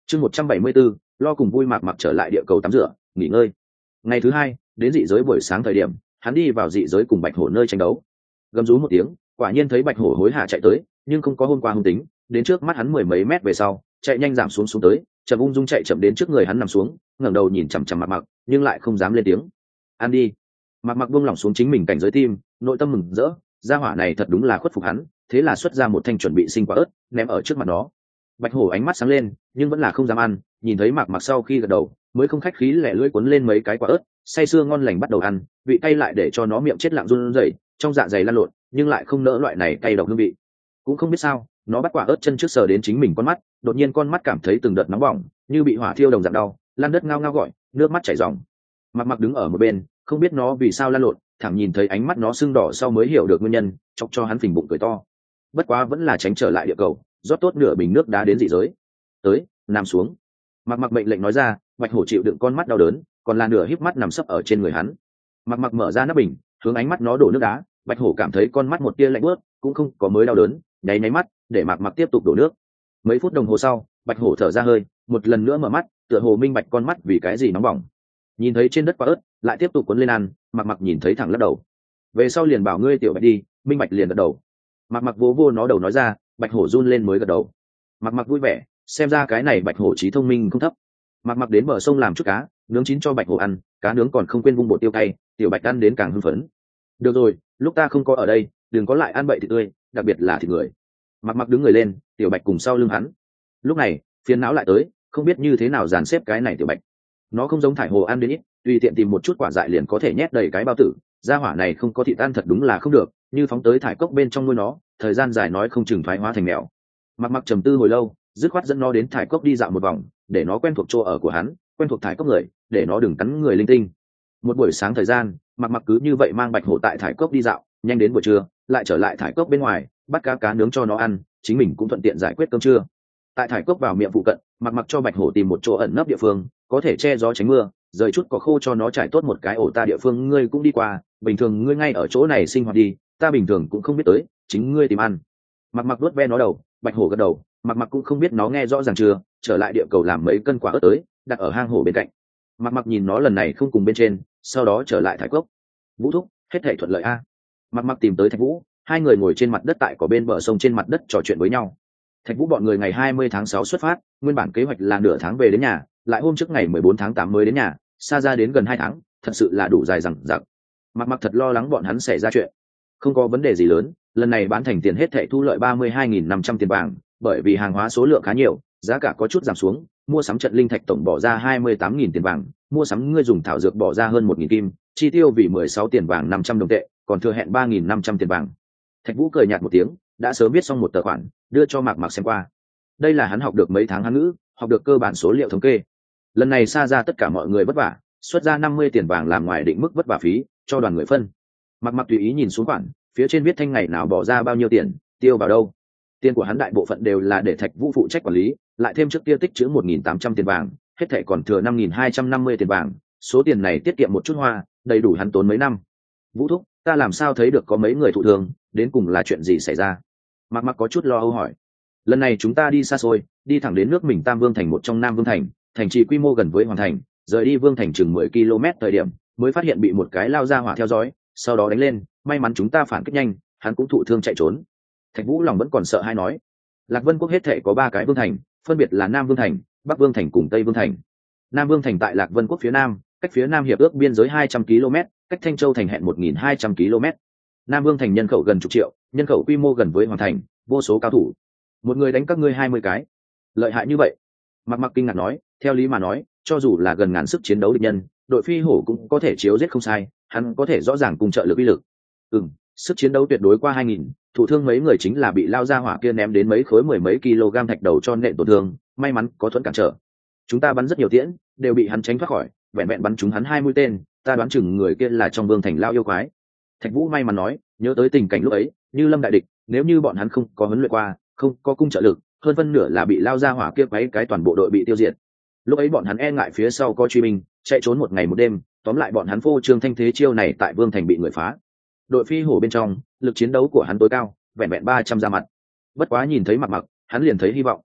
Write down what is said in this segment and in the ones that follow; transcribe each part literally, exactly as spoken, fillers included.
chương một trăm bảy mươi 174, lo cùng vui mạc mặc trở lại địa cầu tắm rửa nghỉ ngơi. Ngày thứ hai đến dị giới buổi sáng thời điểm, hắn đi vào dị giới cùng bạch hổ nơi tranh đấu. Gầm rú một tiếng, quả nhiên thấy bạch hổ hối hả chạy tới, nhưng không có hôm qua hung tính, đến trước mắt hắn mười mấy mét về sau, chạy nhanh giảm xuống xuống tới, chậm ung dung chạy chậm đến trước người hắn nằm xuống, ngẩng đầu nhìn chằm chằm Mạc Mặc, nhưng lại không dám lên tiếng. Ăn đi. Mạc Mặc buông lỏng xuống chính mình cảnh giới tim, nội tâm mừng rỡ, gia hỏa này thật đúng là khuất phục hắn, thế là xuất ra một thanh chuẩn bị sinh quả ớt, ném ở trước mặt nó. Bạch hổ ánh mắt sáng lên, nhưng vẫn là không dám ăn, nhìn thấy Mạc Mặc sau khi gật đầu, mới không khách khí lẻ lưỡi cuốn lên mấy cái quả ớt, say sưa ngon lành bắt đầu ăn, vị cay lại để cho nó miệng chết lặng run rẩy, trong dạ dày lăn lộn, nhưng lại không nỡ loại này cay độc hương vị. Cũng không biết sao, nó bắt quả ớt chân trước sờ đến chính mình con mắt, đột nhiên con mắt cảm thấy từng đợt nóng bỏng, như bị hỏa thiêu đồng dạng đau, lan đất ngao ngao gọi, nước mắt chảy ròng. Mạc Mặc đứng ở một bên, không biết nó vì sao lăn lộn, thẳng nhìn thấy ánh mắt nó sưng đỏ sau mới hiểu được nguyên nhân, chọc cho hắn phình bụng cười to. Bất quá vẫn là tránh trở lại địa cầu, rót tốt nửa bình nước đá đến dị giới. Tới, nằm xuống. Mạc Mặc mệnh lệnh nói ra, bạch hổ chịu đựng con mắt đau đớn, còn là nửa híp mắt nằm sấp ở trên người hắn. Mạc Mặc mở ra nắp bình, hướng ánh mắt nó đổ nước đá, bạch hổ cảm thấy con mắt một tia lạnh bớt, cũng không có mới đau đớn, nháy nháy mắt, để Mạc Mặc tiếp tục đổ nước. Mấy phút đồng hồ sau, bạch hổ thở ra hơi, một lần nữa mở mắt, tựa hồ minh bạch con mắt vì cái gì nóng bỏng. Nhìn thấy trên đất quả ớt, lại tiếp tục cuốn lên ăn, Mạc Mặc nhìn thấy thẳng lắc đầu. Về sau liền bảo ngươi tiểu bạch đi, minh bạch liền gật đầu. Mạc Mặc vỗ vô nó đầu nói ra, bạch hổ run lên mới gật đầu. Mạc Mặc vui vẻ, xem ra cái này bạch hổ trí thông minh không thấp. Mạc Mặc đến bờ sông làm chút cá nướng chín cho bạch hổ ăn, cá nướng còn không quên vung bột tiêu cay, tiểu bạch ăn đến càng hưng phấn. Được rồi, lúc ta không có ở đây, đừng có lại ăn bậy thịt tươi, đặc biệt là thịt người. Mạc Mặc đứng người lên, tiểu bạch cùng sau lưng hắn. Lúc này phiền não lại tới, không biết như thế nào dàn xếp cái này tiểu bạch. Nó không giống thải hồ ăn đến ít, tùy tiện tìm một chút quả dại liền có thể nhét đầy cái bao tử, gia hỏa này không có thịt ăn thật đúng là không được, như phóng tới thải cốc bên trong nuôi nó, thời gian dài nói không chừng thoái hóa thành mèo. Mạc Mặc trầm tư hồi lâu, dứt khoát dẫn nó đến thải cốc đi dạo một vòng, để nó quen thuộc chỗ ở của hắn, quen thuộc thải cốc người, để nó đừng cắn người linh tinh. Một buổi sáng thời gian, Mạc Mặc cứ như vậy mang bạch hổ tại thải cốc đi dạo, nhanh đến buổi trưa, lại trở lại thải cốc bên ngoài, bắt cá cá nướng cho nó ăn, chính mình cũng thuận tiện giải quyết cơm trưa. Tại thải cốc vào miệng phụ cận, Mạc Mặc cho bạch hổ tìm một chỗ ẩn nấp địa phương, có thể che gió tránh mưa, rời chút cỏ khô cho nó trải tốt một cái ổ ta địa phương ngươi cũng đi qua, bình thường ngươi ngay ở chỗ này sinh hoạt đi, ta bình thường cũng không biết tới, chính ngươi tìm ăn. Mạc Mặc vuốt ve nó đầu, bạch hổ gật đầu, Mạc Mặc cũng không biết nó nghe rõ ràng chưa, trở lại địa cầu làm mấy cân quả ớt tới, đặt ở hang hổ bên cạnh. Mạc Mặc nhìn nó lần này không cùng bên trên, sau đó trở lại thải cốc. Vũ thúc, hết thảy thuận lợi a. Mạc Mặc tìm tới Thạch Vũ, hai người ngồi trên mặt đất tại cỏ bên bờ sông trên mặt đất trò chuyện với nhau. Thạch Vũ bọn người ngày hai mươi tháng sáu xuất phát, nguyên bản kế hoạch là nửa tháng về đến nhà, lại hôm trước ngày mười bốn tháng tám mới đến nhà, xa ra đến gần hai tháng, thật sự là đủ dài dằng dặc. Mạc Mặc thật lo lắng bọn hắn xảy ra chuyện. Không có vấn đề gì lớn, lần này bán thành tiền hết thảy thu lợi ba mươi hai nghìn năm trăm tiền vàng, bởi vì hàng hóa số lượng khá nhiều, giá cả có chút giảm xuống, mua sắm trận linh thạch tổng bỏ ra hai mươi tám nghìn tiền vàng, mua sắm ngươi dùng thảo dược bỏ ra hơn một nghìn kim, chi tiêu vì mười sáu tiền vàng năm trăm đồng tệ, còn thừa hẹn ba nghìn năm trăm tiền vàng. Thạch Vũ cười nhạt một tiếng, đã sớm viết xong một tờ khoản, đưa cho Mạc Mặc xem qua. Đây là hắn học được mấy tháng Hán ngữ, học được cơ bản số liệu thống kê. Lần này xa ra tất cả mọi người vất vả, xuất ra năm mươi tiền vàng làm ngoài định mức vất vả phí, cho đoàn người phân. Mạc Mặc tùy ý nhìn xuống khoản, phía trên viết thanh ngày nào bỏ ra bao nhiêu tiền, tiêu vào đâu. Tiền của hắn đại bộ phận đều là để Thạch Vũ phụ trách quản lý, lại thêm trước kia tích trữ một nghìn tám trăm tiền vàng, hết thảy còn thừa năm nghìn hai trăm năm mươi tiền vàng, số tiền này tiết kiệm một chút hoa, đầy đủ hắn tốn mấy năm. Vũ thúc, ta làm sao thấy được có mấy người thụ thương, đến cùng là chuyện gì xảy ra? Mạc Mặc có chút lo âu hỏi. Lần này chúng ta đi xa xôi, đi thẳng đến nước mình Tam Vương thành một trong Nam Vương thành, thành trì quy mô gần với hoàn thành, rời đi Vương thành chừng mười ki lô mét thời điểm, mới phát hiện bị một cái lao ra hỏa theo dõi, sau đó đánh lên, may mắn chúng ta phản kích nhanh, hắn cũng thụ thương chạy trốn. Thạch Vũ lòng vẫn còn sợ hãi nói. Lạc Vân quốc hết thể có ba cái vương thành, phân biệt là Nam Vương thành, Bắc Vương thành cùng Tây Vương thành. Nam Vương thành tại Lạc Vân quốc phía nam, cách phía nam hiệp ước biên giới hai trăm ki lô mét, cách Thanh Châu thành hẹn một nghìn hai trăm ki lô mét. Nam Vương thành nhân khẩu gần chục triệu, nhân khẩu quy mô gần với hoàn thành, vô số cao thủ. Một người đánh các ngươi hai mươi cái, lợi hại như vậy? Mạc Mặc kinh ngạc nói, theo lý mà nói, cho dù là gần ngàn sức chiến đấu địch nhân, đội phi hổ cũng có thể chiếu giết không sai, hắn có thể rõ ràng cùng trợ lực uy lực. Ừm, sức chiến đấu tuyệt đối qua hai nghìn, thủ thương mấy người chính là bị lao ra hỏa kia ném đến mấy khối mười mấy kg thạch đầu cho nện tổn thương, may mắn có thuẫn cản trở. Chúng ta bắn rất nhiều tiễn, đều bị hắn tránh thoát khỏi, vẹn vẹn bắn chúng hắn hai mũi tên, ta đoán chừng người kia là trong Vương thành lao yêu quái. Thạch Vũ may mắn nói, nhớ tới tình cảnh lúc ấy, như lâm đại địch, nếu như bọn hắn không có huấn luyện qua, không có cung trợ lực, hơn phân nửa là bị lao ra hỏa kia quấy cái toàn bộ đội bị tiêu diệt. Lúc ấy bọn hắn e ngại phía sau có truy binh, chạy trốn một ngày một đêm, tóm lại bọn hắn phô trương thanh thế chiêu này tại Vương thành bị người phá. Đội phi hổ bên trong, lực chiến đấu của hắn tối cao, vẹn vẹn ba trăm ra mặt. Bất quá nhìn thấy Mạc Mặc, hắn liền thấy hy vọng.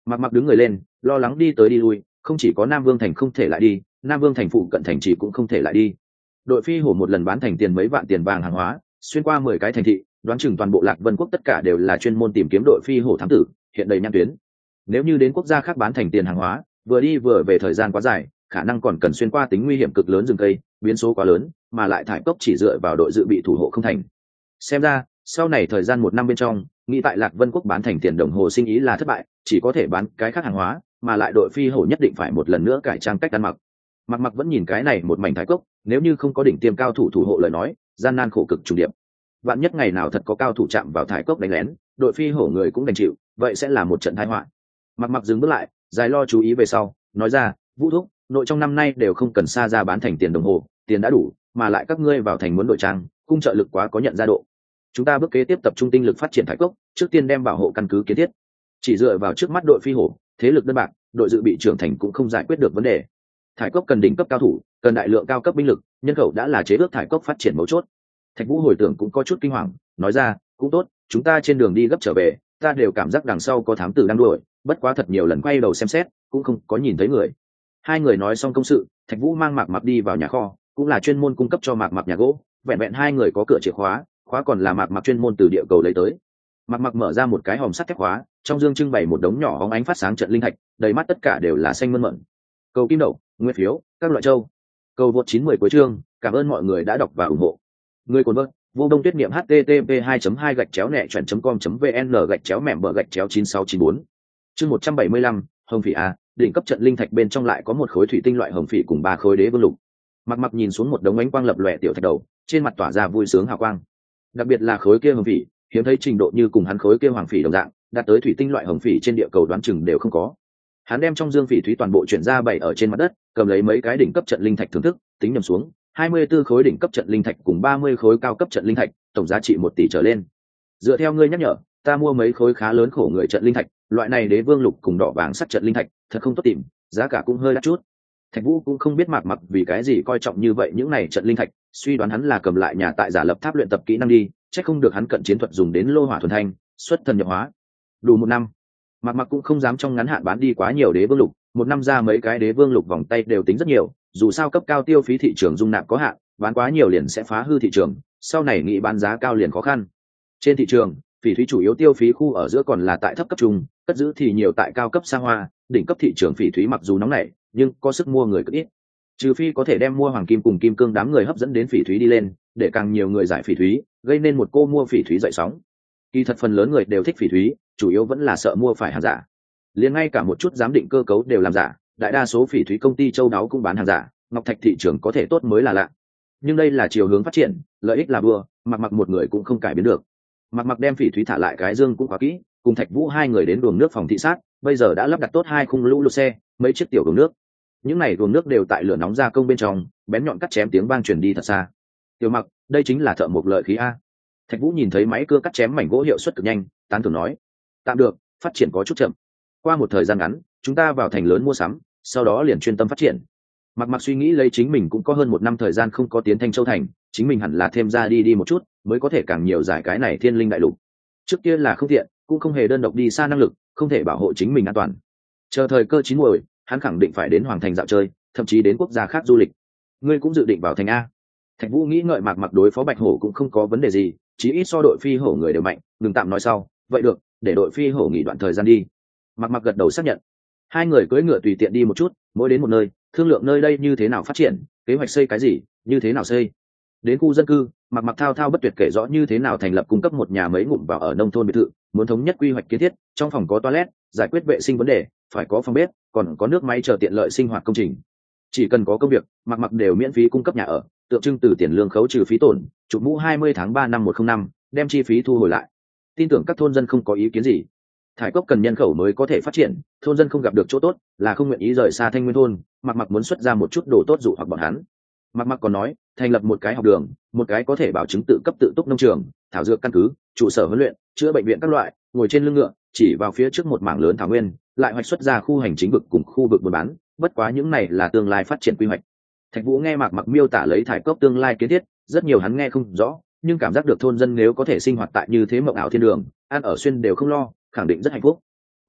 Mặc mặc đứng người lên, lo lắng đi tới đi lui, không chỉ có Nam Vương thành không thể lại đi, Nam Vương thành phụ cận thành trì cũng không thể lại đi. Đội phi hổ một lần bán thành tiền mấy vạn tiền vàng hàng hóa, xuyên qua mười cái thành thị, đoán chừng toàn bộ Lạc Vân quốc tất cả đều là chuyên môn tìm kiếm đội phi hổ thám tử, hiện đầy nhãn tuyến. Nếu như đến quốc gia khác bán thành tiền hàng hóa, vừa đi vừa về thời gian quá dài, khả năng còn cần xuyên qua tính nguy hiểm cực lớn rừng cây, biến số quá lớn, mà lại thải cốc chỉ dựa vào đội dự bị thủ hộ không thành. Xem ra, sau này thời gian một năm bên trong, nghĩ tại Lạc Vân quốc bán thành tiền đồng hồ sinh ý là thất bại, chỉ có thể bán cái khác hàng hóa, mà lại đội phi hổ nhất định phải một lần nữa cải trang cách ăn mặc. Mặc mặc vẫn nhìn cái này một mảnh thái cốc, nếu như không có đỉnh tiêm cao thủ thủ hộ lời nói, gian nan khổ cực trùng điệp. Vạn nhất ngày nào thật có cao thủ chạm vào thái cốc đánh lén, đội phi hổ người cũng đành chịu, vậy sẽ là một trận tai họa. Mặc mặc dừng bước lại, dài lo chú ý về sau, nói ra, Vũ thúc, nội trong năm nay đều không cần xa ra bán thành tiền đồng hồ, tiền đã đủ, mà lại các ngươi vào thành muốn đội trang, cung trợ lực quá có nhận ra độ. Chúng ta bước kế tiếp tập trung tinh lực phát triển thái cốc, trước tiên đem bảo hộ căn cứ kiến thiết. Chỉ dựa vào trước mắt đội phi hổ, thế lực đơn bạc, đội dự bị trưởng thành cũng không giải quyết được vấn đề. Thải cốc cần đỉnh cấp cao thủ, cần đại lượng cao cấp binh lực, nhân khẩu đã là chế ước thải cốc phát triển mấu chốt. Thạch Vũ hồi tưởng cũng có chút kinh hoàng, nói ra, cũng tốt, chúng ta trên đường đi gấp trở về, ta đều cảm giác đằng sau có thám tử đang đuổi, bất quá thật nhiều lần quay đầu xem xét, cũng không có nhìn thấy người. Hai người nói xong công sự, Thạch Vũ mang Mạc Mặc đi vào nhà kho, cũng là chuyên môn cung cấp cho Mạc Mặc nhà gỗ, vẹn vẹn hai người có cửa chìa khóa, khóa còn là Mạc Mặc chuyên môn từ địa cầu lấy tới. Mạc Mặc mở ra một cái hòm sắt thép khóa, trong dương trưng bày một đống nhỏ óng ánh phát sáng trận linh thạch, đầy mắt tất cả đều là xanh mơn mởn. Cầu kim đậu, nguyên phiếu, các loại châu. Cầu vượt chín mươi cuối chương, cảm ơn mọi người đã đọc và ủng hộ. Người cuốn vợt, vô đông tuyết niệm http hai hai gạch chéo nẹ chuẩn com vn gạch chéo mẻm bờ gạch chéo chín sáu chín bốn. Chương một trăm bảy mươi lăm, Hồng Phỉ a, đỉnh cấp trận linh thạch bên trong lại có một khối thủy tinh loại hồng phỉ cùng ba khối đế vương lục. Mặc Mặc nhìn xuống một đống ánh quang lập lòe tiểu thạch đầu, trên mặt tỏa ra vui sướng hào quang. Đặc biệt là khối kia hồng phỉ, hiếm thấy trình độ như cùng hắn khối kia hoàng phỉ đồng dạng, đạt tới thủy tinh loại hồng phỉ trên địa cầu đoán chừng đều không có. Hắn đem trong dương phỉ thúy toàn bộ chuyển ra bày ở trên mặt đất, cầm lấy mấy cái đỉnh cấp trận linh thạch thưởng thức, tính nhầm xuống, hai mươi tư khối đỉnh cấp trận linh thạch cùng ba mươi khối cao cấp trận linh thạch, tổng giá trị một tỷ trở lên. Dựa theo ngươi nhắc nhở, ta mua mấy khối khá lớn khổ người trận linh thạch, loại này đế vương lục cùng đỏ vàng sắt trận linh thạch, thật không tốt tìm, giá cả cũng hơi đắt chút. Thạch Vũ cũng không biết Mạc Mặc vì cái gì coi trọng như vậy những này trận linh thạch, suy đoán hắn là cầm lại nhà tại giả lập tháp luyện tập kỹ năng đi, chắc không được hắn cận chiến thuật dùng đến lô hỏa thuần thanh, xuất thần nhập hóa. Đủ một năm, Mạc Mặc cũng không dám trong ngắn hạn bán đi quá nhiều đế vương lục, một năm ra mấy cái đế vương lục vòng tay đều tính rất nhiều, dù sao cấp cao tiêu phí thị trường dung nạp có hạn, bán quá nhiều liền sẽ phá hư thị trường, sau này nghĩ bán giá cao liền khó khăn. Trên thị trường, phỉ thúy chủ yếu tiêu phí khu ở giữa còn là tại thấp cấp trung, cất giữ thì nhiều tại cao cấp xa hoa, đỉnh cấp thị trường phỉ thúy mặc dù nóng nảy, nhưng có sức mua người cực ít. Trừ phi có thể đem mua hoàng kim cùng kim cương đám người hấp dẫn đến phỉ thúy đi lên, để càng nhiều người giải phỉ thúy, gây nên một cô mua phỉ thúy dậy sóng. Kỳ thật phần lớn người đều thích phỉ thúy, chủ yếu vẫn là sợ mua phải hàng giả. Liền ngay cả một chút giám định cơ cấu đều làm giả, đại đa số phỉ thúy công ty châu đáo cũng bán hàng giả, ngọc thạch thị trường có thể tốt mới là lạ. Nhưng đây là chiều hướng phát triển, lợi ích là vừa, Mặc Mặc một người cũng không cải biến được. Mặc Mặc đem phỉ thúy thả lại cái dương cũng quá kỹ, cùng Thạch Vũ hai người đến đường nước phòng thị sát, bây giờ đã lắp đặt tốt hai khung lũ lụt xe, mấy chiếc tiểu đường nước. Những này đường nước đều tại lửa nóng gia công bên trong, bén nhọn cắt chém tiếng vang truyền đi thật xa. Tiểu Mặc, đây chính là thợ mộc lợi khí a. Thạch Vũ nhìn thấy máy cưa cắt chém mảnh gỗ hiệu suất cực nhanh, tán thưởng nói: "Tạm được, phát triển có chút chậm. Qua một thời gian ngắn, chúng ta vào thành lớn mua sắm, sau đó liền chuyên tâm phát triển." Mặc Mặc suy nghĩ lấy chính mình cũng có hơn một năm thời gian không có tiến Thanh Châu thành, chính mình hẳn là thêm ra đi đi một chút, mới có thể càng nhiều giải cái này thiên linh đại lục. Trước kia là không tiện, cũng không hề đơn độc đi xa năng lực, không thể bảo hộ chính mình an toàn. Chờ thời cơ chín muồi, hắn khẳng định phải đến hoàng thành dạo chơi, thậm chí đến quốc gia khác du lịch. Ngươi cũng dự định vào thành a? Thạch Vũ nghĩ ngợi Mạc Mặc đối phó Bạch Hổ cũng không có vấn đề gì, chí ít so đội phi hổ người đều mạnh, ngừng tạm nói sau, vậy được, để đội phi hổ nghỉ đoạn thời gian đi. Mạc Mặc gật đầu xác nhận. Hai người cưỡi ngựa tùy tiện đi một chút, mỗi đến một nơi, thương lượng nơi đây như thế nào phát triển, kế hoạch xây cái gì, như thế nào xây. Đến khu dân cư, Mạc Mặc thao thao bất tuyệt kể rõ như thế nào thành lập cung cấp một nhà mấy ngụm vào ở nông thôn biệt thự, muốn thống nhất quy hoạch kiến thiết, trong phòng có toilet, giải quyết vệ sinh vấn đề, phải có phòng bếp, còn có nước máy chờ tiện lợi sinh hoạt công trình. Chỉ cần có công việc, Mạc Mặc đều miễn phí cung cấp nhà ở, tượng trưng từ tiền lương khấu trừ phí tổn, chụp mũ hai mươi tháng ba năm một không năm, đem chi phí thu hồi lại. Tin tưởng các thôn dân không có ý kiến gì. Thải Cốc cần nhân khẩu mới có thể phát triển, thôn dân không gặp được chỗ tốt, là không nguyện ý rời xa Thanh Nguyên thôn, Mạc Mặc muốn xuất ra một chút đồ tốt dụ hoặc bọn hắn. Mạc Mặc còn nói, thành lập một cái học đường, một cái có thể bảo chứng tự cấp tự túc nông trường, thảo dược căn cứ, trụ sở huấn luyện, chữa bệnh viện các loại, ngồi trên lưng ngựa, chỉ vào phía trước một mảng lớn thảo nguyên, lại hoạch xuất ra khu hành chính vực cùng khu vực buôn bán, bất quá những này là tương lai phát triển quy hoạch. Thạch Vũ nghe Mạc Mặc miêu tả lấy Thải Cốc tương lai kiến thiết, rất nhiều hắn nghe không rõ, nhưng cảm giác được thôn dân nếu có thể sinh hoạt tại như thế mộng ảo thiên đường, ăn ở xuyên đều không lo, khẳng định rất hạnh phúc.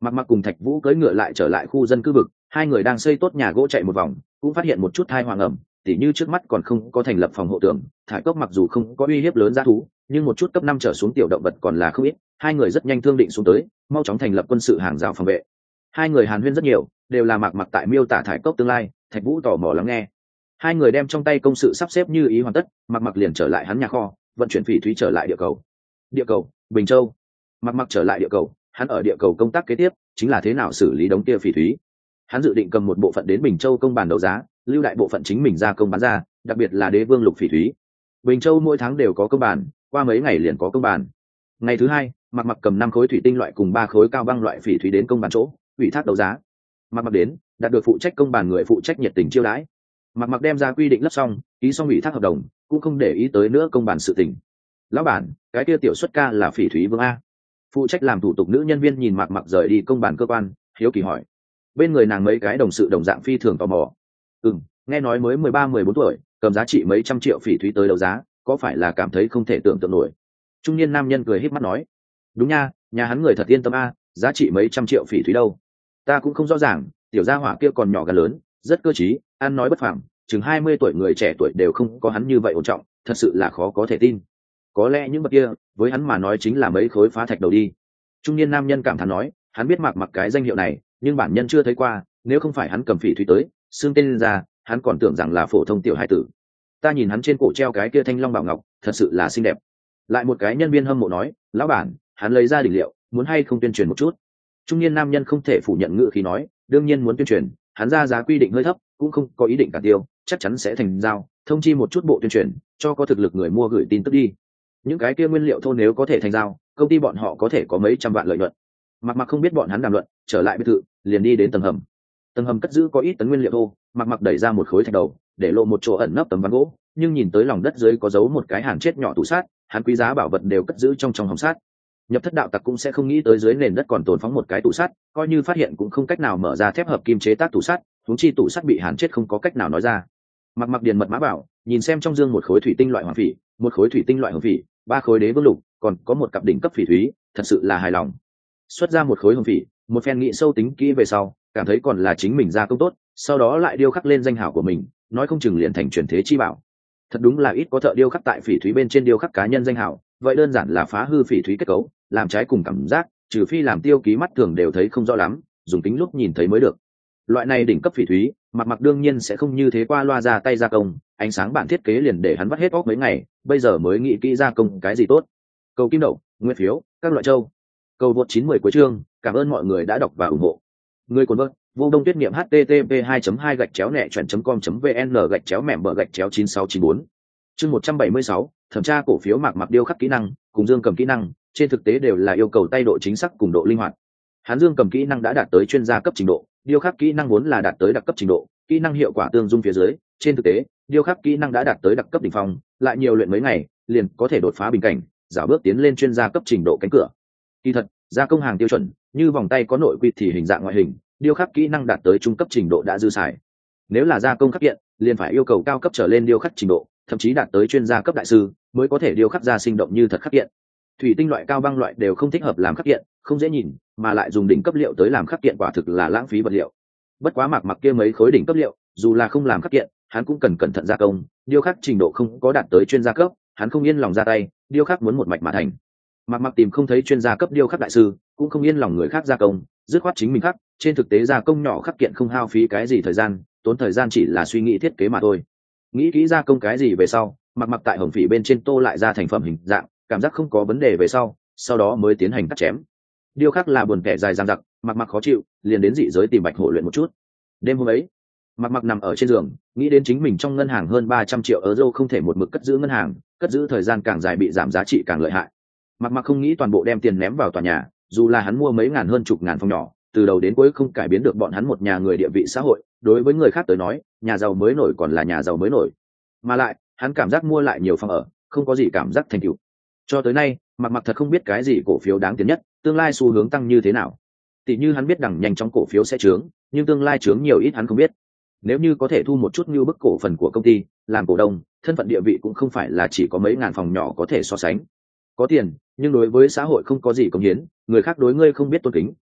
Mặc Mặc cùng Thạch Vũ cưỡi ngựa lại trở lại khu dân cư vực, hai người đang xây tốt nhà gỗ chạy một vòng, cũng phát hiện một chút thai hoàng ẩm, tỉ như trước mắt còn không có thành lập phòng hộ tường. Thải cốc mặc dù không có uy hiếp lớn dã thú, nhưng một chút cấp năm trở xuống tiểu động vật còn là không ít. Hai người rất nhanh thương định xuống tới, mau chóng thành lập quân sự hàng rào phòng vệ. Hai người hàn huyên rất nhiều, đều là Mặc Mặc tại miêu tả thải cốc tương lai. Thạch Vũ tò mò lắng nghe. Hai người đem trong tay công sự sắp xếp như ý hoàn tất, Mặc Mặc liền trở lại hắn nhà kho, vận chuyển phỉ thúy trở lại địa cầu. Địa cầu, Bình Châu. Mặc Mặc trở lại địa cầu, hắn ở địa cầu công tác kế tiếp chính là thế nào xử lý đống kia phỉ thúy. Hắn dự định cầm một bộ phận đến Bình Châu công bàn đấu giá, lưu đại bộ phận chính mình ra công bán ra, đặc biệt là đế vương lục phỉ thúy. Bình Châu mỗi tháng đều có công bàn, qua mấy ngày liền có công bàn. Ngày thứ hai, Mặc Mặc cầm năm khối thủy tinh loại cùng ba khối cao băng loại phỉ thúy đến công bàn chỗ, ủy thác đấu giá. Mặc Mặc đến, đạt được phụ trách công bàn người phụ trách nhiệt tình chiêu đãi. Mặc Mặc đem ra quy định lấp xong, ký xong ủy thác hợp đồng, cũng không để ý tới nữa công bàn sự tình. Lão bản, cái kia tiểu xuất ca là phỉ thúy vương a? Phụ trách làm thủ tục nữ nhân viên nhìn Mặc Mặc rời đi công bàn cơ quan, hiếu kỳ hỏi. Bên người nàng mấy cái đồng sự đồng dạng phi thường tò mò. Ừm, nghe nói mới mười ba mười bốn tuổi, cầm giá trị mấy trăm triệu phỉ thúy tới đấu giá, có phải là cảm thấy không thể tưởng tượng nổi? Trung niên nam nhân cười híp mắt nói. Đúng nha, nhà hắn người thật yên tâm a, giá trị mấy trăm triệu phỉ thúy đâu. Ta cũng không rõ ràng, tiểu gia hỏa kia còn nhỏ gần lớn, rất cơ trí, ăn nói bất phàm, chừng hai mươi tuổi người trẻ tuổi đều không có hắn như vậy ổn trọng, thật sự là khó có thể tin. Có lẽ những vật kia, với hắn mà nói chính là mấy khối phá thạch đầu đi. Trung niên nam nhân cảm thán nói, hắn biết Mặc Mặc cái danh hiệu này, nhưng bản nhân chưa thấy qua, nếu không phải hắn cầm phỉ thúy tới, xương tên lên ra, hắn còn tưởng rằng là phổ thông tiểu hải tử. Ta nhìn hắn trên cổ treo cái kia thanh long bảo ngọc, thật sự là xinh đẹp. Lại một cái nhân viên hâm mộ nói, lão bản, hắn lấy ra đỉnh liệu, muốn hay không tuyên truyền một chút. Trung niên nam nhân không thể phủ nhận ngữ khí nói, đương nhiên muốn tuyên truyền, hắn ra giá quy định hơi thấp, cũng không có ý định cả tiêu, chắc chắn sẽ thành giao, thông chi một chút bộ tuyên truyền, cho có thực lực người mua gửi tin tức đi. Những cái kia nguyên liệu thô nếu có thể thành giao, công ty bọn họ có thể có mấy trăm vạn lợi nhuận. Mặc Mặc không biết bọn hắn đàm luận, trở lại biệt thự, liền đi đến tầng hầm. Tầng hầm cất giữ có ít tấn nguyên liệu thô, Mặc Mặc đẩy ra một khối thạch đầu, để lộ một chỗ ẩn nấp tấm ván gỗ, nhưng nhìn tới lòng đất dưới có giấu một cái hàn chết nhỏ tủ sát, hắn quý giá bảo vật đều cất giữ trong trong hầm sát. Nhập thất đạo tặc cũng sẽ không nghĩ tới dưới nền đất còn tồn phóng một cái tủ sắt, coi như phát hiện cũng không cách nào mở ra thép hợp kim chế tác tủ sắt, huống chi tủ sắt bị hàn chết không có cách nào nói ra. Mặc Mặc điền mật mã bảo, nhìn xem trong dương một khối thủy tinh loại hoàng phỉ, một khối thủy tinh loại hồng phỉ, ba khối đế vương lục, còn có một cặp đỉnh cấp phỉ thúy, thật sự là hài lòng. Xuất ra một khối hồng phỉ, một phen nghĩ sâu tính kỹ về sau, cảm thấy còn là chính mình ra công tốt, sau đó lại điêu khắc lên danh hảo của mình, nói không chừng liền thành truyền thế chi bảo. Thật đúng là ít có thợ điêu khắc tại phỉ thúy bên trên điêu khắc cá nhân danh hảo, vậy đơn giản là phá hư phỉ thúy kết cấu, làm trái cùng cảm giác, trừ phi làm tiêu ký mắt thường đều thấy không rõ lắm, dùng kính lúc nhìn thấy mới được. Loại này đỉnh cấp phỉ thúy, Mặc Mặc đương nhiên sẽ không như thế qua loa ra tay gia công, ánh sáng bản thiết kế liền để hắn vắt hết óc mấy ngày, bây giờ mới nghĩ kỹ gia công cái gì tốt. Cầu kim đậu, nguyên phiếu, các loại châu. Cầu vượt chín mươi cuối chương, cảm ơn mọi người đã đọc và ủng hộ. Người cuốn vợt, vô đông tuyết niệm http hai hai gạch chéo nẹ chuẩn com vn gạch chéo mẻm bờ gạch chéo chín sáu chín bốn. Chương một trăm bảy mươi sáu, thẩm tra cổ phiếu Mặc Mặc điêu khắc kỹ năng, cùng dương cầm kỹ năng, trên thực tế đều là yêu cầu tay độ chính xác cùng độ linh hoạt. Hắn dương cầm kỹ năng đã đạt tới chuyên gia cấp trình độ, điêu khắc kỹ năng vốn là đạt tới đặc cấp trình độ, kỹ năng hiệu quả tương dung phía dưới, trên thực tế, điêu khắc kỹ năng đã đạt tới đặc cấp đỉnh phong, lại nhiều luyện mấy ngày, liền có thể đột phá bình cảnh, dạo bước tiến lên chuyên gia cấp trình độ cánh cửa. Kỳ thật, gia công hàng tiêu chuẩn, như vòng tay có nội quy thì hình dạng ngoại hình, điêu khắc kỹ năng đạt tới trung cấp trình độ đã dư xài. Nếu là gia công khắc kiện, liền phải yêu cầu cao cấp trở lên điêu khắc trình độ, thậm chí đạt tới chuyên gia cấp đại sư, mới có thể điêu khắc ra sinh động như thật khắc kiện. Thủy tinh loại cao băng loại đều không thích hợp làm khắc kiện, không dễ nhìn, mà lại dùng đỉnh cấp liệu tới làm khắc kiện quả thực là lãng phí vật liệu. Bất quá Mặc Mặc kia mấy khối đỉnh cấp liệu, dù là không làm khắc kiện, hắn cũng cần cẩn thận gia công, điêu khắc trình độ không có đạt tới chuyên gia cấp, hắn không yên lòng ra tay, điêu khắc muốn một mạch mà thành. Mặc Mặc tìm không thấy chuyên gia cấp điêu khắc đại sư, cũng không yên lòng người khác gia công, dứt khoát chính mình khắc, trên thực tế gia công nhỏ khắc kiện không hao phí cái gì thời gian, tốn thời gian chỉ là suy nghĩ thiết kế mà thôi. Nghĩ kỹ gia công cái gì về sau, Mặc Mặc tại hồng phỉ bên trên tô lại ra thành phẩm hình dạng, cảm giác không có vấn đề về sau, sau đó mới tiến hành cắt chém. Điêu khắc là buồn kẻ dài dằng dặc, Mặc Mặc khó chịu, liền đến dị giới tìm Bạch Hổ luyện một chút. Đêm hôm ấy, Mặc Mặc nằm ở trên giường, nghĩ đến chính mình trong ngân hàng hơn ba trăm triệu euro không thể một mực cất giữ ngân hàng, cất giữ thời gian càng dài bị giảm giá trị càng lợi hại. Mặc Mặc không nghĩ toàn bộ đem tiền ném vào tòa nhà, dù là hắn mua mấy ngàn hơn chục ngàn phòng nhỏ, từ đầu đến cuối không cải biến được bọn hắn một nhà người địa vị xã hội, đối với người khác tới nói, nhà giàu mới nổi còn là nhà giàu mới nổi. Mà lại, hắn cảm giác mua lại nhiều phòng ở, không có gì cảm giác thành tựu. Cho tới nay, Mặc Mặc thật không biết cái gì cổ phiếu đáng tiền nhất, tương lai xu hướng tăng như thế nào. Tỷ như hắn biết đằng nhanh trong cổ phiếu sẽ trướng, nhưng tương lai trướng nhiều ít hắn không biết. Nếu như có thể thu một chút như bức cổ phần của công ty, làm cổ đông, thân phận địa vị cũng không phải là chỉ có mấy ngàn phòng nhỏ có thể so sánh. Có tiền, nhưng đối với xã hội không có gì cống hiến, người khác đối ngươi không biết tôn kính,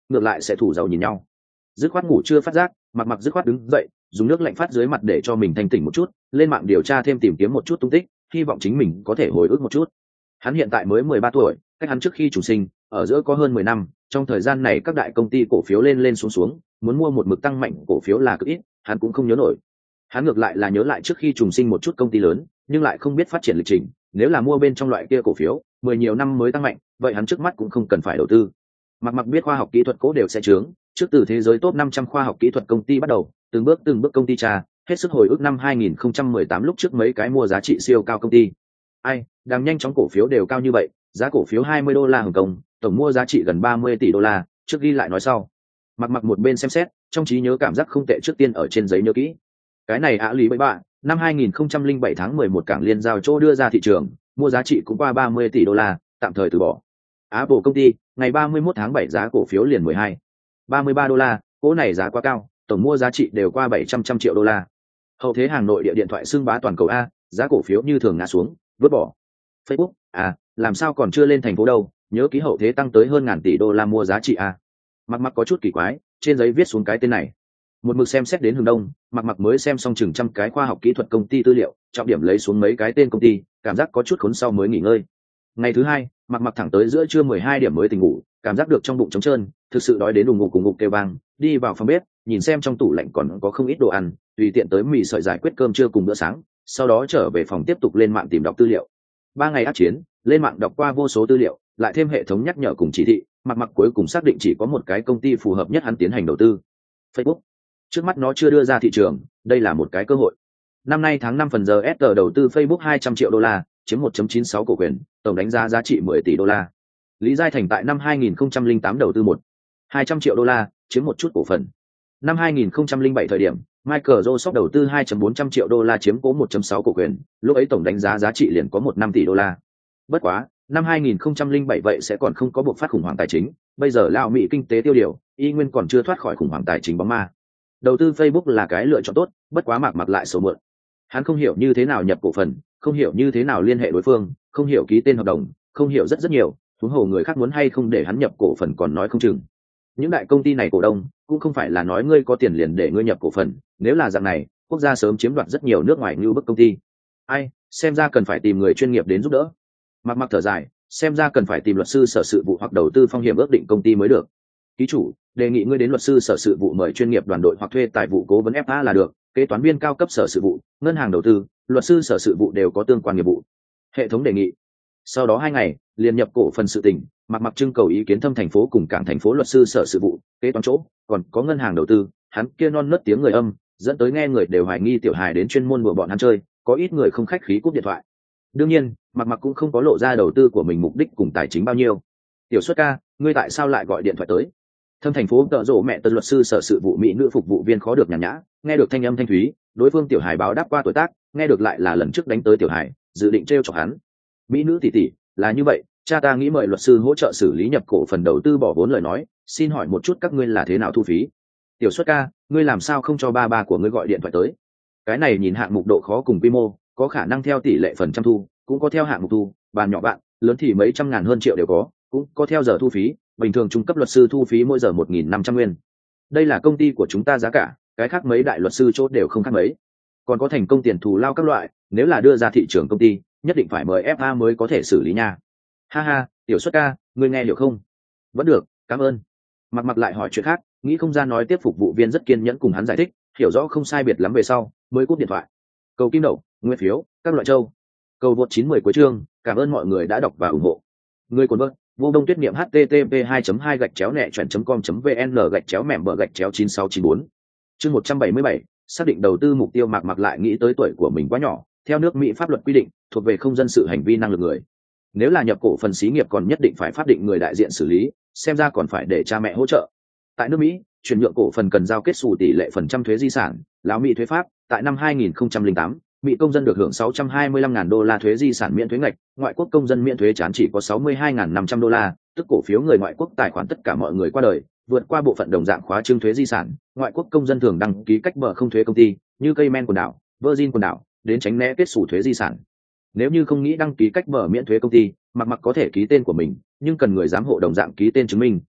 ngược lại sẽ thủ giàu nhìn nhau. Dứt khoát ngủ chưa phát giác, mặc mặc dứt khoát đứng dậy, dùng nước lạnh phát dưới mặt để cho mình thanh tỉnh một chút, lên mạng điều tra thêm tìm kiếm một chút tung tích, hy vọng chính mình có thể hồi ức một chút. Hắn hiện tại mới mười ba tuổi, cách hắn trước khi chủ sinh ở giữa có hơn mười năm, trong thời gian này các đại công ty cổ phiếu lên lên xuống xuống, muốn mua một mực tăng mạnh cổ phiếu là cực ít, hắn cũng không nhớ nổi. Hắn ngược lại là nhớ lại trước khi trùng sinh một chút công ty lớn, nhưng lại không biết phát triển lịch trình, nếu là mua bên trong loại kia cổ phiếu mười nhiều năm mới tăng mạnh, vậy hắn trước mắt cũng không cần phải đầu tư. Mặc mặc biết khoa học kỹ thuật cố đều sẽ trướng, trước từ thế giới top năm trăm khoa học kỹ thuật công ty bắt đầu, từng bước từng bước công ty trà, hết sức hồi ức năm hai nghìn không trăm mười tám lúc trước mấy cái mua giá trị siêu cao công ty. Ai, đang nhanh chóng cổ phiếu đều cao như vậy, giá cổ phiếu hai mươi đô la Hồng Kông, tổng mua giá trị gần ba mươi tỷ đô la, trước ghi lại nói sau. Mặc mặc một bên xem xét, trong trí nhớ cảm giác không tệ trước tiên ở trên giấy nhớ kỹ. Cái này ạ lý bậy bạ, năm hai nghìn không trăm lẻ bảy tháng mười một cảng liên giao chỗ đưa ra thị trường, mua giá trị cũng qua ba mươi tỷ đô la, tạm thời từ bỏ. Apple công ty, ngày ba mươi mốt tháng bảy giá cổ phiếu liền mười hai, ba mươi ba đô la, cổ này giá quá cao, tổng mua giá trị đều qua bảy trăm trăm triệu đô la. Hậu thế hàng nội địa điện thoại xưng bá toàn cầu a, giá cổ phiếu như thường ngã xuống, vứt bỏ. Facebook, à, làm sao còn chưa lên thành phố đâu, nhớ ký hậu thế tăng tới hơn ngàn tỷ đô la mua giá trị a. Mặc mặc có chút kỳ quái, trên giấy viết xuống cái tên này. Một mực xem xét đến hướng đông, mặc mặc mới xem xong chừng trăm cái khoa học kỹ thuật công ty tư liệu, trọng điểm lấy xuống mấy cái tên công ty, cảm giác có chút khốn sau mới nghỉ ngơi. Ngày thứ hai, mặc mặc thẳng tới giữa trưa mười hai điểm mới tỉnh ngủ, cảm giác được trong bụng trống trơn, thực sự đói đến đùng ngục cùng ngục kêu vang, đi vào phòng bếp, nhìn xem trong tủ lạnh còn có không ít đồ ăn, tùy tiện tới mì sợi giải quyết cơm trưa cùng bữa sáng, sau đó trở về phòng tiếp tục lên mạng tìm đọc tư liệu. Ba ngày ác chiến, lên mạng đọc qua vô số tư liệu, lại thêm hệ thống nhắc nhở cùng chỉ thị, mặc mặc cuối cùng xác định chỉ có một cái công ty phù hợp nhất hắn tiến hành đầu tư. Facebook. Trước mắt nó chưa đưa ra thị trường, đây là một cái cơ hội. Năm nay tháng năm phần giờ ét tờ đầu tư Facebook hai trăm triệu đô la, chiếm một phẩy chín sáu cổ quyền, tổng đánh giá giá trị mười tỷ đô la. Lý Giai Thành tại năm hai nghìn không trăm lẻ tám đầu tư một hai trăm triệu đô la, chiếm một chút cổ phần. Năm hai nghìn không trăm lẻ bảy thời điểm, Microsoft đầu tư hai phẩy bốn trăm triệu đô la chiếm cố một phẩy sáu cổ quyền, lúc ấy tổng đánh giá giá trị liền có một năm tỷ đô la. Bất quá, năm hai nghìn không trăm lẻ bảy vậy sẽ còn không có buộc phát khủng hoảng tài chính, bây giờ Lao Mỹ kinh tế tiêu điều, y nguyên còn chưa thoát khỏi khủng hoảng tài chính bóng ma. Đầu tư Facebook là cái lựa chọn tốt, bất quá Mạc Mặc lại sầu muộn. Hắn không hiểu như thế nào nhập cổ phần, không hiểu như thế nào liên hệ đối phương, không hiểu ký tên hợp đồng, không hiểu rất rất nhiều, huống hồ người khác muốn hay không để hắn nhập cổ phần còn nói không chừng. Những đại công ty này cổ đông cũng không phải là nói ngươi có tiền liền để ngươi nhập cổ phần, nếu là dạng này, quốc gia sớm chiếm đoạt rất nhiều nước ngoài như bức công ty. Ai, xem ra cần phải tìm người chuyên nghiệp đến giúp đỡ. Mạc Mặc thở dài, xem ra cần phải tìm luật sư sở sự vụ hoặc đầu tư phong hiểm ước định công ty mới được. Ký chủ, đề nghị ngươi đến luật sư sở sự vụ mời chuyên nghiệp đoàn đội hoặc thuê tài vụ cố vấn ép a là được, kế toán viên cao cấp sở sự vụ, ngân hàng đầu tư, luật sư sở sự vụ đều có tương quan nghiệp vụ. Hệ thống đề nghị. Sau đó hai ngày, liền nhập cổ phần sự tình, Mạc Mặc trưng cầu ý kiến thâm thành phố cùng cảng thành phố luật sư sở sự vụ, kế toán chỗ, còn có ngân hàng đầu tư, hắn kia non nớt tiếng người âm, dẫn tới nghe người đều hoài nghi tiểu hài đến chuyên môn đùa bọn hắn chơi, có ít người không khách khí cúp điện thoại. Đương nhiên, Mạc Mặc cũng không có lộ ra đầu tư của mình mục đích cùng tài chính bao nhiêu. Tiểu Xuất ca, ngươi tại sao lại gọi điện thoại tới? Thâm thành phố tợ rộ mẹ tân luật sư sở sự vụ mỹ nữ phục vụ viên khó được nhàn nhã, nghe được thanh âm thanh thúy, đối phương tiểu hài báo đáp qua tuổi tác, nghe được lại là lần trước đánh tới tiểu hài, dự định trêu chọc hắn. Mỹ nữ tỷ tỷ, là như vậy, cha ta nghĩ mời luật sư hỗ trợ xử lý nhập cổ phần đầu tư bỏ vốn lời nói, xin hỏi một chút các ngươi là thế nào thu phí? Tiểu Xuất ca, ngươi làm sao không cho ba ba của ngươi gọi điện thoại tới? Cái này nhìn hạng mục độ khó cùng quy mô, có khả năng theo tỷ lệ phần trăm thu, cũng có theo hạng mục thu, bàn nhỏ bạn, lớn thì mấy trăm ngàn hơn triệu đều có, cũng có theo giờ thu phí, bình thường trung cấp luật sư thu phí mỗi giờ một nghìn năm trăm nguyên. Đây là công ty của chúng ta giá cả, cái khác mấy đại luật sư chốt đều không khác mấy. Còn có thành công tiền thù lao các loại, nếu là đưa ra thị trường công ty, nhất định phải mời ép a mới có thể xử lý nha. Ha ha, Tiểu Xuất ca, ngươi nghe hiểu không? Vẫn được, cảm ơn. Mặc Mặc lại hỏi chuyện khác, nghĩ không ra nói tiếp phục vụ viên rất kiên nhẫn cùng hắn giải thích, hiểu rõ không sai biệt lắm về sau, mới cúp điện thoại. Cầu kim đậu, nguyên phiếu, các loại châu. Cầu vượt chín mươi cuối chương, cảm ơn mọi người đã đọc và ủng hộ. Người cuốn vợt, Vô Đông Tuyết Niệm http hai hai gạch chéo nẹ chuẩn com vn gạch chéo mẻm bờ gạch chéo chín sáu chín bốn. Chương một trăm bảy mươi bảy, xác định đầu tư mục tiêu. Mạc Mặc lại nghĩ tới tuổi của mình quá nhỏ, theo nước Mỹ pháp luật quy định, thuộc về không dân sự hành vi năng lực người. Nếu là nhập cổ phần xí nghiệp còn nhất định phải pháp định người đại diện xử lý, xem ra còn phải để cha mẹ hỗ trợ. Tại nước Mỹ, chuyển nhượng cổ phần cần giao kết xù tỷ lệ phần trăm thuế di sản, lão Mỹ thuế pháp, tại năm hai nghìn không trăm lẻ tám, Mỹ công dân được hưởng sáu trăm hai mươi lăm ngàn đô la thuế di sản miễn thuế ngạch, ngoại quốc công dân miễn thuế chán chỉ có sáu mươi hai ngàn năm trăm đô la, tức cổ phiếu người ngoại quốc tài khoản tất cả mọi người qua đời, vượt qua bộ phận đồng dạng khóa trương thuế di sản, ngoại quốc công dân thường đăng ký cách bờ không thuế công ty, như Cayman quần đảo, Virgin quần đảo, đến tránh né kết xù thuế di sản. Nếu như không nghĩ đăng ký cách bờ miễn thuế công ty, Mặc Mặc có thể ký tên của mình, nhưng cần người giám hộ đồng dạng ký tên chứng minh,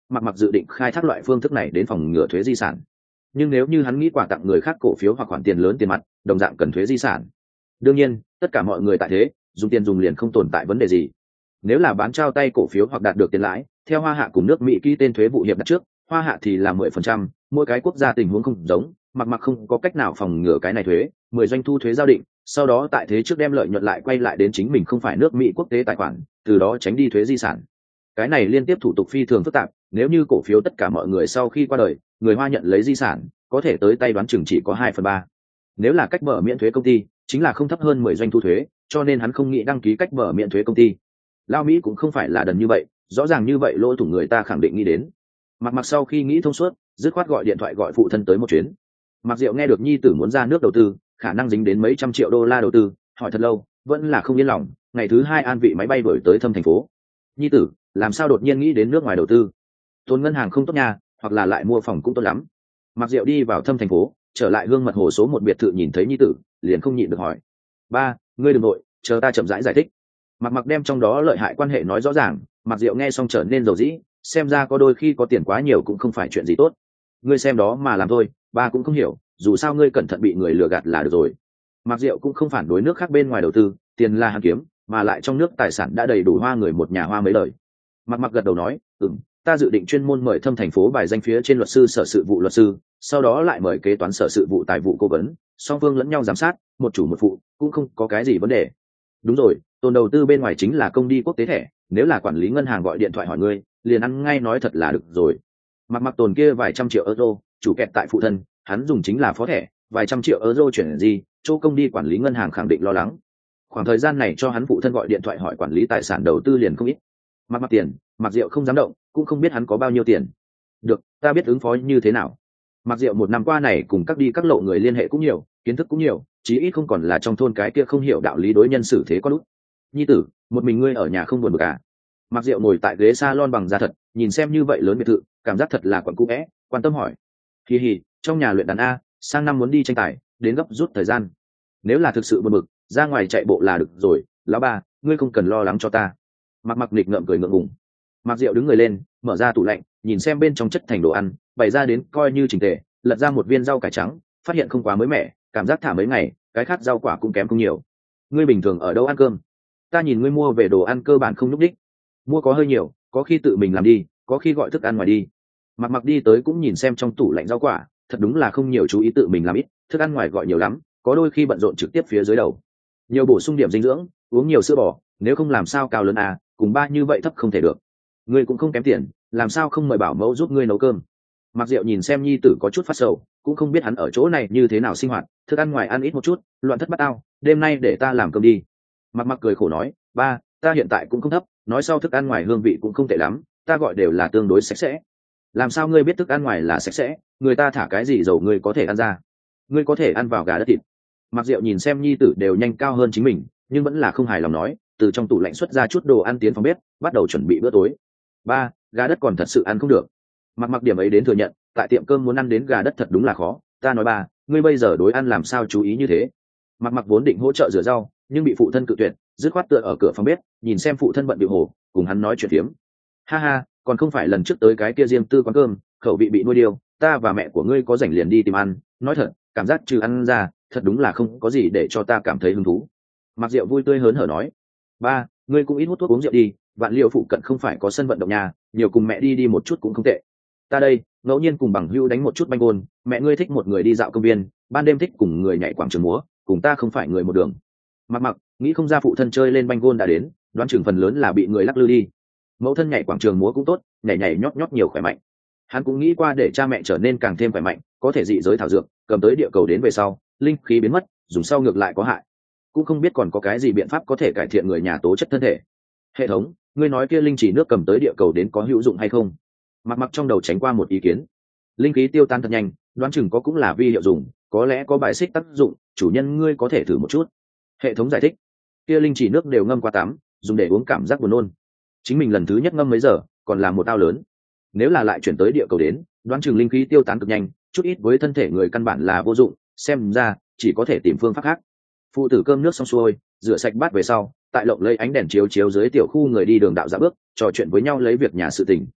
mặc mặc dự định khai thác loại phương thức này đến phòng ngừa thuế di sản. Nhưng nếu như hắn nghĩ quà tặng người khác cổ phiếu hoặc khoản tiền lớn tiền mặt, đồng dạng cần thuế di sản. Đương nhiên, tất cả mọi người tại thế, dùng tiền dùng liền không tồn tại vấn đề gì. Nếu là bán trao tay cổ phiếu hoặc đạt được tiền lãi, theo Hoa Hạ cùng nước Mỹ ký tên thuế vụ hiệp đặt trước, Hoa Hạ thì là mười phần trăm, mỗi cái quốc gia tình huống không giống, mặc mặc không có cách nào phòng ngừa cái này thuế, mười doanh thu thuế giao định, sau đó tại thế trước đem lợi nhuận lại quay lại đến chính mình không phải nước Mỹ quốc tế tài khoản, từ đó tránh đi thuế di sản. Cái này liên tiếp thủ tục phi thường phức tạp, nếu như cổ phiếu tất cả mọi người sau khi qua đời, người Hoa nhận lấy di sản, có thể tới tay đoán chừng chỉ có hai phần ba. Nếu là cách mở miễn thuế công ty, chính là không thấp hơn mười doanh thu thuế, cho nên hắn không nghĩ đăng ký cách mở miễn thuế công ty. Lao Mỹ cũng không phải là đần như vậy, rõ ràng như vậy lỗ thủng người ta khẳng định nghĩ đến. Mặc mặc sau khi nghĩ thông suốt, dứt khoát gọi điện thoại gọi phụ thân tới một chuyến. Mặc Diệu nghe được nhi tử muốn ra nước đầu tư, khả năng dính đến mấy trăm triệu đô la đầu tư, hỏi thật lâu, vẫn là không yên lòng. Ngày thứ hai an vị máy bay đổi tới Thâm thành phố. Nhi tử, làm sao đột nhiên nghĩ đến nước ngoài đầu tư? Tồn ngân hàng không tốt nha, hoặc là lại mua phòng cũng tốt lắm. Mặc Diệu đi vào Thâm thành phố, trở lại Hương Mật Hồ số một biệt thự nhìn thấy nhi tử, liền không nhịn được hỏi: ba, ngươi đừng nội, chờ ta chậm rãi giải, giải thích. Mặc mặc đem trong đó lợi hại quan hệ nói rõ ràng. Mặc Diệu nghe xong trở nên dầu dĩ, xem ra có đôi khi có tiền quá nhiều cũng không phải chuyện gì tốt. Ngươi xem đó mà làm thôi, ba cũng không hiểu, dù sao ngươi cẩn thận bị người lừa gạt là được rồi. Mặc Diệu cũng không phản đối nước khác bên ngoài đầu tư, tiền là hắn kiếm, mà lại trong nước tài sản đã đầy đủ hoa người một nhà hoa mấy đời. Mặc mặc gật đầu nói: ừm, ta dự định chuyên môn mời Thâm thành phố bài danh phía trên luật sư sở sự vụ luật sư, sau đó lại mời kế toán sở sự vụ tài vụ cố vấn, song phương lẫn nhau giám sát, một chủ một phụ, cũng không có cái gì vấn đề. Đúng rồi, Tồn đầu tư bên ngoài chính là công ty quốc tế thẻ, nếu là quản lý ngân hàng gọi điện thoại hỏi ngươi, liền ăn ngay nói thật là được rồi. Mặc mặc Tồn kia vài trăm triệu euro, chủ kẹt tại phụ thân, hắn dùng chính là phó thẻ, vài trăm triệu euro chuyển gì, chỗ công ty quản lý ngân hàng khẳng định lo lắng. Khoảng thời gian này cho hắn phụ thân gọi điện thoại hỏi quản lý tài sản đầu tư liền không ít. Mặc mặc tiền, Mặc Diệu không dám động, cũng không biết hắn có bao nhiêu tiền. Được, ta biết ứng phó như thế nào. Mặc Diệu một năm qua này cùng các đi các lộ người liên hệ cũng nhiều, kiến thức cũng nhiều, chí ít không còn là trong thôn cái kia không hiểu đạo lý đối nhân xử thế có lúc. Nhi tử, một mình ngươi ở nhà không buồn bực à? Mặc Diệu ngồi tại ghế salon bằng da thật, nhìn xem như vậy lớn biệt thự, cảm giác thật là quặn cũ vẽ, quan tâm hỏi. Hi hi, trong nhà luyện đàn a, sang năm muốn đi tranh tài, đến gấp rút thời gian. Nếu là thực sự buồn bực, ra ngoài chạy bộ là được rồi, lão ba, ngươi không cần lo lắng cho ta. Mặc mặc nghịch ngợm cười ngượng ngùng. Mặc Diệu đứng người lên, mở ra tủ lạnh, nhìn xem bên trong chất thành đồ ăn, bày ra đến coi như chỉnh tề, lật ra một viên rau cải trắng, phát hiện không quá mới mẻ, cảm giác thả mấy ngày, cái khác rau quả cũng kém không nhiều. Ngươi bình thường ở đâu ăn cơm? Ta nhìn ngươi mua về đồ ăn cơ bản không nhúc đích. Mua có hơi nhiều, có khi tự mình làm đi, có khi gọi thức ăn ngoài đi. Mặc mặc đi tới cũng nhìn xem trong tủ lạnh rau quả, thật đúng là không nhiều chú ý tự mình làm ít, thức ăn ngoài gọi nhiều lắm, có đôi khi bận rộn trực tiếp phía dưới đầu. Nhiều bổ sung điểm dinh dưỡng, uống nhiều sữa bò, nếu không làm sao cao lớn à, cùng ba như vậy thấp không thể được. Ngươi cũng không kém tiền, làm sao không mời bảo mẫu giúp ngươi nấu cơm? Mặc Diệu nhìn xem nhi tử có chút phát sầu, cũng không biết hắn ở chỗ này như thế nào sinh hoạt, thức ăn ngoài ăn ít một chút, loạn thất bát ao, đêm nay để ta làm cơm đi. Mặc mặc cười khổ nói, ba, ta hiện tại cũng không thấp, nói sau thức ăn ngoài hương vị cũng không tệ lắm, ta gọi đều là tương đối sạch sẽ. Làm sao ngươi biết thức ăn ngoài là sạch sẽ? Người ta thả cái gì dầu ngươi có thể ăn ra? Ngươi có thể ăn vào gà đất thịt. Mặc Diệu nhìn xem nhi tử đều nhanh cao hơn chính mình, nhưng vẫn là không hài lòng nói, từ trong tủ lạnh xuất ra chút đồ ăn tiến phòng bếp, bắt đầu chuẩn bị bữa tối. Ba, gà đất còn thật sự ăn không được. Mặc mặc điểm ấy đến thừa nhận, tại tiệm cơm muốn ăn đến gà đất thật đúng là khó. Ta nói ba, ngươi bây giờ đối ăn làm sao chú ý như thế? Mặc mặc vốn định hỗ trợ rửa rau, nhưng bị phụ thân cự tuyệt, dứt khoát tựa ở cửa phòng bếp, nhìn xem phụ thân bận bịu hồ, cùng hắn nói chuyện phiếm. Ha ha, còn không phải lần trước tới cái kia riêng tư quán cơm, khẩu vị bị nuôi điêu, ta và mẹ của ngươi có rảnh liền đi tìm ăn. Nói thật, cảm giác trừ ăn ra, thật đúng là không có gì để cho ta cảm thấy hứng thú. Mặc Diệu vui tươi hớn hở nói, ba, ngươi cũng ít hút thuốc uống rượu đi, Vạn Liễu phụ cận không phải có sân vận động nhà, nhiều cùng mẹ đi đi một chút cũng không tệ. Ta đây, ngẫu nhiên cùng bằng hữu đánh một chút banh gôn, mẹ ngươi thích một người đi dạo công viên, ban đêm thích cùng người nhảy quảng trường múa, cùng ta không phải người một đường. Mặc mặc, nghĩ không ra phụ thân chơi lên banh gôn đã đến, đoán chừng phần lớn là bị người lắc lư đi. Mẫu thân nhảy quảng trường múa cũng tốt, nhảy nhảy nhót nhót nhiều khỏe mạnh. Hắn cũng nghĩ qua để cha mẹ trở nên càng thêm khỏe mạnh, có thể dị giới thảo dược, cầm tới địa cầu đến về sau, linh khí biến mất, dùng sau ngược lại có hại. Cũng không biết còn có cái gì biện pháp có thể cải thiện người nhà tố chất thân thể. Hệ thống, ngươi nói kia linh chỉ nước cầm tới địa cầu đến có hữu dụng hay không? Mặc mặc trong đầu tránh qua một ý kiến. Linh khí tiêu tan thật nhanh, đoán chừng có cũng là vi hiệu dùng, có lẽ có bài xích tác dụng, chủ nhân ngươi có thể thử một chút. Hệ thống giải thích, kia linh chỉ nước đều ngâm qua tắm, dùng để uống cảm giác buồn nôn. Chính mình lần thứ nhất ngâm mấy giờ, còn là một ao lớn. Nếu là lại chuyển tới địa cầu đến, đoán chừng linh khí tiêu tán cực nhanh, chút ít với thân thể người căn bản là vô dụng, xem ra chỉ có thể tìm phương pháp khác. Phụ tử cơm nước xong xuôi, rửa sạch bát về sau, tại lộng lấy ánh đèn chiếu chiếu dưới tiểu khu người đi đường đạo ra bước, trò chuyện với nhau lấy việc nhà sự tình.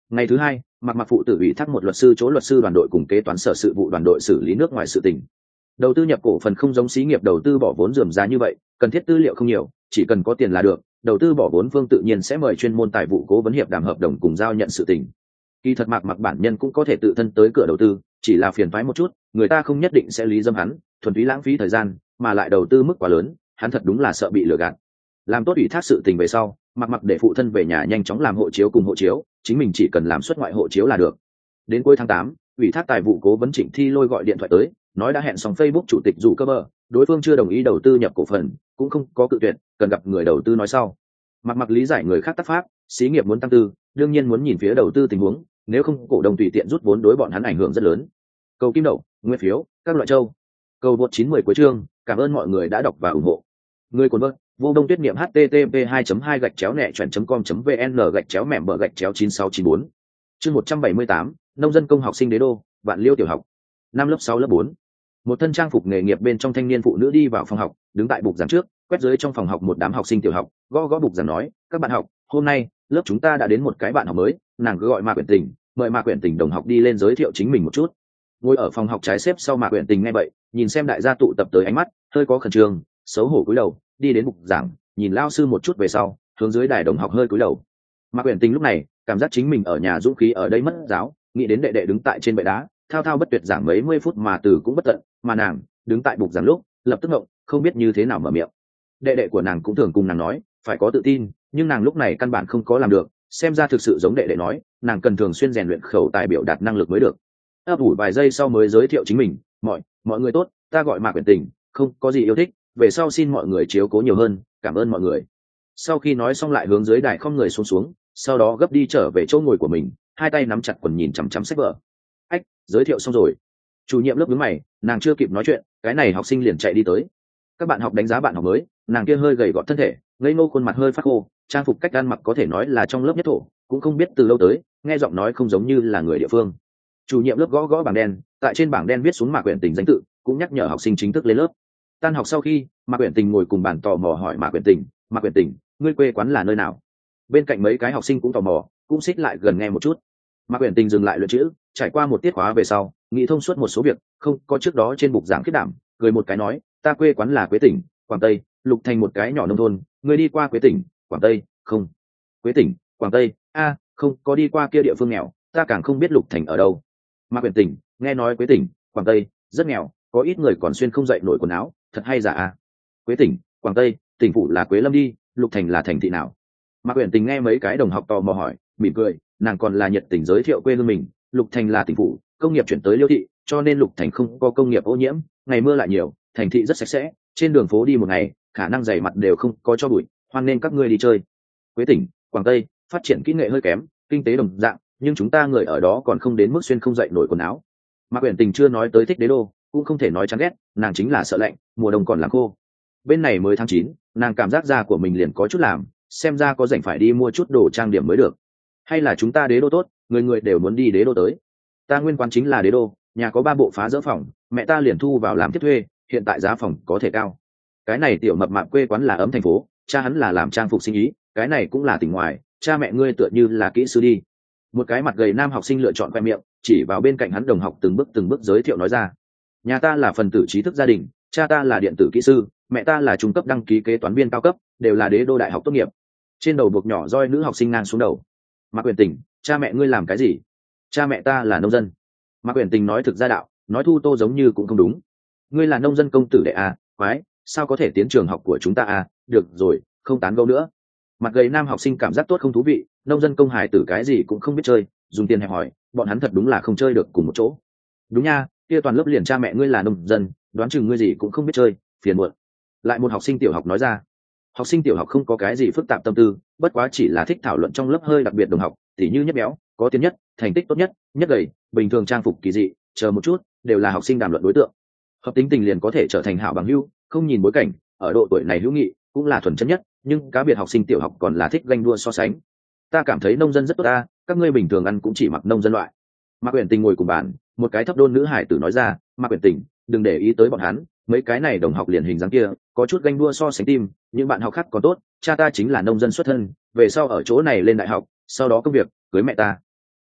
Ngày thứ hai, mặc mặc phụ tử ủy thác một luật sư chỗ luật sư đoàn đội cùng kế toán sở sự vụ đoàn đội xử lý nước ngoài sự tình. Đầu tư nhập cổ phần không giống xí nghiệp đầu tư bỏ vốn rườm rà như vậy, cần thiết tư liệu không nhiều, chỉ cần có tiền là được. Đầu tư bỏ vốn phương tự nhiên sẽ mời chuyên môn tài vụ cố vấn hiệp đàm hợp đồng cùng giao nhận sự tình. Kỳ thật mạc mặc bản nhân cũng có thể tự thân tới cửa đầu tư, chỉ là phiền phái một chút, người ta không nhất định sẽ lý dâm hắn, thuần túy lãng phí thời gian, mà lại đầu tư mức quá lớn, hắn thật đúng là sợ bị lừa gạt. Làm tốt ủy thác sự tình về sau, mạc mặc để phụ thân về nhà nhanh chóng làm hộ chiếu cùng hộ chiếu, chính mình chỉ cần làm xuất ngoại hộ chiếu là được. Đến cuối tháng tám, ủy thác tài vụ cố vấn Trịnh Thi Lôi gọi điện thoại tới, nói đã hẹn xong Facebook chủ tịch dù cơ bờ, đối phương chưa đồng ý đầu tư nhập cổ phần, cũng không có cự tuyệt, cần gặp người đầu tư nói sau. Mặc mặc lý giải người khác tác pháp, xí nghiệp muốn tăng tư, đương nhiên muốn nhìn phía đầu tư tình huống, nếu không cổ đông tùy tiện rút vốn đối bọn hắn ảnh hưởng rất lớn. Cầu kim đậu, nguyên phiếu, các loại châu. Cầu một chín mười cuối chương, cảm ơn mọi người đã đọc và ủng hộ. Người cuốn vợt, vô đông tuyết niệm http hai hai gạch chéo nẹ chuyển com vn gạch chéo mẻm bờ gạch chéo chín sáu chín bốn. Chương một trăm bảy mươi tám, nông dân công học sinh đế đô, Vạn Liêu tiểu học. Năm lớp sáu lớp bốn. Một thân trang phục nghề nghiệp bên trong thanh niên phụ nữ đi vào phòng học, đứng tại bục giảng trước, quét dưới trong phòng học một đám học sinh tiểu học, gõ gõ bục giảng nói, các bạn học, hôm nay lớp chúng ta đã đến một cái bạn học mới, nàng cứ gọi Mạc Uyển Tình, mời Mạc Uyển Tình đồng học đi lên giới thiệu chính mình một chút. Ngồi ở phòng học trái xếp sau Mạc Uyển Tình nghe vậy, nhìn xem đại gia tụ tập tới ánh mắt, hơi có khẩn trương, xấu hổ cúi đầu, đi đến bục giảng, nhìn lao sư một chút về sau, hướng dưới đài đồng học hơi cúi đầu. Mạc Uyển Tình lúc này, cảm giác chính mình ở nhà dũng khí ở đây mất giáo, nghĩ đến đệ đệ đứng tại trên bệ đá, thao thao bất tuyệt giảng mấy mươi phút mà từ cũng bất tận, mà nàng đứng tại bục giảng lúc, lập tức ngộng, không biết như thế nào mở miệng. Đệ đệ của nàng cũng thường cùng nàng nói, phải có tự tin, nhưng nàng lúc này căn bản không có làm được, xem ra thực sự giống đệ đệ nói, nàng cần thường xuyên rèn luyện khẩu tài biểu đạt năng lực mới được. Ấp ủ vài giây sau mới giới thiệu chính mình, mọi mọi người tốt, ta gọi Mạc Uyển Tình, không có gì yêu thích, về sau xin mọi người chiếu cố nhiều hơn, cảm ơn mọi người. Sau khi nói xong lại hướng dưới đài không người xuống xuống, sau đó gấp đi trở về chỗ ngồi của mình, hai tay nắm chặt quần nhìn chằm chằm sách vở. Ách, giới thiệu xong rồi. Chủ nhiệm lớp nhướng mày, nàng chưa kịp nói chuyện, cái này học sinh liền chạy đi tới. Các bạn học đánh giá bạn học mới, nàng kia hơi gầy gò thân thể, ngây ngô khuôn mặt hơi phát khô, trang phục cách ăn mặc có thể nói là trong lớp nhất thổ, cũng không biết từ lâu tới, nghe giọng nói không giống như là người địa phương. Chủ nhiệm lớp gõ gõ bảng đen, tại trên bảng đen viết xuống Mạc Uyển Tình danh tự, cũng nhắc nhở học sinh chính thức lên lớp. Tan học sau khi, Mạc Uyển Tình ngồi cùng bàn tò mò hỏi Mạc Uyển Tình, Mạc Uyển Tình, ngươi quê quán là nơi nào? Bên cạnh mấy cái học sinh cũng tò mò, cũng xích lại gần nghe một chút. Mạc Uyển Tình dừng lại luyện chữ, trải qua một tiết khóa về sau, nghĩ thông suốt một số việc, không có trước đó trên bục giảng khiết đảm, cười một cái nói, ta quê quán là Quế Tỉnh, Quảng Tây, Lục Thành một cái nhỏ nông thôn, ngươi đi qua Quế Tỉnh, Quảng Tây, không? Quế Tỉnh, Quảng Tây, a, không, có đi qua kia địa phương nghèo, ta càng không biết Lục Thành ở đâu. Mạc Uyển Tình, nghe nói Quế Tỉnh, Quảng Tây rất nghèo, có ít người còn xuyên không dậy nổi quần áo, thật hay giả à? Quế Tỉnh, Quảng Tây, tỉnh phủ là Quế Lâm đi, Lục Thành là thành thị nào? Mạc Uyển Tình nghe mấy cái đồng học tò mò hỏi, mỉm cười, nàng còn là nhiệt tình giới thiệu quê hương mình, Lục Thành là tỉnh phủ, công nghiệp chuyển tới Liêu thị, cho nên Lục Thành không có công nghiệp ô nhiễm, ngày mưa lại nhiều, thành thị rất sạch sẽ, trên đường phố đi một ngày, khả năng giày mặt đều không có cho bụi, hoan nên các ngươi đi chơi. Quế Tỉnh, Quảng Tây, phát triển kỹ nghệ hơi kém, kinh tế đồng dạng, nhưng chúng ta người ở đó còn không đến mức xuyên không dậy nổi quần áo. Mạc Uyển Tình chưa nói tới thích đế đô, cũng không thể nói chán ghét, nàng chính là sợ lạnh, mùa đông còn làm khô. Bên này mới tháng chín, nàng cảm giác da của mình liền có chút làm, xem ra có rảnh phải đi mua chút đồ trang điểm mới được. Hay là chúng ta đế đô tốt, người người đều muốn đi đế đô tới. Ta nguyên quán chính là đế đô, nhà có ba bộ phá dỡ phòng, mẹ ta liền thu vào làm tiếp thuê, hiện tại giá phòng có thể cao. Cái này tiểu mập mạp quê quán là ấm thành phố, cha hắn là làm trang phục sinh ý, cái này cũng là tỉnh ngoài, cha mẹ ngươi tựa như là kỹ sư đi. Một cái mặt gầy nam học sinh lựa chọn khoe miệng, chỉ vào bên cạnh hắn đồng học từng bước từng bước giới thiệu nói ra. Nhà ta là phần tử trí thức gia đình, cha ta là điện tử kỹ sư, mẹ ta là trung cấp đăng ký kế toán viên cao cấp, đều là đế đô đại học tốt nghiệp. Trên đầu buộc nhỏ roi nữ học sinh ngang xuống đầu. Mạc Uyển Tình, cha mẹ ngươi làm cái gì? Cha mẹ ta là nông dân. Mạc Uyển Tình nói thực ra đạo, nói thu tô giống như cũng không đúng. Ngươi là nông dân công tử đệ à? Quái, sao có thể tiến trường học của chúng ta à? Được rồi, không tán gẫu nữa. Mặt gầy nam học sinh cảm giác tốt không thú vị, nông dân công hài tử cái gì cũng không biết chơi, dùng tiền hẹp hỏi, bọn hắn thật đúng là không chơi được cùng một chỗ. Đúng nha, kia toàn lớp liền cha mẹ ngươi là nông dân, đoán chừng ngươi gì cũng không biết chơi, phiền muộn. Lại một học sinh tiểu học nói ra. Học sinh tiểu học không có cái gì phức tạp tâm tư, bất quá chỉ là thích thảo luận trong lớp hơi đặc biệt đồng học, tỉ như nhất béo, có tiền nhất, thành tích tốt nhất, nhất gầy, bình thường trang phục kỳ dị, chờ một chút, đều là học sinh đàm luận đối tượng. Hợp tính tình liền có thể trở thành hảo bằng hữu, không nhìn bối cảnh, ở độ tuổi này hữu nghị cũng là thuần chân nhất, nhưng cá biệt học sinh tiểu học còn là thích ganh đua so sánh. Ta cảm thấy nông dân rất tốt ta, các ngươi bình thường ăn cũng chỉ mặc nông dân loại. Mạc Uyển Tình ngồi cùng bàn, một cái thấp đôn nữ hải tử nói ra, Mạc Uyển Tình, đừng để ý tới bọn hắn, mấy cái này đồng học liền hình dáng kia, có chút ganh đua so sánh tim, những bạn học khác còn tốt, cha ta chính là nông dân xuất thân, về sau ở chỗ này lên đại học, sau đó công việc, cưới mẹ ta.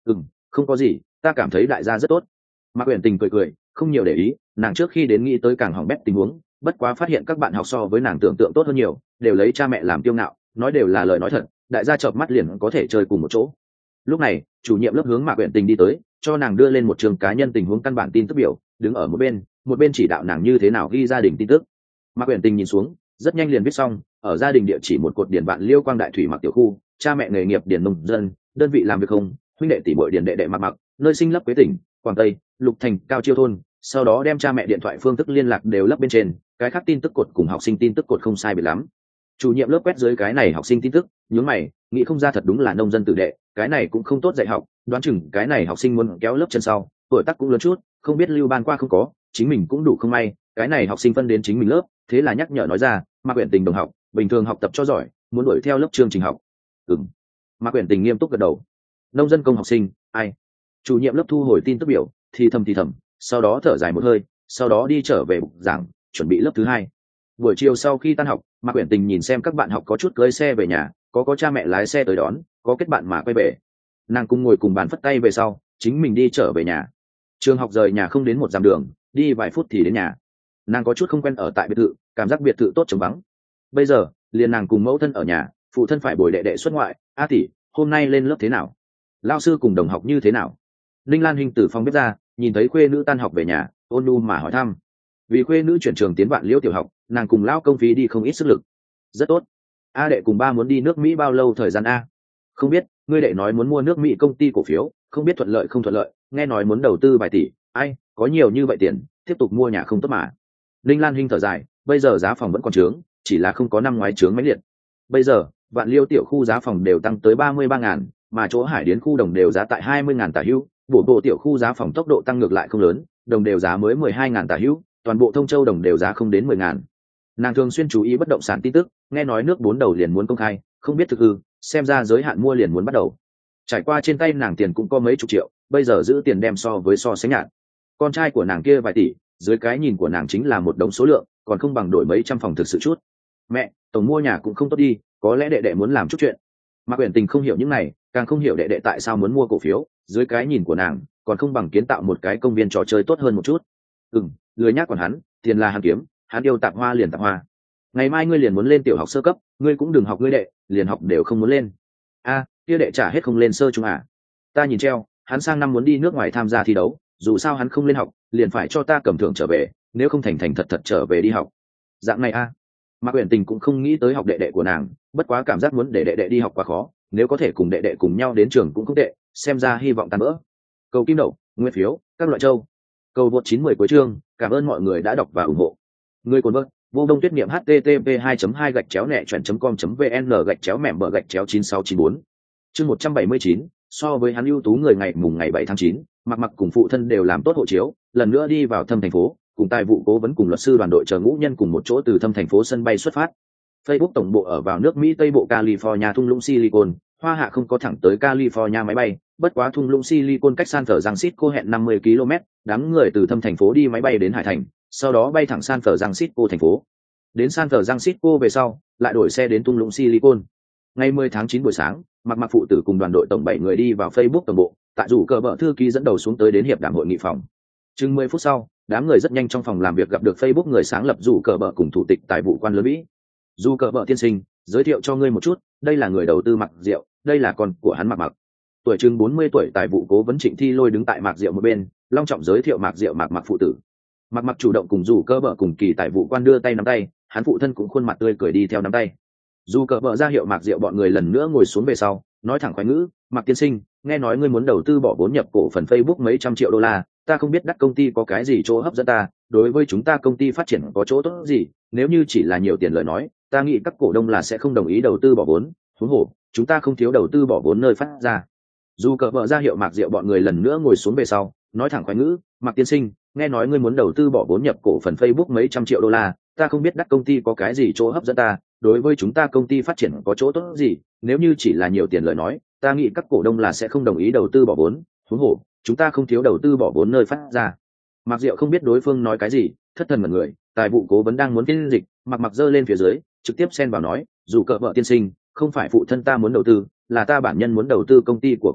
Ừ, không có gì, ta cảm thấy đại gia rất tốt. Mạc Uyển Tình cười cười, không nhiều để ý, nàng trước khi đến nghĩ tới càng hỏng bét tình huống, bất quá phát hiện các bạn học so với nàng tưởng tượng tốt hơn nhiều, đều lấy cha mẹ làm kiêu ngạo, nói đều là lời nói thật, đại gia chợp mắt liền có thể chơi cùng một chỗ. Lúc này, chủ nhiệm lớp hướng Mạc Uyển Tình đi tới, cho nàng đưa lên một trường cá nhân tình huống căn bản tin tức biểu, đứng ở một bên, một bên chỉ đạo nàng như thế nào ghi gia đình tin tức. Mạc Uyển Tình nhìn xuống, rất nhanh liền viết xong, ở gia đình địa chỉ một cột điển vạn Liêu Quang Đại Thủy Mặc tiểu khu, cha mẹ nghề nghiệp điển nông dân, đơn vị làm việc không, huynh đệ tỷ muội điển đệ đệ Mặc Mặc, nơi sinh lấp Quế tỉnh, Quảng Tây, Lục Thành, Cao Chiêu thôn, sau đó đem cha mẹ điện thoại phương thức liên lạc đều lấp bên trên, cái khác tin tức cột cùng học sinh tin tức cột không sai biệt lắm. Chủ nhiệm lớp quét dưới cái này học sinh tin tức, nhướng mày, nghĩ không ra thật đúng là nông dân tử đệ, cái này cũng không tốt dạy học, đoán chừng cái này học sinh muốn kéo lớp chân sau, tuổi tác cũng lớn chút, không biết lưu ban qua không có, chính mình cũng đủ không may, cái này học sinh phân đến chính mình lớp, thế là nhắc nhở nói ra, Mạc Uyển Tình đồng học, bình thường học tập cho giỏi, muốn đuổi theo lớp chương trình học. Ừm. Mạc Uyển Tình nghiêm túc gật đầu. Nông dân công học sinh, ai? Chủ nhiệm lớp thu hồi tin tức biểu, thì thầm thì thầm, sau đó thở dài một hơi, sau đó đi trở về bục giảng, chuẩn bị lớp thứ hai. Buổi chiều sau khi tan học, Mạc Uyển Tình nhìn xem các bạn học có chút cưỡi xe về nhà, có có cha mẹ lái xe tới đón, có kết bạn mà quay về. Nàng cùng ngồi cùng bàn phất tay về sau, chính mình đi trở về nhà. Trường học rời nhà không đến một dặm đường, đi vài phút thì đến nhà. Nàng có chút không quen ở tại biệt thự, cảm giác biệt thự tốt trống vắng. Bây giờ, liền nàng cùng mẫu thân ở nhà, phụ thân phải bồi đệ đệ xuất ngoại. A tỷ, hôm nay lên lớp thế nào? Lao sư cùng đồng học như thế nào? Linh Lan Hinh từ phòng bếp ra, nhìn thấy khuê nữ tan học về nhà, ôn nhu mà hỏi thăm. Vì khuê nữ chuyển trường tiến Vạn Liễu tiểu học, nàng cùng lao công phí đi không ít sức lực. Rất tốt. A đệ cùng ba muốn đi nước Mỹ bao lâu thời gian a? Không biết, ngươi đệ nói muốn mua nước Mỹ công ty cổ phiếu, không biết thuận lợi không thuận lợi, nghe nói muốn đầu tư vài tỷ, ai, có nhiều như vậy tiền, tiếp tục mua nhà không tốt mà. Linh Lan Hinh thở dài, bây giờ giá phòng vẫn còn trướng, chỉ là không có năm ngoái trướng mãnh liệt. Bây giờ, Vạn Liêu tiểu khu giá phòng đều tăng tới ba mươi ba ngàn, mà chỗ Hải Điến khu đồng đều giá tại hai mươi ngàn tả hữu, bộ bộ tiểu khu giá phòng tốc độ tăng ngược lại không lớn, đồng đều giá mới mười hai ngàn tả hữu, toàn bộ Thông Châu đồng đều giá không đến mười ngàn. Nàng thường xuyên chú ý bất động sản tin tức, nghe nói nước bốn đầu liền muốn công khai, không biết thực hư, xem ra giới hạn mua liền muốn bắt đầu. Trải qua trên tay nàng tiền cũng có mấy chục triệu, bây giờ giữ tiền đem so với so sánh nhạt. Con trai của nàng kia vài tỷ, dưới cái nhìn của nàng chính là một đống số lượng, còn không bằng đổi mấy trăm phòng thực sự chút. Mẹ, tổng mua nhà cũng không tốt đi, có lẽ đệ đệ muốn làm chút chuyện. Mạc Uyển Tình không hiểu những này, càng không hiểu đệ đệ tại sao muốn mua cổ phiếu, dưới cái nhìn của nàng, còn không bằng kiến tạo một cái công viên trò chơi tốt hơn một chút. Ừm, lười nhác còn hắn, tiền là hắn kiếm, hắn yêu tạp hoa liền tạp hoa. Ngày mai ngươi liền muốn lên tiểu học sơ cấp, ngươi cũng đừng học ngươi đệ, liền học đều không muốn lên. A, kia đệ trả hết không lên sơ trung à? Ta nhìn treo, hắn sang năm muốn đi nước ngoài tham gia thi đấu, dù sao hắn không lên học, liền phải cho ta cầm thưởng trở về, nếu không thành thành thật thật trở về đi học. Dạng này a. Mạc Uyển Tình cũng không nghĩ tới học đệ đệ của nàng, bất quá cảm giác muốn để đệ đệ đi học quá khó, nếu có thể cùng đệ đệ cùng nhau đến trường cũng không tệ, xem ra hy vọng tan vỡ. Cầu kim đậu, nguyên phiếu, các loại châu. Cầu vượt chín mười cuối chương, cảm ơn mọi người đã đọc và ủng hộ. Người cuốn vợt, vô đông tuyết niệm http hai hai gạch chéo nẹ chuyển com vn gạch chéo mẻm bờ gạch chéo chín sáu chín bốn. Chương một trăm bảy mươi chín, so với hắn ưu tú người ngày mùng ngày bảy tháng chín, Mặc Mặc cùng phụ thân đều làm tốt hộ chiếu, lần nữa đi vào Thâm thành phố, cùng tài vụ cố vấn cùng luật sư đoàn đội chờ ngũ nhân cùng một chỗ từ Thâm thành phố sân bay xuất phát. Facebook tổng bộ ở vào nước Mỹ Tây bộ California thung lũng Silicon, Hoa Hạ không có thẳng tới California máy bay, bất quá thung lũng Silicon cách San Francisco hẹn năm mươi ki lô mét, đám người từ Thâm thành phố đi máy bay đến Hải Thành, sau đó bay thẳng San Francisco thành phố. Đến San Francisco về sau, lại đổi xe đến thung lũng Silicon. Ngày mười tháng chín buổi sáng, Mặc Mặc phụ tử cùng đoàn đội tổng bảy người đi vào Facebook tổng bộ, tại rủ cờ bợ thư ký dẫn đầu xuống tới đến hiệp đàm hội nghị phòng. Chừng mười phút sau, đám người rất nhanh trong phòng làm việc gặp được Facebook người sáng lập rủ cờ bợ cùng thủ tịch tài vụ quan lớn Mỹ. Rủ cờ bợ tiên sinh, giới thiệu cho ngươi một chút, đây là người đầu tư Mạc Diệu, đây là con của hắn Mạc Mặc. Tuổi chừng bốn mươi tuổi tài vụ cố vấn Trịnh Thi Lôi đứng tại Mạc Diệu một bên, long trọng giới thiệu Mạc Diệu Mạc Mặc phụ tử. Mạc Mặc chủ động cùng rủ cờ bợ cùng kỳ tài vụ quan đưa tay nắm tay, hắn phụ thân cũng khuôn mặt tươi cười đi theo nắm tay. Dù cờ vợ ra hiệu Mạc Diệu bọn người lần nữa ngồi xuống về sau, nói thẳng khoái ngữ, Mạc tiên sinh, nghe nói ngươi muốn đầu tư bỏ vốn nhập cổ phần Facebook mấy trăm triệu đô la, ta không biết đắt công ty có cái gì chỗ hấp dẫn ta, đối với chúng ta công ty phát triển có chỗ tốt gì, nếu như chỉ là nhiều tiền lời nói, ta nghĩ các cổ đông là sẽ không đồng ý đầu tư bỏ vốn, huống hồ, chúng ta không thiếu đầu tư bỏ vốn nơi phát ra. Dù cờ vợ ra hiệu Mạc Diệu bọn người lần nữa ngồi xuống về sau, nói thẳng khoái ngữ, Mạc tiên sinh, nghe nói ngươi muốn đầu tư bỏ vốn nhập cổ phần Facebook mấy trăm triệu đô la, ta không biết đắt công ty có cái gì chỗ hấp dẫn ta, đối với chúng ta công ty phát triển có chỗ tốt gì, nếu như chỉ là nhiều tiền lời nói, ta nghĩ các cổ đông là sẽ không đồng ý đầu tư bỏ vốn, huống hồ, chúng ta không thiếu đầu tư bỏ vốn nơi phát ra. Mạc Diệu không biết đối phương nói cái gì, thất thần mật người, tài vụ cố vấn đang muốn phiên dịch, Mặc Mặc giơ lên phía dưới, trực tiếp xen vào nói, dù cờ vợ tiên sinh, không phải phụ thân ta muốn đầu tư, là ta bản nhân muốn đầu tư công ty của các ngươi,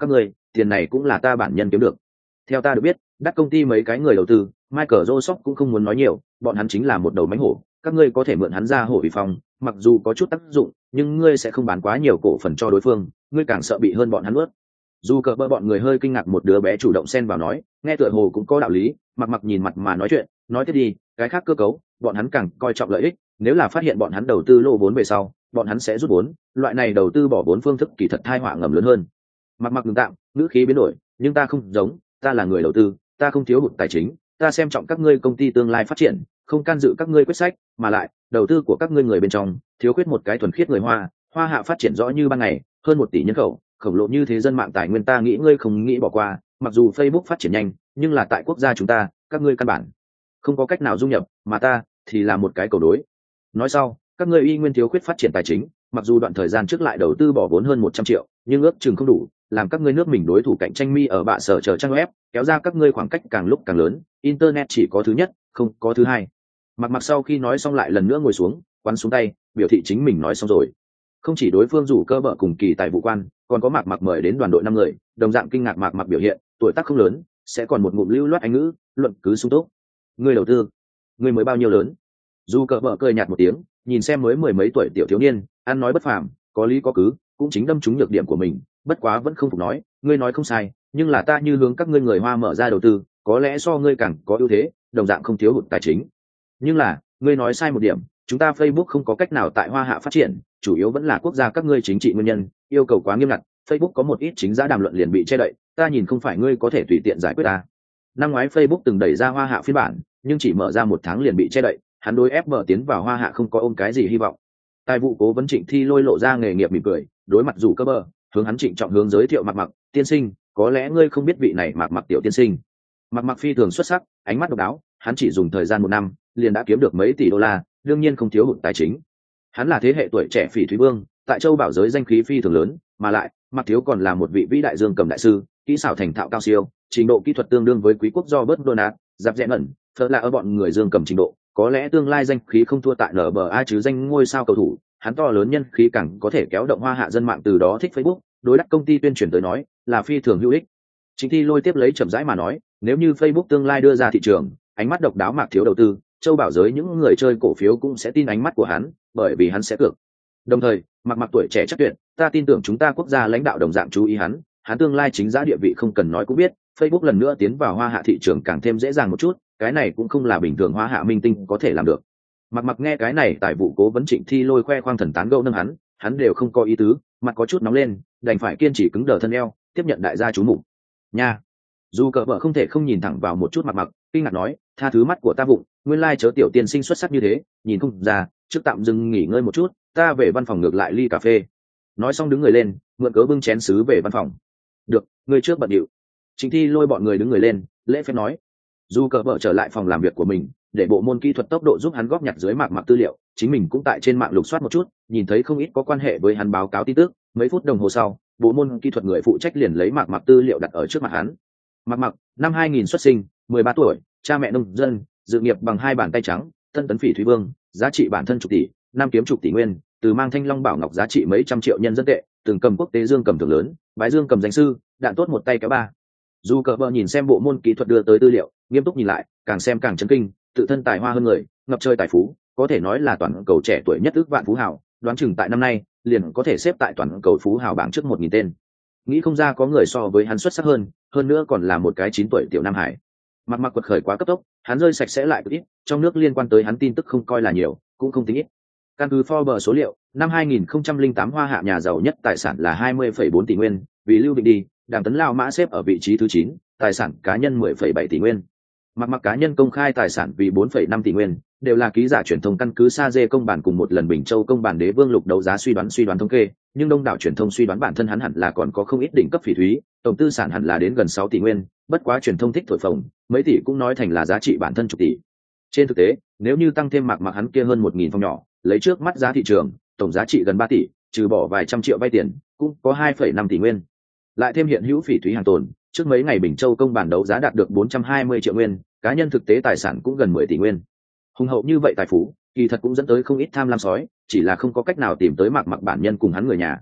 tiền này cũng là ta bản nhân kiếm được. Theo ta được biết, đắt công ty mấy cái người đầu tư, Michael Joseph cũng không muốn nói nhiều, bọn hắn chính là một đầu mánh hổ, các ngươi có thể mượn hắn ra hổ vì phòng, mặc dù có chút tác dụng, nhưng ngươi sẽ không bán quá nhiều cổ phần cho đối phương, ngươi càng sợ bị hơn bọn hắn nuốt. Dù cờ bơ bọn người hơi kinh ngạc, một đứa bé chủ động xen vào nói, nghe tựa hồ cũng có đạo lý, mặc mặc nhìn mặt mà nói chuyện, nói tiếp đi, cái khác cơ cấu, bọn hắn càng coi trọng lợi ích, nếu là phát hiện bọn hắn đầu tư lỗ vốn về sau, bọn hắn sẽ rút vốn, loại này đầu tư bỏ vốn phương thức kỳ thật tai họa ngầm lớn hơn. Mặc mặc ngừng tạm, ngữ khí biến đổi, nhưng ta không giống, ta là người đầu tư, ta không thiếu hụt tài chính, ta xem trọng các ngươi công ty tương lai phát triển, không can dự các ngươi quyết sách, mà lại đầu tư của các ngươi người bên trong thiếu khuyết một cái thuần khiết người hoa. Hoa Hạ phát triển rõ như ban ngày, hơn một tỷ nhân khẩu, khổng lồ như thế dân mạng tài nguyên, ta nghĩ ngươi không nghĩ bỏ qua. Mặc dù Facebook phát triển nhanh, nhưng là tại quốc gia chúng ta, các ngươi căn bản không có cách nào dung nhập, mà ta thì là một cái cầu đối. Nói sau, các ngươi y nguyên thiếu khuyết phát triển tài chính, mặc dù đoạn thời gian trước lại đầu tư bỏ vốn hơn một trăm triệu, nhưng ước chừng không đủ làm các ngươi nước mình đối thủ cạnh tranh mi ở bạ sở chờ trang web, kéo ra các ngươi khoảng cách càng lúc càng lớn. Internet chỉ có thứ nhất, không có thứ hai. Mặc mặc sau khi nói xong lại lần nữa ngồi xuống, quắn xuống tay, biểu thị chính mình nói xong rồi. Không chỉ đối phương rủ cơ bợ cùng kỳ tài vụ quan, còn có Mạc Mặc mời đến đoàn đội năm người, đồng dạng kinh ngạc Mạc Mặc biểu hiện, tuổi tác không lớn, sẽ còn một ngụm lưu loát Anh ngữ, luận cứ sung túc. Ngươi đầu tư, ngươi mới bao nhiêu lớn? Dù cờ bợ cười nhạt một tiếng, nhìn xem mới mười mấy tuổi tiểu thiếu niên, ăn nói bất phàm, có lý có cứ, cũng chính đâm trúng nhược điểm của mình, bất quá vẫn không phục nói, ngươi nói không sai, nhưng là ta như hướng các ngươi người Hoa mở ra đầu tư, có lẽ so ngươi càng có ưu thế, đồng dạng không thiếu hụt tài chính. Nhưng là, ngươi nói sai một điểm, chúng ta Facebook không có cách nào tại Hoa Hạ phát triển, chủ yếu vẫn là quốc gia các ngươi chính trị nguyên nhân, yêu cầu quá nghiêm ngặt, Facebook có một ít chính giá đàm luận liền bị che đậy, ta nhìn không phải ngươi có thể tùy tiện giải quyết ta. Năm ngoái Facebook từng đẩy ra Hoa Hạ phiên bản, nhưng chỉ mở ra một tháng liền bị che đậy, hắn đối ép mở tiến vào Hoa Hạ không có ôm cái gì hy vọng. Tài vụ cố vấn Trịnh Thi Lôi lộ ra nghề nghiệp mỉm cười, đối mặt rủ cơ bờ, hướng hắn trịnh trọng hướng giới thiệu Mạc Mặc tiên sinh, có lẽ ngươi không biết vị này Mạc Mặc tiểu tiên sinh. Mạc Mặc phi thường xuất sắc, ánh mắt độc đáo, hắn chỉ dùng thời gian một năm liền đã kiếm được mấy tỷ đô la, đương nhiên không thiếu hụt tài chính. Hắn là thế hệ tuổi trẻ phỉ thúy vương, tại châu bảo giới danh khí phi thường lớn, mà lại Mạc thiếu còn là một vị vĩ đại dương cầm đại sư, kỹ xảo thành thạo cao siêu, trình độ kỹ thuật tương đương với quý quốc do bớt Donald, giáp rẽ ẩn, phớt là ở bọn người dương cầm trình độ, có lẽ tương lai danh khí không thua tại en bê a chứ danh ngôi sao cầu thủ. Hắn to lớn nhân khí càng có thể kéo động Hoa Hạ dân mạng từ đó thích Facebook, đối đắc công ty tuyên truyền tới nói là phi thường hữu ích. Chính Thi Lôi tiếp lấy chậm rãi mà nói, nếu như Facebook tương lai đưa ra thị trường, ánh mắt độc đáo Mạc thiếu đầu tư, châu bảo giới những người chơi cổ phiếu cũng sẽ tin ánh mắt của hắn, bởi vì hắn sẽ cược. Đồng thời, Mạc Mặc tuổi trẻ chắc tuyệt, ta tin tưởng chúng ta quốc gia lãnh đạo đồng dạng chú ý hắn, hắn tương lai chính giá địa vị không cần nói cũng biết, Facebook lần nữa tiến vào Hoa Hạ thị trường càng thêm dễ dàng một chút, cái này cũng không là bình thường Hoa Hạ minh tinh có thể làm được. Mặc Mặc nghe cái này, tài vụ cố vấn Trịnh Thi Lôi khoe khoang thần tán gẫu nâng hắn, hắn đều không có ý tứ, mặt có chút nóng lên, đành phải kiên trì cứng đờ thân eo, tiếp nhận đại gia chú mục. Nha. Dù cờ vợ không thể không nhìn thẳng vào một chút Mặc Mặc, kinh ngạc nói, tha thứ mắt của ta vụng, nguyên lai chớ tiểu tiên sinh xuất sắc như thế, nhìn không ra, trước tạm dừng nghỉ ngơi một chút, ta về văn phòng ngược lại ly cà phê. Nói xong đứng người lên, mượn cớ bưng chén sứ về văn phòng. Được, ngươi trước bận điệu. Trịnh Thi Lôi bọn người đứng người lên, lễ phép nói. Dù cờ vợ trở lại phòng làm việc của mình, để bộ môn kỹ thuật tốc độ giúp hắn góp nhặt dưới Mạc Mặc tư liệu, chính mình cũng tại trên mạng lục soát một chút, nhìn thấy không ít có quan hệ với hắn báo cáo tin tức. Mấy phút đồng hồ sau, bộ môn kỹ thuật người phụ trách liền lấy Mạc Mặc tư liệu đặt ở trước mặt hắn. Mạc Mặc, năm hai nghìn xuất sinh, mười ba tuổi, cha mẹ nông dân, dự nghiệp bằng hai bàn tay trắng, tân tấn phỉ thúy vương, giá trị bản thân chục tỷ, năm kiếm chục tỷ nguyên, từ mang thanh long bảo ngọc giá trị mấy trăm triệu nhân dân tệ, từng cầm quốc tế dương cầm thưởng lớn, bái dương cầm danh sư, đạn tốt một tay kéo ba. Dù cờ bờ nhìn xem bộ môn kỹ thuật đưa tới tư liệu, nghiêm túc nhìn lại, càng xem càng chấn kinh, tự thân tài hoa hơn người, ngập trời tài phú, có thể nói là toàn cầu trẻ tuổi nhất ước vạn phú hào, đoán chừng tại năm nay liền có thể xếp tại toàn cầu phú hào bảng trước một nghìn tên. Nghĩ không ra có người so với hắn xuất sắc hơn, hơn nữa còn là một cái chín tuổi tiểu nam hải. Mặc Mặc quật khởi quá cấp tốc, hắn rơi sạch sẽ lại cực ít, trong nước liên quan tới hắn tin tức không coi là nhiều, cũng không tính ít. Căn cứ Forbes số liệu, năm hai nghìn không trăm lẻ tám Hoa Hạ nhà giàu nhất tài sản là hai mươi phẩy bốn tỷ nguyên, vì Lưu Định đi, Đàm Tấn Lao Mã xếp ở vị trí thứ chín, tài sản cá nhân mười phẩy bảy tỷ nguyên. Mặc Mặc cá nhân công khai tài sản vì bốn phẩy năm tỷ nguyên, đều là ký giả truyền thông căn cứ Sa Dê công bản cùng một lần Bình Châu công bản đế vương lục đấu giá suy đoán suy đoán thống kê, nhưng đông đảo truyền thông suy đoán bản thân hắn hẳn là còn có không ít đỉnh cấp phỉ thúy, tổng tư sản hẳn là đến gần sáu tỷ nguyên, bất quá truyền thông thích thổi phồng, mấy tỷ cũng nói thành là giá trị bản thân chục tỷ. Trên thực tế, nếu như tăng thêm Mạc Mặc hắn kia hơn một nghìn phòng nhỏ, lấy trước mắt giá thị trường, tổng giá trị gần ba tỷ, trừ bỏ vài trăm triệu vay tiền, cũng có hai phẩy năm tỷ nguyên. Lại thêm hiện hữu phỉ thúy hàng tồn, trước mấy ngày Bình Châu công bản đấu giá đạt được bốn trăm hai mươi triệu nguyên, cá nhân thực tế tài sản cũng gần mười tỷ nguyên. Hùng hậu như vậy tài phú, kỳ thật cũng dẫn tới không ít tham lam sói, chỉ là không có cách nào tìm tới Mạc Mặc bản nhân cùng hắn người nhà.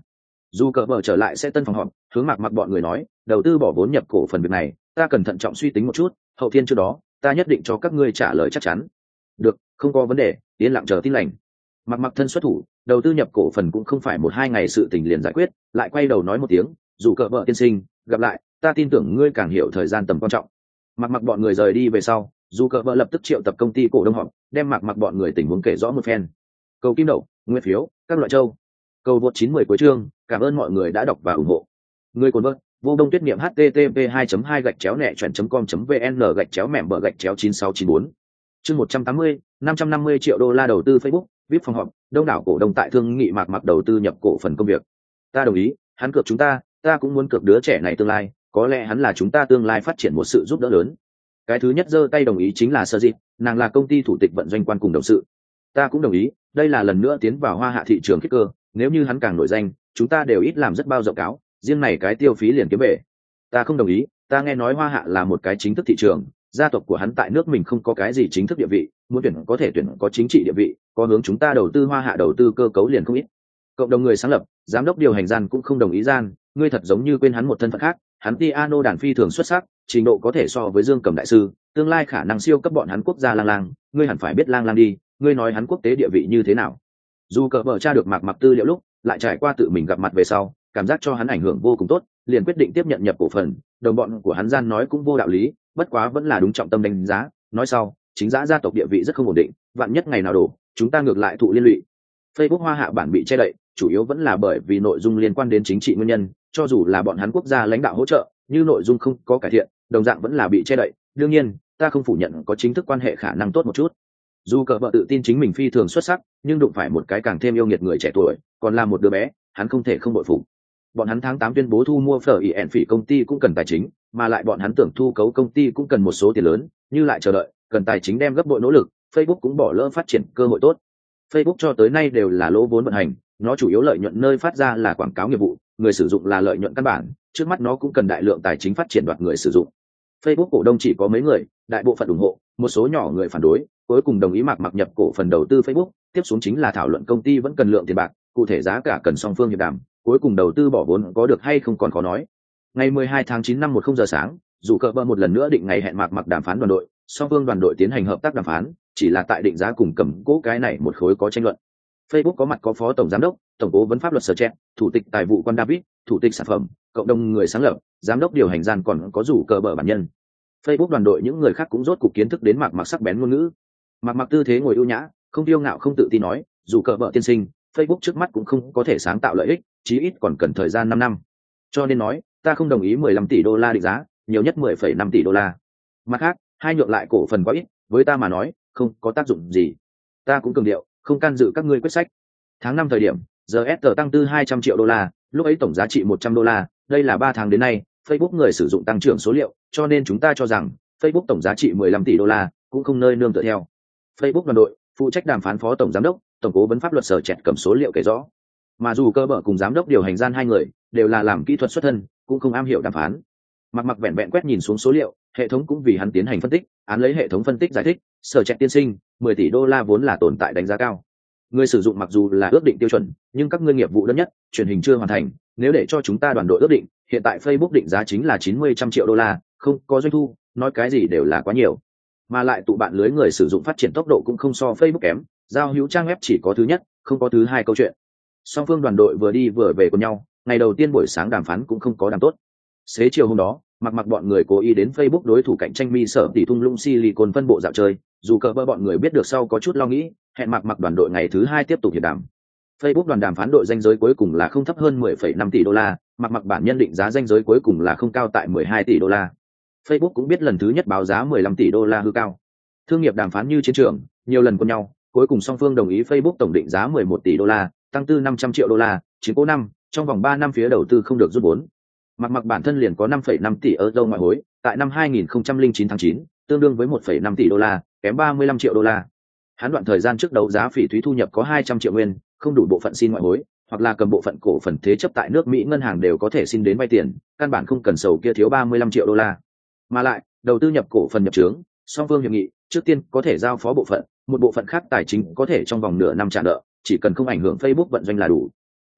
Dù cờ bờ trở lại sẽ tân phòng họp, hướng Mạc Mặc bọn người nói, đầu tư bỏ vốn nhập cổ phần việc này, ta cần thận trọng suy tính một chút, hậu thiên trước đó, ta nhất định cho các ngươi trả lời chắc chắn. Được, không có vấn đề, yên lặng chờ tin lành. Mạc Mặc thân xuất thủ, đầu tư nhập cổ phần cũng không phải một hai ngày sự tình liền giải quyết, lại quay đầu nói một tiếng, dù cờ bờ tiên sinh, gặp lại, ta tin tưởng ngươi càng hiểu thời gian tầm quan trọng. Mạc Mặc bọn người rời đi về sau, dù cờ bờ lập tức triệu tập công ty cổ đông họp, đem Mạc Mặc bọn người tình huống kể rõ một phen. Cầu kim đậu, nguyên phiếu, các loại châu. Cầu vượt chín mươi cuối chương, cảm ơn mọi người đã đọc và ủng hộ. Người cồn vợt, vô đông tuyết niệm http hai hai gạch chéo nẹ chuyển com vn gạch chéo mẻm bờ gạch chéo chín sáu chín bốn. Chương một trăm tám mươi, năm trăm năm mươi triệu đô la đầu tư Facebook, vê i pê phòng họp, đông đảo cổ đông tại thương nghị Mạc Mặc đầu tư nhập cổ phần công việc. Ta đồng ý, hắn cược chúng ta, ta cũng muốn cược đứa trẻ này tương lai, có lẽ hắn là chúng ta tương lai phát triển một sự giúp đỡ lớn. Cái thứ nhất giơ tay đồng ý chính là Sơ Dịch, nàng là công ty thủ tịch vận doanh quan cùng đồng sự. Ta cũng đồng ý, đây là lần nữa tiến vào Hoa Hạ thị trường kích cơ, nếu như hắn càng nổi danh, chúng ta đều ít làm rất bao rộng cáo, riêng này cái tiêu phí liền kiếm về. Ta không đồng ý, ta nghe nói Hoa Hạ là một cái chính thức thị trường, gia tộc của hắn tại nước mình không có cái gì chính thức địa vị, muốn tuyển có thể tuyển có chính trị địa vị, có hướng chúng ta đầu tư Hoa Hạ đầu tư cơ cấu liền không ít. Cộng đồng người sáng lập, giám đốc điều hành gian cũng không đồng ý gian, ngươi thật giống như quên hắn một thân phận khác, hắn piano đàn phi thường xuất sắc, trình độ có thể so với Dương Cầm đại sư, tương lai khả năng siêu cấp bọn hắn quốc gia lang lang, ngươi hẳn phải biết lang lang đi, ngươi nói hắn quốc tế địa vị như thế nào. Dù cờ vợ tra được Mạc Mặc tư liệu lúc, lại trải qua tự mình gặp mặt về sau, cảm giác cho hắn ảnh hưởng vô cùng tốt, liền quyết định tiếp nhận nhập cổ phần. Đồng bọn của hắn gian nói cũng vô đạo lý, bất quá vẫn là đúng trọng tâm đánh giá. Nói sau, chính giá gia tộc địa vị rất không ổn định, vạn nhất ngày nào đổ, chúng ta ngược lại thụ liên lụy. Facebook Hoa Hạ bản bị che đậy, chủ yếu vẫn là bởi vì nội dung liên quan đến chính trị nguyên nhân, cho dù là bọn hắn quốc gia lãnh đạo hỗ trợ, như nội dung không có cải thiện, đồng dạng vẫn là bị che đậy. Đương nhiên, ta không phủ nhận có chính thức quan hệ khả năng tốt một chút. Dù cờ vợ tự tin chính mình phi thường xuất sắc, nhưng đụng phải một cái càng thêm yêu nghiệt người trẻ tuổi, còn là một đứa bé, hắn không thể không bội phục. Bọn hắn tháng tám tuyên bố thu mua phở ỉ ẹn phỉ công ty cũng cần tài chính, mà lại bọn hắn tưởng thu cấu công ty cũng cần một số tiền lớn, như lại chờ đợi, cần tài chính đem gấp bội nỗ lực, Facebook cũng bỏ lỡ phát triển cơ hội tốt. Facebook cho tới nay đều là lỗ vốn vận hành, nó chủ yếu lợi nhuận nơi phát ra là quảng cáo nghiệp vụ, người sử dụng là lợi nhuận căn bản, trước mắt nó cũng cần đại lượng tài chính phát triển đoạt người sử dụng. Facebook cổ đông chỉ có mấy người, đại bộ phận ủng hộ, một số nhỏ người phản đối, cuối cùng đồng ý Mạc Mặc nhập cổ phần đầu tư Facebook, tiếp xuống chính là thảo luận công ty vẫn cần lượng tiền bạc, cụ thể giá cả cần song phương hiệp đàm, cuối cùng đầu tư bỏ vốn có được hay không còn khó nói. Ngày mười hai tháng chín năm một không giờ sáng, dù cờ bơ một lần nữa định ngày hẹn Mạc Mặc đàm phán đoàn đội, song phương đoàn đội tiến hành hợp tác đàm phán, chỉ là tại định giá cùng cầm cố cái này một khối có tranh luận. Facebook có mặt có phó tổng giám đốc, tổng cố vấn pháp luật sở chết, thủ tịch tài vụ quan David, thủ tịch sản phẩm, cộng đồng người sáng lập, giám đốc điều hành gian còn có rủ cờ bờ bản nhân. Facebook đoàn đội những người khác cũng rốt cục kiến thức đến Mạc Mặc sắc bén ngôn ngữ. Mạc Mặc tư thế ngồi ưu nhã, không tiêu ngạo không tự tin nói, dù cờ bờ tiên sinh, Facebook trước mắt cũng không có thể sáng tạo lợi ích, chí ít còn cần thời gian năm năm. Cho nên nói, ta không đồng ý mười lăm tỷ đô la định giá, nhiều nhất mười phẩy năm tỷ đô la. Mặt khác, hai nhượng lại cổ phần quá ít, với ta mà nói, không có tác dụng gì. Ta cũng cường điệu, không can dự các ngươi quyết sách. Tháng năm thời điểm, giê ét tê tăng tư hai trăm triệu đô la, lúc ấy tổng giá trị một trăm đô la, đây là ba tháng đến nay, Facebook người sử dụng tăng trưởng số liệu, cho nên chúng ta cho rằng Facebook tổng giá trị mười lăm tỷ đô la, cũng không nơi nương tựa theo. Facebook đoàn đội, phụ trách đàm phán phó tổng giám đốc, tổng cố vấn pháp luật sở chẹt cầm số liệu kể rõ. Mà dù cơ bợ cùng giám đốc điều hành gian hai người đều là làm kỹ thuật xuất thân, cũng không am hiểu đàm phán. Mặc Mặc vẹn vẹn quét nhìn xuống số liệu, hệ thống cũng vì hắn tiến hành phân tích, án lấy hệ thống phân tích giải thích, sở chẹt tiên sinh, mười tỷ đô la vốn là tồn tại đánh giá cao. Người sử dụng mặc dù là ước định tiêu chuẩn, nhưng các ngươi nghiệp vụ đơn nhất, truyền hình chưa hoàn thành, nếu để cho chúng ta đoàn đội ước định, hiện tại Facebook định giá chính là chín mươi trăm triệu đô la, không có doanh thu, nói cái gì đều là quá nhiều. Mà lại tụ bạn lưới người sử dụng phát triển tốc độ cũng không so Facebook kém, giao hữu trang web chỉ có thứ nhất, không có thứ hai câu chuyện. Song phương đoàn đội vừa đi vừa về cùng nhau, ngày đầu tiên buổi sáng đàm phán cũng không có đàm tốt. Xế chiều hôm đó, Mặc Mặc bọn người cố ý đến Facebook đối thủ cạnh tranh Mi Sở tỷ thung lũng Silicon phân bộ dạo chơi, dù cờ bơ bọn người biết được sau có chút lo nghĩ, hẹn Mặc Mặc đoàn đội ngày thứ hai tiếp tục hiệp đàm. Facebook đoàn đàm phán đội danh giới cuối cùng là không thấp hơn mười phẩy năm tỷ đô la, Mặc Mặc bản nhân định giá danh giới cuối cùng là không cao tại mười hai tỷ đô la. Facebook cũng biết lần thứ nhất báo giá mười lăm tỷ đô la hư cao. Thương nghiệp đàm phán như chiến trường, nhiều lần cùng nhau, cuối cùng song phương đồng ý Facebook tổng định giá mười một tỷ đô la, tăng tư năm trăm triệu đô la, chiếm cố năm, trong vòng ba năm phía đầu tư không được rút vốn. Mặc Mặc bản thân liền có năm phẩy năm tỷ euro ngoại hối, tại năm hai nghìn không trăm lẻ chín tháng chín, tương đương với một phẩy năm tỷ đô la, kém ba mươi lăm triệu đô la. Hắn đoạn thời gian trước đấu giá phỉ thúy thu nhập có hai trăm triệu nguyên, không đủ bộ phận xin ngoại hối, hoặc là cầm bộ phận cổ phần thế chấp tại nước Mỹ ngân hàng đều có thể xin đến vay tiền, căn bản không cần sầu kia thiếu ba mươi lăm triệu đô la. Mà lại, đầu tư nhập cổ phần nhập trướng, song phương hiệp nghị, trước tiên có thể giao phó bộ phận, một bộ phận khác tài chính có thể trong vòng nửa năm trả nợ, chỉ cần không ảnh hưởng Facebook vận doanh là đủ.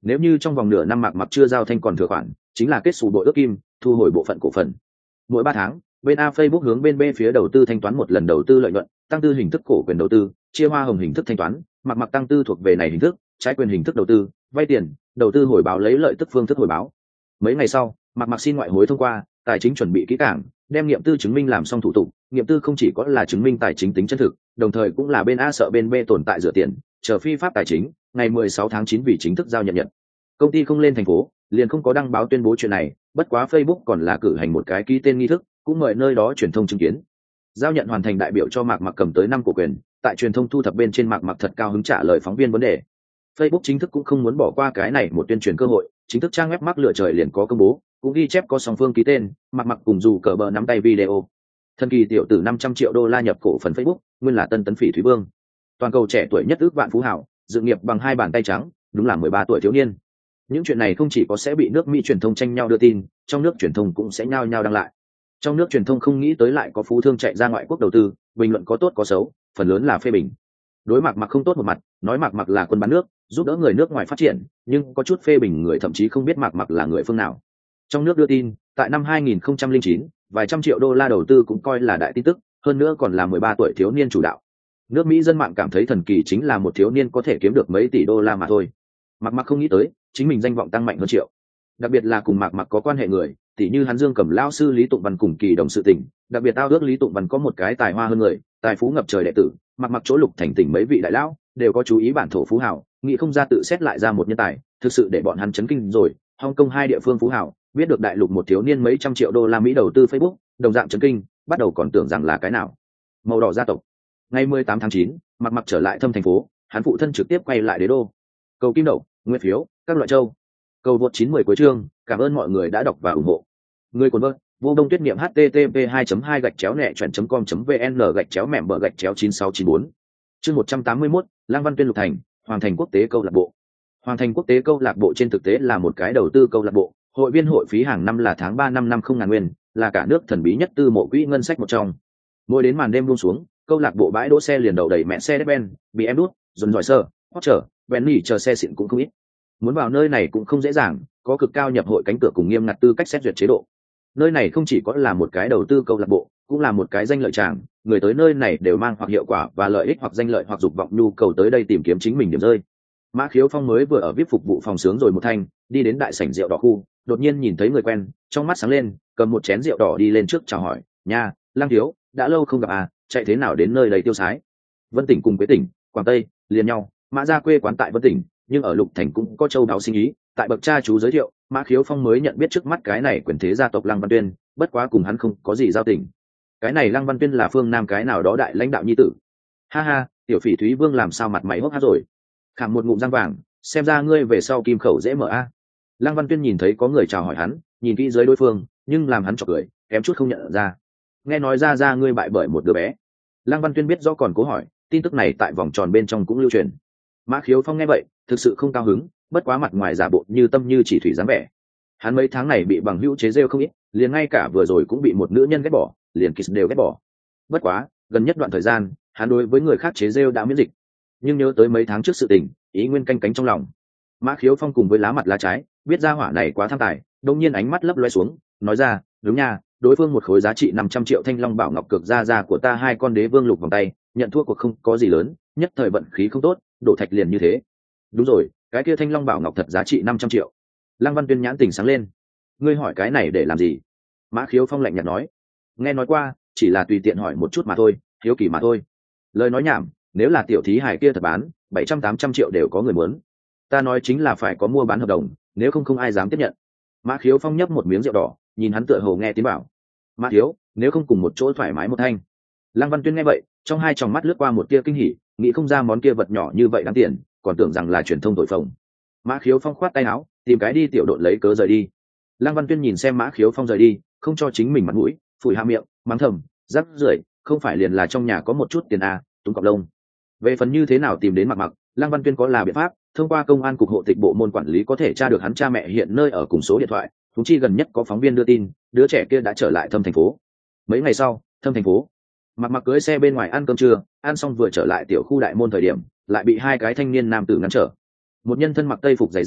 Nếu như trong vòng nửa năm Mạc Mặc chưa giao thanh còn thừa khoản, chính là kết sổ đội ước kim, thu hồi bộ phận cổ phần. Mỗi ba tháng, bên A Facebook hướng bên B phía đầu tư thanh toán một lần đầu tư lợi nhuận, tăng tư hình thức cổ quyền đầu tư, chia hoa hồng hình thức thanh toán, Mạc Mặc tăng tư thuộc về này hình thức, trái quyền hình thức đầu tư, vay tiền, đầu tư hồi báo lấy lợi tức phương thức hồi báo. Mấy ngày sau, Mạc Mặc xin ngoại hối thông qua, tài chính chuẩn bị kỹ càng, đem nghiệm tư chứng minh làm xong thủ tục. Nghiệm tư không chỉ có là chứng minh tài chính tính chân thực, đồng thời cũng là bên A sợ bên B tồn tại rửa tiền, chờ phi pháp tài chính. Ngày mười sáu tháng chín vì chính thức giao nhận nhận. Công ty không lên thành phố, liền không có đăng báo tuyên bố chuyện này, bất quá Facebook còn là cử hành một cái ký tên nghi thức, cũng mời nơi đó truyền thông chứng kiến. Giao nhận hoàn thành, đại biểu cho Mạc Mặc cầm tới năm cổ quyền, tại truyền thông thu thập bên trên Mạc Mặc thật cao hứng trả lời phóng viên vấn đề. Facebook chính thức cũng không muốn bỏ qua cái này một tuyên truyền cơ hội, chính thức trang web mắc lựa trời liền có công bố, cũng ghi chép có song phương ký tên, Mạc Mặc cùng dù cờ bờ nắm tay video. Thần kỳ tiểu tử năm trăm triệu đô la nhập cổ phần Facebook, nguyên là tân tấn phỉ thúy vương. Toàn cầu trẻ tuổi nhất ước vạn phú hảo, dự nghiệp bằng hai bàn tay trắng, đúng là mười ba tuổi thiếu niên. Những chuyện này không chỉ có sẽ bị nước Mỹ truyền thông tranh nhau đưa tin, trong nước truyền thông cũng sẽ nhao nhao đăng lại. Trong nước truyền thông không nghĩ tới lại có phú thương chạy ra ngoại quốc đầu tư, bình luận có tốt có xấu, phần lớn là phê bình. Đối Mạc Mặc không tốt một mặt, nói Mạc Mặc là quân bán nước, giúp đỡ người nước ngoài phát triển, nhưng có chút phê bình người thậm chí không biết Mạc Mặc là người phương nào. Trong nước đưa tin, tại năm hai nghìn không trăm lẻ chín, vài trăm triệu đô la đầu tư cũng coi là đại tin tức, hơn nữa còn là mười ba tuổi thiếu niên chủ đạo. Nước Mỹ dân mạng cảm thấy thần kỳ chính là một thiếu niên có thể kiếm được mấy tỷ đô la mà thôi. Mạc Mặc không nghĩ tới, chính mình danh vọng tăng mạnh hơn triệu. Đặc biệt là cùng Mạc Mặc có quan hệ người, tỷ như hắn Dương Cẩm lão sư Lý Tụng Văn cùng kỳ đồng sự tình, đặc biệt tao ước Lý Tụng Văn có một cái tài hoa hơn người, tài phú ngập trời đệ tử, Mạc Mặc chỗ Lục Thành tỉnh mấy vị đại lão đều có chú ý bản thổ phú hảo, nghĩ không ra tự xét lại ra một nhân tài, thực sự để bọn hắn chấn kinh rồi. Hong Kong hai địa phương phú hảo, biết được đại lục một thiếu niên mấy trăm triệu đô la Mỹ đầu tư Facebook, đồng dạng chấn kinh, bắt đầu còn tưởng rằng là cái nào màu đỏ gia tộc. Ngày mười tám tháng chín, Mạc Mặc trở lại Thâm thành phố, hắn phụ thân trực tiếp quay lại đế đô. Cầu kim đậu, nguyên phiếu, các loại châu. Cầu vượt chín mươi cuối chương, cảm ơn mọi người đã đọc và ủng hộ. Người cuốn vợt, vô đông tuyết niệm http hai hai gạch chéo nẹ chuyển com vn gạch chéo mẻm bờ gạch chéo chín sáu chín bốn. Chương một trăm tám mươi mốt, Lang Văn Tuyên Lục Thành, Hoàng Thành Quốc tế câu lạc bộ. Hoàng Thành Quốc tế câu lạc bộ trên thực tế là một cái đầu tư câu lạc bộ, hội viên hội phí hàng năm là tháng ba năm năm không ngàn nguyên, là cả nước thần bí nhất tư mộ quỹ ngân sách một trong. Mỗi đến màn đêm buông xuống, câu lạc bộ bãi đỗ xe liền đậu đầy mẹ xe Mercedes-Benz, bê em đút, dồn dòi sơ, Porsche, Bentley chờ xe xịn cũng không ít. Muốn vào nơi này cũng không dễ dàng, có cực cao nhập hội cánh cửa cùng nghiêm ngặt tư cách xét duyệt chế độ. Nơi này không chỉ có là một cái đầu tư câu lạc bộ, cũng là một cái danh lợi tràng, người tới nơi này đều mang hoặc hiệu quả và lợi ích hoặc danh lợi hoặc dục vọng nhu cầu tới đây tìm kiếm chính mình điểm rơi. Mã Khiếu Phong mới vừa ở vê i pê phục vụ phòng sướng rồi một thanh, đi đến đại sảnh rượu đỏ khu, đột nhiên nhìn thấy người quen, trong mắt sáng lên, cầm một chén rượu đỏ đi lên trước chào hỏi, "Nha, Lang thiếu, đã lâu không gặp à, chạy thế nào đến nơi đây tiêu sái?" Vân Tỉnh cùng Quế Tỉnh, Quảng Tây, liền nhau, Mã gia quê quán tại Vân Tỉnh, nhưng ở Lục Thành cũng có châu đáo sinh ý, tại bậc cha chú giới thiệu, Mã Khiếu Phong mới nhận biết trước mắt cái này quyền thế gia tộc Lăng Văn Tuyên, bất quá cùng hắn không có gì giao tình. Cái này Lăng Văn Tuyên là phương nam cái nào đó đại lãnh đạo nhi tử. Ha ha, tiểu Phỉ Thúy Vương làm sao mặt mày hốc hác rồi. Khảm một ngụm răng vàng, xem ra ngươi về sau kim khẩu dễ mở a. Lăng Văn Tuyên nhìn thấy có người chào hỏi hắn, nhìn kỹ dưới đối phương, nhưng làm hắn chọc cười, kém chút không nhận ra. Nghe nói ra ra ngươi bại bởi một đứa bé. Lăng Văn Tuyên biết rõ còn cố hỏi, tin tức này tại vòng tròn bên trong cũng lưu truyền. Mã Khiếu Phong nghe vậy, thực sự không cao hứng, bất quá mặt ngoài giả bộ như tâm như chỉ thủy dáng vẻ. Hắn mấy tháng này bị bằng hữu chế rêu không ít, liền ngay cả vừa rồi cũng bị một nữ nhân ghét bỏ, liền kiss đều ghét bỏ. Bất quá, gần nhất đoạn thời gian, hắn đối với người khác chế rêu đã miễn dịch. Nhưng nhớ tới mấy tháng trước sự tình, ý nguyên canh cánh trong lòng. Mã Khiếu Phong cùng với lá mặt lá trái, biết ra hỏa này quá tham tài, đột nhiên ánh mắt lấp loé xuống, nói ra, "Đúng nha, đối phương một khối giá trị năm trăm triệu thanh long bảo ngọc cược ra ra của ta hai con đế vương lục vòng tay, nhận thua cuộc không có gì lớn, nhất thời vận khí không tốt, đổ thạch liền như thế." Đúng rồi, cái kia thanh long bảo ngọc thật giá trị năm trăm triệu. Lăng Văn Tuyên nhãn tình sáng lên. Ngươi hỏi cái này để làm gì? Mã Khiếu Phong lạnh nhạt nói. Nghe nói qua, chỉ là tùy tiện hỏi một chút mà thôi, hiếu kỳ mà thôi. Lời nói nhảm, nếu là tiểu thí hải kia thật bán, bảy trăm tám trăm triệu đều có người muốn. Ta nói chính là phải có mua bán hợp đồng, nếu không không ai dám tiếp nhận. Mã Khiếu Phong nhấp một miếng rượu đỏ, nhìn hắn tựa hồ nghe tiếng bảo. Mã thiếu, nếu không cùng một chỗ thoải mái một thanh. Lăng Văn Tuyên nghe vậy, trong hai tròng mắt lướt qua một tia kinh hỉ, nghĩ không ra món kia vật nhỏ như vậy đáng tiền, còn tưởng rằng là truyền thông thổi phồng. Mã Khiếu Phong khoát tay áo, tìm cái đi tiểu đội lấy cớ rời đi. Lăng Văn Tuyên nhìn xem Mã Khiếu Phong rời đi, không cho chính mình mặt mũi, phủi hạ miệng, mắng thầm, rắc rưởi, không phải liền là trong nhà có một chút tiền à, túng cọc lông. Về phần như thế nào tìm đến Mặc Mặc, Lăng Văn Tuyên có là biện pháp, thông qua công an cục hộ tịch bộ môn quản lý có thể tra được hắn cha mẹ hiện nơi ở cùng số điện thoại, thúng chi gần nhất có phóng viên đưa tin, đứa trẻ kia đã trở lại Thâm thành phố. Mấy ngày sau, Thâm thành phố, Mặc Mặc cưỡi xe bên ngoài ăn cơm trưa, ăn xong vừa trở lại tiểu khu đại môn thời điểm, lại bị hai cái thanh niên nam tử ngăn trở. Một nhân thân mặc tây phục dày da,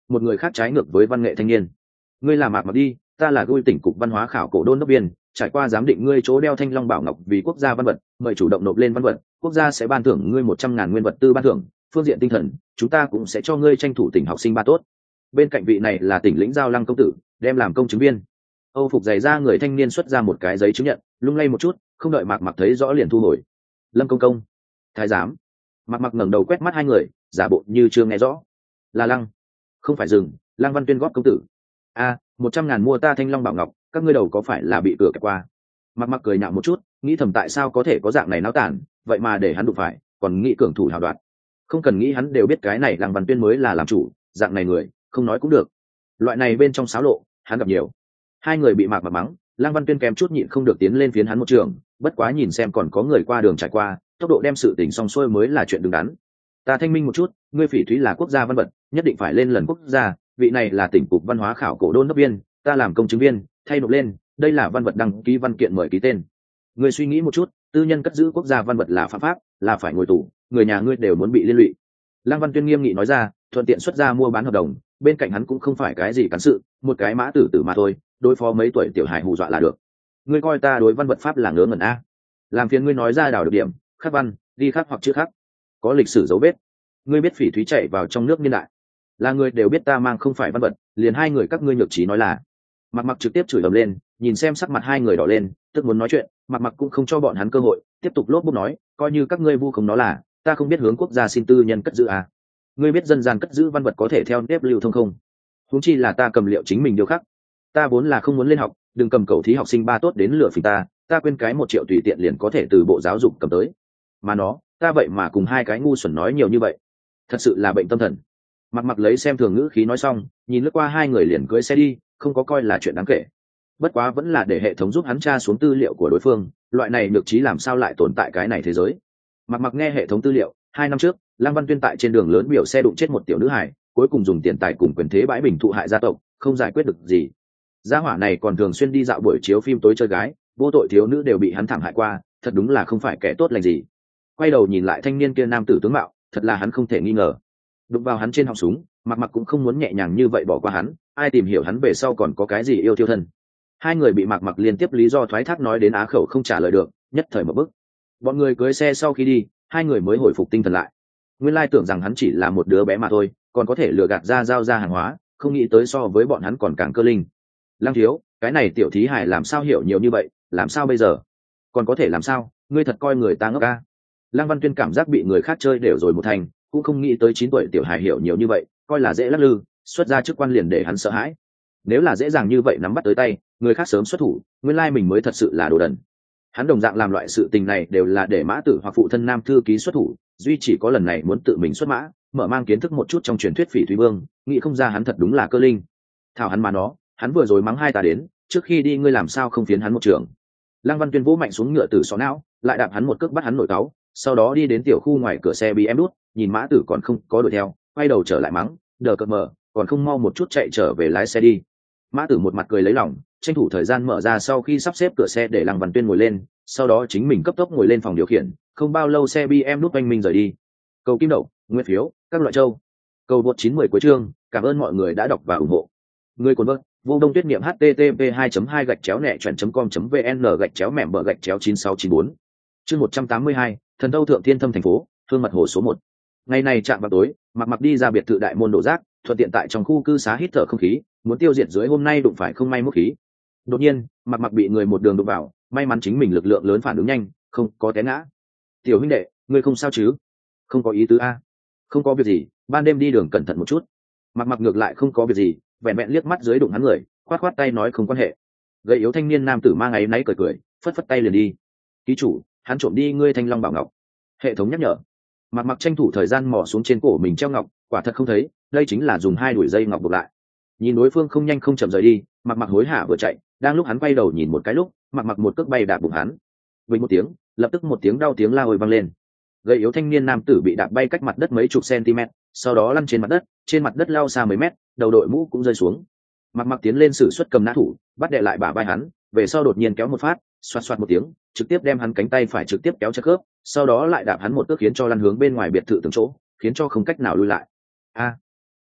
một người khác trái ngược với văn nghệ thanh niên. Ngươi là Mạc Mặc đi, ta là Gui tỉnh cục văn hóa khảo cổ đôn đốc viên, trải qua giám định ngươi chỗ đeo thanh long bảo ngọc vì quốc gia văn vật, mời chủ động nộp lên văn vật, quốc gia sẽ ban thưởng ngươi một trăm ngàn nguyên vật tư ban thưởng, phương diện tinh thần chúng ta cũng sẽ cho ngươi tranh thủ tỉnh học sinh ba tốt. Bên cạnh vị này là tỉnh lĩnh giao lăng công tử, đem làm công chứng viên. Âu phục dày ra người thanh niên xuất ra một cái giấy chứng nhận, lung lay một chút, không đợi Mạc Mặc thấy rõ liền thu hồi. Lâm công công, thái giám. Mạc Mặc ngẩng đầu quét mắt hai người, giả bộ như chưa nghe rõ. Là Lăng, không phải rừng, Lăng Văn Tuyên góp công tử. A, một trăm ngàn mua ta thanh long bảo ngọc, các ngươi đầu có phải là bị cửa kẹp qua? Mạc Mặc cười nhạo một chút, nghĩ thầm tại sao có thể có dạng này náo tản, vậy mà để hắn đụng phải, còn nghĩ cường thủ hào đoạt. Không cần nghĩ hắn đều biết cái này Lăng Văn Tuyên mới là làm chủ, dạng này người, không nói cũng được. Loại này bên trong xáo lộ, hắn gặp nhiều. Hai người bị Mạc Mặc mắng, Lăng Văn Tuyên kèm chút nhịn không được tiến lên phiến hắn một trường, bất quá nhìn xem còn có người qua đường trải qua, tốc độ đem sự tình xong xuôi mới là chuyện đứng đắn. Ta thanh minh một chút, ngươi Phỉ Thúy là quốc gia văn vật, nhất định phải lên lần quốc gia, vị này là tỉnh cục văn hóa khảo cổ đôn đốc viên, ta làm công chứng viên, thay nộp lên, đây là văn vật đăng ký văn kiện mời ký tên. Ngươi suy nghĩ một chút, tư nhân cất giữ quốc gia văn vật là phạm pháp, là phải ngồi tù, người nhà ngươi đều muốn bị liên lụy. Lăng Văn Tuyên nghiêm nghị nói ra, thuận tiện xuất ra mua bán hợp đồng, bên cạnh hắn cũng không phải cái gì cán sự, một cái mã tử tử mà thôi, đối phó mấy tuổi tiểu hài hù dọa là được. Ngươi coi ta đối văn vật pháp là ngớ ngẩn a? Làm phiền ngươi nói ra đảo được điểm, khắc văn, đi khắc hoặc chữ khắc, có lịch sử dấu vết. Ngươi biết Phỉ Thúy chạy vào trong nước niên đại, là người đều biết ta mang không phải văn vật, liền hai người các ngươi nhược trí nói là. Mặc Mặc trực tiếp chửi ầm lên, nhìn xem sắc mặt hai người đỏ lên, tức muốn nói chuyện, Mặc Mặc cũng không cho bọn hắn cơ hội, tiếp tục lốp bốp nói, coi như các ngươi vu khống nó là, ta không biết hướng quốc gia xin tư nhân cất giữ à? Ngươi biết dân gian cất giữ văn vật có thể theo nếp lưu thông không? Huống chi là ta cầm liệu chính mình điêu khắc, ta vốn là không muốn lên học, đừng cầm cầu thí học sinh ba tốt đến lừa phỉnh ta, ta quên cái một triệu tùy tiện liền có thể từ bộ giáo dục cầm tới, mà nó, ta vậy mà cùng hai cái ngu xuẩn nói nhiều như vậy, thật sự là bệnh tâm thần. Mặc Mặc lấy xem thường ngữ khí nói xong, nhìn lướt qua hai người liền cưỡi xe đi, không có coi là chuyện đáng kể. Bất quá vẫn là để hệ thống giúp hắn tra xuống tư liệu của đối phương, loại này nhược trí làm sao lại tồn tại cái này thế giới. Mặc Mặc nghe hệ thống tư liệu, hai năm trước, Lăng Văn Tuyên tại trên đường lớn biểu xe đụng chết một tiểu nữ hải, cuối cùng dùng tiền tài cùng quyền thế bãi bình thụ hại gia tộc, không giải quyết được gì. Gia hỏa này còn thường xuyên đi dạo buổi chiếu phim tối chơi gái, vô tội thiếu nữ đều bị hắn thẳng hại qua, thật đúng là không phải kẻ tốt lành gì. Quay đầu nhìn lại thanh niên kia nam tử tướng mạo, thật là hắn không thể nghi ngờ. Đụng vào hắn trên họng súng, Mặc Mặc cũng không muốn nhẹ nhàng như vậy bỏ qua hắn, ai tìm hiểu hắn về sau còn có cái gì yêu thiêu thân. Hai người bị Mặc Mặc liên tiếp lý do thoái thác nói đến á khẩu không trả lời được, nhất thời một bức. Bọn người cưới xe sau khi đi, hai người mới hồi phục tinh thần lại. Nguyên lai tưởng rằng hắn chỉ là một đứa bé mà thôi, còn có thể lừa gạt ra giao ra hàng hóa, không nghĩ tới so với bọn hắn còn càng cơ linh. Lăng thiếu, cái này tiểu thí hải làm sao hiểu nhiều như vậy, làm sao bây giờ? Còn có thể làm sao, ngươi thật coi người ta ngốc ca. Lăng Văn Tuyên cảm giác bị người khác chơi đều rồi một thành, cũng không nghĩ tới chín tuổi tiểu hải hiểu nhiều như vậy, coi là dễ lắc lư, xuất ra chức quan liền để hắn sợ hãi. Nếu là dễ dàng như vậy nắm bắt tới tay, người khác sớm xuất thủ, nguyên lai mình mới thật sự là đồ đần. Hắn đồng dạng làm loại sự tình này đều là để mã tử hoặc phụ thân nam thư ký xuất thủ, duy chỉ có lần này muốn tự mình xuất mã, mở mang kiến thức một chút trong truyền thuyết Phỉ Thúy Vương, nghĩ không ra hắn thật đúng là cơ linh. Thảo hắn mà nó, hắn vừa rồi mắng hai ta đến, trước khi đi ngươi làm sao không phiến hắn một trường. Lăng Văn Tuyên vỗ mạnh xuống ngựa tử xó não, lại đạp hắn một cước bắt hắn nổi cáu, sau đó đi đến tiểu khu ngoài cửa xe bị em đút, nhìn mã tử còn không có đuổi theo, quay đầu trở lại mắng, đờ cợt mờ, còn không mau một chút chạy trở về lái xe đi. Mã tử một mặt cười lấy lòng, tranh thủ thời gian mở ra sau khi sắp xếp cửa xe để Lăng Văn Tuyên ngồi lên, sau đó chính mình cấp tốc ngồi lên phòng điều khiển, không bao lâu xe bê em nút oanh minh rời đi. Cầu kim đậu, nguyên phiếu, các loại châu. Cầu vượt chín mươi cuối chương, cảm ơn mọi người đã đọc và ủng hộ. Người cuốn vợt, vô đông tuyết niệm http hai hai gạch chéo nẹ chuẩn com vn gạch chéo mẻm bờ gạch chéo chín sáu chín bốn. Chương một trăm tám mươi hai, thần đâu thượng thiên thâm thành phố, thương mật hồ số một. Ngày này chạm vào tối, Mặc Mặc đi ra biệt thự đại môn đổ rác, thuận tiện tại trong khu cư xá hít thở không khí, muốn tiêu diệt dưới hôm nay đụng phải không may mốc khí. Đột nhiên, Mặc Mặc bị người một đường đụng vào, may mắn chính mình lực lượng lớn phản ứng nhanh, không có té ngã. Tiểu huynh đệ, ngươi không sao chứ? Không có ý tứ a. Không có việc gì, ban đêm đi đường cẩn thận một chút. Mặc Mặc ngược lại không có việc gì, vẹn vẹn liếc mắt dưới đụng hắn người, khoát khoát tay nói không quan hệ. Gầy yếu thanh niên nam tử mang áy náy cười cười, phất phất tay liền đi. Ký chủ, hắn trộm đi ngươi thanh long bảo ngọc. Hệ thống nhắc nhở. Mặc Mặc tranh thủ thời gian mò xuống trên cổ mình treo ngọc, quả thật không thấy, đây chính là dùng hai đuổi dây ngọc buộc lại. Nhìn đối phương không nhanh không chậm rời đi, Mặc Mặc hối hả vừa chạy, đang lúc hắn quay đầu nhìn một cái lúc, Mặc Mặc một cước bay đạp bụng hắn. Vang một tiếng, lập tức một tiếng đau tiếng la ôi vang lên. Gầy yếu thanh niên nam tử bị đạp bay cách mặt đất mấy chục cm, sau đó lăn trên mặt đất, trên mặt đất lao xa mấy mét, đầu đội mũ cũng rơi xuống. Mặc Mặc tiến lên sử xuất cầm nã thủ, bắt đè lại bả vai hắn, về sau đột nhiên kéo một phát, xoạt xoạt một tiếng, trực tiếp đem hắn cánh tay phải trực tiếp kéo chặt khớp, sau đó lại đạp hắn một cước khiến cho lăn hướng bên ngoài biệt thự từng chỗ, khiến cho không cách nào lui lại. A!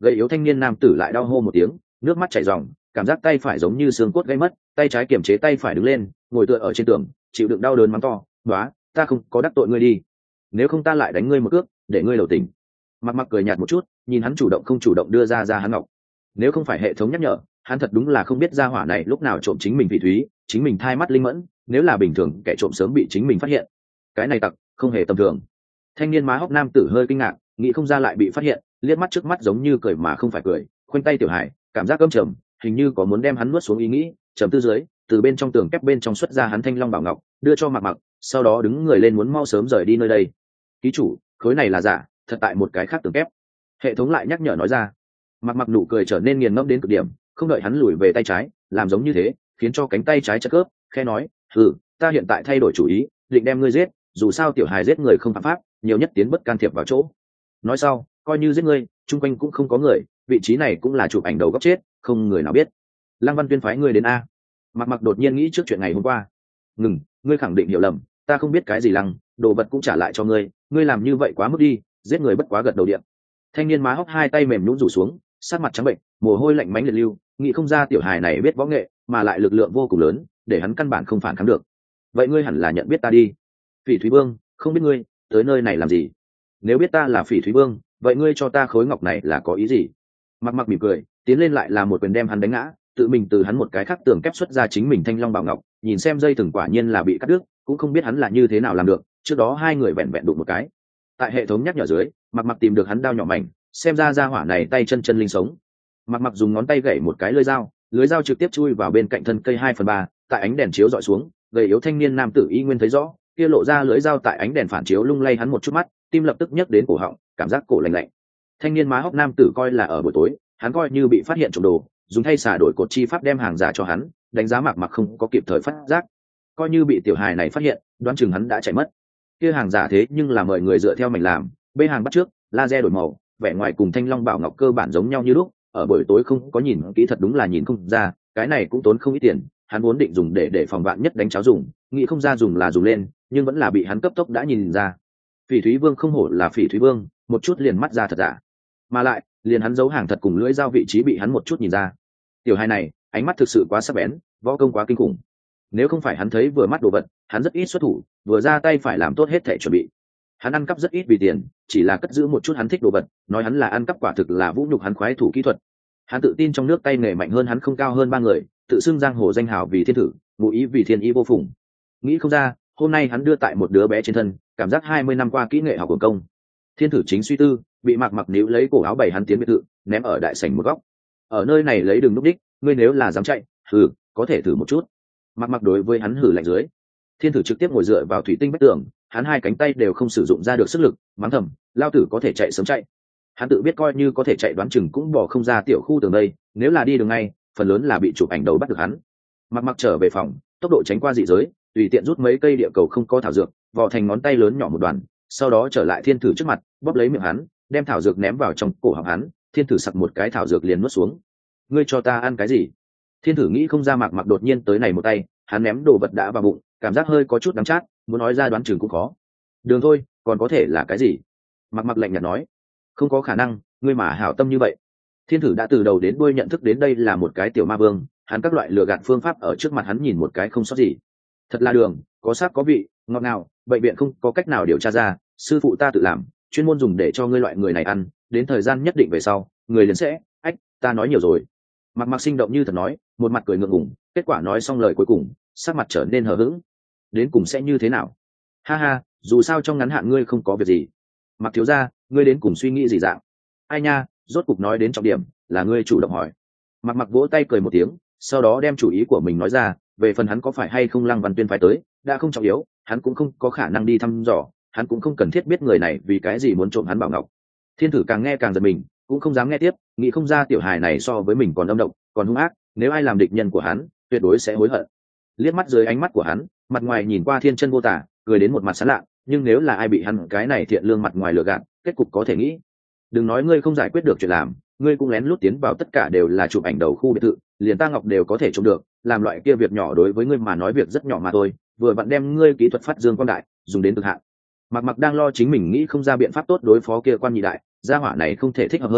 gầy yếu thanh niên nam tử lại đau hô một tiếng, nước mắt chảy ròng, cảm giác tay phải giống như xương cốt gãy mất, tay trái kiềm chế tay phải đứng lên, ngồi tựa ở trên tường, chịu đựng đau đớn mắng to, "Nóa, ta không có đắc tội ngươi đi, nếu không ta lại đánh ngươi một cước, để ngươi đầu tỉnh." Mặc Mặc cười nhạt một chút, nhìn hắn chủ động không chủ động đưa ra ra hắn ngọc. Nếu không phải hệ thống nhắc nhở, hắn thật đúng là không biết ra hỏa này lúc nào trộm chính mình vị thúy, chính mình thai mắt linh mẫn, nếu là bình thường kẻ trộm sớm bị chính mình phát hiện. Cái này tặc không hề tầm thường. Thanh niên má hốc nam tử hơi kinh ngạc, nghĩ không ra lại bị phát hiện, liếc mắt trước mắt giống như cười mà không phải cười, khoanh tay tiểu hải, cảm giác căm trầm, hình như có muốn đem hắn nuốt xuống ý nghĩ, trầm tư dưới, từ bên trong tường kép bên trong xuất ra hắn thanh long bảo ngọc, đưa cho Mặc Mặc, sau đó đứng người lên muốn mau sớm rời đi nơi đây. Ký chủ, khối này là giả, thật tại một cái khác tường kép. Hệ thống lại nhắc nhở nói ra. Mặc Mặc nụ cười trở nên nghiền ngẫm đến cực điểm, không đợi hắn lùi về tay trái, làm giống như thế, khiến cho cánh tay trái chật khớp, khẽ nói, "Ừ, ta hiện tại thay đổi chủ ý, định đem ngươi giết, dù sao tiểu hài giết người không phạm pháp, nhiều nhất tiến bất can thiệp vào chỗ." Nói sau, coi như giết ngươi, chung quanh cũng không có người, vị trí này cũng là chụp ảnh đầu góc chết, không người nào biết. Lăng Văn Tuyên phái ngươi đến a. Mặc Mặc đột nhiên nghĩ trước chuyện ngày hôm qua. "Ngừng, ngươi khẳng định hiểu lầm, ta không biết cái gì lăng, đồ vật cũng trả lại cho ngươi, ngươi làm như vậy quá mức đi, giết người bất quá gật đầu điện." Thanh niên má hốc hai tay mềm nhũn rủ xuống, sát mặt trắng bệnh, mồ hôi lạnh mánh liệt lưu, nghĩ không ra tiểu hài này biết võ nghệ, mà lại lực lượng vô cùng lớn, để hắn căn bản không phản kháng được. "Vậy ngươi hẳn là nhận biết ta đi." "Phỉ Thúy Vương, không biết ngươi tới nơi này làm gì?" "Nếu biết ta là Phỉ Thúy Vương, vậy ngươi cho ta khối ngọc này là có ý gì?" Mặc Mặc mỉm cười, tiến lên lại là một quyền đem hắn đánh ngã, tự mình từ hắn một cái khác tường kép xuất ra chính mình thanh long bảo ngọc, nhìn xem dây thừng quả nhiên là bị cắt đứt, cũng không biết hắn là như thế nào làm được, trước đó hai người vẹn vẹn đụng một cái. Tại hệ thống nhắc nhở dưới, Mặc Mặc tìm được hắn đao nhỏ mảnh, xem ra ra hỏa này tay chân chân linh sống. Mặc Mặc dùng ngón tay gảy một cái lưỡi dao, lưỡi dao trực tiếp chui vào bên cạnh thân cây hai phần ba, tại ánh đèn chiếu dọi xuống, gầy yếu thanh niên nam tử y nguyên thấy rõ, kia lộ ra lưỡi dao tại ánh đèn phản chiếu lung lay hắn một chút mắt, tim lập tức nhấc đến cổ họng, cảm giác cổ lạnh lạnh. Thanh niên má hốc nam tử coi là ở buổi tối, hắn coi như bị phát hiện trộm đồ, dùng thay xả đổi cột chi pháp đem hàng giả cho hắn, đánh giá Mặc Mặc không có kịp thời phát giác, coi như bị tiểu hài này phát hiện, đoán chừng hắn đã chạy mất. Kia hàng giả thế nhưng là mời người dựa theo mình làm, bê hàng bắt trước, laser đổi màu, vẻ ngoài cùng thanh long bảo ngọc cơ bản giống nhau như lúc, ở buổi tối không có nhìn kỹ thật đúng là nhìn không ra, cái này cũng tốn không ít tiền, hắn vốn định dùng để để phòng vạn nhất đánh cháo dùng, nghĩ không ra dùng là dùng lên, nhưng vẫn là bị hắn cấp tốc đã nhìn ra. Phỉ Thúy Vương không hổ là Phỉ Thúy Vương, một chút liền mắt ra thật giả, mà lại liền hắn giấu hàng thật cùng lưỡi dao vị trí bị hắn một chút nhìn ra. Tiểu hai này, ánh mắt thực sự quá sắc bén, võ công quá kinh khủng. Nếu không phải hắn thấy vừa mắt đồ vật, hắn rất ít xuất thủ, vừa ra tay phải làm tốt hết thể chuẩn bị. Hắn ăn cắp rất ít vì tiền, chỉ là cất giữ một chút hắn thích đồ vật, nói hắn là ăn cắp quả thực là vũ nhục hắn khoái thủ kỹ thuật. Hắn tự tin trong nước tay nghề mạnh hơn hắn không cao hơn ba người, tự xưng giang hồ danh hào vì thiên thử, ngụ ý vì thiên ý vô phùng. Nghĩ không ra, hôm nay hắn đưa tại một đứa bé trên thân, cảm giác hai mươi năm qua kỹ nghệ học của công. Thiên thử chính suy tư, bị Mạc Mặc níu lấy cổ áo bày hắn tiến biệt thự, ném ở đại sảnh một góc. Ở nơi này lấy đường núp đích, ngươi nếu là dám chạy, hừ, có thể thử một chút. Mạc Mặc đối với hắn hử lạnh dưới. Thiên thử trực tiếp ngồi dựa vào thủy tinh vách tường, hắn hai cánh tay đều không sử dụng ra được sức lực, mắng thầm, lao tử có thể chạy sớm chạy. Hắn tự biết coi như có thể chạy đoán chừng cũng bỏ không ra tiểu khu tường đây, nếu là đi đường ngay, phần lớn là bị chụp ảnh đầu bắt được hắn. Mạc Mặc trở về phòng, tốc độ tránh qua dị giới, tùy tiện rút mấy cây địa cầu không có thảo dược, vò thành ngón tay lớn nhỏ một đoàn, sau đó trở lại thiên thử trước mặt, bóp lấy miệng hắn, đem thảo dược ném vào trong cổ họng hắn, thiên thử sặc một cái thảo dược liền nuốt xuống. Ngươi cho ta ăn cái gì? Thiên thử nghĩ không ra Mạc Mặc đột nhiên tới này một tay, hắn ném đồ vật đã vào bụng, cảm giác hơi có chút đắng chát, muốn nói ra đoán chừng cũng khó. Đường thôi, còn có thể là cái gì? Mạc Mặc lạnh nhạt nói, không có khả năng, ngươi mà hảo tâm như vậy. Thiên thử đã từ đầu đến đuôi nhận thức đến đây là một cái tiểu ma vương, hắn các loại lừa gạt phương pháp ở trước mặt hắn nhìn một cái không sót gì. Thật là đường, có sắc có vị, ngọt ngào, bệnh viện không có cách nào điều tra ra, sư phụ ta tự làm, chuyên môn dùng để cho ngươi loại người này ăn, đến thời gian nhất định về sau, người liền sẽ, ách, ta nói nhiều rồi. Mạc Mặc sinh động như thật nói, một mặt cười ngượng ngùng, kết quả nói xong lời cuối cùng, sắc mặt trở nên hờ hững. Đến cùng sẽ như thế nào? Ha ha, dù sao trong ngắn hạn ngươi không có việc gì. Mặc thiếu gia, ngươi đến cùng suy nghĩ gì dạng? Ai nha, rốt cục nói đến trọng điểm, là ngươi chủ động hỏi. Mặc Mặc vỗ tay cười một tiếng, sau đó đem chủ ý của mình nói ra, về phần hắn có phải hay không Lăng Văn Tuyên phái tới, đã không trọng yếu, hắn cũng không có khả năng đi thăm dò, hắn cũng không cần thiết biết người này vì cái gì muốn trộm hắn bảo ngọc. Thiên thử càng nghe càng giật mình, cũng không dám nghe tiếp, nghĩ không ra tiểu hài này so với mình còn âm độc, còn hung ác, nếu ai làm địch nhân của hắn, tuyệt đối sẽ hối hận. Liếc mắt dưới ánh mắt của hắn, mặt ngoài nhìn qua thiên chân vô tả, cười đến một mặt sán lạ, nhưng nếu là ai bị hắn cái này thiện lương mặt ngoài lừa gạt, kết cục có thể nghĩ. Đừng nói ngươi không giải quyết được chuyện làm, ngươi cũng lén lút tiến vào tất cả đều là chụp ảnh đầu khu biệt thự, liền ta ngọc đều có thể trộm được, làm loại kia việc nhỏ đối với ngươi mà nói việc rất nhỏ mà thôi, vừa vặn đem ngươi kỹ thuật phát dương quang đại, dùng đến cực hạn. Mạc Mặc đang lo chính mình nghĩ không ra biện pháp tốt đối phó kia quan nhị đại, gia hỏa này không thể thích hợp hơn,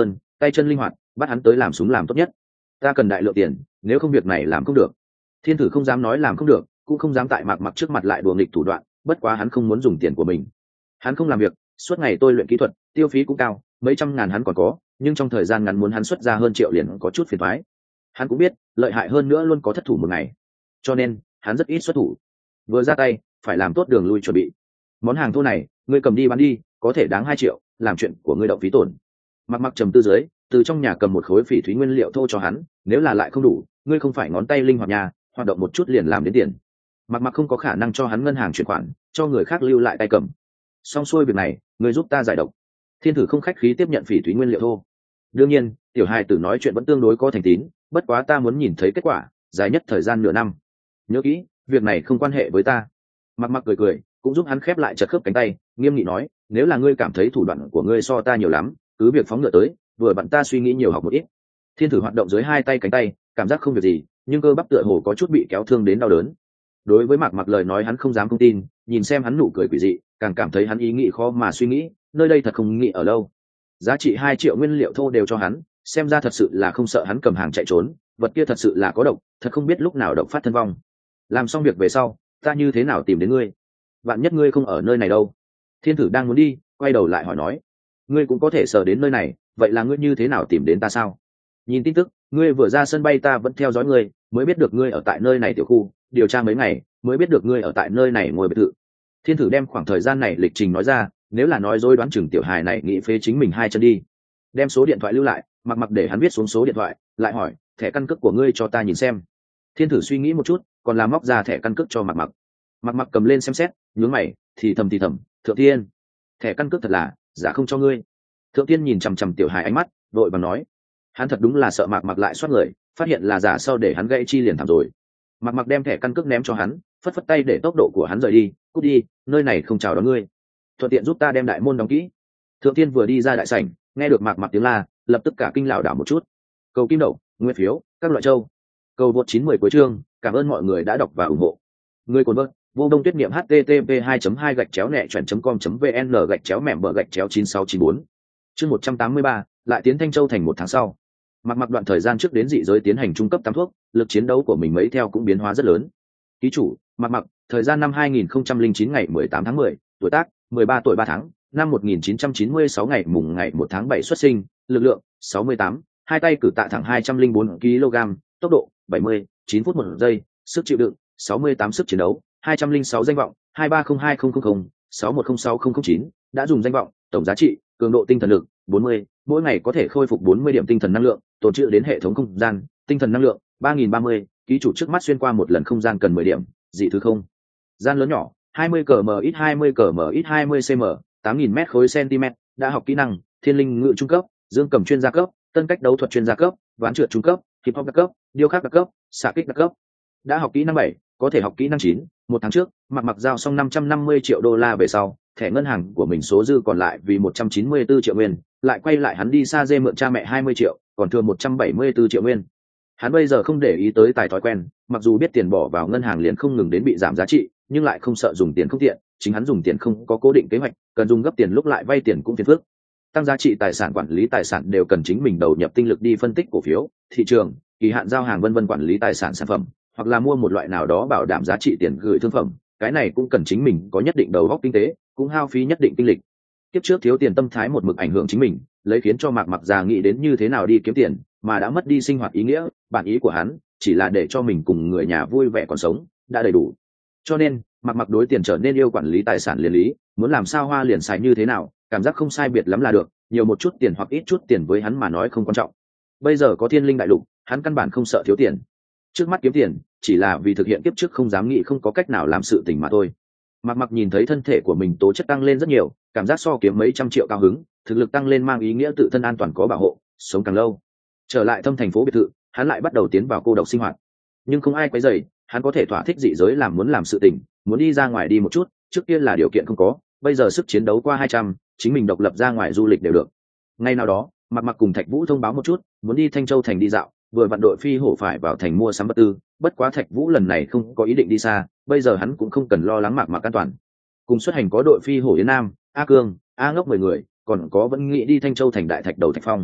tay chân linh hoạt, bắt hắn tới làm súng làm tốt nhất. Ta cần đại lượng tiền, nếu không việc này làm không được. Thiên Thử không dám nói làm không được, cũng không dám tại Mạc Mặc trước mặt lại đùa nghịch thủ đoạn, bất quá hắn không muốn dùng tiền của mình. Hắn không làm việc, suốt ngày tôi luyện kỹ thuật, tiêu phí cũng cao, mấy trăm ngàn hắn còn có, nhưng trong thời gian ngắn muốn hắn xuất ra hơn triệu liền có chút phiền toái. Hắn cũng biết, lợi hại hơn nữa luôn có thất thủ một ngày, cho nên hắn rất ít xuất thủ. Vừa ra tay, phải làm tốt đường lui chuẩn bị. Món hàng thô này, ngươi cầm đi bán đi, có thể đáng hai triệu, làm chuyện của ngươi động phí tổn. Mặc Mặc trầm tư dưới, từ trong nhà cầm một khối phỉ thúy nguyên liệu thô cho hắn, nếu là lại không đủ, ngươi không phải ngón tay linh hoạt nhà, hoạt động một chút liền làm đến tiền. Mặc Mặc không có khả năng cho hắn ngân hàng chuyển khoản, cho người khác lưu lại tay cầm. Xong xuôi việc này, ngươi giúp ta giải độc. Thiên Thử không khách khí tiếp nhận phỉ thúy nguyên liệu thô. Đương nhiên, tiểu hài tử nói chuyện vẫn tương đối có thành tín, bất quá ta muốn nhìn thấy kết quả, dài nhất thời gian nửa năm. Nhớ kỹ, việc này không quan hệ với ta. Mặc Mặc cười cười, cũng giúp hắn khép lại chật khớp cánh tay, nghiêm nghị nói, nếu là ngươi cảm thấy thủ đoạn của ngươi so ta nhiều lắm, cứ việc phóng ngựa tới, vừa bạn ta suy nghĩ nhiều học một ít. Thiên Thử hoạt động dưới hai tay cánh tay, cảm giác không việc gì, nhưng cơ bắp tựa hồ có chút bị kéo thương đến đau đớn. Đối với Mạc Mặc lời nói hắn không dám không tin, nhìn xem hắn nụ cười quỷ dị, càng cảm thấy hắn ý nghĩ khó mà suy nghĩ, nơi đây thật không nghĩ ở lâu. Giá trị hai triệu nguyên liệu thô đều cho hắn, xem ra thật sự là không sợ hắn cầm hàng chạy trốn, vật kia thật sự là có độc, thật không biết lúc nào độc phát thân vong. Làm xong việc về sau, ta như thế nào tìm đến ngươi? Vạn nhất ngươi không ở nơi này đâu? Thiên Thử đang muốn đi, quay đầu lại hỏi nói, ngươi cũng có thể sờ đến nơi này, vậy là ngươi như thế nào tìm đến ta sao? Nhìn tin tức, ngươi vừa ra sân bay ta vẫn theo dõi ngươi, mới biết được ngươi ở tại nơi này tiểu khu, điều tra mấy ngày, mới biết được ngươi ở tại nơi này ngồi biệt thự. Thiên Thử đem khoảng thời gian này lịch trình nói ra, nếu là nói dối đoán chừng tiểu hài này nghĩ phế chính mình hai chân đi. Đem số điện thoại lưu lại, Mặc Mặc để hắn viết xuống số điện thoại, lại hỏi, thẻ căn cước của ngươi cho ta nhìn xem. Thiên Thử suy nghĩ một chút, còn làm móc ra thẻ căn cước cho Mặc Mặc. Mặc Mặc cầm lên xem xét, nhướng mày, thì thầm thì thầm, Thượng Tiên, thẻ căn cước thật là giả không cho ngươi. Thượng Tiên nhìn chằm chằm tiểu hài ánh mắt, vội vàng nói, hắn thật đúng là sợ Mặc Mặc lại soát người, phát hiện là giả sau để hắn gãy chi liền thảm rồi. Mặc Mặc đem thẻ căn cước ném cho hắn, phất phất tay để tốc độ của hắn rời đi, cút đi, nơi này không chào đón ngươi. Thuận tiện giúp ta đem đại môn đóng kỹ. Thượng Tiên vừa đi ra đại sảnh, nghe được Mạc Mặc tiếng la, lập tức cả kinh lảo đảo một chút. Cầu kim đậu, nguyên phiếu, các loại châu. Cầu vượt chín mười cuối chương, cảm ơn mọi người đã đọc và ủng hộ. Người cuốn vợt, Vô Đông Tuyết Niệm http hai hai gạch chéo nẹ chuyển com vn gạch chéo mẻm bờ gạch chéo chín sáu chín bốn. Chương một trăm tám mươi ba, lại tiến Thanh Châu thành một tháng sau. Mặc Mặc đoạn thời gian trước đến dị giới tiến hành trung cấp tam thuốc, lực chiến đấu của mình mấy theo cũng biến hóa rất lớn. Ký chủ, Mặc Mặc, thời gian năm hai nghìn không trăm lẻ chín ngày mười tám tháng mười, tuổi tác mười ba tuổi ba tháng, năm một nghìn chín trăm chín mươi sáu ngày mùng ngày một tháng bảy xuất sinh, lực lượng sáu mươi tám, hai tay cử tạ thẳng hai trăm lẻ bốn ki lô gam, tốc độ bảy mươi, chín phút một giây, sức chịu đựng sáu mươi tám, sức chiến đấu hai trăm lẻ sáu, danh vọng hai ba không hai không không không, sáu một không sáu không không chín, đã dùng danh vọng, tổng giá trị, cường độ tinh thần lực bốn mươi, mỗi ngày có thể khôi phục bốn mươi điểm tinh thần năng lượng, tồn trữ đến hệ thống không gian, tinh thần năng lượng ba nghìn ba mươi, ký chủ trước mắt xuyên qua một lần không gian cần mười điểm, dị thứ không gian lớn nhỏ hai mươi cm ít hai mươi cm ít hai mươi cm, tám nghìn mét khối cm, đã học kỹ năng thiên linh ngự trung cấp, dương cầm chuyên gia cấp, tân cách đấu thuật chuyên gia cấp, ván trượt trung cấp, hip hop đặc cấp, điêu khắc đặc cấp, xạ kích đặc cấp. Đã học kỹ năng bảy, có thể học kỹ năng chín. Một tháng trước, Mặc Mặc giao xong năm trăm năm mươi triệu đô la về sau, thẻ ngân hàng của mình số dư còn lại vì một trăm chín mươi tư triệu nguyên, lại quay lại hắn đi xa dê mượn cha mẹ hai mươi triệu, còn thừa một trăm bảy mươi tư triệu nguyên. Hắn bây giờ không để ý tới tài thói quen, mặc dù biết tiền bỏ vào ngân hàng liền không ngừng đến bị giảm giá trị, nhưng lại không sợ dùng tiền không tiện, chính hắn dùng tiền không có cố định kế hoạch, cần dùng gấp tiền lúc lại vay tiền cũng phiền phức. Tăng giá trị tài sản, quản lý tài sản đều cần chính mình đầu nhập tinh lực đi phân tích cổ phiếu, thị trường, kỳ hạn giao hàng vân vân, quản lý tài sản sản phẩm, hoặc là mua một loại nào đó bảo đảm giá trị tiền gửi thương phẩm, cái này cũng cần chính mình có nhất định đầu óc kinh tế, cũng hao phí nhất định tinh lực. Kiếp trước thiếu tiền tâm thái một mực ảnh hưởng chính mình, lấy khiến cho Mạc Mặc già nghĩ đến như thế nào đi kiếm tiền, mà đã mất đi sinh hoạt ý nghĩa. Bản ý của hắn chỉ là để cho mình cùng người nhà vui vẻ còn sống, đã đầy đủ. Cho nên Mạc Mặc đối tiền trở nên yêu quản lý tài sản liền lý, muốn làm sao hoa liền xài như thế nào, cảm giác không sai biệt lắm là được, nhiều một chút tiền hoặc ít chút tiền với hắn mà nói không quan trọng. Bây giờ có Thiên Linh đại lục, hắn căn bản không sợ thiếu tiền. Trước mắt kiếm tiền chỉ là vì thực hiện kiếp trước không dám nghĩ không có cách nào làm sự tình mà thôi. Mạc Mặc nhìn thấy thân thể của mình tố chất tăng lên rất nhiều, cảm giác so kiếm mấy trăm triệu cao hứng, thực lực tăng lên mang ý nghĩa tự thân an toàn có bảo hộ, sống càng lâu. Trở lại thâm thành phố biệt thự, hắn lại bắt đầu tiến vào cô độc sinh hoạt. Nhưng không ai quấy rầy, hắn có thể thỏa thích dị giới làm muốn làm sự tình, muốn đi ra ngoài đi một chút, trước kia là điều kiện không có, bây giờ sức chiến đấu qua hai trăm, chính mình độc lập ra ngoài du lịch đều được. Ngay nào đó, Mạc Mặc cùng Thạch Vũ thông báo một chút, muốn đi Thanh Châu thành đi dạo, vừa vặn đội phi hổ phải vào thành mua sắm vật tư, bất quá Thạch Vũ lần này không có ý định đi xa, bây giờ hắn cũng không cần lo lắng Mạc Mặc an toàn. Cùng xuất hành có đội phi hổ Yến Nam, A Cương, A Ngốc mười người, còn có vẫn nghĩ đi Thanh Châu thành đại thạch đầu Thạch Phong.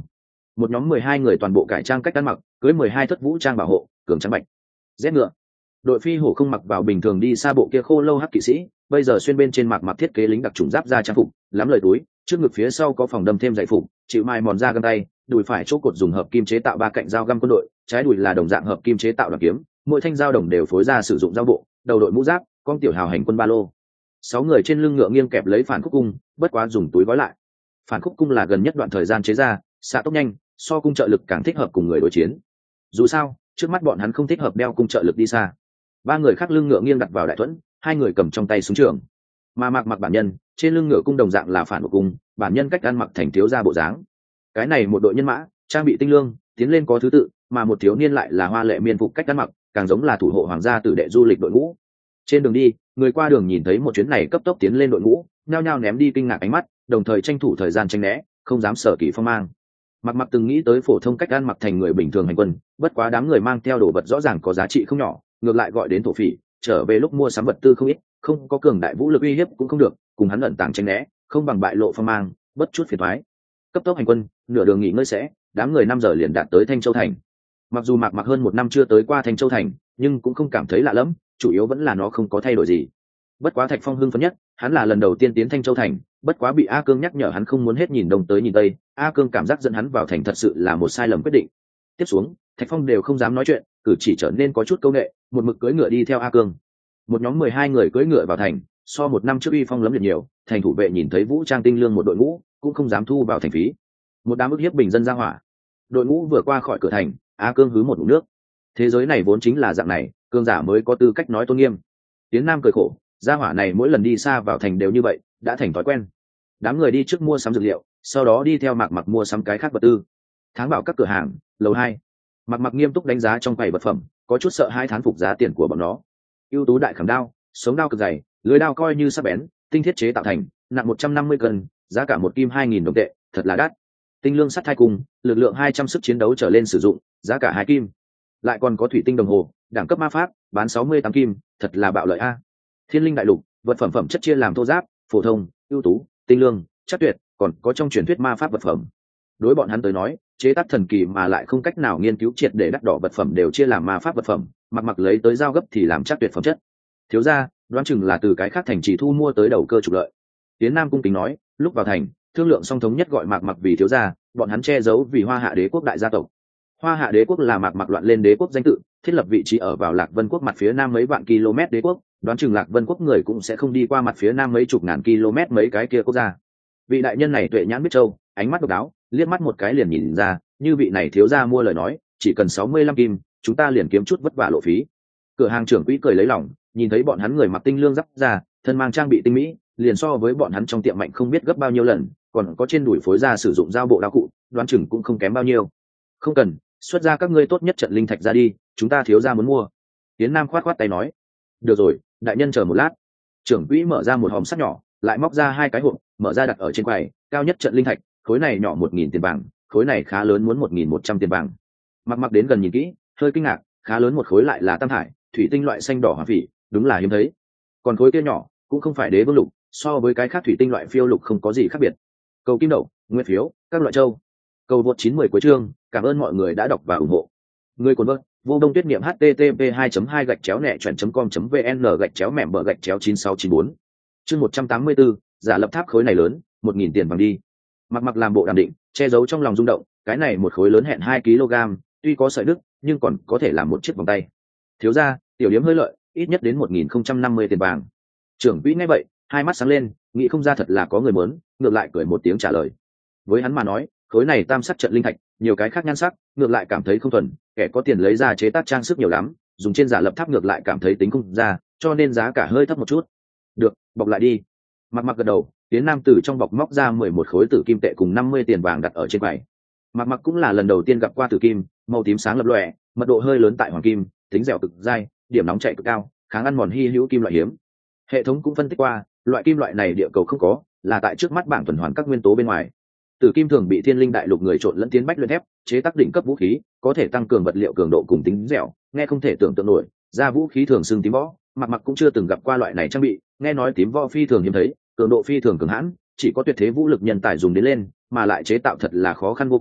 một nhóm mười hai người toàn bộ cải trang cách ăn mặc, cưới mười hai thất vũ trang bảo hộ, cường trắng bạch rét ngựa. Đội phi hổ không mặc vào bình thường đi xa bộ kia khô lâu hắc kỵ sĩ, bây giờ xuyên bên trên mặc mặc thiết kế lính đặc trùng giáp da trang phục, lắm lời túi, trước ngực phía sau có phòng đâm thêm dạy phục, chịu mai mòn da găng tay, đùi phải chỗ cột dùng hợp kim chế tạo ba cạnh dao găm quân đội, trái đùi là đồng dạng hợp kim chế tạo đoàn kiếm, mỗi thanh dao đồng đều phối ra sử dụng dao bộ, đầu đội mũ giáp, con tiểu hào hành quân ba lô. Sáu người trên lưng ngựa nghiêng kẹp lấy phản khúc cung, bất quá dùng túi gói lại. Phản khúc cung là gần nhất đoạn thời gian chế ra, xạ tốc nhanh, so cung trợ lực càng thích hợp cùng người đối chiến. Dù sao, trước mắt bọn hắn không thích hợp đeo cung trợ lực đi xa. Ba người khác lưng ngựa nghiêng đặt vào đại thuẫn, hai người cầm trong tay súng trường. Mà mặc mặc bản nhân, trên lưng ngựa cung đồng dạng là phản của cung, bản nhân cách ăn mặc thành thiếu gia bộ dáng. Cái này một đội nhân mã, trang bị tinh lương, tiến lên có thứ tự, mà một thiếu niên lại là hoa lệ miên phục cách ăn mặc, càng giống là thủ hộ hoàng gia tử đệ du lịch đội ngũ. Trên đường đi, người qua đường nhìn thấy một chuyến này cấp tốc tiến lên đội ngũ, nhao nhao ném đi kinh ngạc ánh mắt, đồng thời tranh thủ thời gian tránh né, không dám sở kỳ phong mang. Mặc mặc từng nghĩ tới phổ thông cách ăn mặc thành người bình thường hành quân, bất quá đám người mang theo đồ vật rõ ràng có giá trị không nhỏ, ngược lại gọi đến thổ phỉ, trở về lúc mua sắm vật tư không ít, không có cường đại vũ lực uy hiếp cũng không được, cùng hắn ẩn tàng tránh né, không bằng bại lộ phong mang, bất chút phiền toái. Cấp tốc hành quân, nửa đường nghỉ ngơi sẽ, đám người năm giờ liền đạt tới Thanh Châu thành. Mặc dù Mạc Mặc hơn một năm chưa tới qua Thanh Châu thành, nhưng cũng không cảm thấy lạ lẫm, chủ yếu vẫn là nó không có thay đổi gì. Bất quá Thạch Phong hưng phấn nhất, hắn là lần đầu tiên tiến Thanh Châu thành, bất quá bị A Cương nhắc nhở hắn không muốn hết nhìn đông tới nhìn tây, A Cương cảm giác dẫn hắn vào thành thật sự là một sai lầm quyết định. Tiếp xuống, Thạch Phong đều không dám nói chuyện, cử chỉ trở nên có chút câu nệ, một mực cưỡi ngựa đi theo A Cương. Một nhóm mười hai người cưỡi ngựa vào thành, so một năm trước uy phong lấm liệt nhiều, thành thủ vệ nhìn thấy vũ trang tinh lương một đội ngũ, cũng không dám thu vào thành phí. Một đám ức hiếp bình dân ra hỏa. Đội ngũ vừa qua khỏi cửa thành, A Cương hứ một ngụm nước. Thế giới này vốn chính là dạng này, cương giả mới có tư cách nói tôn nghiêm. Tiến Nam cười khổ, gia hỏa này mỗi lần đi xa vào thành đều như vậy, đã thành thói quen. Đám người đi trước mua sắm dược liệu, sau đó đi theo Mạc Mặc mua sắm cái khác vật tư. Tháng bảo các cửa hàng, lầu hai. Mạc Mặc nghiêm túc đánh giá trong quầy vật phẩm, có chút sợ hai thán phục giá tiền của bọn nó. Ưu tú đại khảm đao, sống đao cực dày, lưới đao coi như sắc bén, tinh thiết chế tạo thành, nặng một trăm năm mươi cân, giá cả một kim hai nghìn đồng tệ, thật là đắt. Tinh lương sắt thai cùng, lực lượng hai trăm sức chiến đấu trở lên sử dụng, giá cả hai kim. Lại còn có thủy tinh đồng hồ, đẳng cấp ma pháp, bán sáu mươi tám kim, thật là bạo lợi a. Thiên linh đại lục, vật phẩm phẩm chất chia làm thô giáp, phổ thông, ưu tú, tinh lương, chắc tuyệt, còn có trong truyền thuyết ma pháp vật phẩm. Đối bọn hắn tới nói, chế tác thần kỳ mà lại không cách nào nghiên cứu triệt để đắt đỏ vật phẩm đều chia làm ma pháp vật phẩm, Mặc Mặc lấy tới giao gấp thì làm chắc tuyệt phẩm chất. Thiếu gia, đoán chừng là từ cái khác thành chỉ thu mua tới đầu cơ trục lợi. Tiến Nam cung kính nói, lúc vào thành, thương lượng song thống nhất gọi Mạc Mặc vì thiếu gia, bọn hắn che giấu vì Hoa Hạ Đế quốc đại gia tộc. Hoa Hạ Đế quốc là Mạc Mặc loạn lên đế quốc danh tự, thiết lập vị trí ở vào Lạc Vân quốc mặt phía nam mấy vạn km đế quốc, đoán chừng Lạc Vân quốc người cũng sẽ không đi qua mặt phía nam mấy chục ngàn km mấy cái kia quốc gia. Vị đại nhân này tuệ nhãn biết châu, ánh mắt độc đáo, liếc mắt một cái liền nhìn ra, như vị này thiếu gia mua lời nói, chỉ cần sáu mươi lăm kim, chúng ta liền kiếm chút vất vả lộ phí. Cửa hàng trưởng quỹ cười lấy lòng, nhìn thấy bọn hắn người mặc tinh lương giáp ra, thân mang trang bị tinh mỹ, liền so với bọn hắn trong tiệm mạnh không biết gấp bao nhiêu lần, còn có trên đùi phối ra sử dụng dao bộ đao cụ, đoán chừng cũng không kém bao nhiêu. Không cần, xuất ra các ngươi tốt nhất trận linh thạch ra đi, chúng ta thiếu gia muốn mua. Tiến Nam khoát khoát tay nói, được rồi, đại nhân chờ một lát. Trưởng quỹ mở ra một hòm sắt nhỏ, lại móc ra hai cái hộp, mở ra đặt ở trên quầy, cao nhất trận linh thạch, khối này nhỏ một nghìn tiền vàng, khối này khá lớn muốn một nghìn một trăm tiền vàng. Mặc Mặc đến gần nhìn kỹ, hơi kinh ngạc, khá lớn một khối lại là tam hải, thủy tinh loại xanh đỏ hỏa phỉ, đúng là hiếm thấy. Còn khối kia nhỏ, cũng không phải đế vương lục, so với cái khác thủy tinh loại phiêu lục không có gì khác biệt. Cầu kim đậu, nguyên phiếu, các loại châu. Cầu vượt chín mươi cuối chương, cảm ơn mọi người đã đọc và ủng hộ. Người cuốn vợt, vô đông tuyết niệm http hai hai gạch chéo nẹ chuẩn com vn gạch chéo mẻm bờ gạch chéo chín sáu chín bốn. Chương một trăm tám mươi bốn, giả lập tháp khối này lớn, một nghìn tiền vàng đi. Mặc Mặc làm bộ đàm định, che giấu trong lòng rung động, cái này một khối lớn hẹn hai ki lô gam, tuy có sợi đứt, nhưng còn có thể làm một chiếc vòng tay. Thiếu gia, tiểu điếm hơi lợi, ít nhất đến một nghìn không trăm năm mươi tiền vàng. Trưởng quỹ nghe vậy, hai mắt sáng lên, nghĩ không ra thật là có người muốn, ngược lại cười một tiếng trả lời. Với hắn mà nói, khối này tam sắc trận linh thạch, nhiều cái khác nhan sắc, ngược lại cảm thấy không thuần, kẻ có tiền lấy ra chế tác trang sức nhiều lắm, dùng trên giả lập tháp ngược lại cảm thấy tính không ra, cho nên giá cả hơi thấp một chút. Được, bọc lại đi. Mặc Mặc gật đầu, Tiến Nam từ trong bọc móc ra mười một khối tử kim tệ cùng năm mươi tiền vàng đặt ở trên quầy. Mặc Mặc cũng là lần đầu tiên gặp qua tử kim, màu tím sáng lập lòe, mật độ hơi lớn tại hoàng kim, tính dẻo cực dai, điểm nóng chạy cực cao, kháng ăn mòn hy hữu kim loại hiếm. Hệ thống cũng phân tích qua, loại kim loại này địa cầu không có, là tại trước mắt bảng tuần hoàn các nguyên tố bên ngoài. Tử kim thường bị thiên linh đại lục người trộn lẫn tiến bách luyện thép, chế tác đỉnh cấp vũ khí, có thể tăng cường vật liệu cường độ cùng tính dẻo, nghe không thể tưởng tượng nổi. Ra vũ khí thường xưng tím võ, Mặc Mặc cũng chưa từng gặp qua loại này trang bị, nghe nói tím võ phi thường hiếm thấy, cường độ phi thường cường hãn, chỉ có tuyệt thế vũ lực nhân tài dùng đến lên, mà lại chế tạo thật là khó khăn vô cùng,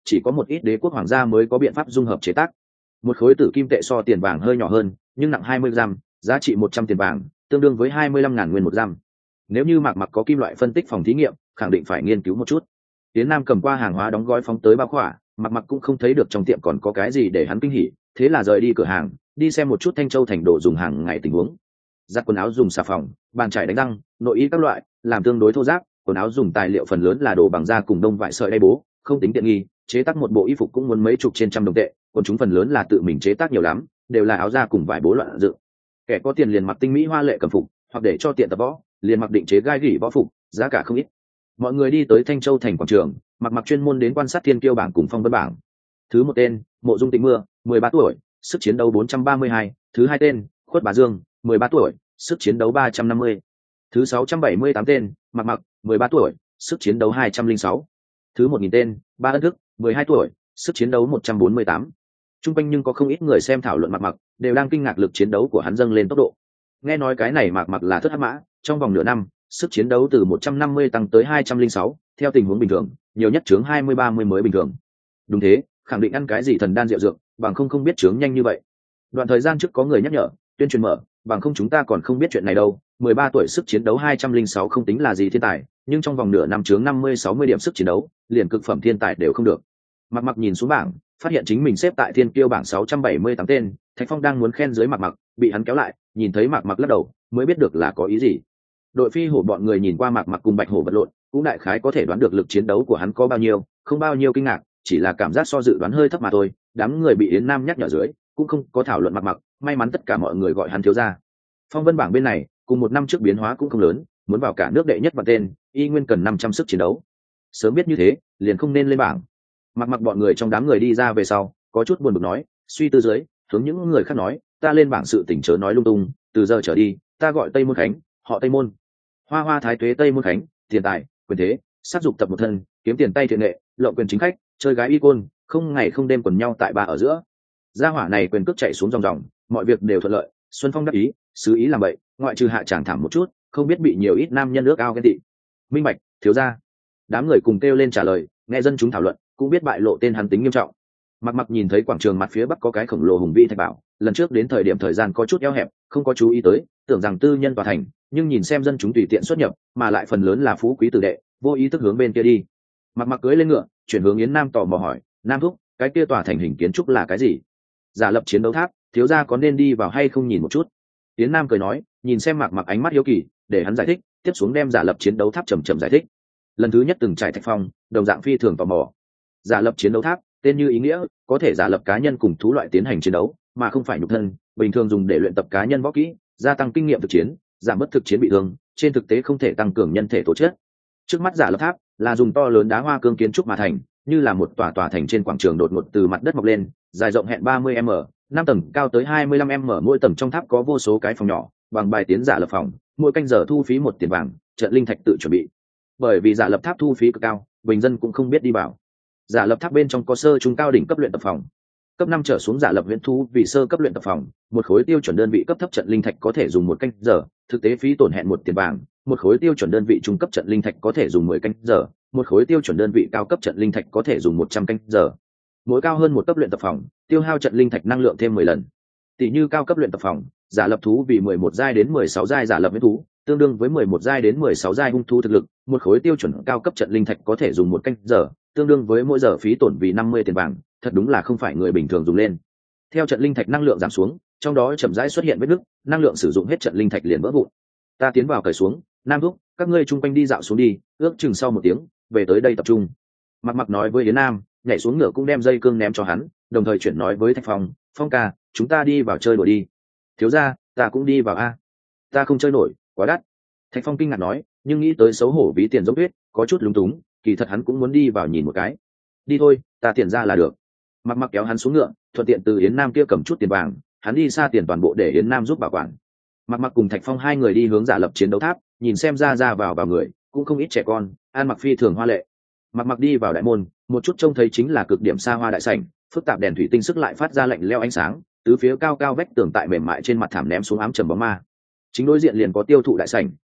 chỉ có một ít đế quốc hoàng gia mới có biện pháp dung hợp chế tác. Một khối tử kim tệ so tiền vàng hơi nhỏ hơn, nhưng nặng hai mươi gram, giá trị một trăm tiền vàng, tương đương với hai mươi lăm ngàn nguyên một gram. Nếu như Mạc Mặc có kim loại phân tích phòng thí nghiệm, khẳng định phải nghiên cứu một chút. Tiến Nam cầm qua hàng hóa đóng gói phóng tới bao khỏa, Mạc Mặc cũng không thấy được trong tiệm còn có cái gì để hắn kinh hỉ, thế là rời đi cửa hàng, đi xem một chút Thanh Châu thành đồ dùng hàng ngày tình huống. Giặt quần áo dùng xà phòng, bàn chải đánh răng, nội y các loại, làm tương đối thô ráp, quần áo dùng tài liệu phần lớn là đồ bằng da cùng đông vải sợi đay bố, không tính tiện nghi, chế tác một bộ y phục cũng muốn mấy chục trên trăm đồng tệ, còn chúng phần lớn là tự mình chế tác nhiều lắm, đều là áo da cùng vải bố loạn dựng. Kẻ có tiền liền mặc tinh mỹ hoa lệ cầm phục, hoặc để cho tiện tập võ, liền mặc định chế gai gỉ võ phục, giá cả không ít. Mọi người đi tới Thanh Châu thành quảng trường, Mặc Mặc chuyên môn đến quan sát thiên kiêu bảng cùng phong vân bảng. Thứ một tên, Mộ Dung Tịnh Mưa, mười ba tuổi, sức chiến đấu bốn trăm ba mươi hai. Thứ hai tên, Khuất Bá Dương, mười ba tuổi, sức chiến đấu ba trăm năm mươi. Thứ sáu trăm bảy mươi tám tên, Mặc Mặc, mười ba tuổi, sức chiến đấu hai trăm linh sáu. Thứ một nghìn tên, Ba Ân Thức, mười hai tuổi, sức chiến đấu một trăm bốn mươi tám. Trung quanh nhưng có không ít người xem thảo luận Mặc Mặc, đều đang kinh ngạc lực chiến đấu của hắn dâng lên tốc độ. Nghe nói cái này Mặc Mặc là thất hắc mã, trong vòng nửa năm, sức chiến đấu từ một trăm năm mươi tăng tới hai trăm linh sáu, theo tình huống bình thường, nhiều nhất chướng hai mươi ba mươi mới bình thường. Đúng thế, khẳng định ăn cái gì thần đan rượu dược, bằng không không biết chướng nhanh như vậy. Đoạn thời gian trước có người nhắc nhở, tuyên truyền mở, bằng không chúng ta còn không biết chuyện này đâu. mười ba tuổi sức chiến đấu hai trăm linh sáu không tính là gì thiên tài, nhưng trong vòng nửa năm chướng năm mươi sáu mươi điểm sức chiến đấu, liền cực phẩm thiên tài đều không được. Mặc Mặc nhìn xuống bảng, phát hiện chính mình xếp tại thiên kiêu bảng sáu trăm bảy mươi tám tên, Thạch Phong đang muốn khen dưới Mặc Mặc, bị hắn kéo lại, nhìn thấy Mặc Mặc lắc đầu, mới biết được là có ý gì. Đội phi hổ bọn người nhìn qua Mặc Mặc cùng Bạch Hổ vật lộn, cũng đại khái có thể đoán được lực chiến đấu của hắn có bao nhiêu, không bao nhiêu kinh ngạc, chỉ là cảm giác so dự đoán hơi thấp mà thôi. Đám người bị Yến Nam nhắc nhở dưới, cũng không có thảo luận Mặc Mặc, may mắn tất cả mọi người gọi hắn thiếu gia. Phong vân bảng bên này, cùng một năm trước biến hóa cũng không lớn, muốn vào cả nước đệ nhất và tên, y nguyên cần năm trăm sức chiến đấu. Sớm biết như thế, liền không nên lên bảng. Mặc Mặc bọn người trong đám người đi ra về sau, có chút buồn bực nói, suy tư dưới, hướng những người khác nói, ta lên bảng sự tỉnh chớ nói lung tung, từ giờ trở đi, ta gọi Tây Môn Khánh, họ Tây Môn. Hoa hoa thái tuế Tây Môn Khánh, tiền tài, quyền thế, sát dục tập một thân, kiếm tiền tay thiện nghệ, lộng quyền chính khách, chơi gái y côn, không ngày không đêm quần nhau tại ba ở giữa. Gia hỏa này quyền cước chạy xuống dòng dòng, mọi việc đều thuận lợi, Xuân Phong đắc ý, sứ ý làm vậy, ngoại trừ hạ tràng thảm một chút, không biết bị nhiều ít nam nhân ước ao ghen tị. Minh bạch, thiếu gia. Đám người cùng kêu lên trả lời, nghe dân chúng thảo luận, cũng biết bại lộ tên hắn tính nghiêm trọng. Mặc Mặc nhìn thấy quảng trường mặt phía bắc có cái khổng lồ hùng vĩ thạch bảo, lần trước đến thời điểm thời gian có chút eo hẹp, không có chú ý tới, tưởng rằng tư nhân tòa thành, nhưng nhìn xem dân chúng tùy tiện xuất nhập, mà lại phần lớn là phú quý tử đệ, vô ý thức hướng bên kia đi. Mặc Mặc cưỡi lên ngựa, chuyển hướng Yến Nam tò mò hỏi, Nam thúc, cái kia tòa thành hình kiến trúc là cái gì? Giả lập chiến đấu tháp, thiếu gia có nên đi vào hay không nhìn một chút? Yến Nam cười nói, nhìn xem Mặc Mặc ánh mắt hiếu kỳ, để hắn giải thích, tiếp xuống đem giả lập chiến đấu tháp chậm chậm giải thích. Lần thứ nhất từng trải Thạch Phong, đồng dạng phi thường tò mò. Giả lập chiến đấu tháp, tên như ý nghĩa, có thể giả lập cá nhân cùng thú loại tiến hành chiến đấu, mà không phải nhục thân, bình thường dùng để luyện tập cá nhân võ kỹ, gia tăng kinh nghiệm thực chiến, giảm bớt thực chiến bị thương, trên thực tế không thể tăng cường nhân thể tố chất. Trước mắt giả lập tháp là dùng to lớn đá hoa cương kiến trúc mà thành, như là một tòa tòa thành trên quảng trường đột ngột từ mặt đất mọc lên, dài rộng hẹn ba mươi mét, năm tầng cao tới hai mươi lăm mét, mỗi tầng trong tháp có vô số cái phòng nhỏ, bằng bài tiến giả lập phòng, mỗi canh giờ thu phí một tiền vàng, trận linh thạch tự chuẩn bị. Bởi vì giả lập tháp thu phí cực cao, bình dân cũng không biết đi vào. Giả lập tháp bên trong có sơ trung cao đỉnh cấp luyện tập phòng, cấp năm trở xuống giả lập viễn thu vì sơ cấp luyện tập phòng, một khối tiêu chuẩn đơn vị cấp thấp trận linh thạch có thể dùng một canh giờ, thực tế phí tổn hẹn một tiền vàng, một khối tiêu chuẩn đơn vị trung cấp trận linh thạch có thể dùng mười canh giờ, một khối tiêu chuẩn đơn vị cao cấp trận linh thạch có thể dùng một trăm canh giờ. Mỗi cao hơn một cấp luyện tập phòng, tiêu hao trận linh thạch năng lượng thêm mười lần. Tỷ như cao cấp luyện tập phòng, giả lập thú vì mười một giai đến mười sáu giai giả lập viễn thú, tương đương với mười một giai đến mười sáu giai hung thú thực lực, một khối tiêu chuẩn cao cấp trận linh thạch có thể dùng một canh giờ, tương đương với mỗi giờ phí tổn vì năm mươi tiền vàng, thật đúng là không phải người bình thường dùng lên. Theo trận linh thạch năng lượng giảm xuống, trong đó chậm rãi xuất hiện vết nứt, năng lượng sử dụng hết trận linh thạch liền vỡ vụn. Ta tiến vào cởi xuống, Nam thúc, các ngươi chung quanh đi dạo xuống đi, ước chừng sau một tiếng, về tới đây tập trung. Mặc Mặc nói với Yến Nam, nhảy xuống ngựa cũng đem dây cương ném cho hắn, đồng thời chuyển nói với Thạch Phong, Phong ca, chúng ta đi vào chơi đùa đi. Thiếu gia, ta cũng đi vào a. Ta không chơi nổi, quá đắt. Thạch Phong kinh ngạc nói, nhưng nghĩ tới xấu hổ ví tiền dốc huyết, có chút lúng túng, kỳ thật hắn cũng muốn đi vào nhìn một cái. Đi thôi, ta tiền ra là được. Mặc Mặc kéo hắn xuống ngựa, thuận tiện từ Yến Nam kia cầm chút tiền vàng, hắn đi xa tiền toàn bộ để Yến Nam giúp bảo quản. Mặc Mặc cùng Thạch Phong hai người đi hướng giả lập chiến đấu tháp, nhìn xem ra ra vào vào người, cũng không ít trẻ con, ăn mặc phi thường hoa lệ. Mặc Mặc đi vào đại môn, một chút trông thấy chính là cực điểm xa hoa đại sảnh, phức tạp đèn thủy tinh sức lại phát ra lạnh lẽo ánh sáng, tứ phía cao cao vách tường tại mềm mại trên mặt thảm ném xuống ám trầm bóng ma. Chính đối diện liền có tiêu thụ đại sảnh,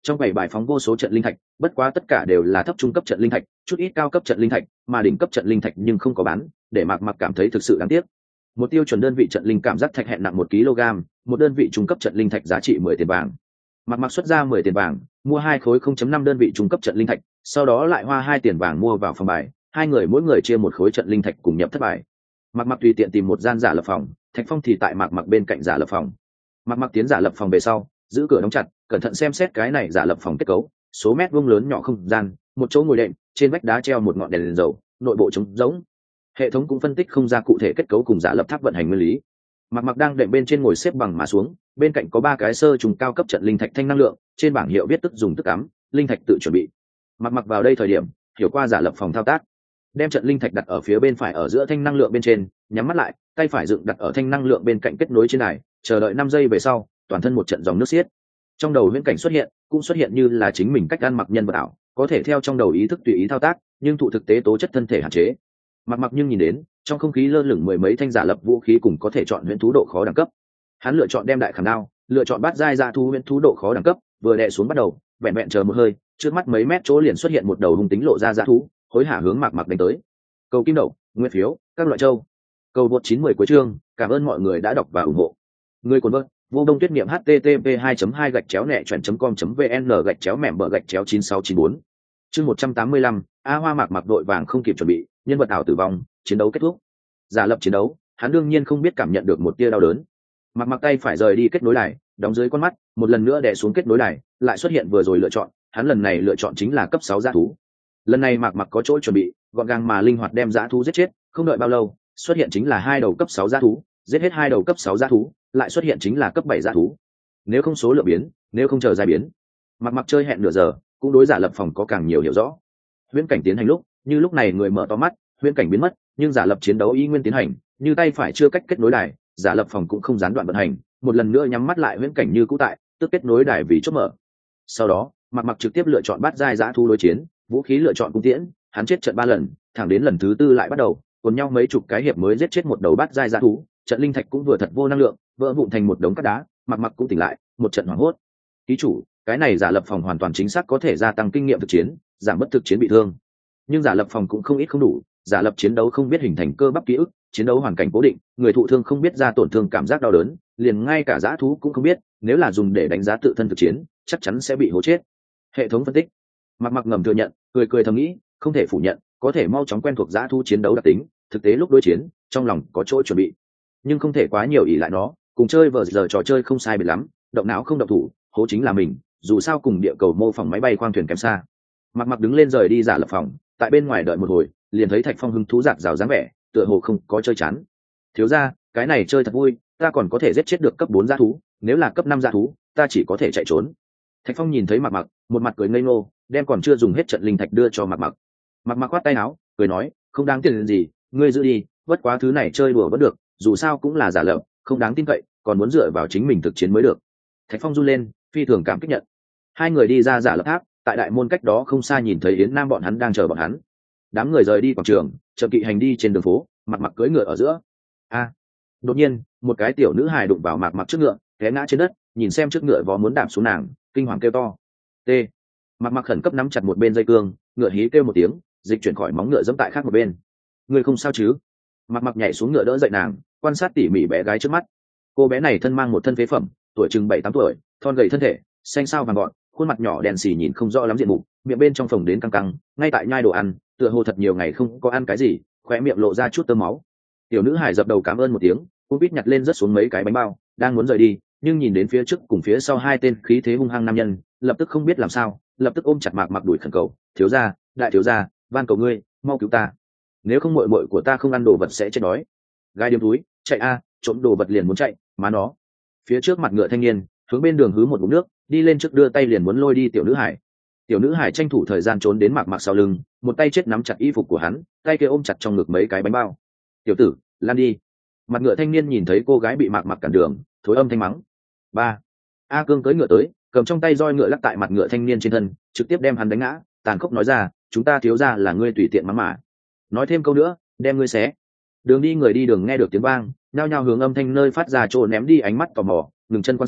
trong bảy bài phóng vô số trận linh thạch, bất quá tất cả đều là thấp trung cấp trận linh thạch, chút ít cao cấp trận linh thạch, mà đỉnh cấp trận linh thạch nhưng không có bán, để Mạc Mặc cảm thấy thực sự đáng tiếc. Một tiêu chuẩn đơn vị trận linh cảm giác thạch hẹn nặng một kg, một đơn vị trung cấp trận linh thạch giá trị mười tiền vàng. Mạc Mặc xuất ra mười tiền vàng, mua hai khối không chấm năm đơn vị trung cấp trận linh thạch, sau đó lại hoa hai tiền vàng mua vào phòng bài, hai người mỗi người chia một khối trận linh thạch cùng nhập thất bài. Mạc Mặc tùy tiện tìm một gian giả lập phòng, Thạch Phong thì tại Mạc Mặc bên cạnh giả lập phòng. Mạc Mặc tiến giả lập phòng về sau, giữ cửa đóng chặt, cẩn thận xem xét cái này giả lập phòng kết cấu, số mét vuông lớn nhỏ không gian, một chỗ ngồi đệm, trên vách đá treo một ngọn đèn, đèn dầu, nội bộ trống rỗng. Hệ thống cũng phân tích không ra cụ thể kết cấu cùng giả lập tháp vận hành nguyên lý. Mạc Mặc đang đệm bên trên ngồi xếp bằng mà xuống, bên cạnh có ba cái sơ trùng cao cấp trận linh thạch thanh năng lượng, trên bảng hiệu viết tức dùng tức cắm, linh thạch tự chuẩn bị. Mạc Mặc vào đây thời điểm, hiểu qua giả lập phòng thao tác, đem trận linh thạch đặt ở phía bên phải ở giữa thanh năng lượng bên trên, nhắm mắt lại, tay phải dựng đặt ở thanh năng lượng bên cạnh kết nối trên đài, chờ đợi năm giây về sau, toàn thân một trận dòng nước xiết. Trong đầu huyễn cảnh xuất hiện, cũng xuất hiện như là chính mình cách ăn mặc nhân vật ảo, có thể theo trong đầu ý thức tùy ý thao tác, nhưng thụ thực tế tố chất thân thể hạn chế. Mặc Mặc nhưng nhìn đến, trong không khí lơ lửng mười mấy thanh giả lập vũ khí cùng có thể chọn huyễn thú độ khó đẳng cấp. Hắn lựa chọn đem đại khảm đao, lựa chọn bát giai dạ thú huyễn thú độ khó đẳng cấp, vừa đè xuống bắt đầu, vẹn vẹn chờ một hơi, trước mắt mấy mét chỗ liền xuất hiện một đầu hung tính lộ ra dạ thú, hối hả hướng Mạc Mặc đánh tới. Cầu kim đậu, nguyên phiếu, các loại châu. Cầu vượt chín mươi cuối chương, cảm ơn mọi người đã đọc và ủng hộ. Người cuốn vợt, vô đông tuyết niệm http hai hai gạch chéo nẹ chuyển com vn gạch chéo mẻm bờ gạch chéo chín sáu chín bốn. Chương một trăm tám mươi lăm, A Hoa Mạc Mặc đội vàng không kịp chuẩn bị, nhân vật ảo tử vong, chiến đấu kết thúc. Giả lập chiến đấu, hắn đương nhiên không biết cảm nhận được một tia đau đớn. Mạc Mặc tay phải rời đi kết nối đài, đóng dưới con mắt, một lần nữa đè xuống kết nối đài, lại xuất hiện vừa rồi lựa chọn, hắn lần này lựa chọn chính là cấp sáu dã thú. Lần này Mạc Mặc có chỗ chuẩn bị, gọn gàng mà linh hoạt đem dã thú giết chết, không đợi bao lâu, xuất hiện chính là hai đầu cấp sáu dã thú, giết hết hai đầu cấp sáu dã thú, lại xuất hiện chính là cấp bảy dã thú. Nếu không số lượng biến, nếu không chờ giai biến. Mạc Mặc chơi hẹn nửa giờ, cũng đối giả lập phòng có càng nhiều hiểu rõ. Huyễn cảnh tiến hành lúc, như lúc này người mở to mắt, huyễn cảnh biến mất, nhưng giả lập chiến đấu y nguyên tiến hành, như tay phải chưa cách kết nối đài, giả lập phòng cũng không gián đoạn vận hành, một lần nữa nhắm mắt lại huyễn cảnh như cũ tại, tức kết nối đài vì chốt mở. Sau đó, Mạc Mặc trực tiếp lựa chọn bát giai dã thú đối chiến, vũ khí lựa chọn cung tiễn, hắn chết trận ba lần, thẳng đến lần thứ tư lại bắt đầu, cùng nhau mấy chục cái hiệp mới giết chết một đầu bát giai dã thú, trận linh thạch cũng vừa thật vô năng lượng, vỡ vụn thành một đống cát đá. Mạc Mặc cũng tỉnh lại, một trận hoảng hốt. Ký chủ, cái này giả lập phòng hoàn toàn chính xác có thể gia tăng kinh nghiệm thực chiến, giảm bất thực chiến bị thương, nhưng giả lập phòng cũng không ít không đủ. Giả lập chiến đấu không biết hình thành cơ bắp ký ức, chiến đấu hoàn cảnh cố định, người thụ thương không biết ra tổn thương cảm giác đau đớn, liền ngay cả dã thú cũng không biết, nếu là dùng để đánh giá tự thân thực chiến, chắc chắn sẽ bị hố chết. Hệ thống phân tích. Mạc Mặc ngầm thừa nhận, cười cười thầm nghĩ, không thể phủ nhận, có thể mau chóng quen thuộc dã thú chiến đấu đặc tính, thực tế lúc đối chiến, trong lòng có chỗ chuẩn bị, nhưng không thể quá nhiều ỷ lại nó, cùng chơi vờ giờ trò chơi không sai biệt lắm, động não không động thủ, hố chính là mình, dù sao cùng địa cầu mô phỏng máy bay khoang thuyền kém xa. Mạc Mặc đứng lên rời đi giả lập phòng, tại bên ngoài đợi một hồi, liền thấy Thạch Phong hứng thú rạc rào dáng vẻ, tựa hồ không có chơi chán. Thiếu gia, cái này chơi thật vui, ta còn có thể giết chết được cấp bốn dã thú, nếu là cấp năm dã thú, ta chỉ có thể chạy trốn. Thạch Phong nhìn thấy Mạc Mặc, một mặt cười ngây ngô, đem còn chưa dùng hết trận linh thạch đưa cho Mạc Mặc. Mạc Mặc khoát tay áo, cười nói, không đáng tiền gì, ngươi giữ đi, bất quá thứ này chơi đùa vẫn được, dù sao cũng là giả lập, không đáng tin cậy, còn muốn dựa vào chính mình thực chiến mới được. Thạch Phong run lên, phi thường cảm kích nhận. Hai người đi ra giả lập tháp, tại đại môn cách đó không xa nhìn thấy Yến Nam bọn hắn đang chờ bọn hắn. Đám người rời đi quảng trường, chậm kỵ hành đi trên đường phố, Mạc Mặc cưỡi ngựa ở giữa. A! Đột nhiên, một cái tiểu nữ hài đụng vào Mạc Mặc trước ngựa, té ngã trên đất, nhìn xem trước ngựa vó muốn đạp xuống nàng, kinh hoàng kêu to. T. Mạc Mặc khẩn cấp nắm chặt một bên dây cương, ngựa hí kêu một tiếng, dịch chuyển khỏi móng ngựa dẫm tại khác một bên. Người không sao chứ? Mạc Mặc nhảy xuống ngựa đỡ dậy nàng, quan sát tỉ mỉ bé gái trước mắt. Cô bé này thân mang một thân phế phẩm, tuổi chừng bảy tám tuổi, thon gầy thân thể, xanh xao vàng gọn, khuôn mặt nhỏ đèn xì nhìn không rõ lắm diện mục, miệng bên trong phồng đến căng căng, ngay tại nhai đồ ăn, tựa hồ thật nhiều ngày không có ăn cái gì, khóe miệng lộ ra chút tơ máu. Tiểu nữ hải dập đầu cảm ơn một tiếng, cũng biết nhặt lên rất xuống mấy cái bánh bao, đang muốn rời đi, nhưng nhìn đến phía trước cùng phía sau hai tên khí thế hung hăng nam nhân, lập tức không biết làm sao, lập tức ôm chặt Mạc Mặc đuổi khẩn cầu, thiếu gia, đại thiếu gia, van cầu ngươi, mau cứu ta, nếu không muội muội của ta không ăn đồ vật sẽ chết đói. Gai điếm túi, chạy a, trộm đồ vật liền muốn chạy, má nó. Phía trước mặt ngựa thanh niên, hướng bên đường hứ một ngụm nước, đi lên trước đưa tay liền muốn lôi đi tiểu nữ hải. Tiểu nữ hải tranh thủ thời gian trốn đến Mạc Mặc sau lưng, một tay chết nắm chặt y phục của hắn, tay kia ôm chặt trong ngực mấy cái bánh bao. Tiểu tử, lan đi. Mặt ngựa thanh niên nhìn thấy cô gái bị Mạc Mặc cản đường, thối âm thanh mắng. Ba. A Cương cưỡi ngựa tới, cầm trong tay roi ngựa lắc tại mặt ngựa thanh niên trên thân, trực tiếp đem hắn đánh ngã, tàn khốc nói ra, chúng ta thiếu ra là ngươi tùy tiện mắng mà. Nói thêm câu nữa, đem ngươi xé. Đường đi người đi đường nghe được tiếng vang, nhao nhao hướng âm thanh nơi phát ra chỗ ném đi ánh mắt tò mò, ngừng chân quan sát,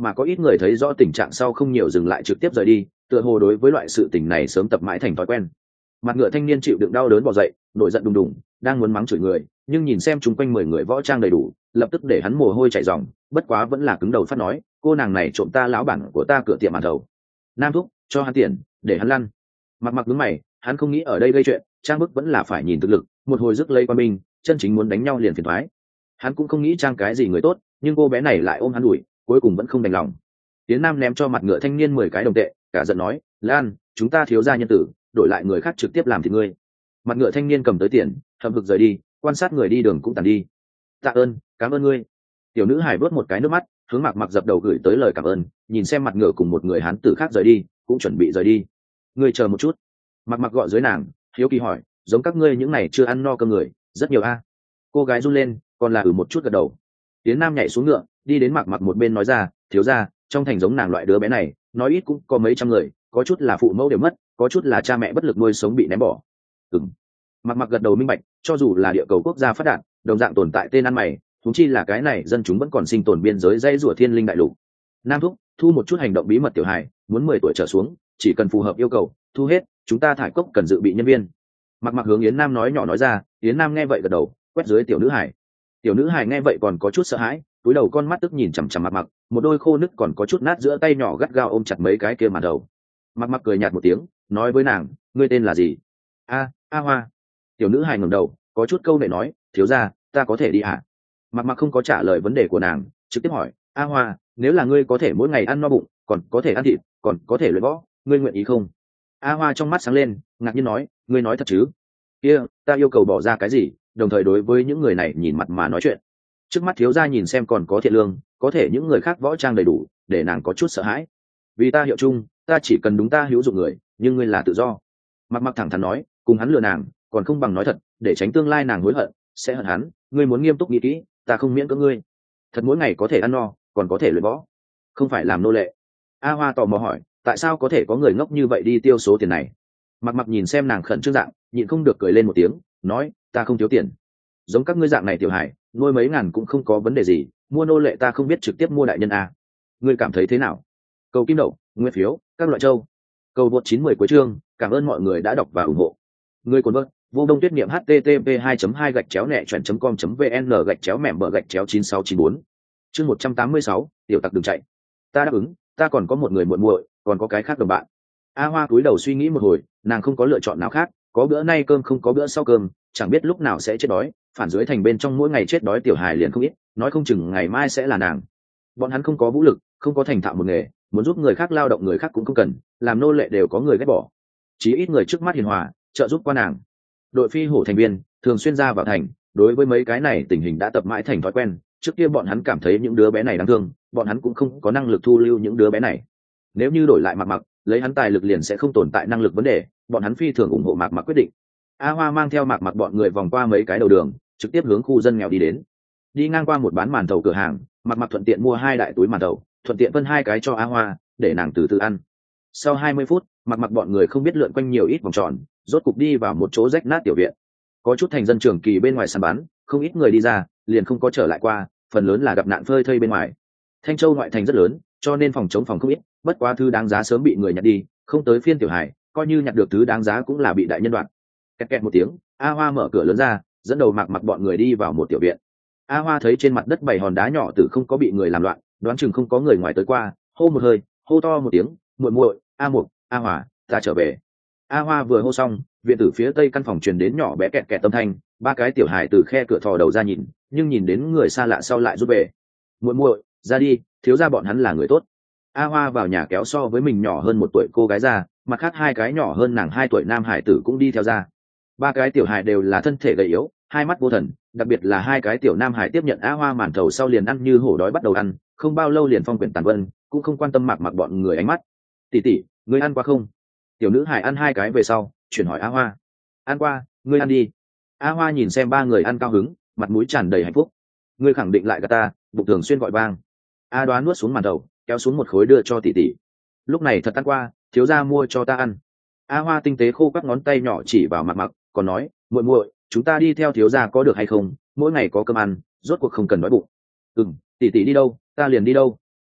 mà có ít người thấy rõ tình trạng sau không nhiều dừng lại trực tiếp rời đi, tựa hồ đối với loại sự tình này sớm tập mãi thành thói quen. Mặt ngựa thanh niên chịu đựng đau đớn bò dậy, nổi giận đùng đùng, đang muốn mắng chửi người, nhưng nhìn xem chung quanh mười người võ trang đầy đủ, lập tức để hắn mồ hôi chảy ròng, bất quá vẫn là cứng đầu phát nói, cô nàng này trộm ta lão bản của ta cửa tiệm màn thầu. Nam thúc, cho hắn tiền, để hắn lăn. Mặc mặc đứng mày, hắn không nghĩ ở đây gây chuyện, trang bức vẫn là phải nhìn thực lực, một hồi rước lây qua mình, chân chính muốn đánh nhau liền phiền toái. Hắn cũng không nghĩ trang cái gì người tốt, nhưng cô bé này lại ôm hắn đuổi, cuối cùng vẫn không đành lòng. Tiến Nam ném cho mặt ngựa thanh niên mười cái đồng tệ, cả giận nói, Lan, chúng ta thiếu gia nhân tử, đổi lại người khác trực tiếp làm thì ngươi. Mặt ngựa thanh niên cầm tới tiền, hậm hực rời đi, quan sát người đi đường cũng tàn đi. Tạ ơn, cảm ơn ngươi. Tiểu nữ hải vớt một cái nước mắt, hướng Mạc Mặc dập đầu gửi tới lời cảm ơn, nhìn xem mặt ngựa cùng một người hán tử khác rời đi, cũng chuẩn bị rời đi. Ngươi chờ một chút. Mạc Mặc gọi dưới nàng, hiếu kỳ hỏi, giống các ngươi những này chưa ăn no cơm người, rất nhiều a. Cô gái run lên, còn là ừ một chút gật đầu. Tiến Nam nhảy xuống ngựa, đi đến Mạc Mặc một bên nói ra, thiếu gia, trong thành giống nàng loại đứa bé này, nói ít cũng có mấy trăm người, có chút là phụ mẫu đều mất, có chút là cha mẹ bất lực nuôi sống bị ném bỏ. Ừm. Mạc Mặc gật đầu minh bạch, cho dù là địa cầu quốc gia phát đạt, đồng dạng tồn tại tên ăn mày, chúng chi là cái này dân chúng vẫn còn sinh tồn biên giới dây rủa thiên linh đại lục. Nam thúc, thu một chút hành động bí mật tiểu hài, muốn mười tuổi trở xuống, chỉ cần phù hợp yêu cầu, thu hết, chúng ta thải cốc cần dự bị nhân viên. Mạc Mặc hướng Yến Nam nói nhỏ nói ra, Yến Nam nghe vậy gật đầu, quét dưới tiểu nữ hải. Tiểu nữ hải nghe vậy còn có chút sợ hãi, túi đầu con mắt tức nhìn chằm chằm Mạc Mặc, một đôi khô nứt còn có chút nát giữa tay nhỏ gắt gao ôm chặt mấy cái kia màn đầu. Mạc Mặc cười nhạt một tiếng, nói với nàng, ngươi tên là gì? A, A Hoa. Tiểu nữ hải ngẩng đầu, có chút câu nệ nói, thiếu gia, ta có thể đi hả? Mạc Mặc không có trả lời vấn đề của nàng, trực tiếp hỏi, A Hoa, nếu là ngươi có thể mỗi ngày ăn no bụng, còn có thể ăn thịt, còn có thể luyện võ, ngươi nguyện ý không? A Hoa trong mắt sáng lên, ngạc nhiên nói, ngươi nói thật chứ? Kia, ta yêu cầu bỏ ra cái gì, đồng thời đối với những người này nhìn mặt mà nói chuyện. Trước mắt thiếu gia nhìn xem còn có thiện lương, có thể những người khác võ trang đầy đủ, để nàng có chút sợ hãi. Vì ta hiệu chung, ta chỉ cần đúng ta hữu dụng người, nhưng ngươi là tự do. Mạc Mặc thẳng thắn nói, cùng hắn lừa nàng, còn không bằng nói thật, để tránh tương lai nàng hối hận, sẽ hận hắn. Ngươi muốn nghiêm túc nghĩ kỹ, ta không miễn cưỡng ngươi. Thật mỗi ngày có thể ăn no, còn có thể luyện võ, không phải làm nô lệ. A Hoa tò mò hỏi, tại sao có thể có người ngốc như vậy đi tiêu số tiền này? Mạc Mặc nhìn xem nàng khẩn trương dạng, nhịn không được cười lên một tiếng, nói, ta không thiếu tiền. Giống các ngươi dạng này tiểu hải, nuôi mấy ngàn cũng không có vấn đề gì, mua nô lệ ta không biết trực tiếp mua đại nhân a. Ngươi cảm thấy thế nào? Cầu kim đậu, nguyên phiếu, các loại châu. Cầu vượt chín mười cuối chương, cảm ơn mọi người đã đọc và ủng hộ. Ngươi cuốn vợt, vô đông tuyết niệm http hai hai gạch chéo nẹ chuẩn com vn gạch chéo mẻm bờ gạch chéo chín sáu chín bốn. Chương một trăm tám mươi sáu, tiểu tặc đừng chạy. Ta đáp ứng, ta còn có một người muội muội, còn có cái khác đồng bạn. A Hoa cúi đầu suy nghĩ một hồi, nàng không có lựa chọn nào khác, có bữa nay cơm không có bữa sau cơm, chẳng biết lúc nào sẽ chết đói, phản dưới thành bên trong mỗi ngày chết đói tiểu hài liền không ít, nói không chừng ngày mai sẽ là nàng. Bọn hắn không có vũ lực, không có thành thạo một nghề, muốn giúp người khác lao động người khác cũng không cần, làm nô lệ đều có người ghét bỏ. Chí ít người trước mắt hiền hòa, trợ giúp qua nàng. Đội phi hổ thành viên thường xuyên ra vào thành, đối với mấy cái này tình hình đã tập mãi thành thói quen, trước kia bọn hắn cảm thấy những đứa bé này đáng thương, bọn hắn cũng không có năng lực thu lưu những đứa bé này. Nếu như đổi lại Mạc Mặc, lấy hắn tài lực liền sẽ không tồn tại năng lực vấn đề, bọn hắn phi thường ủng hộ Mạc Mặc quyết định. A Hoa mang theo Mạc Mặc bọn người vòng qua mấy cái đầu đường, trực tiếp hướng khu dân nghèo đi đến. Đi ngang qua một bán màn thầu cửa hàng, Mạc Mặc thuận tiện mua hai đại túi màn thầu, thuận tiện phân hai cái cho A Hoa, để nàng từ từ ăn. Sau hai mươi phút, Mạc Mặc bọn người không biết lượn quanh nhiều ít vòng tròn, rốt cục đi vào một chỗ rách nát tiểu viện. Có chút thành dân trường kỳ bên ngoài săn bắn, không ít người đi ra, liền không có trở lại qua, phần lớn là gặp nạn phơi thây bên ngoài. Thanh Châu ngoại thành rất lớn, cho nên phòng chống phòng không ít, bất quá thứ đáng giá sớm bị người nhặt đi, không tới phiên tiểu hải, coi như nhặt được thứ đáng giá cũng là bị đại nhân đoạt. Kẹt kẹt một tiếng, A Hoa mở cửa lớn ra, dẫn đầu Mạc Mặc bọn người đi vào một tiểu viện. A Hoa thấy trên mặt đất bảy hòn đá nhỏ tử không có bị người làm loạn, đoán chừng không có người ngoài tới qua, hô một hơi, hô to một tiếng, muội muội, A Mục, A Hòa, ta trở về. A Hoa vừa hô xong, viện tử phía tây căn phòng truyền đến nhỏ bé kẹt kẹt âm thanh, ba cái tiểu hài từ khe cửa thò đầu ra nhìn, nhưng nhìn đến người xa lạ sau lại rút về. Muội muội, ra đi, thiếu gia bọn hắn là người tốt. A Hoa vào nhà kéo so với mình nhỏ hơn một tuổi cô gái ra, mặt khác hai cái nhỏ hơn nàng hai tuổi nam hải tử cũng đi theo ra. Ba cái tiểu hài đều là thân thể gầy yếu, hai mắt vô thần, đặc biệt là hai cái tiểu nam hải tiếp nhận A Hoa màn thầu sau liền ăn như hổ đói bắt đầu ăn, không bao lâu liền phong quyển tàn vân, cũng không quan tâm Mạc Mặc bọn người ánh mắt. Tỷ tỷ, ngươi ăn qua không? Tiểu nữ hải ăn hai cái về sau, chuyển hỏi A Hoa. Ăn qua, ngươi ăn đi. A Hoa nhìn xem ba người ăn cao hứng, mặt mũi tràn đầy hạnh phúc. Ngươi khẳng định lại gạt ta, bụng thường xuyên gọi vang. A Đoán nuốt xuống màn đầu, kéo xuống một khối đưa cho tỷ tỷ. Lúc này thật ăn qua, thiếu gia mua cho ta ăn. A Hoa tinh tế khô các ngón tay nhỏ chỉ vào Mạc Mặc, còn nói, muội muội, chúng ta đi theo thiếu gia có được hay không? Mỗi ngày có cơm ăn, rốt cuộc không cần đói bụng. Ừm, tỷ tỷ đi đâu, ta liền đi đâu.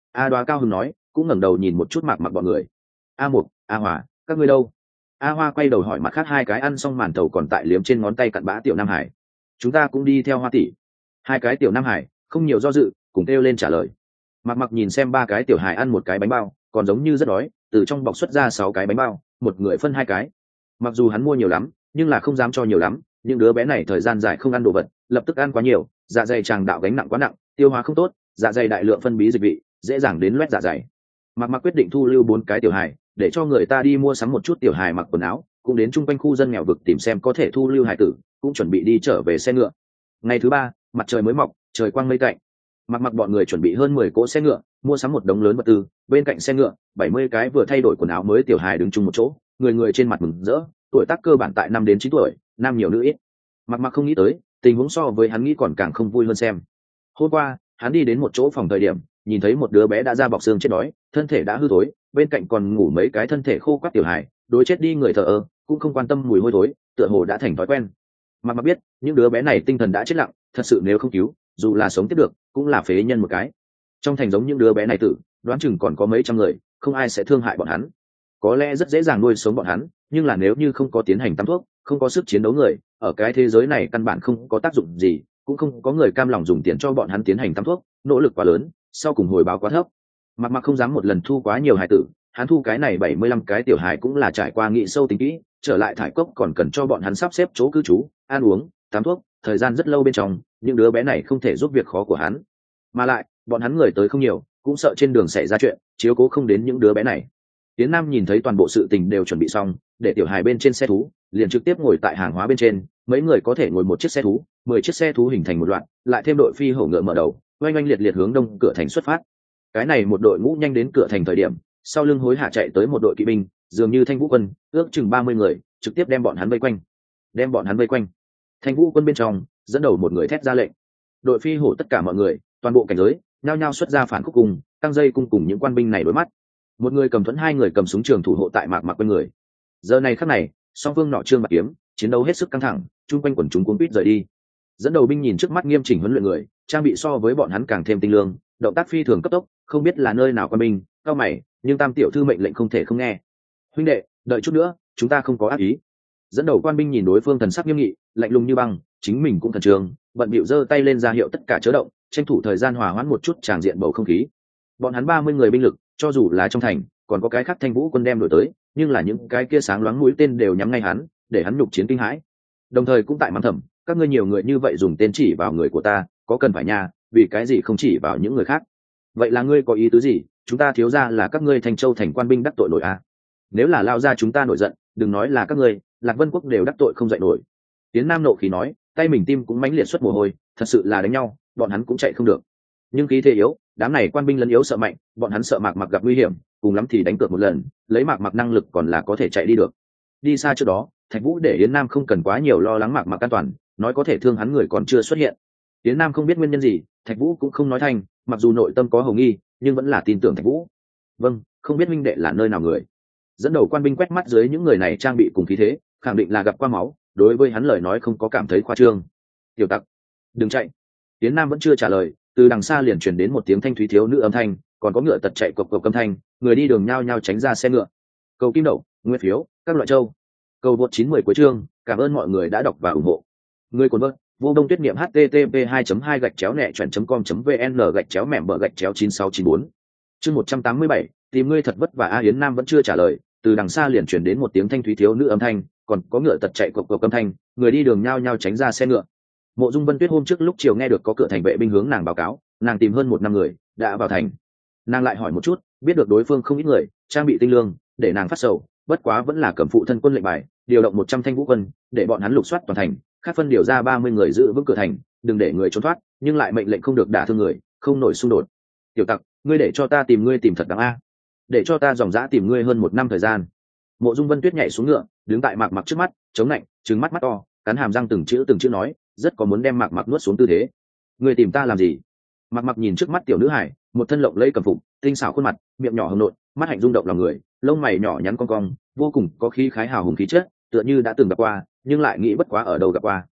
A Đoá cao hứng nói, cũng ngẩng đầu nhìn một chút mạc mặc bọn người. A Mục, A Hòa, các ngươi đâu? A Hoa quay đầu hỏi mặt khác hai cái ăn xong màn thầu còn tại liếm trên ngón tay cặn bã tiểu Nam Hải. Chúng ta cũng đi theo Hoa tỷ. Hai cái tiểu Nam Hải không nhiều do dự, cùng kêu lên trả lời. Mặc mặc nhìn xem ba cái tiểu Hải ăn một cái bánh bao, còn giống như rất đói, từ trong bọc xuất ra sáu cái bánh bao, một người phân hai cái. Mặc dù hắn mua nhiều lắm, nhưng là không dám cho nhiều lắm, những đứa bé này thời gian dài không ăn đồ vật, lập tức ăn quá nhiều, dạ dày tràng đạo gánh nặng quá nặng, tiêu hóa không tốt, dạ dày đại lượng phân bí dịch vị, dễ dàng đến loét dạ dày. Mặc mặc quyết định thu lưu bốn cái tiểu Hải, để cho người ta đi mua sắm một chút tiểu Hải mặc quần áo, cũng đến chung quanh khu dân nghèo vực tìm xem có thể thu lưu hải tử, cũng chuẩn bị đi trở về xe ngựa. Ngày thứ ba, mặt trời mới mọc, trời quang mây tạnh. Mặc mặc bọn người chuẩn bị hơn mười cỗ xe ngựa, mua sắm một đống lớn vật tư, bên cạnh xe ngựa, bảy mươi cái vừa thay đổi quần áo mới tiểu hài đứng chung một chỗ, người người trên mặt mừng rỡ, tuổi tác cơ bản tại năm đến chín tuổi, nam nhiều nữ ít. Mặc mặc không nghĩ tới, tình huống so với hắn nghĩ còn càng không vui hơn xem. Hôm qua, hắn đi đến một chỗ phòng thời điểm, nhìn thấy một đứa bé đã ra bọc xương chết đói, thân thể đã hư thối, bên cạnh còn ngủ mấy cái thân thể khô quắt tiểu hài, đối chết đi người thờ ơ, cũng không quan tâm mùi hôi thối, tựa hồ đã thành thói quen. Mặc mặc biết, những đứa bé này tinh thần đã chết lặng, thật sự nếu không cứu, dù là sống tiếp được, cũng là phế nhân một cái. Trong thành giống những đứa bé này tử, đoán chừng còn có mấy trăm người, không ai sẽ thương hại bọn hắn. Có lẽ rất dễ dàng nuôi sống bọn hắn, nhưng là nếu như không có tiến hành tắm thuốc, không có sức chiến đấu người, ở cái thế giới này căn bản không có tác dụng gì, cũng không có người cam lòng dùng tiền cho bọn hắn tiến hành tắm thuốc, nỗ lực quá lớn, sau cùng hồi báo quá thấp. Mặc mặc không dám một lần thu quá nhiều hài tử, hắn thu cái này bảy mươi lăm cái tiểu hài cũng là trải qua nghị sâu tính kỹ, trở lại thải cốc còn cần cho bọn hắn sắp xếp chỗ cư trú, ăn uống, tắm thuốc, thời gian rất lâu bên trong, những đứa bé này không thể giúp việc khó của hắn. Mà lại, bọn hắn người tới không nhiều, cũng sợ trên đường xảy ra chuyện, chiếu cố không đến những đứa bé này. Tiến Nam nhìn thấy toàn bộ sự tình đều chuẩn bị xong, để tiểu hài bên trên xe thú, liền trực tiếp ngồi tại hàng hóa bên trên, mấy người có thể ngồi một chiếc xe thú, mười chiếc xe thú hình thành một loạt, lại thêm đội phi hổ ngựa mở đầu, oanh oanh liệt liệt hướng đông cửa thành xuất phát. Cái này một đội ngũ nhanh đến cửa thành thời điểm, sau lưng hối hạ chạy tới một đội kỵ binh, dường như Thanh Vũ quân, ước chừng ba mươi người, trực tiếp đem bọn hắn vây quanh. Đem bọn hắn vây quanh. Thanh Vũ quân bên trong, dẫn đầu một người thét ra lệnh. Đội phi hổ tất cả mọi người, toàn bộ cảnh giới, nhao nhao xuất ra phản khúc cùng, tăng dây cung cùng những quan binh này đối mắt. Một người cầm thuẫn, hai người cầm súng trường thủ hộ tại mạc mạc bên người. Giờ này khắc này, song phương nọ trương bạc kiếm, chiến đấu hết sức căng thẳng, chung quanh quần chúng cuống quýt rời đi. Dẫn đầu binh nhìn trước mắt nghiêm chỉnh huấn luyện người, trang bị so với bọn hắn càng thêm tinh lương, động tác phi thường cấp tốc, không biết là nơi nào quan binh, cao mày, nhưng tam tiểu thư mệnh lệnh không thể không nghe. Huynh đệ, đợi chút nữa, chúng ta không có ác ý. Dẫn đầu quan binh nhìn đối phương thần sắc nghiêm nghị, lạnh lùng như băng, chính mình cũng thần trường, bận bịu giơ tay lên ra hiệu tất cả chớ động, tranh thủ thời gian hòa hoãn một chút tràng diện bầu không khí. Bọn hắn ba mươi người binh lực, cho dù là trong thành, còn có cái khác Thanh Vũ quân đem đổi tới, nhưng là những cái kia sáng loáng mũi tên đều nhắm ngay hắn, để hắn nhục chiến kinh hãi. Đồng thời cũng tại mắng thầm, các ngươi nhiều người như vậy dùng tên chỉ vào người của ta, có cần phải nha, vì cái gì không chỉ vào những người khác? Vậy là ngươi có ý tứ gì? Chúng ta thiếu ra là các ngươi Thanh Châu thành quan binh đắc tội nổi à? Nếu là lao ra chúng ta nổi giận, đừng nói là các ngươi, Lạc Vân quốc đều đắc tội không dậy nổi. Tiến Nam nộ khí nói, tay mình tim cũng mãnh liệt xuất mồ hôi, thật sự là đánh nhau, bọn hắn cũng chạy không được. Nhưng khí thế yếu, đám này quan binh lấn yếu sợ mạnh, bọn hắn sợ Mạc Mặc gặp nguy hiểm, cùng lắm thì đánh cược một lần, lấy Mạc Mặc năng lực còn là có thể chạy đi được. Đi xa trước đó, Thạch Vũ để Yến Nam không cần quá nhiều lo lắng Mạc Mặc an toàn, nói có thể thương hắn người còn chưa xuất hiện. Yến Nam không biết nguyên nhân gì, Thạch Vũ cũng không nói thành, mặc dù nội tâm có hồng nghi, nhưng vẫn là tin tưởng Thạch Vũ. Vâng, không biết minh đệ là nơi nào người. Dẫn đầu quan binh quét mắt dưới những người này trang bị cùng khí thế, khẳng định là gặp qua máu, đối với hắn lời nói không có cảm thấy khoa trương. Tiểu tặc, đừng chạy. Yến Nam vẫn chưa trả lời, từ đằng xa liền truyền đến một tiếng thanh thúy thiếu nữ âm thanh, còn có ngựa tật chạy cộc cộc âm thanh, người đi đường nhao nhao tránh ra xe ngựa. Cầu kim đậu, nguyên phiếu, các loại châu. Cầu vượt chín mươi cuối chương, cảm ơn mọi người đã đọc và ủng hộ. Người cuốn vợt, vô đông tuyết niệm http hai hai gạch chéo nẹ chuẩn com vn gạch chéo mẻm bờ gạch chéo chín sáu chín bốn. Chương một trăm tám mươi bảy, tìm ngươi thật vất vả. A Yến Nam vẫn chưa trả lời, từ đằng xa liền truyền đến một tiếng thanh thúy thiếu nữ âm thanh, còn có ngựa tật chạy cộc cộc âm thanh, người đi đường nhao nhao tránh ra xe ngựa. Mộ Dung Vân Tuyết hôm trước lúc chiều nghe được có cửa thành vệ binh hướng nàng báo cáo, nàng tìm hơn một năm người đã vào thành. Nàng lại hỏi một chút, biết được đối phương không ít người, trang bị tinh lương, để nàng phát sầu, bất quá vẫn là cầm phụ thân quân lệnh bài, điều động một trăm thanh vũ quân, để bọn hắn lục soát toàn thành, khác phân điều ra ba mươi người giữ vững cửa thành, đừng để người trốn thoát, nhưng lại mệnh lệnh không được đả thương người, không nổi xung đột. Tiểu tặc, ngươi để cho ta tìm ngươi tìm thật đáng a, để cho ta dòng dã tìm ngươi hơn một năm thời gian. Mộ Dung Vân Tuyết nhảy xuống ngựa, đứng tại Mạc Mặc trước mắt, chống lạnh, trừng mắt mắt to, cắn hàm răng từng chữ từng chữ nói, rất có muốn đem Mạc Mặc nuốt xuống tư thế. Ngươi tìm ta làm gì? Mạc Mặc nhìn trước mắt tiểu nữ hải, một thân lộng lẫy cầm phục, tinh xảo khuôn mặt, miệng nhỏ hồng nộn, mắt hạnh rung động lòng người, lông mày nhỏ nhắn cong cong, vô cùng có khí khái hào hùng khí chất, tựa như đã từng gặp qua, nhưng lại nghĩ bất quá ở đâu gặp qua.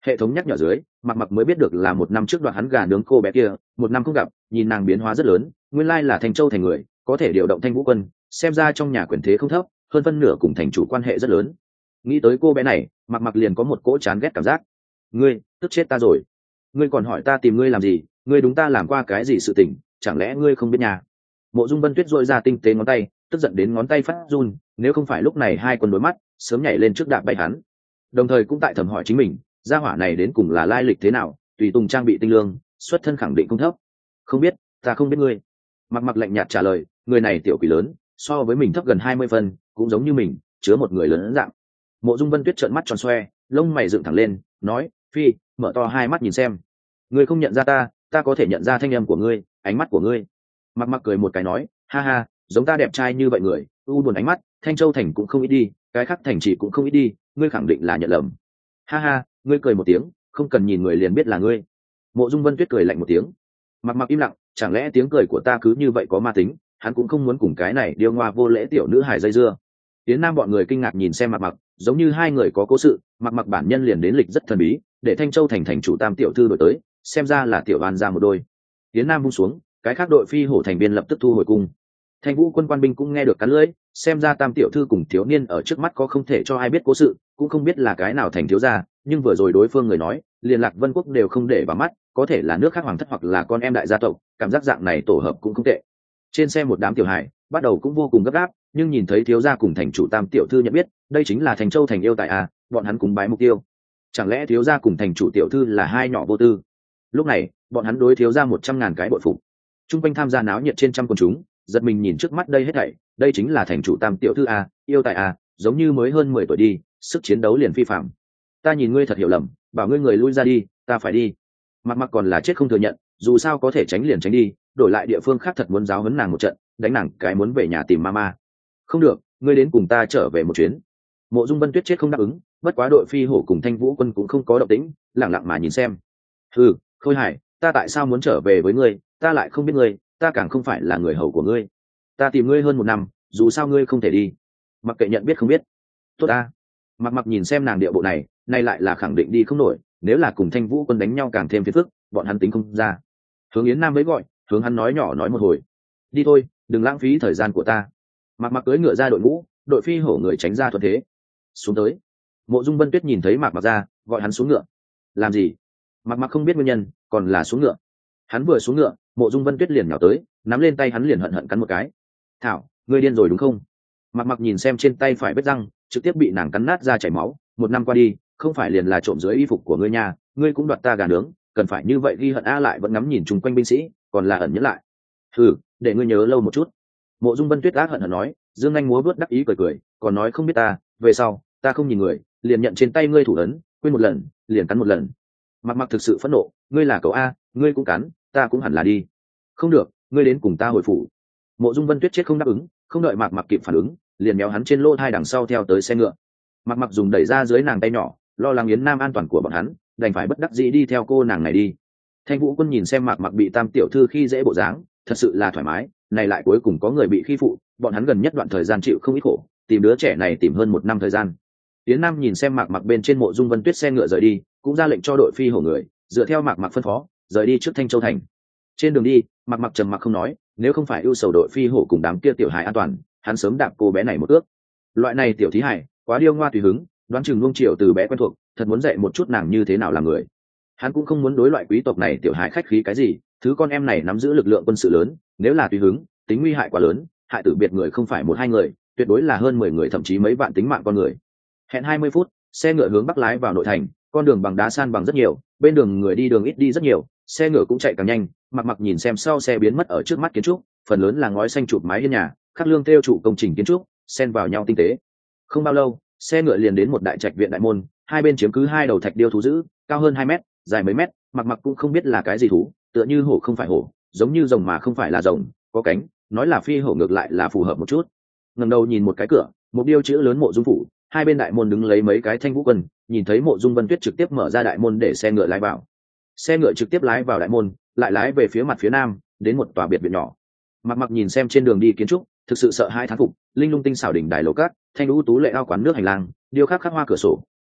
Hệ thống nhắc nhở dưới, mặc mặc mới biết được là một năm trước đoạt hắn gà nướng cô bé kia, một năm không gặp, nhìn nàng biến hóa rất lớn, nguyên lai là Thanh Châu thành người, có thể điều động Thanh Vũ quân, xem ra trong nhà quyền thế không thấp, hơn phân nửa cùng thành chủ quan hệ rất lớn. Nghĩ tới cô bé này, mặc mặc liền có một cỗ chán ghét cảm giác. Ngươi, tức chết ta rồi. Ngươi còn hỏi ta tìm ngươi làm gì? Ngươi đúng ta làm qua cái gì sự tình, chẳng lẽ ngươi không biết nhà? Mộ Dung Vân Tuyết dội ra tinh tế ngón tay, tức giận đến ngón tay phát run, nếu không phải lúc này hai quân đối mắt, sớm nhảy lên trước đạp bay hắn. Đồng thời cũng tại thầm hỏi chính mình, gia hỏa này đến cùng là lai lịch thế nào, tùy tùng trang bị tinh lương, xuất thân khẳng định không thấp. Không biết, ta không biết ngươi. Mặc mặc lạnh nhạt trả lời, người này tiểu quỷ lớn, so với mình thấp gần hai mươi phân, cũng giống như mình, chứa một người lớn dạng. Mộ Dung Vân Tuyết trợn mắt tròn xoe, lông mày dựng thẳng lên, nói, phi, mở to hai mắt nhìn xem. Ngươi không nhận ra ta, ta có thể nhận ra thanh âm của ngươi, ánh mắt của ngươi. Mặc mặc cười một cái nói, ha ha, giống ta đẹp trai như vậy người, u buồn ánh mắt, Thanh Châu thành cũng không ít đi, cái khác thành chỉ cũng không ít đi, ngươi khẳng định là nhận lầm. Ha ha, ngươi cười một tiếng, không cần nhìn người liền biết là ngươi. Mộ Dung Vân Tuyết cười lạnh một tiếng. Mặc mặc im lặng, chẳng lẽ tiếng cười của ta cứ như vậy có ma tính, hắn cũng không muốn cùng cái này điêu ngoa vô lễ tiểu nữ hài dây dưa. Tiến Nam bọn người kinh ngạc nhìn xem Mặc mặc, giống như hai người có cố sự. Mặc mặc bản nhân liền đến lịch rất thần bí, để Thanh Châu thành thành chủ Tam tiểu thư đổi tới, xem ra là tiểu an ra một đôi. Tiến Nam buông xuống, cái khác đội phi hổ thành viên lập tức thu hồi cung. Thanh Vũ quân quan binh cũng nghe được cắn lưỡi, xem ra Tam tiểu thư cùng thiếu niên ở trước mắt có không thể cho ai biết cố sự, cũng không biết là cái nào thành thiếu gia, nhưng vừa rồi đối phương người nói, liên lạc Vân quốc đều không để vào mắt, có thể là nước khác hoàng thất hoặc là con em đại gia tộc, cảm giác dạng này tổ hợp cũng không tệ. Trên xe một đám tiểu hải, bắt đầu cũng vô cùng gấp gáp, nhưng nhìn thấy thiếu gia cùng thành chủ Tam tiểu thư nhận biết, đây chính là Thành Châu thành yêu tại à, bọn hắn cùng bái mục tiêu. Chẳng lẽ thiếu gia cùng thành chủ tiểu thư là hai nhỏ vô tư? Lúc này, bọn hắn đối thiếu gia một trăm ngàn cái bội phục. Trung quanh tham gia náo nhiệt trên trăm quần chúng, giật mình nhìn trước mắt đây hết thảy, đây chính là thành chủ Tam tiểu thư à, yêu tại à, giống như mới hơn mười tuổi đi, sức chiến đấu liền phi phạm. Ta nhìn ngươi thật hiểu lầm, bảo ngươi người lui ra đi, ta phải đi. Mặc mặc còn là chết không thừa nhận, dù sao có thể tránh liền tránh đi, đổi lại địa phương khác thật muốn giáo huấn nàng một trận, đánh nàng cái muốn về nhà tìm mama. Không được, ngươi đến cùng ta trở về một chuyến. Mộ Dung Vân Tuyết chết không đáp ứng, bất quá đội phi hổ cùng Thanh Vũ quân cũng không có động tĩnh, lặng lặng mà nhìn xem. Ừ, Khôi Hải, ta tại sao muốn trở về với ngươi, ta lại không biết ngươi, ta càng không phải là người hầu của ngươi. Ta tìm ngươi hơn một năm, dù sao ngươi không thể đi. Mặc kệ nhận biết không biết. Tốt ta. Mặc mặc nhìn xem nàng địa bộ này, nay lại là khẳng định đi không nổi, nếu là cùng Thanh Vũ quân đánh nhau càng thêm phiền phức, bọn hắn tính không ra. Hướng Yến Nam mới gọi, hướng hắn nói nhỏ nói một hồi. Đi thôi, đừng lãng phí thời gian của ta. Mặc mặc cưỡi ngựa ra đội ngũ, đội phi hổ người tránh ra thuận thế. Xuống tới. Mộ Dung Vân Tuyết nhìn thấy Mạc Mặc ra, gọi hắn xuống ngựa. Làm gì? Mạc Mặc không biết nguyên nhân, còn là xuống ngựa. Hắn vừa xuống ngựa, Mộ Dung Vân Tuyết liền nhào tới, nắm lên tay hắn liền hận hận cắn một cái. Thảo, ngươi điên rồi đúng không? Mạc Mặc nhìn xem trên tay phải vết răng, trực tiếp bị nàng cắn nát ra chảy máu. Một năm qua đi, không phải liền là trộm dưới y phục của ngươi nhà, ngươi cũng đoạt ta gà nướng, cần phải như vậy ghi hận a lại vẫn ngắm nhìn chung quanh binh sĩ, còn là ẩn nhẫn lại. Thử, để ngươi nhớ lâu một chút. Mộ Dung Vân Tuyết ác hận hận nói, dương anh múa vớt đắc ý cười cười, còn nói không biết ta, về sau ta không nhìn người, liền nhận trên tay ngươi thủ ấn, quên một lần, liền cắn một lần. Mặc Mặc thực sự phẫn nộ, ngươi là cậu a, ngươi cũng cắn, ta cũng hẳn là đi. Không được, ngươi đến cùng ta hồi phủ. Mộ Dung Vân Tuyết chết không đáp ứng, không đợi Mạc Mặc kịp phản ứng, liền méo hắn trên lỗ hai đằng sau theo tới xe ngựa. Mạc Mặc dùng đẩy ra dưới nàng tay nhỏ, lo lắng Yến Nam an toàn của bọn hắn, đành phải bất đắc dĩ đi theo cô nàng này đi. Thanh Vũ quân nhìn xem Mạc Mặc bị Tam tiểu thư khi dễ bộ dáng, thật sự là thoải mái, này lại cuối cùng có người bị khi phụ, bọn hắn gần nhất đoạn thời gian chịu không ít khổ, tìm đứa trẻ này tìm hơn một năm thời gian. Yến Nam nhìn xem Mạc Mặc bên trên Mộ Dung Vân Tuyết xe ngựa rời đi, cũng ra lệnh cho đội phi hổ người dựa theo Mạc Mặc phân phó, rời đi trước Thanh Châu thành. Trên đường đi, Mạc Mặc trầm mặc không nói, nếu không phải ưu sầu đội phi hổ cùng đám kia tiểu hài an toàn, hắn sớm đạp cô bé này một ước. Loại này tiểu thí hài, quá điêu ngoa tùy hứng, đoán chừng luông chiều từ bé quen thuộc, thật muốn dạy một chút nàng như thế nào làm người. Hắn cũng không muốn đối loại quý tộc này tiểu hài khách khí cái gì, thứ con em này nắm giữ lực lượng quân sự lớn, nếu là tùy hứng, tính nguy hại quá lớn, hại tử biệt người không phải một hai người, tuyệt đối là hơn mười người thậm chí mấy vạn tính mạng con người. Hẹn hai mươi phút, xe ngựa hướng bắc lái vào nội thành, con đường bằng đá san bằng rất nhiều, bên đường người đi đường ít đi rất nhiều, xe ngựa cũng chạy càng nhanh. Mặc Mặc nhìn xem sau xe biến mất ở trước mắt kiến trúc, phần lớn là ngói xanh chụp mái hiên nhà, khắc lương theo trụ công trình kiến trúc, xen vào nhau tinh tế. Không bao lâu, xe ngựa liền đến một đại trạch viện đại môn, hai bên chiếm cứ hai đầu thạch điêu thú dữ, cao hơn hai mét, dài mấy mét. Mặc Mặc cũng không biết là cái gì thú, tựa như hổ không phải hổ, giống như rồng mà không phải là rồng, có cánh, nói là phi hổ ngược lại là phù hợp một chút. Ngẩng đầu nhìn một cái cửa, một điêu chữ lớn Mộ Dung phủ, hai bên đại môn đứng lấy mấy cái Thanh Vũ quân, nhìn thấy Mộ Dung Vân Tuyết trực tiếp mở ra đại môn để xe ngựa lái vào. Xe ngựa trực tiếp lái vào đại môn, lại lái về phía mặt phía nam, đến một tòa biệt viện nhỏ. Mặc Mặc nhìn xem trên đường đi kiến trúc, thực sự sợ hai thán phục, linh lung tinh xảo đỉnh đài lầu cát, thanh lũ tú lệ ao quán nước hành lang, điêu khắc khắc hoa cửa sổ,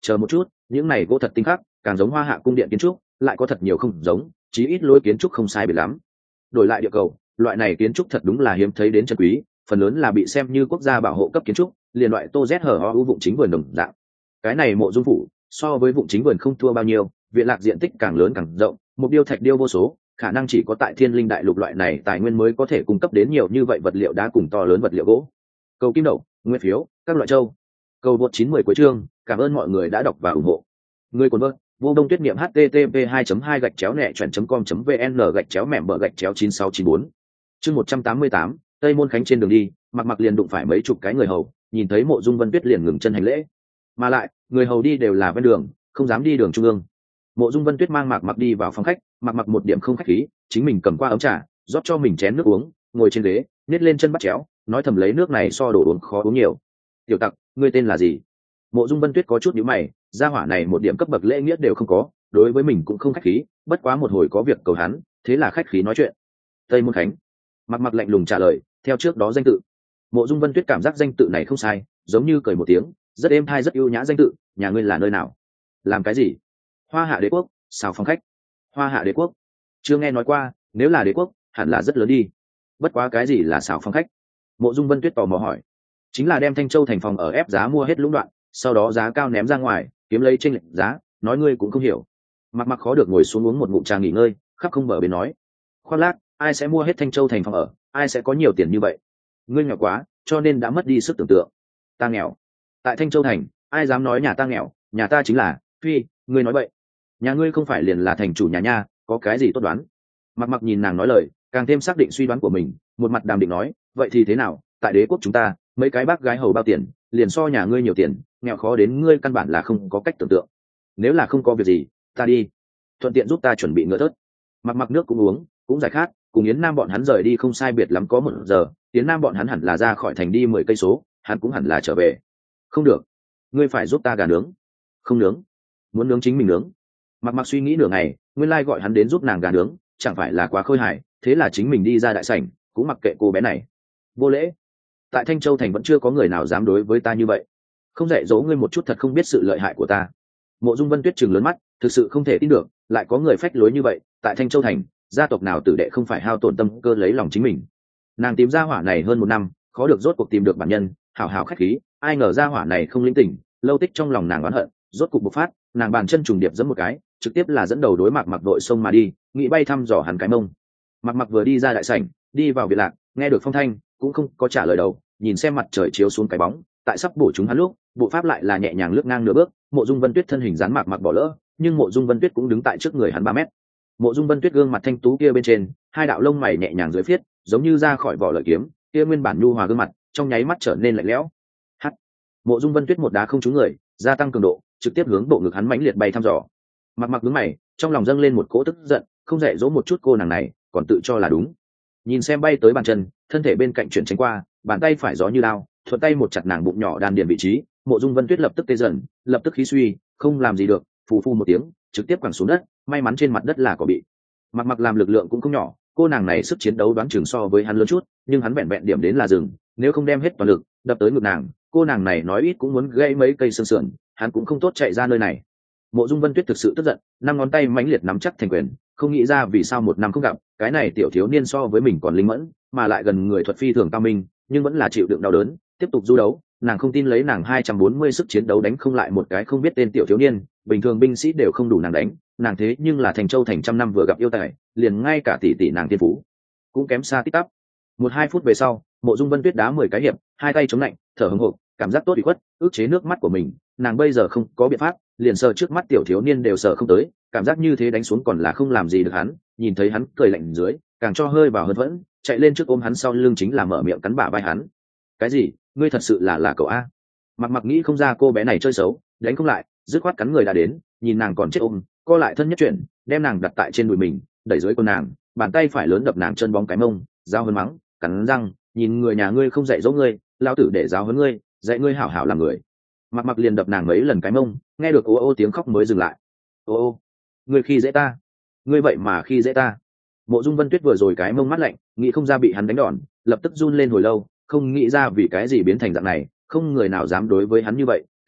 chờ một chút, những này gỗ thật tinh khắc, càng giống Hoa Hạ cung điện kiến trúc, lại có thật nhiều không giống, chí ít lối kiến trúc không sai biệt lắm. Đổi lại địa cầu, loại này kiến trúc thật đúng là hiếm thấy đến chân quý, phần lớn là bị xem như quốc gia bảo hộ cấp kiến trúc, liền loại Tô Z hở ho ưu vụng chính vườn đồng dạng. Cái này mộ dung phủ, so với vụng chính vườn không thua bao nhiêu, viện lạc diện tích càng lớn càng rộng, một điêu thạch điêu vô số, khả năng chỉ có tại Thiên Linh Đại Lục loại này tài nguyên mới có thể cung cấp đến nhiều như vậy vật liệu đá cùng to lớn vật liệu gỗ. Cầu kim đậu, nguyên phiếu, các loại châu. Cầu vượt chín mươi cuối chương, cảm ơn mọi người đã đọc và ủng hộ. Người cuốn vợt, vô đông tuyết niệm http hai hai gạch chéo nẹ chuẩn com vn gạch chéo mẻm bờ gạch chéo chín sáu chín bốn. Chương một trăm tám mươi tám, Tây Môn Khánh trên đường đi, mặc mặc liền đụng phải mấy chục cái người hầu, nhìn thấy Mộ Dung Vân Tuyết liền ngừng chân hành lễ. Mà lại, người hầu đi đều là ven đường, không dám đi đường trung ương. Mộ Dung Vân Tuyết mang Mạc Mặc đi vào phòng khách, Mạc Mặc một điểm không khách khí, chính mình cầm qua ấm trà, rót cho mình chén nước uống, ngồi trên ghế, nhét lên chân bắt chéo, nói thầm lấy nước này so đồ uống khó uống nhiều. "Tiểu Tặc, ngươi tên là gì?" Mộ Dung Vân Tuyết có chút nhíu mày, gia hỏa này một điểm cấp bậc lễ nghĩa đều không có, đối với mình cũng không khách khí, bất quá một hồi có việc cầu hắn, thế là khách khí nói chuyện. "Tây Môn Khánh." Mạc Mặc lạnh lùng trả lời, theo trước đó danh tự. Mộ Dung Vân Tuyết cảm giác danh tự này không sai, giống như cười một tiếng, rất êm tai rất ưu nhã danh tự, "Nhà ngươi là nơi nào? Làm cái gì?" "Hoa Hạ Đế quốc." "Sao phòng khách?" "Hoa Hạ Đế quốc?" Chưa nghe nói qua, nếu là đế quốc, hẳn là rất lớn đi. Bất quá cái gì là xảo phòng khách? Mộ Dung Vân Tuyết tò mò hỏi. Chính là đem Thanh Châu thành phòng ở ép giá mua hết lũng đoạn, sau đó giá cao ném ra ngoài, kiếm lấy chênh lệch giá, nói ngươi cũng không hiểu. Mặc Mặc khó được ngồi xuống uống một ngụm trà nghỉ ngơi, khắp không bờ bên nói. Khoác lác, ai sẽ mua hết Thanh Châu thành phòng ở, ai sẽ có nhiều tiền như vậy? Ngươi nghèo quá, cho nên đã mất đi sức tưởng tượng. Ta nghèo? Tại Thanh Châu thành, ai dám nói nhà ta nghèo, nhà ta chính là, phi, ngươi nói vậy. Nhà ngươi không phải liền là thành chủ nhà nha, có cái gì tốt đoán? Mặc Mặc nhìn nàng nói lời, càng thêm xác định suy đoán của mình, một mặt đàm định nói, vậy thì thế nào, tại đế quốc chúng ta, mấy cái bác gái hầu bao tiền, liền so nhà ngươi nhiều tiền, nghèo khó đến ngươi căn bản là không có cách tưởng tượng. Nếu là không có việc gì, ta đi, thuận tiện giúp ta chuẩn bị ngựa thớt. Mặc Mặc nước cũng uống, cũng giải khát, cùng Yến Nam bọn hắn rời đi không sai biệt lắm có một giờ, Yến Nam bọn hắn hẳn là ra khỏi thành đi mười cây số, hắn cũng hẳn là trở về. Không được, ngươi phải giúp ta gà nướng. Không nướng, muốn nướng chính mình nướng. Mặc Mặc suy nghĩ nửa ngày, nguyên lai gọi hắn đến giúp nàng gà nướng, chẳng phải là quá khôi hài, thế là chính mình đi ra đại sảnh, cũng mặc kệ cô bé này. Vô lễ. Tại Thanh Châu thành vẫn chưa có người nào dám đối với ta như vậy. Không dạy dỗ ngươi một chút thật không biết sự lợi hại của ta. Mộ Dung Vân Tuyết trừng lớn mắt, thực sự không thể tin được, lại có người phách lối như vậy, tại Thanh Châu thành, gia tộc nào tử đệ không phải hao tổn tâm cơ lấy lòng chính mình. Nàng tìm ra hỏa này hơn một năm, khó được rốt cuộc tìm được bản nhân, hảo hảo khách khí, ai ngờ ra hỏa này không linh tỉnh, lâu tích trong lòng nàng oán hận, rốt cục bộc phát, nàng bàn chân trùng điệp giẫm một cái, trực tiếp là dẫn đầu đối Mạc Mặc đội sông mà đi, nghĩ bay thăm dò hắn cái mông. Mạc Mặc vừa đi ra đại sảnh, đi vào biệt lạc, nghe được phong thanh, cũng không có trả lời đầu, nhìn xem mặt trời chiếu xuống cái bóng, tại sắp bổ chúng hắn lúc, bộ pháp lại là nhẹ nhàng lướt ngang nửa bước, Mộ Dung Vân Tuyết thân hình dán Mạc Mặc bỏ lỡ, nhưng Mộ Dung Vân Tuyết cũng đứng tại trước người hắn ba mét. Mộ Dung Vân Tuyết gương mặt thanh tú kia bên trên, hai đạo lông mày nhẹ nhàng dưới phiết, giống như ra khỏi vỏ lợi kiếm, kia nguyên bản nhu hòa gương mặt, trong nháy mắt trở nên lạnh lẽo. Hắt. Mộ Dung Vân Tuyết một đá không trúng người, gia tăng cường độ, trực tiếp hướng bộ ngực hắn mãnh liệt bay thăm dò. Mặc Mặc nhướng mày, trong lòng dâng lên một cỗ tức giận, không dạy dỗ một chút cô nàng này, còn tự cho là đúng. Nhìn xem bay tới bàn chân, thân thể bên cạnh chuyển tránh qua, bàn tay phải gió như lao, thuận tay một chặt nàng bụng nhỏ đan điền vị trí, Mộ Dung Vân Tuyết lập tức tê dần, lập tức khí suy, không làm gì được, phù phù một tiếng, trực tiếp quẳng xuống đất, may mắn trên mặt đất là có bị. Mặc Mặc làm lực lượng cũng không nhỏ, cô nàng này sức chiến đấu đoán chừng so với hắn lớn chút, nhưng hắn vẹn vẹn điểm đến là dừng, nếu không đem hết toàn lực, đập tới ngực nàng, cô nàng này nói ít cũng muốn gãy mấy cây xương sườn, hắn cũng không tốt chạy ra nơi này. Mộ Dung Vân Tuyết thực sự tức giận, năm ngón tay mãnh liệt nắm chắc thành quyền, không nghĩ ra vì sao một năm không gặp, cái này tiểu thiếu niên so với mình còn linh mẫn, mà lại gần người thuật phi thường cao minh, nhưng vẫn là chịu đựng đau đớn, tiếp tục du đấu. Nàng không tin lấy nàng hai trăm bốn mươi sức chiến đấu đánh không lại một cái không biết tên tiểu thiếu niên, bình thường binh sĩ đều không đủ nàng đánh, nàng thế nhưng là Thành Châu thành trăm năm vừa gặp yêu tài, liền ngay cả tỷ tỷ nàng tiên phú cũng kém xa tít tắp. Một hai phút về sau, Mộ Dung Vân Tuyết đá mười cái hiệp, hai tay chống lạnh, thở hổn hộc, cảm giác tốt ủy khuất, ức chế nước mắt của mình, nàng bây giờ không có biện pháp, liền sờ trước mắt tiểu thiếu niên đều sờ không tới, cảm giác như thế đánh xuống còn là không làm gì được hắn, nhìn thấy hắn cười lạnh dưới, càng cho hơi vào hơn vẫn, chạy lên trước ôm hắn sau lưng chính là mở miệng cắn bả vai hắn. Cái gì? Ngươi thật sự là là cậu a? Mặc Mặc nghĩ không ra cô bé này chơi xấu, đánh không lại, dứt khoát cắn người đã đến, nhìn nàng còn chết ôm, co lại thân nhất chuyển, đem nàng đặt tại trên đùi mình, đẩy dưới con nàng, bàn tay phải lớn đập nàng chân bóng cái mông, giao hơn mắng, cắn răng, nhìn người nhà ngươi không dạy dỗ ngươi, lão tử để giáo huấn ngươi, dạy ngươi hảo hảo làm người. Mặc Mặc liền đập nàng mấy lần cái mông, nghe được ô ô tiếng khóc mới dừng lại. Ô ô, ngươi khi dễ ta, ngươi vậy mà khi dễ ta. Mộ Dung Vân Tuyết vừa rồi cái mông mắt lạnh, nghĩ không ra bị hắn đánh đòn, lập tức run lên hồi lâu, không nghĩ ra vì cái gì biến thành dạng này, không người nào dám đối với hắn như vậy,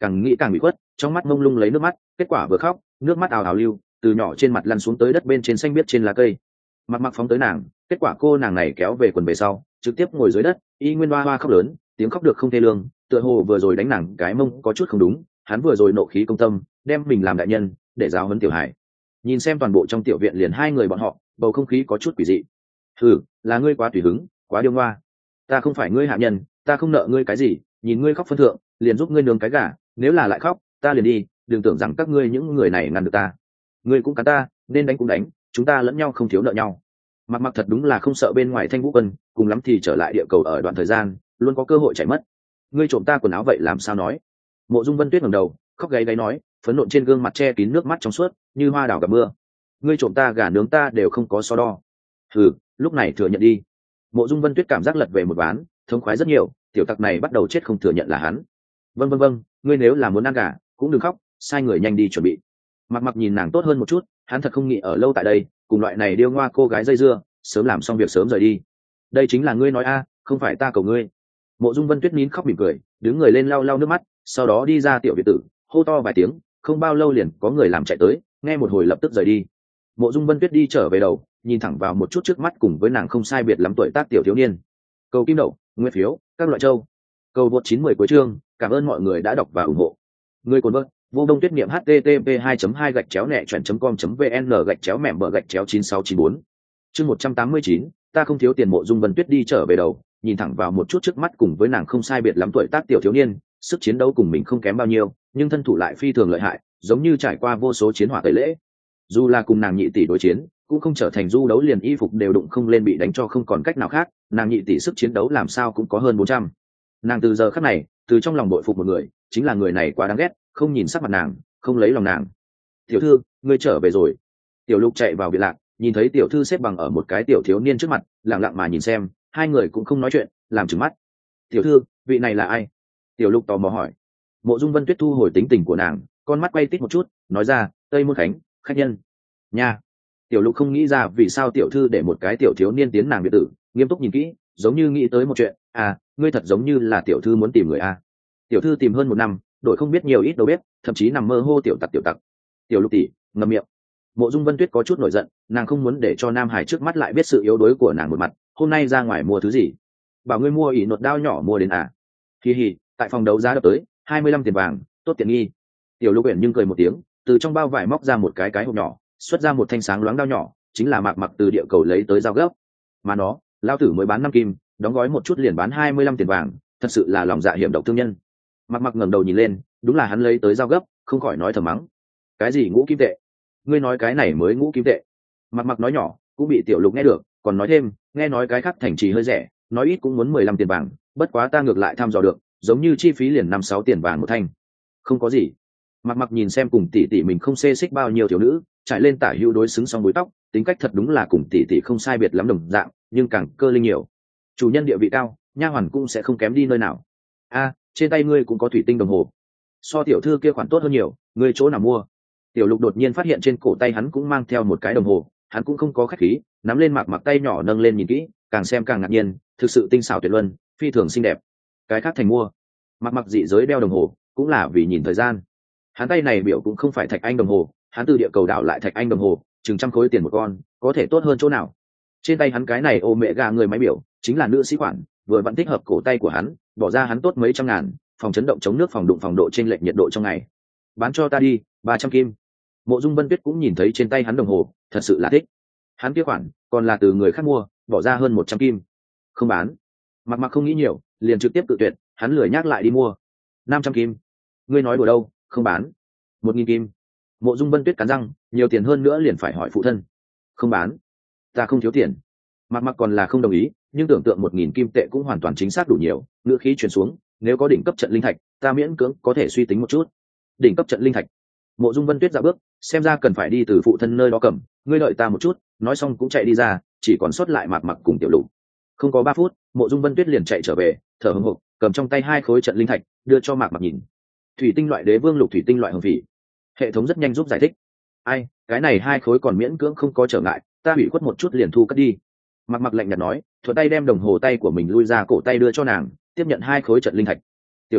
càng nghĩ càng bị khuất, trong mắt mông lung lấy nước mắt, kết quả vừa khóc nước mắt ào ào lưu từ nhỏ trên mặt lăn xuống tới đất bên trên xanh biếc trên lá cây. Mặc mặc phóng tới nàng, kết quả cô nàng này kéo về quần về sau trực tiếp ngồi dưới đất, y nguyên hoa hoa khóc lớn, tiếng khóc được không thê lương, tựa hồ vừa rồi đánh nàng cái mông có chút không đúng, hắn vừa rồi nộ khí công tâm đem mình làm đại nhân để giáo huấn tiểu hải. Nhìn xem toàn bộ trong tiểu viện liền hai người bọn họ, bầu không khí có chút quỷ dị. Ừ, là ngươi quá tùy hứng, quá điêu ngoa. Ta không phải ngươi hạ nhân, ta không nợ ngươi cái gì, nhìn ngươi khóc phân thượng liền giúp ngươi nướng cái gà, nếu là lại khóc ta liền đi, đừng tưởng rằng các ngươi những người này ngăn được ta. Ngươi cũng cắn ta, nên đánh cũng đánh, chúng ta lẫn nhau không thiếu nợ nhau. Mặc mặc thật đúng là không sợ bên ngoài Thanh Vũ Quân, cùng lắm thì trở lại địa cầu ở đoạn thời gian luôn có cơ hội chạy mất. Ngươi trộm ta quần áo vậy làm sao nói? Mộ Dung Vân Tuyết ngẩng đầu khóc gáy gáy nói, phấn nộn trên gương mặt che kín nước mắt trong suốt như hoa đào gặp mưa. Ngươi trộm ta gà nướng ta đều không có so đo. Ừ, lúc này thừa nhận đi. Mộ Dung Vân Tuyết cảm giác lật về một ván, thống khoái rất nhiều, tiểu tặc này bắt đầu chết không thừa nhận là hắn. Vâng vâng vâng, ngươi nếu là muốn ăn gà cũng đừng khóc, sai người nhanh đi chuẩn bị. Mặc mặc nhìn nàng tốt hơn một chút, hắn thật không nghĩ ở lâu tại đây cùng loại này điêu ngoa cô gái dây dưa, sớm làm xong việc sớm rời đi. Đây chính là ngươi nói a, không phải ta cầu ngươi. Mộ Dung Vân Tuyết nín khóc mỉm cười, đứng người lên lau lau nước mắt, sau đó đi ra tiểu viện tử, hô to vài tiếng, không bao lâu liền có người làm chạy tới, nghe một hồi lập tức rời đi. Mộ Dung Vân Tuyết đi trở về đầu, nhìn thẳng vào một chút trước mắt cùng với nàng không sai biệt lắm tuổi tác tiểu thiếu niên. Cầu kim đậu, nguyên phiếu, các loại châu. Cầu vượt chín mươi cuối chương, cảm ơn mọi người đã đọc và ủng hộ. Người cuốn vợt, vô đông tuyết niệm http hai hai gạch chéo nẹ chuyển com vn gạch chéo mẻm bờ gạch chéo chín sáu chín bốn. Chương một trăm tám mươi chín, ta không thiếu tiền. Mộ Dung Vân Tuyết đi trở về đầu, nhìn thẳng vào một chút trước mắt cùng với nàng không sai biệt lắm tuổi tác tiểu thiếu niên, sức chiến đấu cùng mình không kém bao nhiêu, nhưng thân thủ lại phi thường lợi hại, giống như trải qua vô số chiến hỏa tẩy lễ. Dù là cùng nàng nhị tỷ đối chiến, cũng không trở thành du đấu liền y phục đều đụng không lên bị đánh cho không còn cách nào khác, nàng nhị tỷ sức chiến đấu làm sao cũng có hơn bốn trăm. Nàng từ giờ khắc này, từ trong lòng bội phục một người, chính là người này quá đáng ghét, không nhìn sắc mặt nàng, không lấy lòng nàng. Tiểu thư, ngươi trở về rồi. Tiểu Lục chạy vào biệt lạc, nhìn thấy tiểu thư xếp bằng ở một cái tiểu thiếu niên trước mặt, lặng lặng mà nhìn xem, hai người cũng không nói chuyện, làm trừng mắt. Tiểu thư, vị này là ai? Tiểu Lục tò mò hỏi. Mộ Dung Vân Tuyết thu hồi tính tình của nàng, con mắt quay tít một chút, nói ra, Tây Môn Khánh, khách nhân. Nha. Tiểu Lục không nghĩ ra vì sao tiểu thư để một cái tiểu thiếu niên tiến nàng biệt tử, nghiêm túc nhìn kỹ, giống như nghĩ tới một chuyện. À, ngươi thật giống như là tiểu thư muốn tìm người à? Tiểu thư tìm hơn một năm, đội không biết nhiều ít đâu biết, thậm chí nằm mơ hô tiểu tặc tiểu tặc. Tiểu Lục tỷ, ngậm miệng. Mộ Dung Vân Tuyết có chút nổi giận, nàng không muốn để cho Nam Hải trước mắt lại biết sự yếu đuối của nàng một mặt. Hôm nay ra ngoài mua thứ gì? Bảo ngươi mua ỷ nột đao nhỏ mua đến à? Kỳ hỉ, tại phòng đấu giá đập tới hai mươi lăm tiền vàng, tốt tiện nghi. Tiểu Lục Uyển nhưng cười một tiếng, từ trong bao vải móc ra một cái cái hộp nhỏ, xuất ra một thanh sáng loáng đao nhỏ, chính là Mạc Mặc từ địa cầu lấy tới dao gấp. Mà nó, lao tử mới bán năm kim, đóng gói một chút liền bán hai mươi lăm tiền vàng, thật sự là lòng dạ hiểm độc thương nhân. Mạc Mặc ngẩng đầu nhìn lên, đúng là hắn lấy tới dao gấp, không khỏi nói thầm mắng. Cái gì ngũ kim tệ? Ngươi nói cái này mới ngũ kim tệ? Mạc Mặc nói nhỏ, cũng bị Tiểu Lục nghe được, còn nói thêm, nghe nói cái khác thành trì hơi rẻ, nói ít cũng muốn mười lăm tiền vàng, bất quá ta ngược lại thăm dò được, giống như chi phí liền năm sáu tiền vàng một thanh. Không có gì. Mặc mặc nhìn xem cùng tỷ tỷ mình không xê xích bao nhiêu thiếu nữ, trải lên tả hữu đối xứng xong búi tóc, tính cách thật đúng là cùng tỷ tỷ không sai biệt lắm đồng dạng, nhưng càng cơ linh nhiều. Chủ nhân địa vị cao, nha hoàn cũng sẽ không kém đi nơi nào. A, trên tay ngươi cũng có thủy tinh đồng hồ. So tiểu thư kia khoản tốt hơn nhiều, ngươi chỗ nào mua? Tiểu Lục đột nhiên phát hiện trên cổ tay hắn cũng mang theo một cái đồng hồ, hắn cũng không có khách khí, nắm lên Mạc Mặc tay nhỏ nâng lên nhìn kỹ, càng xem càng ngạc nhiên, thực sự tinh xảo tuyệt luân, phi thường xinh đẹp. Cái khác thành mua. Mạc Mặc dị giới đeo đồng hồ, cũng là vì nhìn thời gian. Hắn tay này biểu cũng không phải thạch anh đồng hồ, hắn từ địa cầu đảo lại thạch anh đồng hồ, chừng trăm khối tiền một con, có thể tốt hơn chỗ nào? Trên tay hắn cái này ô mẹ gà người máy biểu, chính là nữ sĩ khoản, vừa vẫn thích hợp cổ tay của hắn, bỏ ra hắn tốt mấy trăm ngàn, phòng chấn động chống nước phòng đụng phòng độ trên lệch nhiệt độ trong ngày. Bán cho ta đi, ba trăm kim. Mộ Dung Vân Tuyết cũng nhìn thấy trên tay hắn đồng hồ, thật sự là thích. Hắn kia khoản, còn là từ người khác mua, bỏ ra hơn một trăm kim. Không bán. Mặc Mặc không nghĩ nhiều, liền trực tiếp tự tuyệt, hắn lười nhắc lại đi mua. Năm trăm kim. Ngươi nói đùa đâu, không bán. Một nghìn kim. Mộ Dung Vân Tuyết cắn răng, nhiều tiền hơn nữa liền phải hỏi phụ thân. Không bán. Ta không thiếu tiền. Mặc Mặc còn là không đồng ý, nhưng tưởng tượng một nghìn kim tệ cũng hoàn toàn chính xác đủ nhiều, ngữ khí truyền xuống, nếu có đỉnh cấp trận linh thạch, ta miễn cưỡng có thể suy tính một chút. Đỉnh cấp trận linh thạch. Mộ Dung Vân Tuyết ra bước, xem ra cần phải đi từ phụ thân nơi đó cầm, ngươi đợi ta một chút, nói xong cũng chạy đi ra, chỉ còn sót lại Mạc Mặc cùng Tiểu Lục. Không có ba phút, Mộ Dung Vân Tuyết liền chạy trở về, thở hổn hộc, cầm trong tay hai khối trận linh thạch, đưa cho Mạc Mặc nhìn. Thủy tinh loại đế vương lục, thủy tinh loại hồng phỉ. Hệ thống rất nhanh giúp giải thích. Ai, cái này hai khối còn miễn cưỡng không có trở ngại, ta hủy khuất một chút liền thu cất đi. Mạc Mặc lạnh nhạt nói, thuận tay đem đồng hồ tay của mình lui ra cổ tay đưa cho nàng, tiếp nhận hai khối trận linh thạch. Tiểu thư,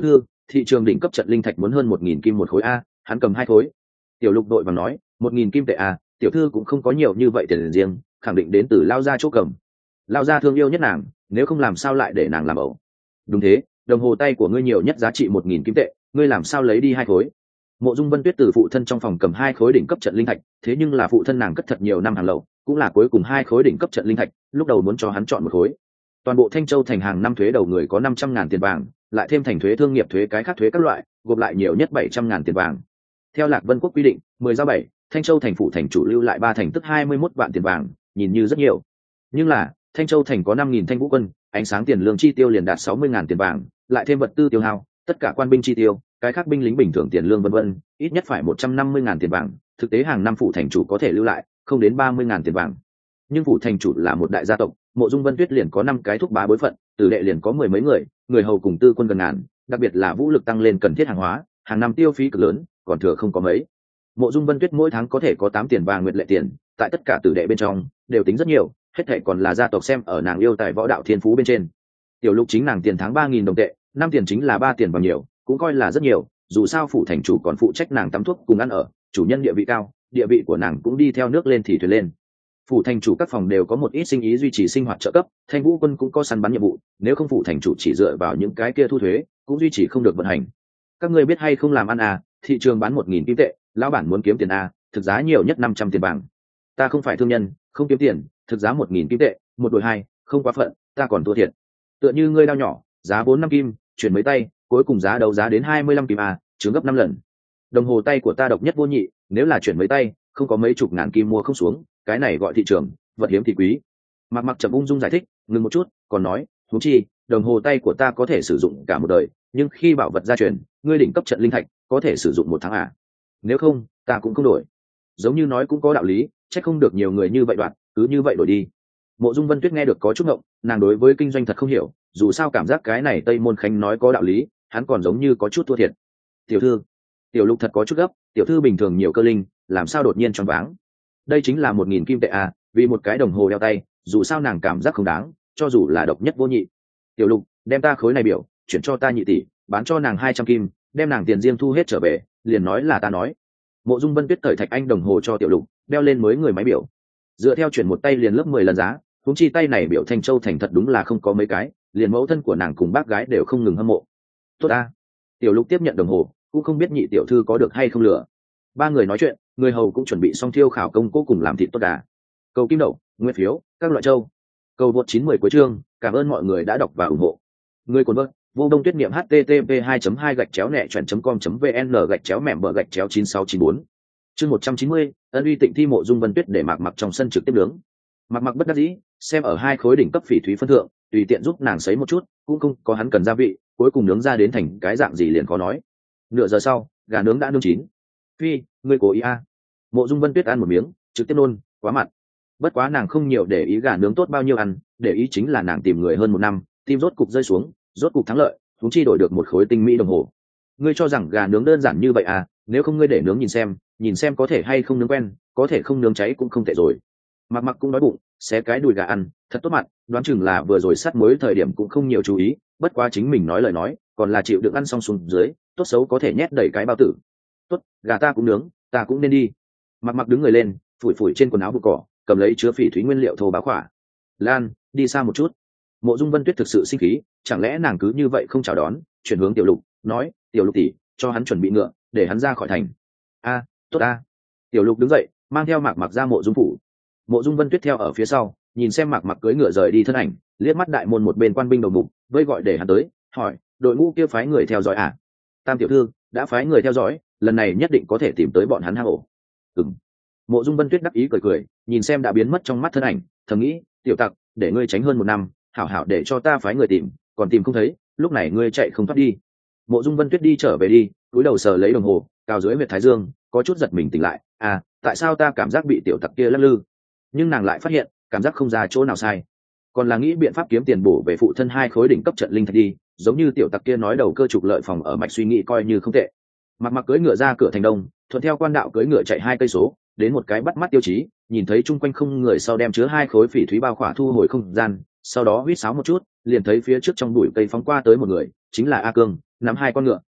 thị trường đỉnh cấp trận linh thạch muốn hơn một nghìn kim một khối a, hắn cầm hai khối. Tiểu Lục đội vàng nói, một nghìn kim tệ a, tiểu thư cũng không có nhiều như vậy tiền riêng, khẳng định đến từ Lao gia chỗ cầm. Lao gia thương yêu nhất nàng, nếu không làm sao lại để nàng làm ẩu. Đúng thế, đồng hồ tay của ngươi nhiều nhất giá trị một nghìn kim tệ, ngươi làm sao lấy đi hai khối. Mộ Dung Vân Tuyết từ phụ thân trong phòng cầm hai khối đỉnh cấp trận linh thạch, thế nhưng là phụ thân nàng cất thật nhiều năm hàng lậu, cũng là cuối cùng hai khối đỉnh cấp trận linh thạch, lúc đầu muốn cho hắn chọn một khối. Toàn bộ Thanh Châu thành hàng năm thuế đầu người có năm trăm ngàn tiền vàng, lại thêm thành thuế thương nghiệp thuế cái khác thuế các loại, gộp lại nhiều nhất bảy trăm ngàn tiền vàng. Theo Lạc Vân Quốc quy định, mười giao bảy, Thanh Châu thành phụ thành chủ lưu lại ba thành tức hai mươi mốt vạn tiền vàng, nhìn như rất nhiều. Nhưng là, Thanh Châu thành có năm nghìn thanh vũ quân, ánh sáng tiền lương chi tiêu liền đạt sáu mươi ngàn tiền vàng, lại thêm vật tư tiêu hao, tất cả quan binh chi tiêu, cái khác binh lính bình thường tiền lương vân vân, ít nhất phải một trăm năm mươi ngàn tiền vàng, thực tế hàng năm phụ thành chủ có thể lưu lại không đến ba mươi ngàn tiền vàng. Nhưng phụ thành chủ là một đại gia tộc, Mộ Dung Vân Tuyết liền có năm cái thúc bá bối phận, tử đệ liền có mười mấy người, người hầu cùng tư quân gần ngàn, đặc biệt là vũ lực tăng lên cần thiết hàng hóa, hàng năm tiêu phí cực lớn, còn thừa không có mấy. Mộ Dung Vân Tuyết mỗi tháng có thể có tám tiền vàng nguyệt lệ tiền, tại tất cả tử đệ bên trong đều tính rất nhiều, hết thảy còn là gia tộc xem ở nàng yêu tài võ đạo thiên phú bên trên. Tiểu Lục chính nàng tiền tháng ba nghìn đồng tệ, năm tiền chính là ba tiền vàng nhiều, cũng coi là rất nhiều, dù sao phủ thành chủ còn phụ trách nàng tắm thuốc cùng ăn ở, chủ nhân địa vị cao, địa vị của nàng cũng đi theo nước lên thì thuyền lên. Phủ thành chủ các phòng đều có một ít sinh ý duy trì sinh hoạt trợ cấp, Thanh Vũ quân cũng có săn bắn nhiệm vụ, nếu không phủ thành chủ chỉ dựa vào những cái kia thu thuế, cũng duy trì không được vận hành. Các ngươi biết hay không làm ăn à, thị trường bán một nghìn kim tệ, lão bản muốn kiếm tiền à, thực giá nhiều nhất năm trăm tiền vàng. Ta không phải thương nhân, không kiếm tiền, thực giá một nghìn kim tệ, một đổi hai, không quá phận, ta còn thua thiệt. Tựa như ngươi đao nhỏ, giá bốn năm kim, chuyển mấy tay, cuối cùng giá đấu giá đến hai mươi lăm kim à, chứng gấp năm lần. Đồng hồ tay của ta độc nhất vô nhị, nếu là chuyển mấy tay, không có mấy chục ngàn kim mua không xuống, cái này gọi thị trường, vật hiếm thì quý. Mặc Mặc chậm ung dung giải thích, ngừng một chút, còn nói, huống chi, đồng hồ tay của ta có thể sử dụng cả một đời, nhưng khi bảo vật gia truyền, ngươi đỉnh cấp trận linh thạch, có thể sử dụng một tháng à? Nếu không, ta cũng không đổi. Giống như nói cũng có đạo lý, chắc không được nhiều người như vậy đoạn, cứ như vậy đổi đi. Mộ Dung Vân Tuyết nghe được có chút ngộng, nàng đối với kinh doanh thật không hiểu, dù sao cảm giác cái này Tây Môn Khánh nói có đạo lý, hắn còn giống như có chút thua thiệt. Tiểu thư, Tiểu Lục thật có chút gấp, tiểu thư bình thường nhiều cơ linh, làm sao đột nhiên choáng váng? Đây chính là một nghìn kim tệ à, vì một cái đồng hồ đeo tay, dù sao nàng cảm giác không đáng, cho dù là độc nhất vô nhị. Tiểu Lục, đem ta khối này biểu, chuyển cho ta nhị tỷ, bán cho nàng hai trăm kim, đem nàng tiền riêng thu hết trở về, liền nói là ta nói. Mộ Dung Vân Tuyết cởi thạch anh đồng hồ cho Tiểu Lục, đeo lên mới người máy biểu. Dựa theo chuyển một tay liền lớp mười lần giá, huống chi tay này biểu Thanh Châu thành thật đúng là không có mấy cái, liền mẫu thân của nàng cùng bác gái đều không ngừng hâm mộ. Tốt a. Tiểu Lục tiếp nhận đồng hồ, cũng không biết nhị tiểu thư có được hay không lừa. Ba người nói chuyện, người hầu cũng chuẩn bị xong thiêu khảo công cố cùng làm thịt tốt đà. Cầu kim đậu, nguyên phiếu, các loại châu. Cầu vượt chín mươi cuối chương, cảm ơn mọi người đã đọc và ủng hộ. Người cuốn vợt, vô đông tuyết niệm http hai hai gạch chéo nẹ chuyển com vn gạch chéo mẻm bờ gạch chéo chín sáu chín bốn. Chương một trăm chín mươi, ân uy tịnh thi Mộ Dung Vân Tuyết để Mạc Mặc trong sân trực tiếp nướng. Mạc Mặc bất đắc dĩ, xem ở hai khối đỉnh cấp phỉ thúy phân thượng, tùy tiện giúp nàng sấy một chút, cũng không có hắn cần gia vị, cuối cùng nướng ra đến thành cái dạng gì liền khó nói. Nửa giờ sau, gà nướng đã nướng chín. Phi, ngươi cố ý a? À. Mộ Dung Vân Tuyết ăn một miếng, trực tiếp nôn, quá mặt. Bất quá nàng không nhiều để ý gà nướng tốt bao nhiêu ăn, để ý chính là nàng tìm người hơn một năm, tim rốt cục rơi xuống, rốt cục thắng lợi, chúng chi đổi được một khối tinh mỹ đồng hồ. Ngươi cho rằng gà nướng đơn giản như vậy à? Nếu không ngươi để nướng nhìn xem, nhìn xem có thể hay không nướng quen, có thể không nướng cháy cũng không tệ rồi. Mặc Mặc cũng đói bụng, xé cái đùi gà ăn, thật tốt mặt, đoán chừng là vừa rồi sát muối thời điểm cũng không nhiều chú ý, bất quá chính mình nói lời nói, còn là chịu đựng ăn xong xuống dưới, tốt xấu có thể nhét đầy cái bao tử. Tốt, gà ta cũng nướng, ta cũng nên đi. Mặc Mặc đứng người lên, phủi phủi trên quần áo bụi cỏ, cầm lấy chứa phỉ thúy nguyên liệu thô bá khỏa. Lan, đi xa một chút. Mộ Dung Vân Tuyết thực sự sinh khí, chẳng lẽ nàng cứ như vậy không chào đón, chuyển hướng Tiểu Lục, nói, Tiểu Lục tỷ, cho hắn chuẩn bị ngựa, để hắn ra khỏi thành. A, tốt a. Tiểu Lục đứng dậy, mang theo Mạc Mặc ra Mộ Dung phủ. Mộ Dung Vân Tuyết theo ở phía sau, nhìn xem Mạc Mặc cưỡi ngựa rời đi thân ảnh, liếc mắt đại môn một bên quan binh đầu mục, vây gọi để hắn tới, hỏi, đội ngũ kia phái người theo dõi à? Tam tiểu thư đã phái người theo dõi, lần này nhất định có thể tìm tới bọn hắn hang ổ. Ừm. Mộ Dung Vân Tuyết đắc ý cười cười, nhìn xem đã biến mất trong mắt thân ảnh, thầm nghĩ, tiểu tặc, để ngươi tránh hơn một năm, hảo hảo để cho ta phái người tìm, còn tìm không thấy, lúc này ngươi chạy không thoát đi. Mộ Dung Vân Tuyết đi trở về đi, cúi đầu sờ lấy đồng hồ, cào dưới huyệt thái dương, có chút giật mình tỉnh lại, à, tại sao ta cảm giác bị tiểu tặc kia lắc lư? Nhưng nàng lại phát hiện, cảm giác không ra chỗ nào sai, còn là nghĩ biện pháp kiếm tiền bổ về phụ thân hai khối đỉnh cấp trận linh thạch đi, giống như tiểu tặc kia nói đầu cơ trục lợi phòng ở mạch suy nghĩ coi như không tệ. Mặc Mặc cưỡi ngựa ra cửa thành đông, thuận theo quan đạo cưỡi ngựa chạy hai cây số, đến một cái bắt mắt tiêu chí, nhìn thấy chung quanh không người sau đem chứa hai khối phỉ thúy bao khỏa thu hồi không gian, sau đó huýt sáo một chút, liền thấy phía trước trong bụi cây phóng qua tới một người, chính là A Cương, nắm hai con ngựa.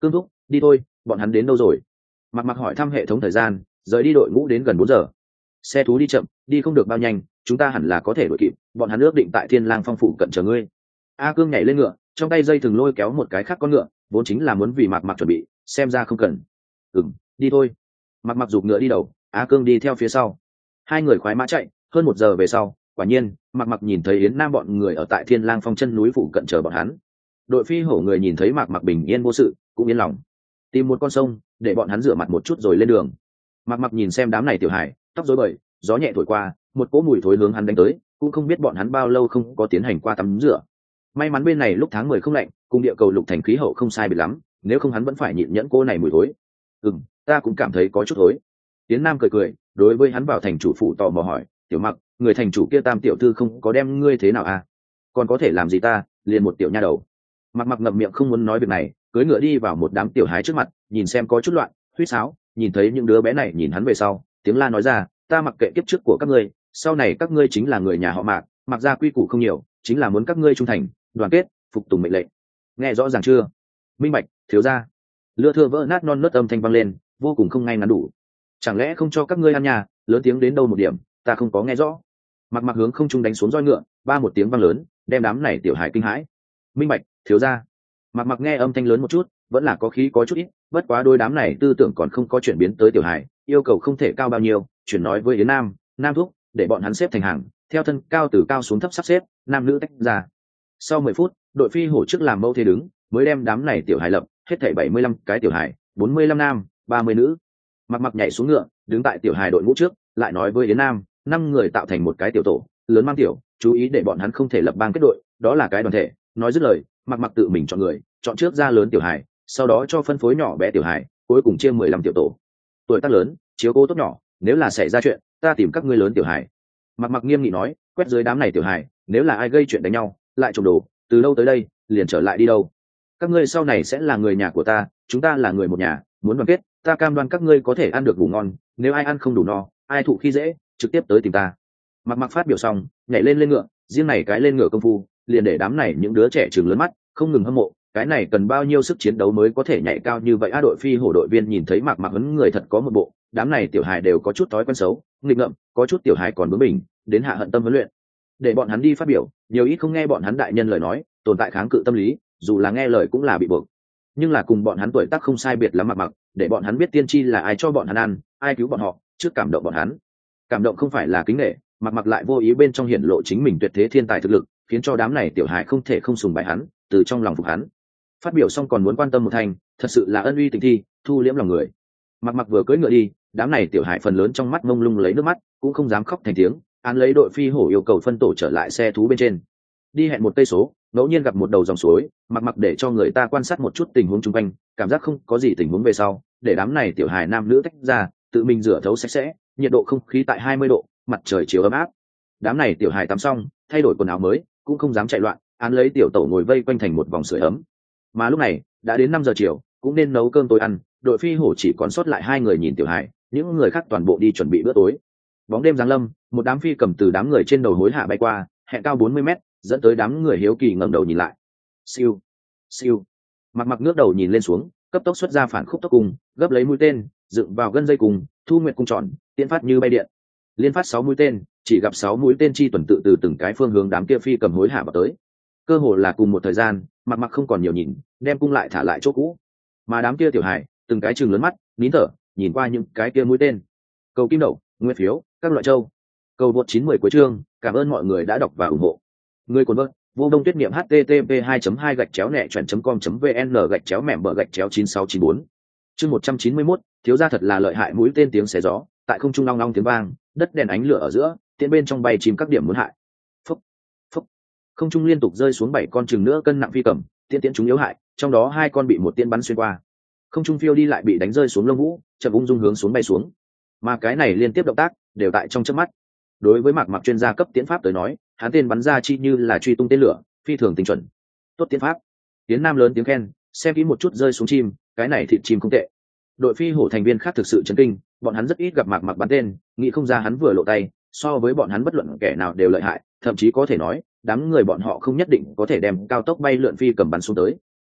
Cương thúc, đi thôi, bọn hắn đến đâu rồi? Mặc mặc hỏi thăm hệ thống thời gian, rời đi đội ngũ đến gần bốn giờ. Xe thú đi chậm, đi không được bao nhanh, chúng ta hẳn là có thể đuổi kịp, bọn hắn ước định tại Thiên Lang Phong phụ cận chờ ngươi. A Cương nhảy lên ngựa, trong tay dây thừng lôi kéo một cái khác con ngựa, vốn chính là muốn vì Mặc mặc chuẩn bị, xem ra không cần. Ừm, đi thôi. Mặc mặc giục ngựa đi đầu, A Cương đi theo phía sau. Hai người khoái mã chạy, hơn một giờ về sau, quả nhiên, Mặc mặc nhìn thấy Yến Nam bọn người ở tại Thiên Lang Phong chân núi phụ cận chờ bọn hắn. Đội phi hổ người nhìn thấy Mặc mặc bình yên vô sự, cũng yên lòng. Tìm một con sông, để bọn hắn rửa mặt một chút rồi lên đường. Mặc mặc nhìn xem đám này tiểu hải, tóc rối bời, gió nhẹ thổi qua, một cỗ mùi thối hướng hắn đánh tới, cũng không biết bọn hắn bao lâu không có tiến hành qua tắm rửa. May mắn bên này lúc tháng mười không lạnh, cùng địa cầu lục thành khí hậu không sai biệt lắm, nếu không hắn vẫn phải nhịn nhẫn cỗ này mùi thối. Ừm, ta cũng cảm thấy có chút thối. Tiến Nam cười cười, đối với hắn vào thành chủ phủ tò mò hỏi, tiểu Mặc, người thành chủ kia Tam tiểu thư không có đem ngươi thế nào à? Còn có thể làm gì ta, liền một tiểu nha đầu. Mặc mặc ngậm miệng không muốn nói việc này, cưỡi ngựa đi vào một đám tiểu hái trước mặt, nhìn xem có chút loạn, huýt sáo, nhìn thấy những đứa bé này nhìn hắn về sau, tiếng la nói ra, ta mặc kệ kiếp trước của các ngươi, sau này các ngươi chính là người nhà họ Mạc, Mặc ra quy củ không nhiều, chính là muốn các ngươi trung thành, đoàn kết, phục tùng mệnh lệnh. Nghe rõ ràng chưa? Minh bạch, thiếu gia. Lưa thưa vỡ nát non nớt âm thanh vang lên, vô cùng không ngay ngắn đủ. Chẳng lẽ không cho các ngươi ăn nhà, lớn tiếng đến đâu một điểm, ta không có nghe rõ. Mặc mặc hướng không trung đánh xuống roi ngựa, ba một tiếng vang lớn, đem đám này tiểu hải kinh hãi. Minh bạch, thiếu gia. Mặc mặc nghe âm thanh lớn một chút, vẫn là có khí có chút ít, bất quá đôi đám này tư tưởng còn không có chuyển biến tới tiểu hải, yêu cầu không thể cao bao nhiêu, chuyển nói với Yến Nam, Nam thúc, để bọn hắn xếp thành hàng, theo thân cao từ cao xuống thấp sắp xếp, nam nữ tách ra. Sau mười phút, đội phi hổ trước làm mâu thế đứng, mới đem đám này tiểu hải lập, hết thảy bảy mươi lăm cái tiểu hải, bốn mươi lăm nam, ba mươi nữ. Mặc mặc nhảy xuống ngựa, đứng tại tiểu hải đội ngũ trước, lại nói với Yến Nam, năm người tạo thành một cái tiểu tổ, lớn mang tiểu, chú ý để bọn hắn không thể lập bang kết đội, đó là cái đoàn thể. Nói dứt lời, mặc mặc tự mình chọn người, chọn trước ra lớn tiểu hải, sau đó cho phân phối nhỏ bé tiểu hải, cuối cùng chia mười lăm tiểu tổ. Tuổi tác lớn, chiếu cố tốt nhỏ, nếu là xảy ra chuyện, ta tìm các ngươi lớn tiểu hải. Mặc mặc nghiêm nghị nói, quét dưới đám này tiểu hải, nếu là ai gây chuyện đánh nhau, lại trộm đồ, từ đâu tới đây, liền trở lại đi đâu. Các ngươi sau này sẽ là người nhà của ta, chúng ta là người một nhà, muốn đoàn kết, ta cam đoan các ngươi có thể ăn được ngủ ngon, nếu ai ăn không đủ no, ai thụ khi dễ, trực tiếp tới tìm ta. Mặc mặc phát biểu xong, nhảy lên lên ngựa, riêng này cái lên ngựa công phu, liền để đám này những đứa trẻ trừng lớn mắt, không ngừng hâm mộ, cái này cần bao nhiêu sức chiến đấu mới có thể nhảy cao như vậy. A đội phi hổ đội viên nhìn thấy Mạc Mạc huấn người thật có một bộ, đám này tiểu hài đều có chút thói quen xấu, nghịch ngợm, có chút tiểu hài còn bướng bỉnh, đến hạ hận tâm huấn luyện. Để bọn hắn đi phát biểu, nhiều ít không nghe bọn hắn đại nhân lời nói, tồn tại kháng cự tâm lý, dù là nghe lời cũng là bị buộc. Nhưng là cùng bọn hắn tuổi tác không sai biệt lắm Mạc Mạc, để bọn hắn biết tiên tri là ai cho bọn hắn ăn, ai cứu bọn họ, trước cảm động bọn hắn. Cảm động không phải là kính nể, Mạc Mạc lại vô ý bên trong hiển lộ chính mình tuyệt thế thiên tài thực lực, khiến cho đám này tiểu hài không thể không sùng bái hắn, từ trong lòng phục hắn. Phát biểu xong còn muốn quan tâm một thành, thật sự là ân uy tình thi, thu liễm lòng người. Mặc mặc vừa cưỡi ngựa đi, đám này tiểu hải phần lớn trong mắt mông lung lấy nước mắt, cũng không dám khóc thành tiếng, án lấy đội phi hổ yêu cầu phân tổ trở lại xe thú bên trên. Đi hẹn một cây số, ngẫu nhiên gặp một đầu dòng suối, mặc mặc để cho người ta quan sát một chút tình huống chung quanh, cảm giác không có gì tình huống về sau, để đám này tiểu hải nam nữ tách ra, tự mình rửa thấu sạch sẽ, nhiệt độ không khí tại hai mươi độ, mặt trời chiếu ấm áp. Đám này tiểu hải tắm xong, thay đổi quần áo mới, cũng không dám chạy loạn, án lấy tiểu tổ ngồi vây quanh thành một vòng sưởi ấm. Mà lúc này đã đến năm giờ chiều, cũng nên nấu cơm tối ăn, đội phi hổ chỉ còn sót lại hai người nhìn tiểu hải, những người khác toàn bộ đi chuẩn bị bữa tối. Bóng đêm giáng lâm, một đám phi cầm từ đám người trên đầu hối hạ bay qua, hẹn cao bốn mươi mét, dẫn tới đám người hiếu kỳ ngẩng đầu nhìn lại. Siêu, siêu. Mặc mặc ngước đầu nhìn lên xuống, cấp tốc xuất ra phản khúc tốc cung, gấp lấy mũi tên, dựng vào gân dây cùng, thu nguyệt cung tròn, tiễn phát như bay điện. Liên phát sáu mũi tên, chỉ gặp sáu mũi tên chi tuần tự từ từng cái phương hướng đám kia phi cầm hối hạ vào tới. Cơ hồ là cùng một thời gian, Mặc mặc không còn nhiều nhìn, đem cung lại thả lại chỗ cũ. Mà đám kia tiểu hải, từng cái chừng lớn mắt, nín thở, nhìn qua những cái kia mũi tên. Cầu kim đậu, nguyên phiếu, các loại châu. Cầu vượt chín mười cuối chương, cảm ơn mọi người đã đọc và ủng hộ. Người cuốn vợt, vô đông tuyết niệm http hai chấm hai gạch chéo nẹ chuẩn chấm com chấm vn gạch chéo mẻm bờ gạch chéo chín sáu chín bốn. Chương một trăm chín mươi mốt, thiếu gia thật là lợi hại, mũi tên tiếng xé gió, tại không trung long long tiếng vang, đất đèn ánh lửa ở giữa, tiễn bên trong bay chìm các điểm muốn hại. Phúc, phúc. Không trung liên tục rơi xuống bảy con chừng nữa cân nặng phi cầm, tiễn tiễn chúng yếu hại, trong đó hai con bị một tiễn bắn xuyên qua. Không trung phiêu đi lại bị đánh rơi xuống lông vũ, chậm ung dung hướng xuống bay xuống. Mà cái này liên tiếp động tác đều tại trong chớp mắt. Đối với Mạc Mạc chuyên gia cấp tiễn pháp tới nói, hắn tên bắn ra chi như là truy tung tên lửa, phi thường tinh chuẩn. Tốt tiễn pháp. Tiến Nam lớn tiếng khen, xem kỹ một chút rơi xuống chim, cái này thịt chim không tệ. Đội phi hổ thành viên khác thực sự chấn kinh, bọn hắn rất ít gặp Mạc Mạc bắn tên, nghĩ không ra hắn vừa lộ tay, so với bọn hắn bất luận kẻ nào đều lợi hại, thậm chí có thể nói, đám người bọn họ không nhất định có thể đem cao tốc bay lượn phi cầm bắn xuống tới.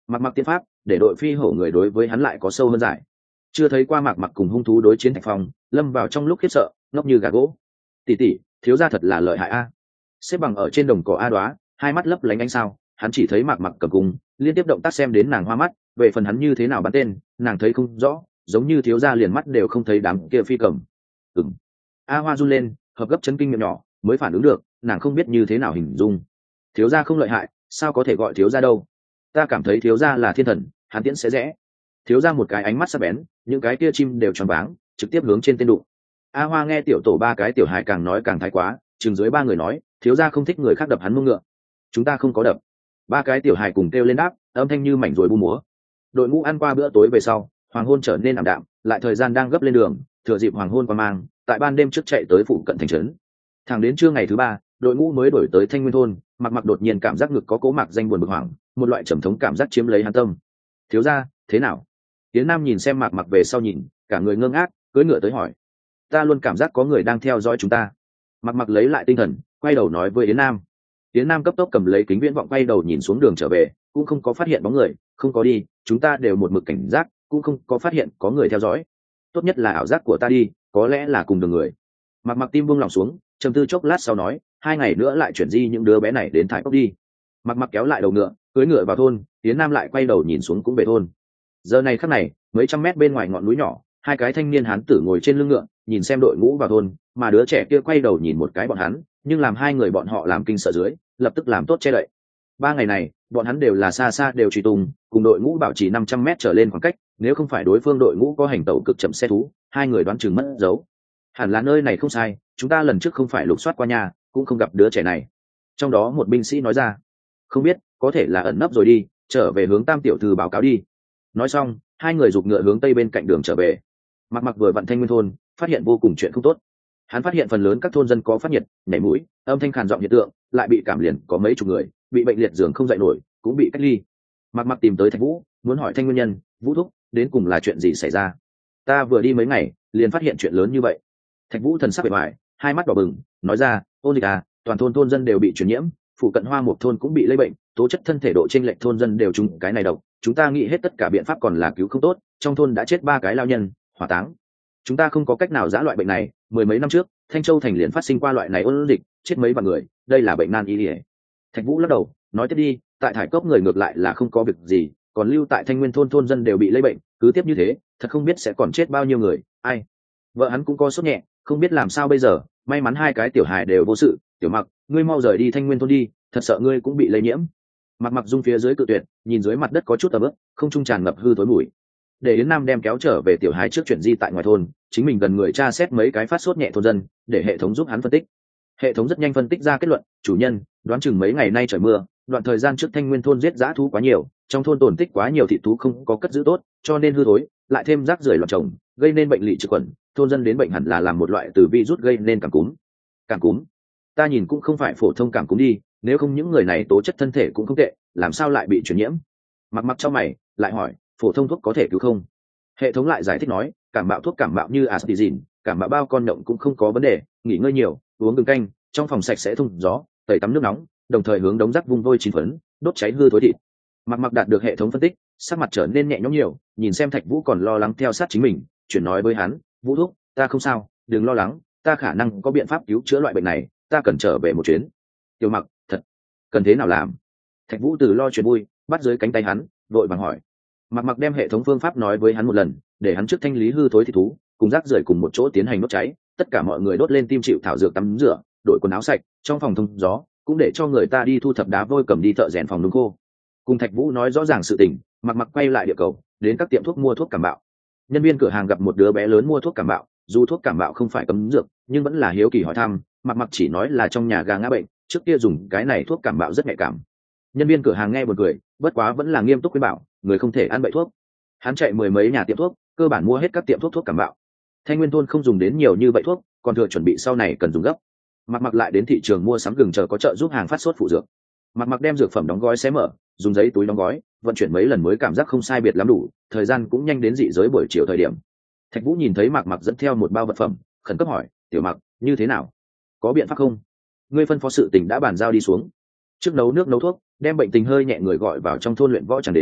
mặc mặc tiên pháp để đội phi hổ người đối với hắn lại có sâu hơn giải. Chưa thấy qua mặc mặc cùng hung thú đối chiến Thạch Phong, lâm vào trong lúc khiếp sợ ngốc như gà gỗ. Tỷ tỷ, thiếu gia thật là lợi hại a. Xếp bằng ở trên đồng cỏ a đoá, hai mắt lấp lánh ánh sao, hắn chỉ thấy mặc mặc cầm cung liên tiếp động tác xem đến nàng hoa mắt, về phần hắn như thế nào bắn tên nàng thấy không rõ, giống như thiếu gia liền mắt đều không thấy đám kia phi cầm. Ừm. A Hoa run lên, hợp gấp chấn kinh miệng nhỏ mới phản ứng được, nàng không biết như thế nào hình dung. Thiếu gia không lợi hại, sao có thể gọi thiếu gia đâu? Ta cảm thấy thiếu gia là thiên thần, hắn tiễn sẽ rẽ. Thiếu gia một cái ánh mắt sắc bén, những cái kia chim đều tròn váng, trực tiếp hướng trên tên đụng. A Hoa nghe tiểu tổ ba cái tiểu hài càng nói càng thái quá, chừng dưới ba người nói, thiếu gia không thích người khác đập hắn mông ngựa. Chúng ta không có đập. Ba cái tiểu hài cùng kêu lên đáp, âm thanh như mảnh rồi bu múa. Đội ngũ ăn qua bữa tối về sau, hoàng hôn trở nên ảm đạm, lại thời gian đang gấp lên đường, thừa dịp hoàng hôn qua mang, tại ban đêm trước chạy tới phụ cận thành trấn. Thẳng đến trưa ngày thứ ba, đội ngũ mới đổi tới Thanh Nguyên thôn, mặc mặc đột nhiên cảm giác ngực có cố mạc danh buồn bực hoảng, một loại trầm thống cảm giác chiếm lấy hắn tâm. Thiếu gia, thế nào? Tiến Nam nhìn xem mạc mặc về sau nhìn, cả người ngơ ngác, cưỡi ngựa tới hỏi. Ta luôn cảm giác có người đang theo dõi chúng ta. Mạc mặc lấy lại tinh thần, quay đầu nói với Yến Nam. Yến Nam cấp tốc cầm lấy kính viễn vọng quay đầu nhìn xuống đường trở về, cũng không có phát hiện bóng người, không có đi, chúng ta đều một mực cảnh giác, cũng không có phát hiện có người theo dõi. Tốt nhất là ảo giác của ta đi, có lẽ là cùng đường người. Mạc mặc tim buông lòng xuống, trầm tư chốc lát sau nói, hai ngày nữa lại chuyển di những đứa bé này đến thải cốc đi. Mạc mặc kéo lại đầu ngựa, cưỡi ngựa vào thôn, Yến Nam lại quay đầu nhìn xuống cũng về thôn. Giờ này khắc này, mấy trăm mét bên ngoài ngọn núi nhỏ, hai cái thanh niên hán tử ngồi trên lưng ngựa, nhìn xem đội ngũ vào thôn, mà đứa trẻ kia quay đầu nhìn một cái bọn hắn, nhưng làm hai người bọn họ làm kinh sợ dưới, lập tức làm tốt che đậy. Ba ngày này, bọn hắn đều là xa xa đều truy tung, cùng đội ngũ bảo trì năm trăm mét trở lên khoảng cách, nếu không phải đối phương đội ngũ có hành tẩu cực chậm xe thú, hai người đoán chừng mất dấu. Hẳn là nơi này không sai, chúng ta lần trước không phải lục soát qua nhà, cũng không gặp đứa trẻ này. Trong đó một binh sĩ nói ra, không biết, có thể là ẩn nấp rồi đi, trở về hướng Tam tiểu thư báo cáo đi. Nói xong, hai người giục ngựa hướng tây bên cạnh đường trở về. Mặc mặc vừa vặn Thanh Nguyên thôn, phát hiện vô cùng chuyện không tốt. Hắn phát hiện phần lớn các thôn dân có phát nhiệt, nhảy mũi, âm thanh khàn giọng hiện tượng, lại bị cảm liền có mấy chục người, bị bệnh liệt giường không dậy nổi, cũng bị cách ly. Mặc mặc tìm tới Thạch Vũ, muốn hỏi Thanh nguyên nhân, Vũ thúc, đến cùng là chuyện gì xảy ra? Ta vừa đi mấy ngày, liền phát hiện chuyện lớn như vậy. Thạch Vũ thần sắc bề ngoài, hai mắt đỏ bừng, nói ra, ôn dịch à, toàn thôn thôn dân đều bị truyền nhiễm, phụ cận Hoa Mục thôn cũng bị lây bệnh, tố chất thân thể độ chênh lệch thôn dân đều trúng cái này độc, chúng ta nghĩ hết tất cả biện pháp còn là cứu không tốt, trong thôn đã chết ba cái lao nhân, hỏa táng. Chúng ta không có cách nào giã loại bệnh này, mười mấy năm trước, Thanh Châu thành liền phát sinh qua loại này ôn dịch, chết mấy vạn người, đây là bệnh nan y liễu. Thạch Vũ lắc đầu, nói tiếp đi, tại thải cốc người ngược lại là không có việc gì, còn lưu tại Thanh Nguyên thôn thôn dân đều bị lây bệnh, cứ tiếp như thế, thật không biết sẽ còn chết bao nhiêu người, ai. Vợ hắn cũng có sốt nhẹ, không biết làm sao bây giờ, may mắn hai cái tiểu hài đều vô sự, Tiểu Mặc, ngươi mau rời đi Thanh Nguyên thôn đi, thật sợ ngươi cũng bị lây nhiễm. Mặc Mặc dung phía dưới cự tuyệt, nhìn dưới mặt đất có chút ẩm ướt, không trung tràn ngập hư thối mùi. Để Yến Nam đem kéo trở về tiểu hài trước chuyển di tại ngoài thôn, chính mình gần người tra xét mấy cái phát sốt nhẹ thôn dân, để hệ thống giúp hắn phân tích. Hệ thống rất nhanh phân tích ra kết luận, chủ nhân, đoán chừng mấy ngày nay trời mưa, đoạn thời gian trước Thanh Nguyên thôn giết dã thú quá nhiều, trong thôn tồn tích quá nhiều thịt thú không có cất giữ tốt, cho nên hư thối, lại thêm rác rưởi loạn trồng, gây nên bệnh lỵ trực khuẩn, thôn dân đến bệnh hẳn là làm một loại từ virus gây nên cảm cúm. Cảm cúm? Ta nhìn cũng không phải phổ thông cảm cúm đi, nếu không những người này tố chất thân thể cũng không tệ, làm sao lại bị truyền nhiễm? Mặc Mặc trong mày, lại hỏi, phổ thông thuốc có thể cứu không? Hệ thống lại giải thích nói, cảm mạo thuốc cảm mạo như aspirin, cảm mạo bao con nhộng cũng không có vấn đề, nghỉ ngơi nhiều, uống gừng canh, trong phòng sạch sẽ thông gió, tẩy tắm nước nóng, đồng thời hướng đống rác vung vôi chín phấn, đốt cháy hư thối thịt. Mặc Mặc đạt được hệ thống phân tích, sắc mặt trở nên nhẹ nhõm nhiều, nhìn xem Thạch Vũ còn lo lắng theo sát chính mình, chuyển nói với hắn, Vũ thúc, ta không sao, đừng lo lắng, ta khả năng có biện pháp cứu chữa loại bệnh này, ta cần trở về một chuyến. Tiểu Mặc, thật, cần thế nào làm? Thạch Vũ từ lo chuyện vui, bắt dưới cánh tay hắn, vội vàng hỏi. Mặc Mặc đem hệ thống phương pháp nói với hắn một lần, để hắn trước thanh lý hư thối thịt thú, cùng rác rưởi cùng một chỗ tiến hành đốt cháy, tất cả mọi người đốt lên tim chịu thảo dược tắm rửa, đổi quần áo sạch, trong phòng thông gió, cũng để cho người ta đi thu thập đá vôi cầm đi thợ rèn phòng nung khô. Cùng Thạch Vũ nói rõ ràng sự tình, Mặc Mặc quay lại địa cầu, đến các tiệm thuốc mua thuốc cảm bạo. Nhân viên cửa hàng gặp một đứa bé lớn mua thuốc cảm bạo, dù thuốc cảm bạo không phải cấm dược, nhưng vẫn là hiếu kỳ hỏi thăm, Mặc Mặc chỉ nói là trong nhà gà ngã bệnh, trước kia dùng cái này thuốc cảm bạo rất nhạy cảm. Nhân viên cửa hàng nghe một cười, bất quá vẫn là nghiêm túc khuyên bảo, người không thể ăn bậy thuốc. Hắn chạy mười mấy nhà tiệm thuốc, cơ bản mua hết các tiệm thuốc thuốc cảm bạo. Thanh Nguyên thôn không dùng đến nhiều như vậy thuốc, còn thừa chuẩn bị sau này cần dùng gấp. Mặc Mặc lại đến thị trường mua sắm gừng chờ có trợ giúp hàng phát sốt phụ dược. Mặc Mặc đem dược phẩm đóng gói xé mở, dùng giấy túi đóng gói, vận chuyển mấy lần mới cảm giác không sai biệt lắm đủ, thời gian cũng nhanh đến dị giới buổi chiều thời điểm. Thạch Vũ nhìn thấy Mặc Mặc dẫn theo một bao vật phẩm, khẩn cấp hỏi, "Tiểu Mặc, như thế nào? Có biện pháp không? Ngươi phân phó sự tình đã bàn giao đi xuống." Trước nấu nước nấu thuốc, đem bệnh tình hơi nhẹ người gọi vào trong thôn luyện võ chẳng đến,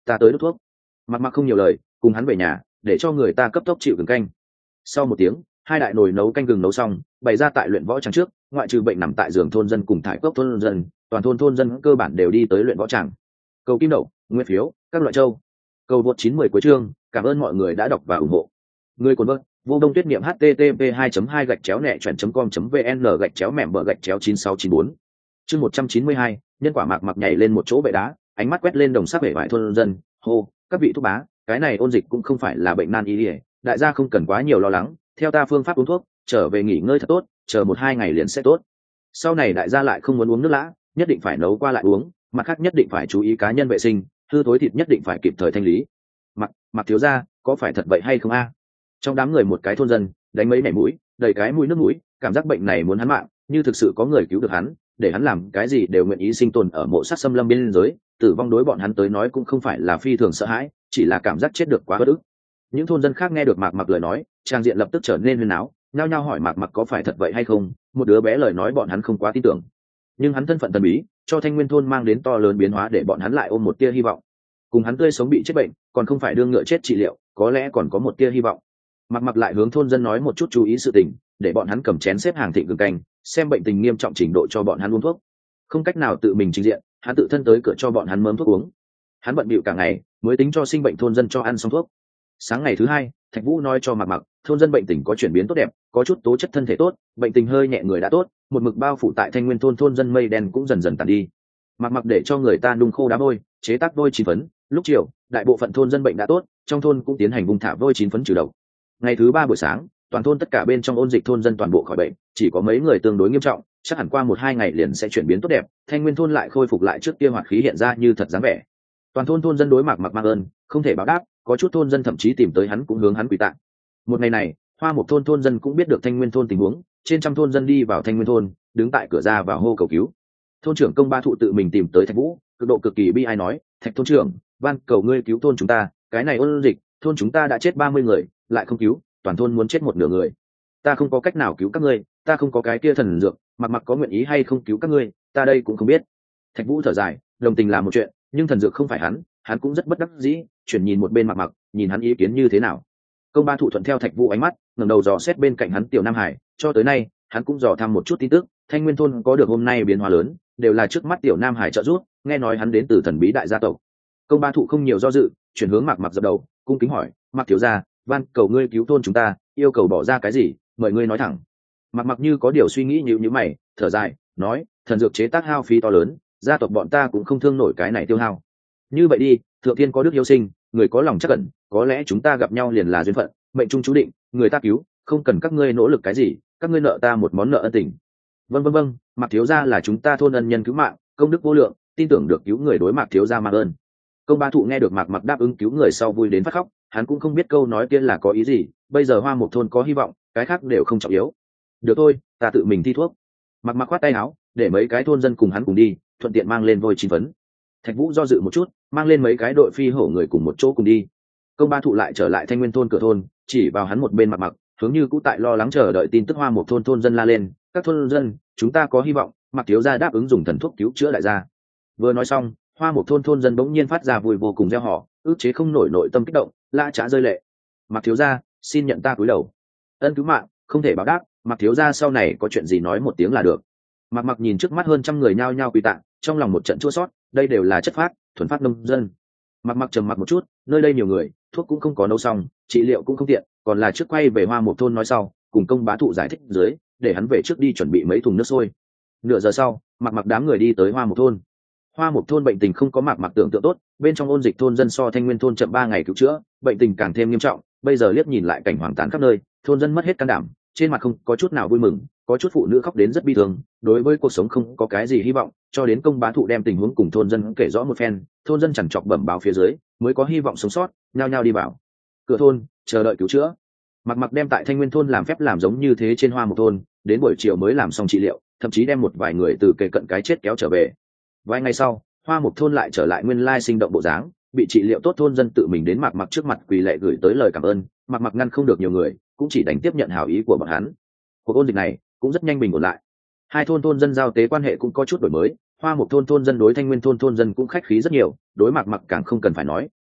ta tới đốt thuốc. Mặc mặc không nhiều lời, cùng hắn về nhà để cho người ta cấp tốc chịu gừng canh. Sau một tiếng, hai đại nồi nấu canh gừng nấu xong, bày ra tại luyện võ tràng trước, ngoại trừ bệnh nằm tại giường thôn dân cùng thải cốc thôn dân, toàn thôn thôn dân cơ bản đều đi tới luyện võ tràng. Cầu kim đậu, nguyên phiếu, các loại châu. Cầu vượt chín mươi cuối chương, cảm ơn mọi người đã đọc và ủng hộ. Người cuốn vợt, vô đông tuyết niệm http hai hai gạch chéo nẹ chuyển com vn gạch chéo mẻm bờ gạch chéo chín sáu chín bốn. Chương một trăm chín mươi hai, nhân quả mạc mặc nhảy lên một chỗ bệ đá, ánh mắt quét lên đồng sắc vẻ vải thôn dân, hô, các vị thúc bá, cái này ôn dịch cũng không phải là bệnh nan y, đại gia không cần quá nhiều lo lắng, theo ta phương pháp uống thuốc, trở về nghỉ ngơi thật tốt, chờ một hai ngày liền sẽ tốt. Sau này đại gia lại không muốn uống nước lã, nhất định phải nấu qua lại uống, mặt khác nhất định phải chú ý cá nhân vệ sinh, hư thối thịt nhất định phải kịp thời thanh lý. Mặc mặc thiếu gia, có phải thật vậy hay không a? Trong đám người một cái thôn dân đánh mấy mẻ mũi, đầy cái mũi nước mũi, cảm giác bệnh này muốn hắn mạng, như thực sự có người cứu được hắn, để hắn làm cái gì đều nguyện ý sinh tồn ở mộ sát xâm lâm biên giới, tử vong đối bọn hắn tới nói cũng không phải là phi thường sợ hãi, chỉ là cảm giác chết được quá bất ức. Những thôn dân khác nghe được mạc mặc lời nói, trang diện lập tức trở nên huyên náo, nhao nhao hỏi mạc mặc có phải thật vậy hay không. Một đứa bé lời nói bọn hắn không quá tin tưởng, nhưng hắn thân phận thần bí cho thanh nguyên thôn mang đến to lớn biến hóa, để bọn hắn lại ôm một tia hy vọng. Cùng hắn tươi sống bị chết bệnh, còn không phải đương ngựa chết trị liệu, có lẽ còn có một tia hy vọng. Mạc mặc lại hướng thôn dân nói một chút chú ý sự tình, để bọn hắn cầm chén xếp hàng thịnh gừng canh, xem bệnh tình nghiêm trọng trình độ cho bọn hắn uống thuốc. Không cách nào tự mình trình diện, hắn tự thân tới cửa cho bọn hắn mớm thuốc uống. Hắn bận bịu cả ngày mới tính cho sinh bệnh thôn dân cho ăn xong thuốc. Sáng ngày thứ hai, Thạch Vũ nói cho Mạc mặc, thôn dân bệnh tình có chuyển biến tốt đẹp, có chút tố chất thân thể tốt, bệnh tình hơi nhẹ người đã tốt, một mực bao phủ tại thanh nguyên thôn thôn dân mây đen cũng dần dần tàn đi. Mạc mặc để cho người ta nung khô đá vôi, chế tác vôi chín phấn. Lúc chiều, đại bộ phận thôn dân bệnh đã tốt, trong thôn cũng tiến hành vung thả vôi chín phấn trừ độc. Ngày thứ ba buổi sáng, toàn thôn tất cả bên trong ôn dịch thôn dân toàn bộ khỏi bệnh, chỉ có mấy người tương đối nghiêm trọng, chắc hẳn qua một hai ngày liền sẽ chuyển biến tốt đẹp, thanh nguyên thôn lại khôi phục lại trước kia hoạt khí hiện ra như thật dáng vẻ. Toàn thôn thôn dân đối Mạc mặc mang ơn, không thể báo đáp, có chút thôn dân thậm chí tìm tới hắn cũng hướng hắn quỳ tạ. Một ngày này, Hoa một thôn thôn dân cũng biết được thanh nguyên thôn tình huống, trên trăm thôn dân đi vào thanh nguyên thôn, đứng tại cửa ra vào hô cầu cứu. Thôn trưởng Công Ba Thụ tự mình tìm tới Thạch Vũ, cực độ cực kỳ bi ai nói, Thạch thôn trưởng, van cầu ngươi cứu thôn chúng ta, cái này ôn dịch, thôn chúng ta đã chết ba mươi người, lại không cứu, toàn thôn muốn chết một nửa người. Ta không có cách nào cứu các ngươi, ta không có cái kia thần dược, Mặc mặc có nguyện ý hay không cứu các ngươi, ta đây cũng không biết. Thạch Vũ thở dài, đồng tình là một chuyện, nhưng thần dược không phải hắn, hắn cũng rất bất đắc dĩ, chuyển nhìn một bên Mặc mặc, nhìn hắn ý kiến như thế nào. Công Ba Thụ thuận theo Thạch Vũ ánh mắt, ngẩng đầu dò xét bên cạnh hắn Tiểu Nam Hải, cho tới nay, hắn cũng dò thăm một chút tin tức, thanh nguyên thôn có được hôm nay biến hóa lớn, đều là trước mắt Tiểu Nam Hải trợ giúp, nghe nói hắn đến từ thần bí đại gia tộc. Công Ba Thụ không nhiều do dự, chuyển hướng Mạc mặc dập đầu, cung kính hỏi, Mạc thiếu gia, van cầu ngươi cứu thôn chúng ta, yêu cầu bỏ ra cái gì, mời ngươi nói thẳng. Mạc mặc như có điều suy nghĩ, nhíu nhíu mày, thở dài, nói, thần dược chế tác hao phí to lớn, gia tộc bọn ta cũng không thương nổi cái này tiêu hao. Như vậy đi, thượng thiên có đức hiếu sinh, người có lòng chắc ẩn, có lẽ chúng ta gặp nhau liền là duyên phận, mệnh trung chú định, người ta cứu, không cần các ngươi nỗ lực cái gì, các ngươi nợ ta một món nợ ân tình. Vâng vâng vâng, Mạc thiếu gia là chúng ta thôn ân nhân cứu mạng, công đức vô lượng, tin tưởng được cứu người đối Mạc thiếu gia mang ơn. Công Ba Thụ nghe được Mạc mặc đáp ứng cứu người sau vui đến phát khóc, hắn cũng không biết câu nói kia là có ý gì, bây giờ Hoa một thôn có hy vọng, cái khác đều không trọng yếu. Được thôi, ta tự mình thi thuốc. Mạc mặc khoát tay áo, để mấy cái thôn dân cùng hắn cùng đi, thuận tiện mang lên vôi chín phấn. Thạch Vũ do dự một chút, mang lên mấy cái đội phi hổ người cùng một chỗ cùng đi. Công Ba Thụ lại trở lại thanh nguyên thôn cửa thôn, chỉ vào hắn một bên Mạc mặc, hướng như cũ tại lo lắng chờ đợi tin tức Hoa một thôn thôn dân la lên, các thôn dân, chúng ta có hy vọng, Mạc thiếu gia đáp ứng dùng thần thuốc cứu chữa đại gia. Vừa nói xong, Hoa một thôn thôn dân bỗng nhiên phát ra vui vô cùng reo hò, ức chế không nổi nội tâm kích động, la chả rơi lệ. Mạc thiếu gia, xin nhận ta cúi đầu. Ân cứu mạng, không thể báo đáp, Mạc thiếu gia sau này có chuyện gì nói một tiếng là được. Mạc mặc nhìn trước mắt hơn trăm người nhao nhao quỳ tạ, trong lòng một trận chua xót, đây đều là chất phát, thuần phát nông dân. Mạc mặc trầm mặc một chút, nơi đây nhiều người, thuốc cũng không có nấu xong, trị liệu cũng không tiện, còn là trước quay về Hoa một thôn nói sau, cùng Công Bá Thụ giải thích dưới, để hắn về trước đi chuẩn bị mấy thùng nước sôi. Nửa giờ sau, Mạc mặc đám người đi tới Hoa một thôn. Hoa một thôn bệnh tình không có Mạc mặc tưởng tượng tốt, bên trong ôn dịch thôn dân so thanh nguyên thôn chậm ba ngày cứu chữa, bệnh tình càng thêm nghiêm trọng, bây giờ liếc nhìn lại cảnh hoang tàn khắp nơi, thôn dân mất hết can đảm, trên mặt không có chút nào vui mừng, có chút phụ nữ khóc đến rất bi thương, đối với cuộc sống không có cái gì hy vọng, cho đến Công Bá Thụ đem tình huống cùng thôn dân kể rõ một phen, thôn dân chằn chọc bẩm báo phía dưới, mới có hy vọng sống sót, nhao nhao đi vào cửa thôn, chờ đợi cứu chữa. Mạc mặc đem tại thanh nguyên thôn làm phép làm giống như thế trên Hoa một thôn, đến buổi chiều mới làm xong trị liệu, thậm chí đem một vài người từ kề cận cái chết kéo trở về. Vài ngày sau, Hoa một thôn lại trở lại nguyên lai sinh động bộ dáng, bị trị liệu tốt thôn dân tự mình đến Mạc mặc trước mặt quỳ lạy gửi tới lời cảm ơn, Mạc mặc ngăn không được nhiều người, cũng chỉ đành tiếp nhận hảo ý của bọn hắn. Cuộc ôn dịch này cũng rất nhanh bình ổn lại, hai thôn thôn dân giao tế quan hệ cũng có chút đổi mới, Hoa một thôn thôn dân đối thanh nguyên thôn thôn dân cũng khách khí rất nhiều, đối Mạc mặc càng không cần phải nói,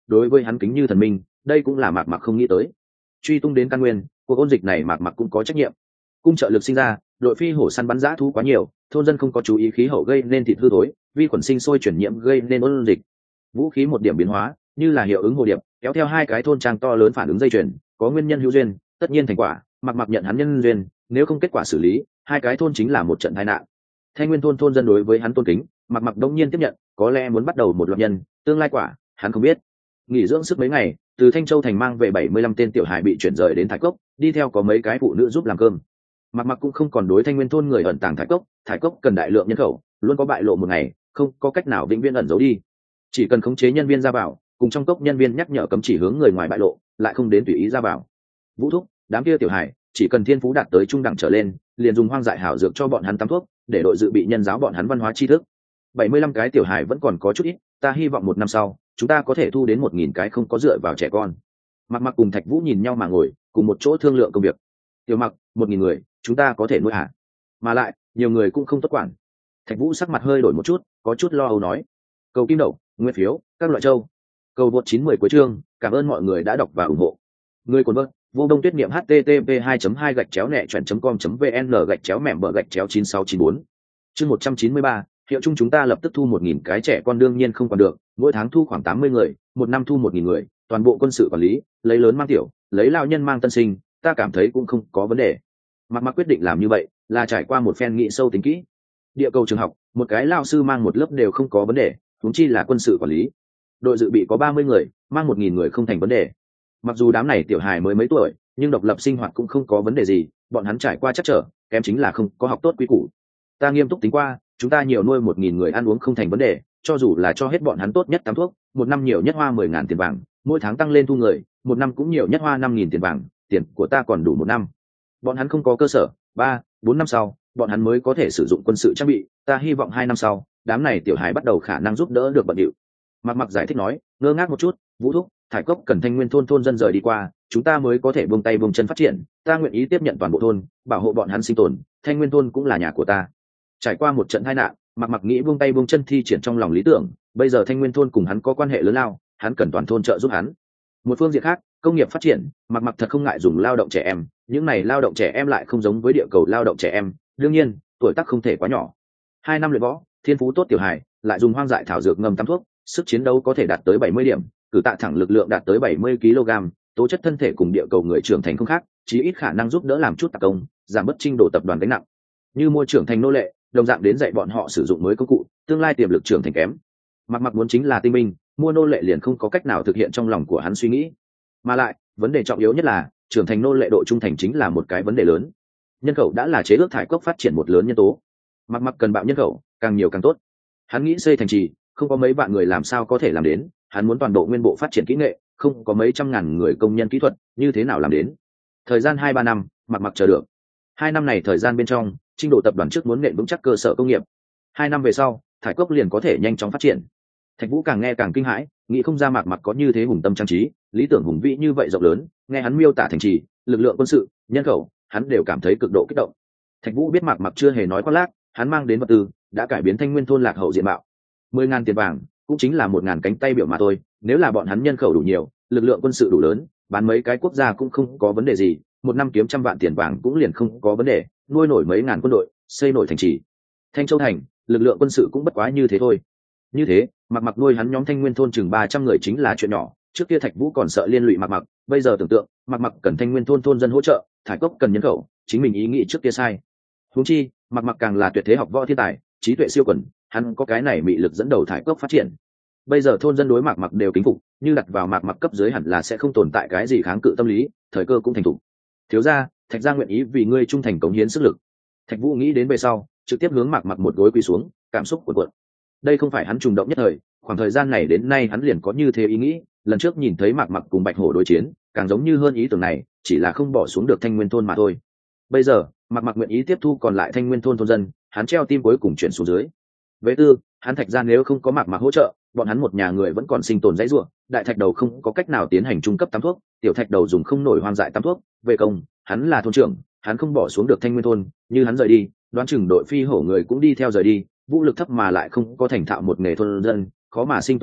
đối với hắn kính như thần minh, đây cũng là mạc mặc không nghĩ tới. Truy tung đến căn nguyên, cuộc ôn dịch này mạc mặc cũng có trách nhiệm. Cung trợ lực sinh ra, đội phi hổ săn bắn dã thú quá nhiều, thôn dân không có chú ý khí hậu gây nên thịt hư thối, vi khuẩn sinh sôi chuyển nhiễm gây nên ôn dịch. Vũ khí một điểm biến hóa, như là hiệu ứng hồ điệp, kéo theo hai cái thôn trang to lớn phản ứng dây chuyền, có nguyên nhân hữu duyên, tất nhiên thành quả, mạc mặc nhận hắn nhân duyên, nếu không kết quả xử lý, hai cái thôn chính là một trận tai nạn. Thanh Nguyên thôn thôn dân đối với hắn tôn kính, mạc mặc đống nhiên tiếp nhận, có lẽ muốn bắt đầu một loạt nhân, tương lai quả, hắn không biết. Nghỉ dưỡng sức mấy ngày, từ Thanh Châu thành mang về bảy mươi lăm tên tiểu hải bị chuyển rời đến Thải Cốc, đi theo có mấy cái phụ nữ giúp làm cơm. Mạc mặc cũng không còn đối Thanh Nguyên thôn người ẩn tàng Thải Cốc, Thải Cốc cần đại lượng nhân khẩu, luôn có bại lộ một ngày, không có cách nào vĩnh viễn ẩn giấu đi. Chỉ cần khống chế nhân viên ra vào, cùng trong cốc nhân viên nhắc nhở cấm chỉ hướng người ngoài bại lộ, lại không đến tùy ý ra vào. Vũ thúc, đám kia tiểu hải, chỉ cần thiên phú đạt tới trung đẳng trở lên, liền dùng hoang dại hảo dược cho bọn hắn tắm thuốc, để đội dự bị nhân giáo bọn hắn văn hóa tri thức. bảy mươi lăm cái tiểu hải vẫn còn có chút ít, ta hy vọng một năm sau, chúng ta có thể thu đến một nghìn cái không có dựa vào trẻ con. Mặc Mặc cùng Thạch Vũ nhìn nhau mà ngồi, cùng một chỗ thương lượng công việc. Tiểu Mặc, một nghìn người, chúng ta có thể nuôi hả? Mà lại, nhiều người cũng không tốt quản. Thạch Vũ sắc mặt hơi đổi một chút, có chút lo âu nói. Cầu kim đậu, nguyên phiếu, các loại châu. Cầu vượt chín mươi cuối chương, cảm ơn mọi người đã đọc và ủng hộ. Người cuốn bớt, vô đông tuyết niệm http hai hai gạch chéo nẹ chuyển com vn gạch chéo mẻm bờ gạch chéo chín sáu chín bốn. Chương một trăm chín mươi ba, hiệu chung chúng ta lập tức thu một nghìn cái trẻ con đương nhiên không còn được, mỗi tháng thu khoảng tám mươi người, một năm thu một nghìn người, toàn bộ quân sự quản lý, lấy lớn mang tiểu, lấy lao nhân mang tân sinh, ta cảm thấy cũng không có vấn đề. Mặc Mặc quyết định làm như vậy, là trải qua một phen nghị sâu tính kỹ. Địa cầu trường học, một cái lao sư mang một lớp đều không có vấn đề, huống chi là quân sự quản lý. Đội dự bị có ba mươi người, mang một nghìn người không thành vấn đề. Mặc dù đám này tiểu hài mới mấy tuổi, nhưng độc lập sinh hoạt cũng không có vấn đề gì, bọn hắn trải qua chắc trở, kém chính là không có học tốt quy củ. Ta nghiêm túc tính qua, chúng ta nhiều nuôi một nghìn người ăn uống không thành vấn đề, cho dù là cho hết bọn hắn tốt nhất tắm thuốc, một năm nhiều nhất hoa mười ngàn tiền vàng, mỗi tháng tăng lên thu người, một năm cũng nhiều nhất hoa năm nghìn tiền vàng, tiền của ta còn đủ một năm. Bọn hắn không có cơ sở, ba, bốn năm sau, bọn hắn mới có thể sử dụng quân sự trang bị, ta hy vọng hai năm sau, đám này tiểu hài bắt đầu khả năng giúp đỡ được bận điệu. Mặc Mặc giải thích nói, ngơ ngác một chút, Vũ thúc, Thải Cốc cần Thanh Nguyên thôn thôn dân rời đi qua, chúng ta mới có thể buông tay buông chân phát triển, ta nguyện ý tiếp nhận toàn bộ thôn, bảo hộ bọn hắn sinh tồn, Thanh Nguyên thôn cũng là nhà của ta. Trải qua một trận tai nạn, Mặc Mặc nghĩ buông tay buông chân thi triển trong lòng lý tưởng, bây giờ Thanh Nguyên thôn cùng hắn có quan hệ lớn lao, hắn cần toàn thôn trợ giúp hắn. Một phương diện khác, công nghiệp phát triển, Mặc Mặc thật không ngại dùng lao động trẻ em, những này lao động trẻ em lại không giống với địa cầu lao động trẻ em, đương nhiên, tuổi tác không thể quá nhỏ. Hai năm luyện võ, thiên phú tốt tiểu hài, lại dùng hoang dại thảo dược ngâm tắm thuốc, sức chiến đấu có thể đạt tới bảy mươi điểm, cử tạ thẳng lực lượng đạt tới bảy mươi ki lô gam, tố chất thân thể cùng địa cầu người trưởng thành không khác, chí ít khả năng giúp đỡ làm chút tạc công, giảm bớt trinh độ tập đoàn gánh nặng. Như mua trưởng thành nô lệ, đồng dạng đến dạy bọn họ sử dụng mới công cụ, tương lai tiềm lực trưởng thành kém. Mặc Mặc muốn chính là tinh minh, mua nô lệ liền không có cách nào thực hiện trong lòng của hắn suy nghĩ. Mà lại, vấn đề trọng yếu nhất là, trưởng thành nô lệ độ trung thành chính là một cái vấn đề lớn. Nhân khẩu đã là chế ước Thải Cốc phát triển một lớn nhân tố. Mặc Mặc cần bạo nhân khẩu, càng nhiều càng tốt. Hắn nghĩ xây thành trì, không có mấy vạn người làm sao có thể làm đến, hắn muốn toàn bộ nguyên bộ phát triển kỹ nghệ, không có mấy trăm ngàn người công nhân kỹ thuật, như thế nào làm đến. Thời gian hai ba năm, Mặc Mặc chờ được. Hai năm này thời gian bên trong, Trinh độ tập đoàn trước muốn nện vững chắc cơ sở công nghiệp. Hai năm về sau, Thải Cốc liền có thể nhanh chóng phát triển. Thạch Vũ càng nghe càng kinh hãi, nghĩ không ra Mặc Mặc có như thế hùng tâm trang trí, lý tưởng hùng vĩ như vậy rộng lớn, nghe hắn miêu tả thành trì, lực lượng quân sự, nhân khẩu, hắn đều cảm thấy cực độ kích động. Thạch Vũ biết Mặc Mặc chưa hề nói khoác lác, hắn mang đến vật tư đã cải biến Thanh Nguyên thôn lạc hậu diện mạo. Mười ngàn tiền vàng cũng chính là một ngàn cánh tay biểu mà thôi, nếu là bọn hắn nhân khẩu đủ nhiều, lực lượng quân sự đủ lớn, bán mấy cái quốc gia cũng không có vấn đề gì, một năm kiếm trăm vạn tiền vàng cũng liền không có vấn đề, nuôi nổi mấy ngàn quân đội, xây nổi thành trì. Thanh Châu thành, lực lượng quân sự cũng bất quá như thế thôi. Như thế, Mặc Mặc nuôi hắn nhóm Thanh Nguyên thôn chừng ba trăm người chính là chuyện nhỏ, trước kia Thạch Vũ còn sợ liên lụy Mặc Mặc, bây giờ tưởng tượng, Mặc Mặc cần Thanh Nguyên thôn thôn dân hỗ trợ, Thải Cốc cần nhân khẩu, chính mình ý nghĩ trước kia sai. Huống chi, Mặc Mặc càng là tuyệt thế học võ thiên tài, trí tuệ siêu quần, hắn có cái này mị lực dẫn đầu Thải Cốc phát triển. Bây giờ thôn dân đối Mặc Mặc đều kính phục, như đặt vào Mặc Mặc cấp dưới hẳn là sẽ không tồn tại cái gì kháng cự tâm lý, thời cơ cũng thành thủ. Thiếu gia, Thạch gia nguyện ý vì ngươi trung thành cống hiến sức lực. Thạch Vũ nghĩ đến về sau, trực tiếp hướng Mặc Mặc một gối quỳ xuống, cảm xúc cuộn cuộn. Đây không phải hắn trùng động nhất thời, khoảng thời gian này đến nay hắn liền có như thế ý nghĩ, lần trước nhìn thấy Mặc Mặc cùng Bạch Hổ đối chiến, càng giống như hơn ý tưởng này, chỉ là không bỏ xuống được Thanh Nguyên thôn mà thôi. Bây giờ, Mặc Mặc nguyện ý tiếp thu còn lại Thanh Nguyên thôn thôn dân, hắn treo tim cuối cùng chuyển xuống dưới. Về tư, hắn Thạch gia nếu không có Mặc Mặc hỗ trợ, bọn hắn một nhà người vẫn còn sinh tồn dãy rủa, đại Thạch đầu không có cách nào tiến hành trung cấp tắm thuốc, tiểu Thạch đầu dùng không nổi hoang dại tắm thuốc, về công, hắn là thôn trưởng, hắn không bỏ xuống được Thanh Nguyên thôn, như hắn rời đi, đoán chừng đội phi hổ người cũng đi theo rời đi, vũ lực thấp mà lại không có thành thạo một nghề thôn dân, khó mà sinh tồn được,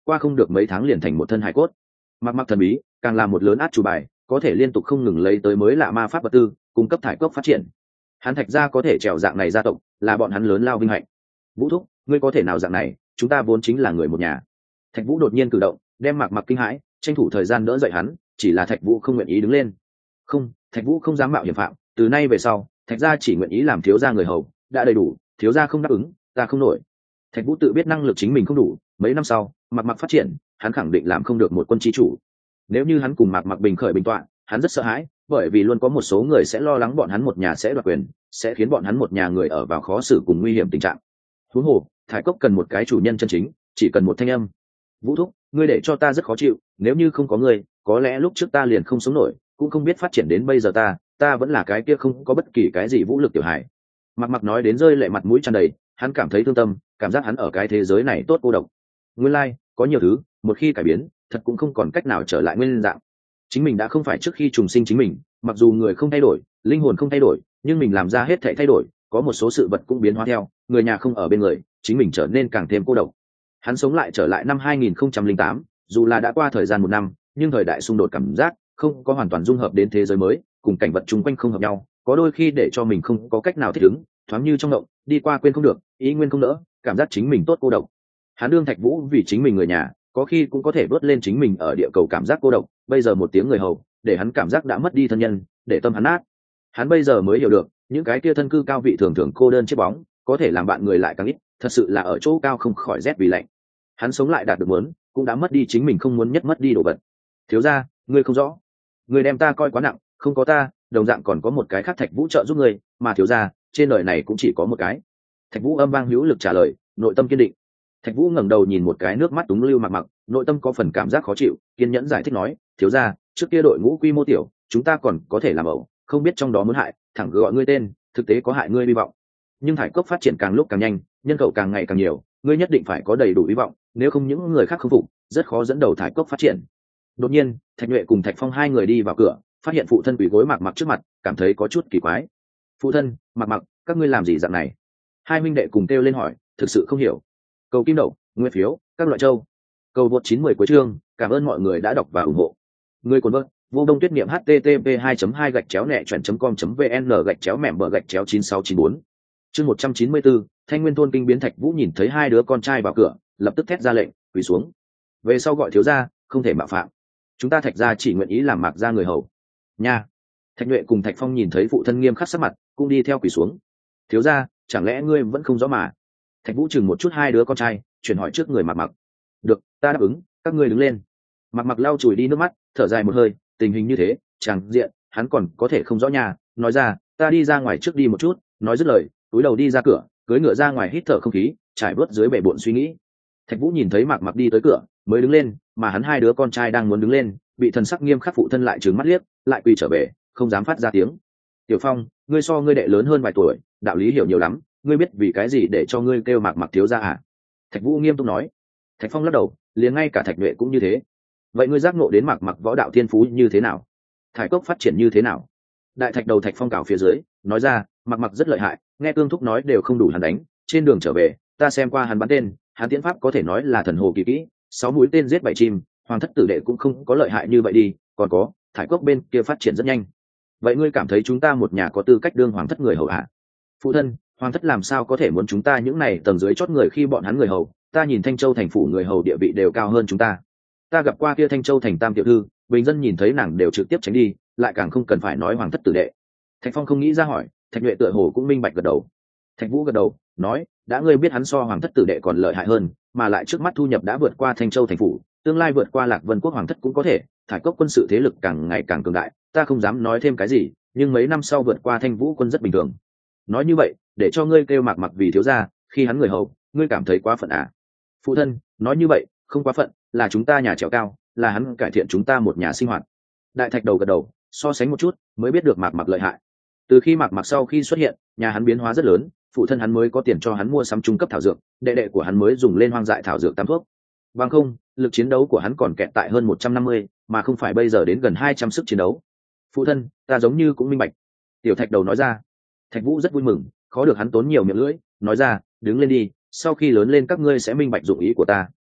qua không được mấy tháng liền thành một thân hải cốt. Mặc mặc thần bí càng là một lớn át chủ bài, có thể liên tục không ngừng lấy tới mới lạ ma pháp vật tư cung cấp thải cốc phát triển. Hắn Thạch gia có thể trèo dạng này gia tộc là bọn hắn lớn lao vinh hạnh. Vũ thúc, ngươi có thể nào dạng này, chúng ta vốn chính là người một nhà. Thạch Vũ đột nhiên cử động, đem Mạc Mặc kinh hãi, tranh thủ thời gian đỡ dậy hắn, chỉ là Thạch Vũ không nguyện ý đứng lên. Không, Thạch Vũ không dám mạo hiểm phạm, từ nay về sau, Thạch gia chỉ nguyện ý làm thiếu gia người hầu, đã đầy đủ, thiếu gia không đáp ứng, ta không nổi. Thạch Vũ tự biết năng lực chính mình không đủ, mấy năm sau, Mạc Mặc phát triển, hắn khẳng định làm không được một quân chi chủ. Nếu như hắn cùng Mạc Mặc bình khởi bình tọa, hắn rất sợ hãi, bởi vì luôn có một số người sẽ lo lắng bọn hắn một nhà sẽ đoạt quyền, sẽ khiến bọn hắn một nhà người ở vào khó xử cùng nguy hiểm tình trạng. Huống hồ, Thái Cốc cần một cái chủ nhân chân chính, chỉ cần một thanh âm. Vũ thúc, ngươi để cho ta rất khó chịu, nếu như không có ngươi, có lẽ lúc trước ta liền không sống nổi, cũng không biết phát triển đến bây giờ ta, ta vẫn là cái kia không có bất kỳ cái gì vũ lực tiểu hài. Mặc Mặc nói đến rơi lệ mặt mũi tràn đầy, hắn cảm thấy thương tâm, cảm giác hắn ở cái thế giới này tốt cô độc. Nguyên lai, like, có nhiều thứ, một khi cải biến, thật cũng không còn cách nào trở lại nguyên dạng. Chính mình đã không phải trước khi trùng sinh chính mình, mặc dù người không thay đổi, linh hồn không thay đổi, nhưng mình làm ra hết thảy thay đổi, có một số sự vật cũng biến hóa theo, người nhà không ở bên người, chính mình trở nên càng thêm cô độc. Hắn sống lại trở lại năm hai nghìn không trăm lẻ tám, dù là đã qua thời gian một năm, nhưng thời đại xung đột cảm giác không có hoàn toàn dung hợp đến thế giới mới, cùng cảnh vật chung quanh không hợp nhau, có đôi khi để cho mình không có cách nào thích ứng, thoáng như trong động, đi qua quên không được, ý nguyên không nỡ, cảm giác chính mình tốt cô độc. Hắn đương Thạch Vũ vì chính mình người nhà, có khi cũng có thể vớt lên chính mình ở địa cầu cảm giác cô độc, bây giờ một tiếng người hầu, để hắn cảm giác đã mất đi thân nhân, để tâm hắn nát. Hắn bây giờ mới hiểu được, những cái kia thân cư cao vị thường thường cô đơn chiếc bóng, có thể làm bạn người lại càng ít, thật sự là ở chỗ cao không khỏi rét vì lạnh. Hắn sống lại đạt được muốn, cũng đã mất đi chính mình không muốn nhất mất đi đồ vật. Thiếu gia, ngươi không rõ, ngươi đem ta coi quá nặng, không có ta, đồng dạng còn có một cái khác Thạch Vũ trợ giúp ngươi, mà thiếu gia, trên đời này cũng chỉ có một cái. Thạch Vũ âm vang hữu lực trả lời, nội tâm kiên định. Thạch Vũ ngẩng đầu nhìn một cái nước mắt túng lưu Mặc Mặc, nội tâm có phần cảm giác khó chịu, kiên nhẫn giải thích nói, thiếu gia, trước kia đội ngũ quy mô tiểu, chúng ta còn có thể làm ẩu, không biết trong đó muốn hại, thẳng gọi ngươi tên, thực tế có hại ngươi hy vọng. Nhưng thải cốc phát triển càng lúc càng nhanh, nhân khẩu càng ngày càng nhiều, ngươi nhất định phải có đầy đủ hy vọng, nếu không những người khác không phục, rất khó dẫn đầu thải cốc phát triển. Đột nhiên, Thạch Nhuệ cùng Thạch Phong hai người đi vào cửa, phát hiện phụ thân quỳ gối Mặc Mặc trước mặt, cảm thấy có chút kỳ quái. Phụ thân, Mặc Mặc, các ngươi làm gì dạng này? Hai huynh đệ cùng kêu lên hỏi, thực sự không hiểu. Cầu kim đậu, nguyên phiếu, các loại châu. Cầu vượt chín mươi cuối chương, cảm ơn mọi người đã đọc và ủng hộ. Người cuốn vợt, vô đông tuyết niệm http hai hai gạch chéo nẹ chuẩn com vn gạch chéo mẻm bờ gạch chéo chín sáu chín bốn. Chương một trăm chín mươi bốn, Thanh Nguyên thôn kinh biến. Thạch Vũ nhìn thấy hai đứa con trai vào cửa, lập tức thét ra lệnh, quỳ xuống. Về sau gọi thiếu gia, không thể mạo phạm. Chúng ta Thạch gia chỉ nguyện ý làm Mạc gia người hầu. Nha. Thạch Nhuệ cùng Thạch Phong nhìn thấy phụ thân nghiêm khắc sắc mặt, cũng đi theo quỳ xuống. Thiếu gia, chẳng lẽ ngươi vẫn không rõ mà? Thạch Vũ chừng một chút hai đứa con trai, chuyển hỏi trước người Mạc Mặc. Được, ta đáp ứng, các ngươi đứng lên. Mạc Mặc lau chùi đi nước mắt, thở dài một hơi, tình hình như thế, chẳng diện, hắn còn có thể không rõ nhà, nói ra, ta đi ra ngoài trước đi một chút, nói dứt lời, túi đầu đi ra cửa, cưỡi ngựa ra ngoài hít thở không khí, trải bớt dưới bể bộn suy nghĩ. Thạch Vũ nhìn thấy Mạc Mặc đi tới cửa, mới đứng lên, mà hắn hai đứa con trai đang muốn đứng lên, bị thần sắc nghiêm khắc phụ thân lại trừng mắt liếc, lại quỳ trở về, không dám phát ra tiếng. Tiểu Phong, ngươi so ngươi đệ lớn hơn vài tuổi, đạo lý hiểu nhiều lắm, ngươi biết vì cái gì để cho ngươi kêu Mạc Mặc thiếu gia à? Thạch Vũ nghiêm túc nói. Thạch Phong lắc đầu, liền ngay cả Thạch Nhuệ cũng như thế. Vậy ngươi giác ngộ đến Mạc Mặc võ đạo thiên phú như thế nào? Thải cốc phát triển như thế nào? Đại Thạch đầu Thạch Phong cào phía dưới, nói ra, Mạc Mặc rất lợi hại, nghe Cương Thúc nói đều không đủ hắn đánh, trên đường trở về, ta xem qua hắn bắn tên, hắn tiến pháp có thể nói là thần hồ kỳ kỹ, sáu mũi tên giết bảy chim, Hoàng thất tử đệ cũng không có lợi hại như vậy đi, còn có, Thải cốc bên kia phát triển rất nhanh. Vậy ngươi cảm thấy chúng ta một nhà có tư cách đương Hoàng thất người hầu hạ? Phụ thân, Hoàng thất làm sao có thể muốn chúng ta những này tầng dưới chót người khi bọn hắn người hầu, ta nhìn Thanh Châu thành phủ người hầu địa vị đều cao hơn chúng ta. Ta gặp qua kia Thanh Châu thành tam tiểu thư, bình dân nhìn thấy nàng đều trực tiếp tránh đi, lại càng không cần phải nói Hoàng thất tử đệ. Thạch Phong không nghĩ ra hỏi, Thạch Nhuệ tựa hồ cũng minh bạch gật đầu. Thạch Vũ gật đầu, nói, đã ngươi biết hắn so Hoàng thất tử đệ còn lợi hại hơn, mà lại trước mắt thu nhập đã vượt qua Thanh Châu thành phủ, tương lai vượt qua Lạc Vân quốc Hoàng thất cũng có thể, Thải cốc quân sự thế lực càng ngày càng cường đại, ta không dám nói thêm cái gì, nhưng mấy năm sau vượt qua Thanh Vũ quân rất bình thường. Nói như vậy, để cho ngươi kêu Mạc Mặc vì thiếu gia, khi hắn người hầu, ngươi cảm thấy quá phận à? Phụ thân, nói như vậy, không quá phận, là chúng ta nhà trèo cao, là hắn cải thiện chúng ta một nhà sinh hoạt. Đại Thạch đầu gật đầu, so sánh một chút, mới biết được Mạc Mặc lợi hại. Từ khi Mạc Mặc sau khi xuất hiện, nhà hắn biến hóa rất lớn, phụ thân hắn mới có tiền cho hắn mua sắm trung cấp thảo dược, đệ đệ của hắn mới dùng lên hoang dại thảo dược tam thuốc. Bằng không, lực chiến đấu của hắn còn kẹt tại hơn một trăm năm mươi, mà không phải bây giờ đến gần hai trăm sức chiến đấu. Phụ thân, ta giống như cũng minh bạch. Tiểu Thạch đầu nói ra. Thạch Vũ rất vui mừng, khó được hắn tốn nhiều miệng lưỡi, nói ra, đứng lên đi, sau khi lớn lên các ngươi sẽ minh bạch dụng ý của ta.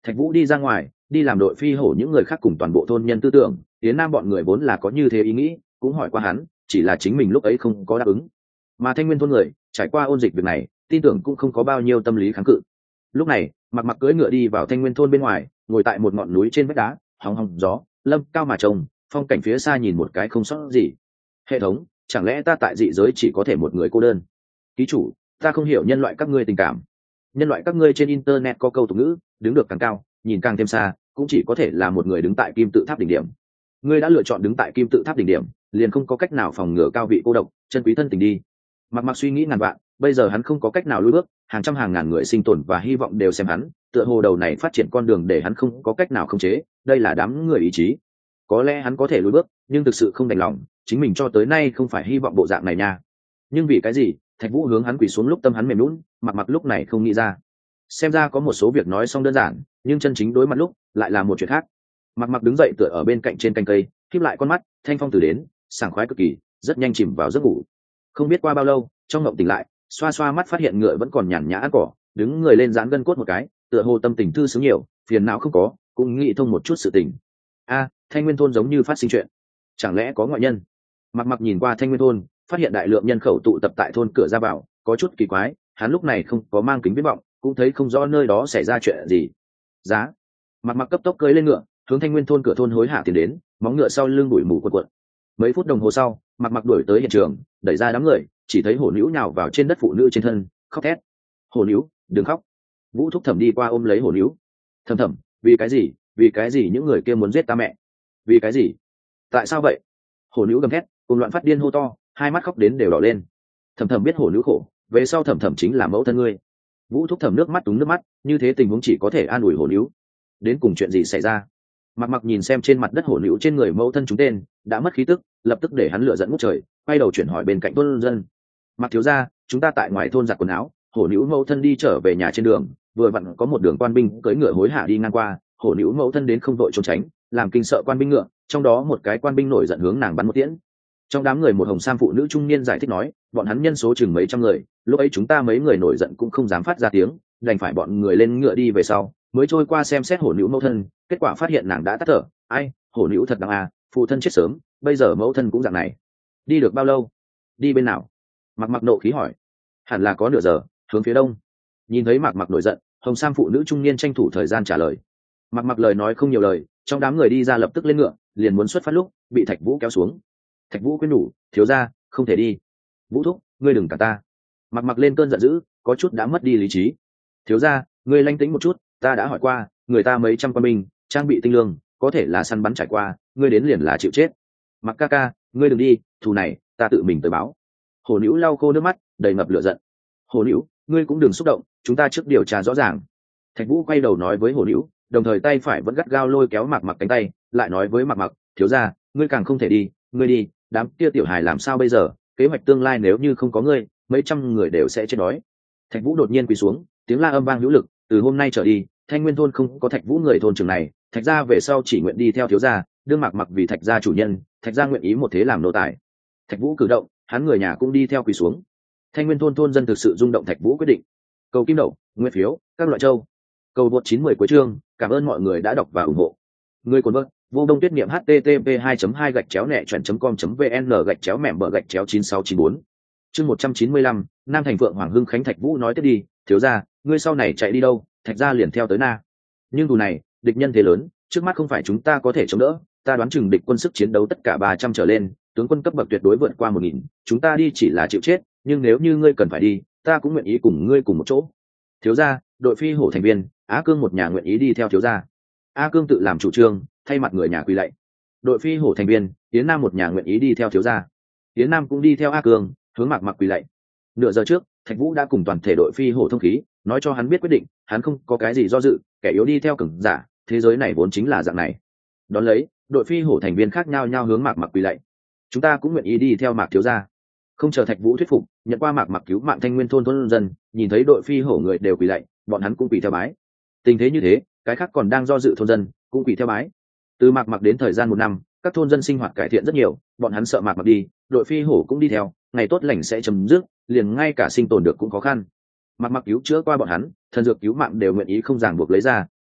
Thạch Vũ đi ra ngoài đi làm đội phi hổ những người khác cùng toàn bộ thôn nhân tư tưởng, Yến Nam bọn người vốn là có như thế ý nghĩ, cũng hỏi qua hắn, chỉ là chính mình lúc ấy không có đáp ứng. Mà Thanh Nguyên thôn người trải qua ôn dịch việc này, tin tưởng cũng không có bao nhiêu tâm lý kháng cự. Lúc này mặc mặc cưỡi ngựa đi vào Thanh Nguyên thôn bên ngoài, ngồi tại một ngọn núi trên vách đá, hóng hóng gió lâm cao mà trông, phong cảnh phía xa nhìn một cái không sót gì. Hệ thống, chẳng lẽ ta tại dị giới chỉ có thể một người cô đơn? Ký chủ, ta không hiểu nhân loại các ngươi tình cảm. Nhân loại các ngươi trên internet có câu tục ngữ, đứng được càng cao nhìn càng thêm xa, cũng chỉ có thể là một người đứng tại kim tự tháp đỉnh điểm. Ngươi đã lựa chọn đứng tại kim tự tháp đỉnh điểm, liền không có cách nào phòng ngừa cao vị cô độc, chân quý thân tình đi. Mặc mặc suy nghĩ ngàn vạn, bây giờ hắn không có cách nào lùi bước, hàng trăm hàng ngàn người sinh tồn và hy vọng đều xem hắn, tựa hồ đầu này phát triển con đường để hắn không có cách nào khống chế, đây là đám người ý chí. Có lẽ hắn có thể lùi bước, nhưng thực sự không đành lòng, chính mình cho tới nay không phải hy vọng bộ dạng này nha. Nhưng vì cái gì? Thạch Vũ hướng hắn quỳ xuống lúc tâm hắn mềm nhũn, mặc mặc lúc này không nghĩ ra. Xem ra có một số việc nói xong đơn giản, nhưng chân chính đối mặt lúc lại là một chuyện khác. Mặc mặc đứng dậy tựa ở bên cạnh trên cành cây, khép lại con mắt, thanh phong từ đến, sảng khoái cực kỳ, rất nhanh chìm vào giấc ngủ. Không biết qua bao lâu, trong ngộng tỉnh lại, xoa xoa mắt phát hiện ngựa vẫn còn nhàn nhã ăn cỏ, đứng người lên giãn gân cốt một cái, tựa hồ tâm tình thư sướng nhiều, phiền não không có, cũng nghĩ thông một chút sự tình. A, Thanh Nguyên thôn giống như phát sinh chuyện, chẳng lẽ có ngoại nhân? Mặc mặc nhìn qua Thanh Nguyên thôn, phát hiện đại lượng nhân khẩu tụ tập tại thôn cửa ra vào, có chút kỳ quái, hắn lúc này không có mang kính viễn vọng, cũng thấy không rõ nơi đó xảy ra chuyện gì. Giá. Mặc mặc cấp tốc cưỡi lên ngựa, hướng Thanh Nguyên thôn cửa thôn hối hả tiến đến, móng ngựa sau lưng bụi mù cuộn cuộn. Mấy phút đồng hồ sau, mặc mặc đuổi tới hiện trường, đẩy ra đám người, chỉ thấy hổ níu nhào vào trên đất phụ nữ trên thân, khóc thét. Hổ níu, đừng khóc. Vũ Thúc Thẩm đi qua ôm lấy hổ níu. Thầm thầm, vì cái gì? Vì cái gì những người kia muốn giết ta mẹ? Vì cái gì? Tại sao vậy? Hổ níu gầm thét, cùng loạn phát điên hô to, hai mắt khóc đến đều đỏ lên. Thầm thầm biết hổ níu khổ, về sau thầm thầm chính là mẫu thân ngươi. Vũ Thúc Thẩm nước mắt túng nước mắt, như thế tình huống chỉ có thể an ủi hổ níu. Đến cùng chuyện gì xảy ra? Mặc mặc nhìn xem trên mặt đất hổ níu trên người mẫu thân chúng tên đã mất khí tức, lập tức để hắn lựa dẫn ngút trời, quay đầu chuyển hỏi bên cạnh thôn dân. Mặc thiếu gia, chúng ta tại ngoài thôn giặt quần áo, hổ níu mẫu thân đi trở về nhà trên đường, vừa vặn có một đường quan binh cưỡi ngựa hối hả đi ngang qua, hổ níu mẫu thân đến không đội trốn tránh, làm kinh sợ quan binh ngựa, trong đó một cái quan binh nổi giận hướng nàng bắn một tiễn. Trong đám người một hồng sam phụ nữ trung niên giải thích nói, bọn hắn nhân số chừng mấy trăm người, lúc ấy chúng ta mấy người nổi giận cũng không dám phát ra tiếng, đành phải bọn người lên ngựa đi về sau, mới trôi qua xem xét hổ níu mẫu thân, kết quả phát hiện nàng đã tắt thở. Ai, hổ níu thật đáng à, phụ thân chết sớm, bây giờ mẫu thân cũng dạng này. Đi được bao lâu? Đi bên nào? Mặc mặc nộ khí hỏi. Hẳn là có nửa giờ, hướng phía đông. Nhìn thấy mặc mặc nổi giận, hồng sam phụ nữ trung niên tranh thủ thời gian trả lời. Mặc mặc lời nói không nhiều lời, trong đám người đi ra lập tức lên ngựa, liền muốn xuất phát lúc bị Thạch Vũ kéo xuống. Thạch Vũ khuyên nhủ, thiếu gia, không thể đi. Vũ thúc, ngươi đừng cả ta. Mặc mặc lên cơn giận dữ, có chút đã mất đi lý trí. Thiếu gia, ngươi lanh tĩnh một chút, ta đã hỏi qua, người ta mấy trăm quân binh, trang bị tinh lương, có thể là săn bắn trải qua, ngươi đến liền là chịu chết. Mặc ca ca, ngươi đừng đi, thù này ta tự mình tới báo. Hồ Nữu lau khô nước mắt, đầy ngập lửa giận. Hồ Nữu, ngươi cũng đừng xúc động, chúng ta trước điều tra rõ ràng. Thạch Vũ quay đầu nói với Hồ Nữu, đồng thời tay phải vẫn gắt gao lôi kéo Mạc Mặc cánh tay, lại nói với Mạc Mặc, thiếu gia, ngươi càng không thể đi, ngươi đi, đám kia tiểu hài làm sao bây giờ? Kế hoạch tương lai nếu như không có ngươi, mấy trăm người đều sẽ chết đói. Thạch Vũ đột nhiên quỳ xuống, tiếng la âm vang hữu lực, từ hôm nay trở đi, Thanh Nguyên thôn không có Thạch Vũ người thôn trưởng này, Thạch gia về sau chỉ nguyện đi theo thiếu gia, đương Mạc Mặc vì Thạch gia chủ nhân, Thạch gia nguyện ý một thế làm nô tài. Thạch Vũ cử động, hắn người nhà cũng đi theo quỳ xuống. Thanh Nguyên thôn thôn dân thực sự rung động Thạch Vũ quyết định. Cầu kim đậu, nguyên phiếu, các loại châu. Cầu vượt chín mươi cuối chương, cảm ơn mọi người đã đọc và ủng hộ. Người cuốn vợt, vô đông tuyết niệm http hai hai gạch chéo nẹ chuẩn com vn gạch chéo mẻm bờ gạch chéo chín sáu chín bốn. Chương một trăm chín mươi lăm, Nam Thành Phượng Hoàng Hưng Khánh. Thạch Vũ nói tiếp đi, thiếu gia, ngươi sau này chạy đi đâu, Thạch gia liền theo tới na. Nhưng dù này, địch nhân thế lớn, trước mắt không phải chúng ta có thể chống đỡ, ta đoán chừng địch quân sức chiến đấu tất cả ba trăm trở lên, tướng quân cấp bậc tuyệt đối vượt qua một nghìn, chúng ta đi chỉ là chịu chết, nhưng nếu như ngươi cần phải đi, ta cũng nguyện ý cùng ngươi cùng một chỗ. Thiếu gia, đội phi hổ thành viên, Á Cương một nhà nguyện ý đi theo thiếu gia. A Cương tự làm chủ trương, thay mặt người nhà quỳ lạy. Đội phi hổ thành viên, Yến Nam một nhà nguyện ý đi theo thiếu gia. Yến Nam cũng đi theo A Cương, hướng Mạc Mặc quỳ lạy. Nửa giờ trước, Thạch Vũ đã cùng toàn thể đội phi hổ thông khí, nói cho hắn biết quyết định, hắn không có cái gì do dự, kẻ yếu đi theo cường giả, thế giới này vốn chính là dạng này. Đón lấy, đội phi hổ thành viên khác nhau nhau hướng Mạc Mặc quỳ lạy. Chúng ta cũng nguyện ý đi theo Mạc thiếu gia. Không chờ Thạch Vũ thuyết phục, nhận qua Mạc Mặc cứu mạng Thanh Nguyên thôn thôn dân, nhìn thấy đội phi hổ người đều quỳ lạy, bọn hắn cũng quỳ theo bái. Tình thế như thế, cái khác còn đang do dự thôn dân cũng quỳ theo bái. Từ Mạc Mặc đến thời gian một năm, các thôn dân sinh hoạt cải thiện rất nhiều, bọn hắn sợ Mạc Mặc đi, đội phi hổ cũng đi theo, ngày tốt lành sẽ chấm dứt, liền ngay cả sinh tồn được cũng khó khăn. Mạc Mặc cứu chữa qua bọn hắn, thần dược cứu mạng đều nguyện ý không ràng buộc lấy ra,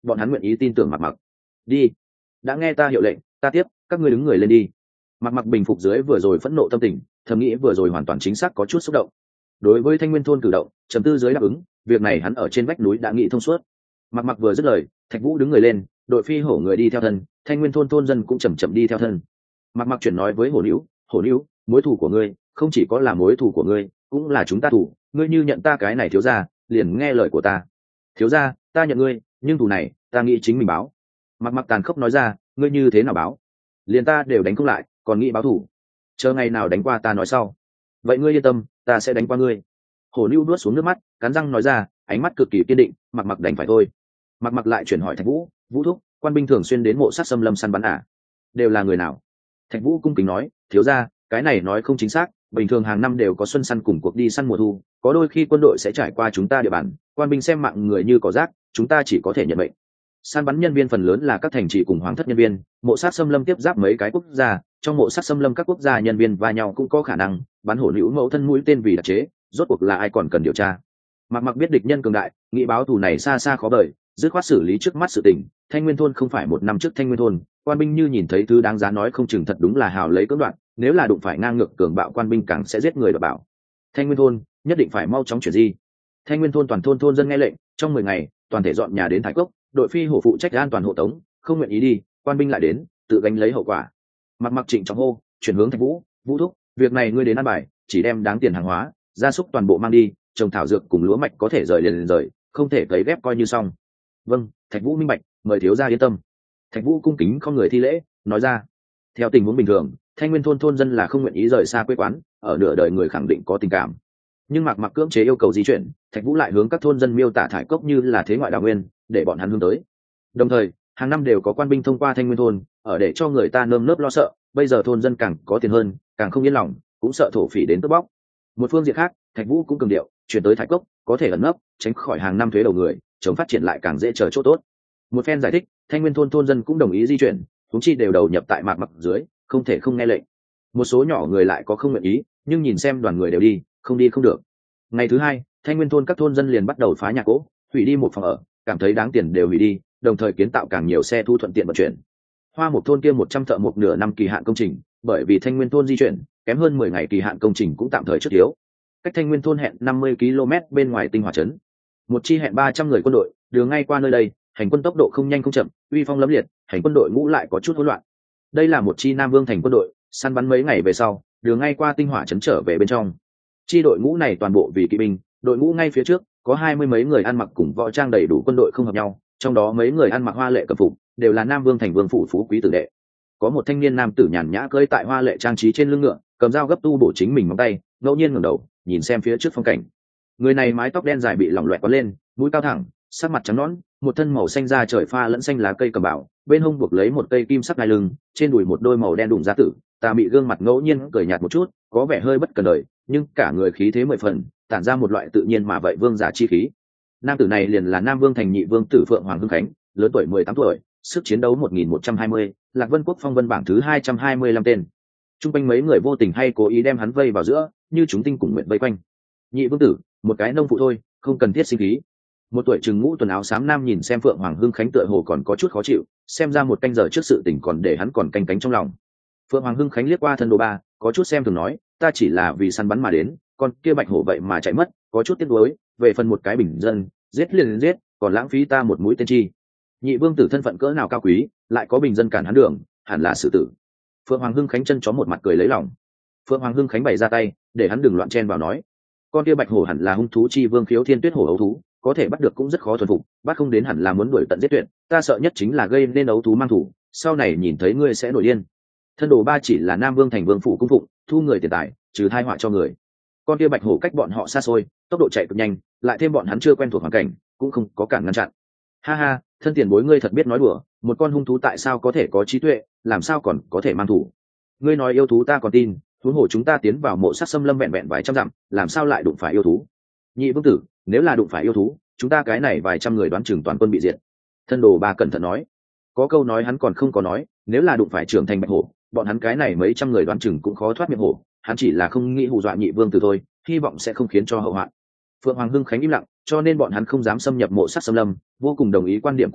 bọn hắn nguyện ý tin tưởng mặc mặc. Đi, đã nghe ta hiệu lệnh, ta tiếp, các ngươi đứng người lên đi. Mặc mặc bình phục dưới vừa rồi phẫn nộ tâm tình, thầm nghĩ vừa rồi hoàn toàn chính xác có chút xúc động. Đối với Thanh Nguyên thôn cử động, trầm tư dưới đáp ứng, việc này hắn ở trên vách núi đã nghĩ thông suốt. Mặc mặc vừa dứt lời, Thạch Vũ đứng người lên, đội phi hổ người đi theo thân, Thanh Nguyên thôn thôn dân cũng chậm chậm đi theo thân. Mặc mặc chuyển nói với Hổ Nữu, Hổ Nữu, mối thù của ngươi không chỉ có là mối thù của ngươi, cũng là chúng ta thù, ngươi như nhận ta cái này thiếu gia, liền nghe lời của ta. Thiếu gia, ta nhận ngươi, nhưng thù này ta nghĩ chính mình báo. Mặc mặc tàn khốc nói ra, ngươi như thế nào báo? Liền ta đều đánh không lại, còn nghĩ báo thù? Chờ ngày nào đánh qua ta nói sau. Vậy ngươi yên tâm, ta sẽ đánh qua ngươi. Hổ Nữu nuốt xuống nước mắt, cắn răng nói ra, ánh mắt cực kỳ kiên định. Mặc mặc đành phải thôi. Mặc mặc lại chuyển hỏi Thạch Vũ, Vũ thúc, quan binh thường xuyên đến mộ sát xâm lâm săn bắn à? Đều là người nào? Thạch Vũ cung kính nói, thiếu gia, cái này nói không chính xác, bình thường hàng năm đều có xuân săn cùng cuộc đi săn mùa thu, có đôi khi quân đội sẽ trải qua chúng ta địa bàn, quan binh xem mạng người như cỏ rác, chúng ta chỉ có thể nhận mệnh. Săn bắn nhân viên phần lớn là các thành trì cùng hoàng thất nhân viên, mộ sát xâm lâm tiếp giáp mấy cái quốc gia, trong mộ sát xâm lâm các quốc gia nhân viên va nhau cũng có khả năng bắn hổ nữ mẫu thân mũi tên vì đặc chế, rốt cuộc là ai còn cần điều tra. Mặc mặc biết địch nhân cường đại, nghị báo thù này xa xa khó đợi, dứt khoát xử lý trước mắt sự tình. Thanh Nguyên thôn không phải một năm trước Thanh Nguyên thôn, quan binh như nhìn thấy thứ đáng giá nói không chừng thật đúng là hào lấy cưỡng đoạt, nếu là đụng phải ngang ngược cường bạo quan binh càng sẽ giết người đảm bảo. Thanh Nguyên thôn nhất định phải mau chóng chuyển di. Thanh Nguyên thôn toàn thôn thôn dân nghe lệnh, trong mười ngày toàn thể dọn nhà đến Thái Cốc, đội phi hổ phụ trách an toàn hộ tống, không nguyện ý đi, quan binh lại đến, tự gánh lấy hậu quả. Mặc mặc trịnh trọng hô, chuyển hướng Thạch Vũ, Vũ thúc, việc này ngươi đến ăn bài, chỉ đem đáng tiền hàng hóa, gia súc toàn bộ mang đi, trồng thảo dược cùng lúa mạch có thể rời liền liền rời, không thể cấy ghép coi như xong. Vâng, Thạch Vũ minh bạch, mời thiếu gia yên tâm. Thạch Vũ cung kính không người thi lễ, nói ra, theo tình huống bình thường, Thanh Nguyên thôn thôn dân là không nguyện ý rời xa quê quán, ở nửa đời người khẳng định có tình cảm. Nhưng Mạc Mặc cưỡng chế yêu cầu di chuyển, Thạch Vũ lại hướng các thôn dân miêu tả Thải Cốc như là thế ngoại đào nguyên, để bọn hắn hướng tới. Đồng thời, hàng năm đều có quan binh thông qua Thanh Nguyên thôn, ở để cho người ta nơm nớp lo sợ, bây giờ thôn dân càng có tiền hơn, càng không yên lòng, cũng sợ thổ phỉ đến cướp bóc. Một phương diện khác, Thạch Vũ cũng cường điệu, chuyển tới Thải Cốc, có thể ẩn nấp, tránh khỏi hàng năm thuế đầu người, chống phát triển lại càng dễ chờ chỗ tốt. Một phen giải thích, Thanh Nguyên thôn thôn dân cũng đồng ý di chuyển, chúng chi đều đầu nhập tại Mạc Mặc dưới, không thể không nghe lệnh. Một số nhỏ người lại có không nguyện ý, nhưng nhìn xem đoàn người đều đi, không đi không được. Ngày thứ hai, Thanh Nguyên thôn các thôn dân liền bắt đầu phá nhà cỗ, hủy đi một phòng ở, cảm thấy đáng tiền đều hủy đi, đồng thời kiến tạo càng nhiều xe thu thuận tiện vận chuyển. Hoa một thôn kia một trăm thợ một nửa năm kỳ hạn công trình, bởi vì Thanh Nguyên thôn di chuyển, kém hơn mười ngày kỳ hạn công trình cũng tạm thời trước thiếu. Cách Thanh Nguyên thôn hẹn năm mươi ki lô mét bên ngoài Tinh Hòa trấn. Một chi hẹn ba trăm người quân đội, đường ngay qua nơi đây, hành quân tốc độ không nhanh không chậm, uy phong lẫm liệt, hành quân đội ngũ lại có chút hỗn loạn. Đây là một chi Nam Vương thành quân đội, săn bắn mấy ngày về sau, đường ngay qua Tinh Hỏa trấn trở về bên trong. Chi đội ngũ này toàn bộ vì kỵ binh, đội ngũ ngay phía trước có hai mươi mấy người ăn mặc cùng võ trang đầy đủ quân đội không hợp nhau, trong đó mấy người ăn mặc hoa lệ cẩm phục, đều là Nam Vương thành vương phủ phú quý tử đệ. Có một thanh niên nam tử nhàn nhã cưỡi tại hoa lệ trang trí trên lưng ngựa, cầm dao gấp tu bổ chính mình móng tay, ngẫu nhiên ngẩng đầu, nhìn xem phía trước phong cảnh. Người này mái tóc đen dài bị lỏng loẹt quấn lên, mũi cao thẳng, sắc mặt trắng nõn, một thân màu xanh da trời pha lẫn xanh lá cây cầm bảo, bên hông buộc lấy một cây kim sắc đai lưng, trên đùi một đôi màu đen đụng giá tử, tà mị gương mặt ngẫu nhiên cười nhạt một chút, có vẻ hơi bất cần đời, nhưng cả người khí thế mười phần, tản ra một loại tự nhiên mà vậy vương giả chi khí. Nam tử này liền là Nam Vương thành nhị vương tử Phượng Hoàng Hưng Khánh, lớn tuổi mười tám tuổi, sức chiến đấu một nghìn một trăm hai mươi, Lạc Vân quốc phong vân bảng thứ hai trăm hai mươi lăm tên. Trung quanh mấy người vô tình hay cố ý đem hắn vây vào giữa, như chúng tinh cùng nguyện vây quanh. Nhị vương tử, một cái nông phụ thôi, không cần thiết sinh khí. Một tuổi trừng ngũ tuần áo xám nam nhìn xem Phượng Hoàng Hưng Khánh tựa hồ còn có chút khó chịu, xem ra một canh giờ trước sự tình còn để hắn còn canh cánh trong lòng. Phượng Hoàng Hưng Khánh liếc qua thân đồ ba, có chút xem thường nói, ta chỉ là vì săn bắn mà đến, con kia bạch hổ vậy mà chạy mất, có chút tiếc nuối, về phần một cái bình dân, giết liền giết, còn lãng phí ta một mũi tên chi. Nhị vương tử thân phận cỡ nào cao quý, lại có bình dân cản hắn đường, hẳn là xử tử. Phượng Hoàng Hưng Khánh chân chó một mặt cười lấy lòng. Phượng Hoàng Hưng Khánh bày ra tay, để hắn đừng loạn chen vào nói, con kia bạch hổ hẳn là hung thú chi vương khiếu thiên tuyết hổ ấu thú, có thể bắt được cũng rất khó thuần phục, bắt không đến hẳn là muốn đuổi tận giết tuyệt, ta sợ nhất chính là gây nên ấu thú mang thủ, sau này nhìn thấy ngươi sẽ nổi điên. Thân đồ ba chỉ là Nam Vương thành vương phủ cung phụng, thu người tiền tài, trừ thai họa cho người. Con kia bạch hổ cách bọn họ xa xôi, tốc độ chạy cực nhanh, lại thêm bọn hắn chưa quen thuộc hoàn cảnh, cũng không có cản ngăn chặn. Ha ha, thân tiền bối ngươi thật biết nói đùa, một con hung thú tại sao có thể có trí tuệ, làm sao còn có thể mang thủ? Ngươi nói yêu thú ta còn tin, huống hồ chúng ta tiến vào mộ sát xâm lâm vẹn vẹn vài trăm dặm, làm sao lại đụng phải yêu thú? Nhị vương tử, nếu là đụng phải yêu thú, chúng ta cái này vài trăm người đoán chừng toàn quân bị diệt. Thân đồ ba cẩn thận nói, có câu nói hắn còn không có nói, nếu là đụng phải trưởng thành bạch hổ, bọn hắn cái này mấy trăm người đoán chừng cũng khó thoát miệng hổ, hắn chỉ là không nghĩ hù dọa nhị vương tử thôi, hy vọng sẽ không khiến cho hậu hoạn. Phượng Hoàng Hưng Khánh im lặng, cho nên bọn hắn không dám xâm nhập mộ sát xâm lâm, vô cùng đồng ý quan điểm của hắn,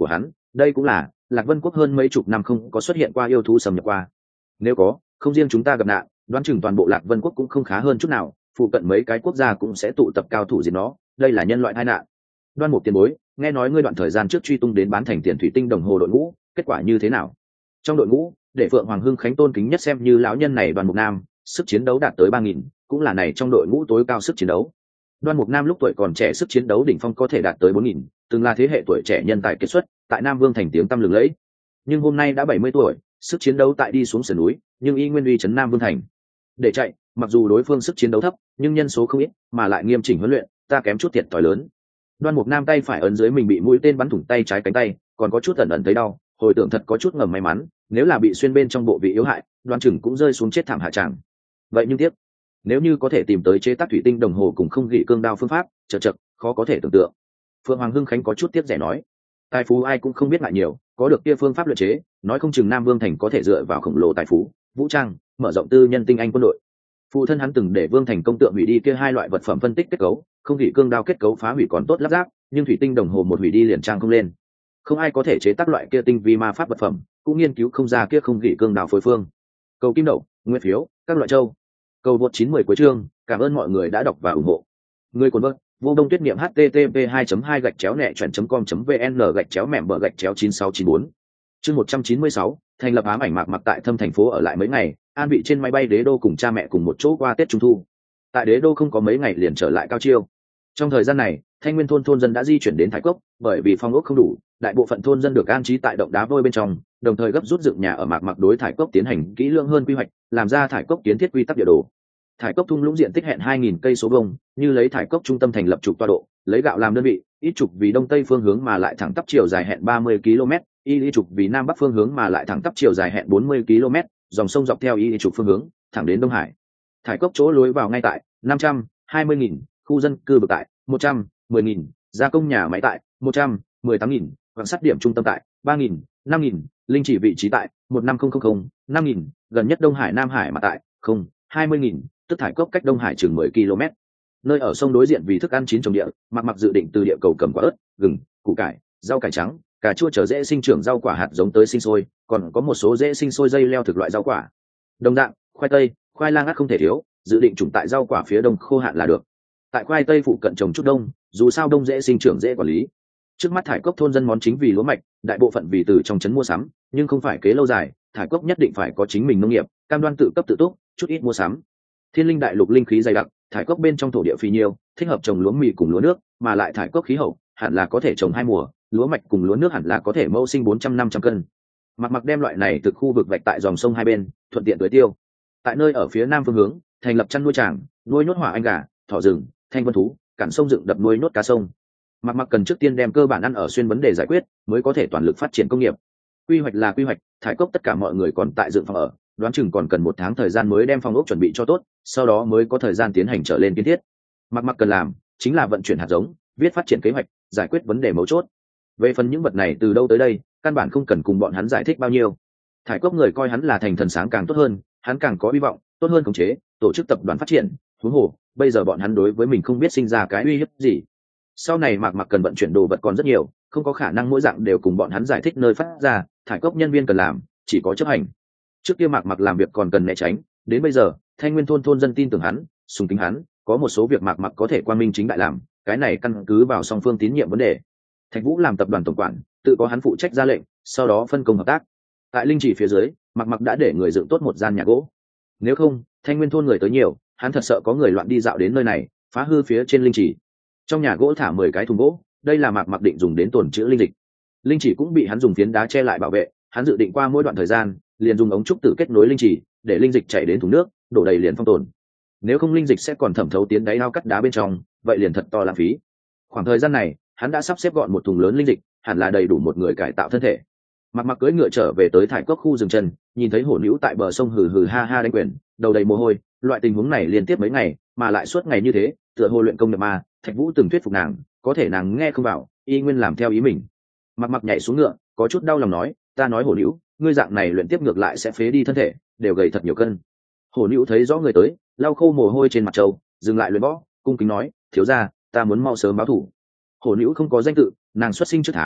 đây cũng là Lạc Vân quốc hơn mấy chục năm không có xuất hiện qua yêu thú xâm nhập qua. Nếu có, không riêng chúng ta gặp nạn, đoán chừng toàn bộ Lạc Vân quốc cũng không khá hơn chút nào, phụ cận mấy cái quốc gia cũng sẽ tụ tập cao thủ diệt nó, đây là nhân loại tai nạn. Đoan Mục tiền bối, nghe nói ngươi đoạn thời gian trước truy tung đến bán thành tiền thủy tinh đồng hồ đội ngũ, kết quả như thế nào? Trong đội ngũ, để Phượng Hoàng Hưng Khánh tôn kính nhất xem như lão nhân này Đoan Mục Nam, sức chiến đấu đạt tới ba nghìn, cũng là này trong đội ngũ tối cao sức chiến đấu. Đoan Mục Nam lúc tuổi còn trẻ sức chiến đấu đỉnh phong có thể đạt tới bốn nghìn, từng là thế hệ tuổi trẻ nhân tài kết xuất, tại Nam Vương thành tiếng tăm lừng lẫy. Nhưng hôm nay đã bảy mươi tuổi, sức chiến đấu tại đi xuống sườn núi, nhưng y nguyên uy trấn Nam Vương thành. Để chạy, mặc dù đối phương sức chiến đấu thấp, nhưng nhân số không ít, mà lại nghiêm chỉnh huấn luyện, ta kém chút thiệt thòi lớn. Đoan Mục Nam tay phải ấn dưới mình bị mũi tên bắn thủng tay trái cánh tay, còn có chút ẩn ẩn thấy đau, hồi tưởng thật có chút ngầm may mắn, nếu là bị xuyên bên trong bộ vị yếu hại, Đoan chừng cũng rơi xuống chết thảm hạ tràng. Vậy nhưng tiếc, nếu như có thể tìm tới chế tác thủy tinh đồng hồ cùng không gỉ cương đao phương pháp, chật chật, khó có thể tưởng tượng. Phượng Hoàng Hưng Khánh có chút tiếc rẻ nói, tài phú ai cũng không biết ngại nhiều, có được kia phương pháp luyện chế, nói không chừng Nam Vương thành có thể dựa vào khổng lồ tài phú, vũ trang, mở rộng tư nhân tinh anh quân đội. Phụ thân hắn từng để Vương thành công tượng hủy đi kia hai loại vật phẩm phân tích kết cấu, không gỉ cương đao kết cấu phá hủy còn tốt lắp ráp, nhưng thủy tinh đồng hồ một hủy đi liền trang không lên. Không ai có thể chế tác loại kia tinh vi ma pháp vật phẩm, cũng nghiên cứu không ra kia không gỉ cương đao phối phương. Cầu kim đậu, nguyên phiếu, các loại châu. Cầu vượt chín mươi cuối chương, cảm ơn mọi người đã đọc và ủng hộ. Người cuốn vợt, vô đông tuyết niệm http hai hai gạch chéo nẹ chuẩn com vn gạch chéo mẻm bờ gạch chéo chín sáu chín bốn. Chương một trăm chín mươi sáu, thành lập ám ảnh mạc mặc tại Thâm thành phố ở lại mấy ngày, an bị trên máy bay Đế đô cùng cha mẹ cùng một chỗ qua Tết Trung thu. Tại Đế đô không có mấy ngày liền trở lại Cao Chiêu. Trong thời gian này, Thanh Nguyên thôn thôn dân đã di chuyển đến Thái Cốc, bởi vì phong ốc không đủ, đại bộ phận thôn dân được an trí tại động đá vôi bên trong, đồng thời gấp rút dựng nhà ở mạc mặc đối Thái Cốc tiến hành kỹ lưỡng hơn quy hoạch, làm ra Thái Cốc kiến thiết quy tắc địa đồ. Thái Cốc thung lũng diện tích hẹn hai nghìn cây số vuông, như lấy Thái Cốc trung tâm thành lập trục tọa độ, lấy gạo làm đơn vị, ít trục vì đông tây phương hướng mà lại thẳng tắp chiều dài hẹn ba mươi ki lô mét, y lý trục vì nam bắc phương hướng mà lại thẳng tắp chiều dài hẹn bốn mươi ki lô mét, dòng sông dọc theo y lý trục phương hướng, thẳng đến Đông Hải. Thái Cốc chỗ lối vào ngay tại năm trăm hai mươi nghìn, khu dân cư bậc tại một trăm mười nghìn, gia công nhà máy tại một trăm mười tám nghìn, quan sát điểm trung tâm tại ba nghìn, năm nghìn, linh chỉ vị trí tại một năm không không không, năm nghìn, gần nhất Đông Hải Nam Hải mà tại không hai mươi nghìn, tức Thái Cốc cách Đông Hải chừng mười ki lô mét. Nơi ở sông đối diện vì thức ăn chín trồng địa, mặc mặc dự định từ địa cầu cầm quả ớt, gừng, củ cải, rau cải trắng, cà chua trở dễ sinh trưởng rau quả hạt giống tới sinh sôi, còn có một số dễ sinh sôi dây leo thực loại rau quả. Đồng dạng, khoai tây, khoai lang ắt không thể thiếu, dự định trồng tại rau quả phía đông khô hạn là được. Tại khoai tây phụ cận trồng chút đông, dù sao đông dễ sinh trưởng dễ quản lý. Trước mắt Thải Cốc thôn dân món chính vì lúa mạch, đại bộ phận vì từ trong trấn mua sắm, nhưng không phải kế lâu dài, Thải Cốc nhất định phải có chính mình nông nghiệp, cam đoan tự cấp tự túc, chút ít mua sắm. Thiên linh đại lục linh khí dày đặc, Thải Cốc bên trong thổ địa phì nhiêu, thích hợp trồng lúa mì cùng lúa nước, mà lại Thải Cốc khí hậu, hẳn là có thể trồng hai mùa, lúa mạch cùng lúa nước hẳn là có thể mẫu sinh bốn trăm năm trăm cân. Mặc mặc đem loại này từ khu vực vạch tại dòng sông hai bên, thuận tiện tưới tiêu. Tại nơi ở phía nam phương hướng, thành lập chăn nuôi tràng, nuôi nhốt hỏa anh gà, thỏ rừng, thanh vân thú, cản sông dựng đập nuôi nhốt cá sông. Mặc mặc cần trước tiên đem cơ bản ăn ở xuyên vấn đề giải quyết, mới có thể toàn lực phát triển công nghiệp. Quy hoạch là quy hoạch, Thải Cốc tất cả mọi người còn tại dựng phòng ở, đoán chừng còn cần một tháng thời gian mới đem phòng ốc chuẩn bị cho tốt, sau đó mới có thời gian tiến hành trở lên kiến thiết. Mặc mặc cần làm chính là vận chuyển hạt giống, viết phát triển kế hoạch, giải quyết vấn đề mấu chốt. Về phần những vật này từ đâu tới đây, căn bản không cần cùng bọn hắn giải thích bao nhiêu. Thải Cốc người coi hắn là thành thần sáng càng tốt hơn, hắn càng có hy vọng, tốt hơn khống chế, tổ chức tập đoàn phát triển. Huống hồ, bây giờ bọn hắn đối với mình không biết sinh ra cái uy hiếp gì. Sau này Mạc Mặc cần vận chuyển đồ vật còn rất nhiều, không có khả năng mỗi dạng đều cùng bọn hắn giải thích nơi phát ra. Thải Cốc nhân viên cần làm, chỉ có chấp hành. Trước kia Mạc Mặc làm việc còn cần né tránh, đến bây giờ, Thanh Nguyên thôn thôn dân tin tưởng hắn, sùng kính hắn, có một số việc Mạc Mặc có thể quang minh chính đại làm, cái này căn cứ vào song phương tín nhiệm vấn đề. Thạch Vũ làm tập đoàn tổng quản, tự có hắn phụ trách ra lệnh, sau đó phân công hợp tác. Tại linh chỉ phía dưới, Mạc Mặc đã để người dựng tốt một gian nhà gỗ. Nếu không, Thanh Nguyên thôn người tới nhiều, hắn thật sợ có người loạn đi dạo đến nơi này, phá hư phía trên linh chỉ. Trong nhà gỗ thả mười cái thùng gỗ, đây là Mạc Mặc định dùng đến tồn trữ linh dịch. Linh chỉ cũng bị hắn dùng phiến đá che lại bảo vệ, hắn dự định qua mỗi đoạn thời gian, liền dùng ống trúc tử kết nối linh chỉ, để linh dịch chảy đến thùng nước, đổ đầy liền phong tồn. Nếu không linh dịch sẽ còn thẩm thấu tiến đáy ao cắt đá bên trong, vậy liền thật to lãng phí. Khoảng thời gian này, hắn đã sắp xếp gọn một thùng lớn linh dịch, hẳn là đầy đủ một người cải tạo thân thể. Mặc Mặc cưỡi ngựa trở về tới Thải Cốc khu rừng chân, nhìn thấy hổ nữ tại bờ sông hừ hừ ha ha đánh quyền, đầu đầy mồ hôi. Loại tình huống này liên tiếp mấy ngày, mà lại suốt ngày như thế, tựa hồ luyện công nhập ma. Thạch Vũ từng thuyết phục nàng, có thể nàng nghe không vào, y nguyên làm theo ý mình. Mặc Mặc nhảy xuống ngựa, có chút đau lòng nói, ta nói hổ nữ, ngươi dạng này luyện tiếp ngược lại sẽ phế đi thân thể, đều gầy thật nhiều cân. Hổ nữ thấy rõ người tới, lau khô mồ hôi trên mặt trâu, dừng lại luyện võ, cung kính nói, thiếu gia, ta muốn mau sớm báo thủ. Hổ nữ không có danh tự, nàng xuất sinh trước tháng,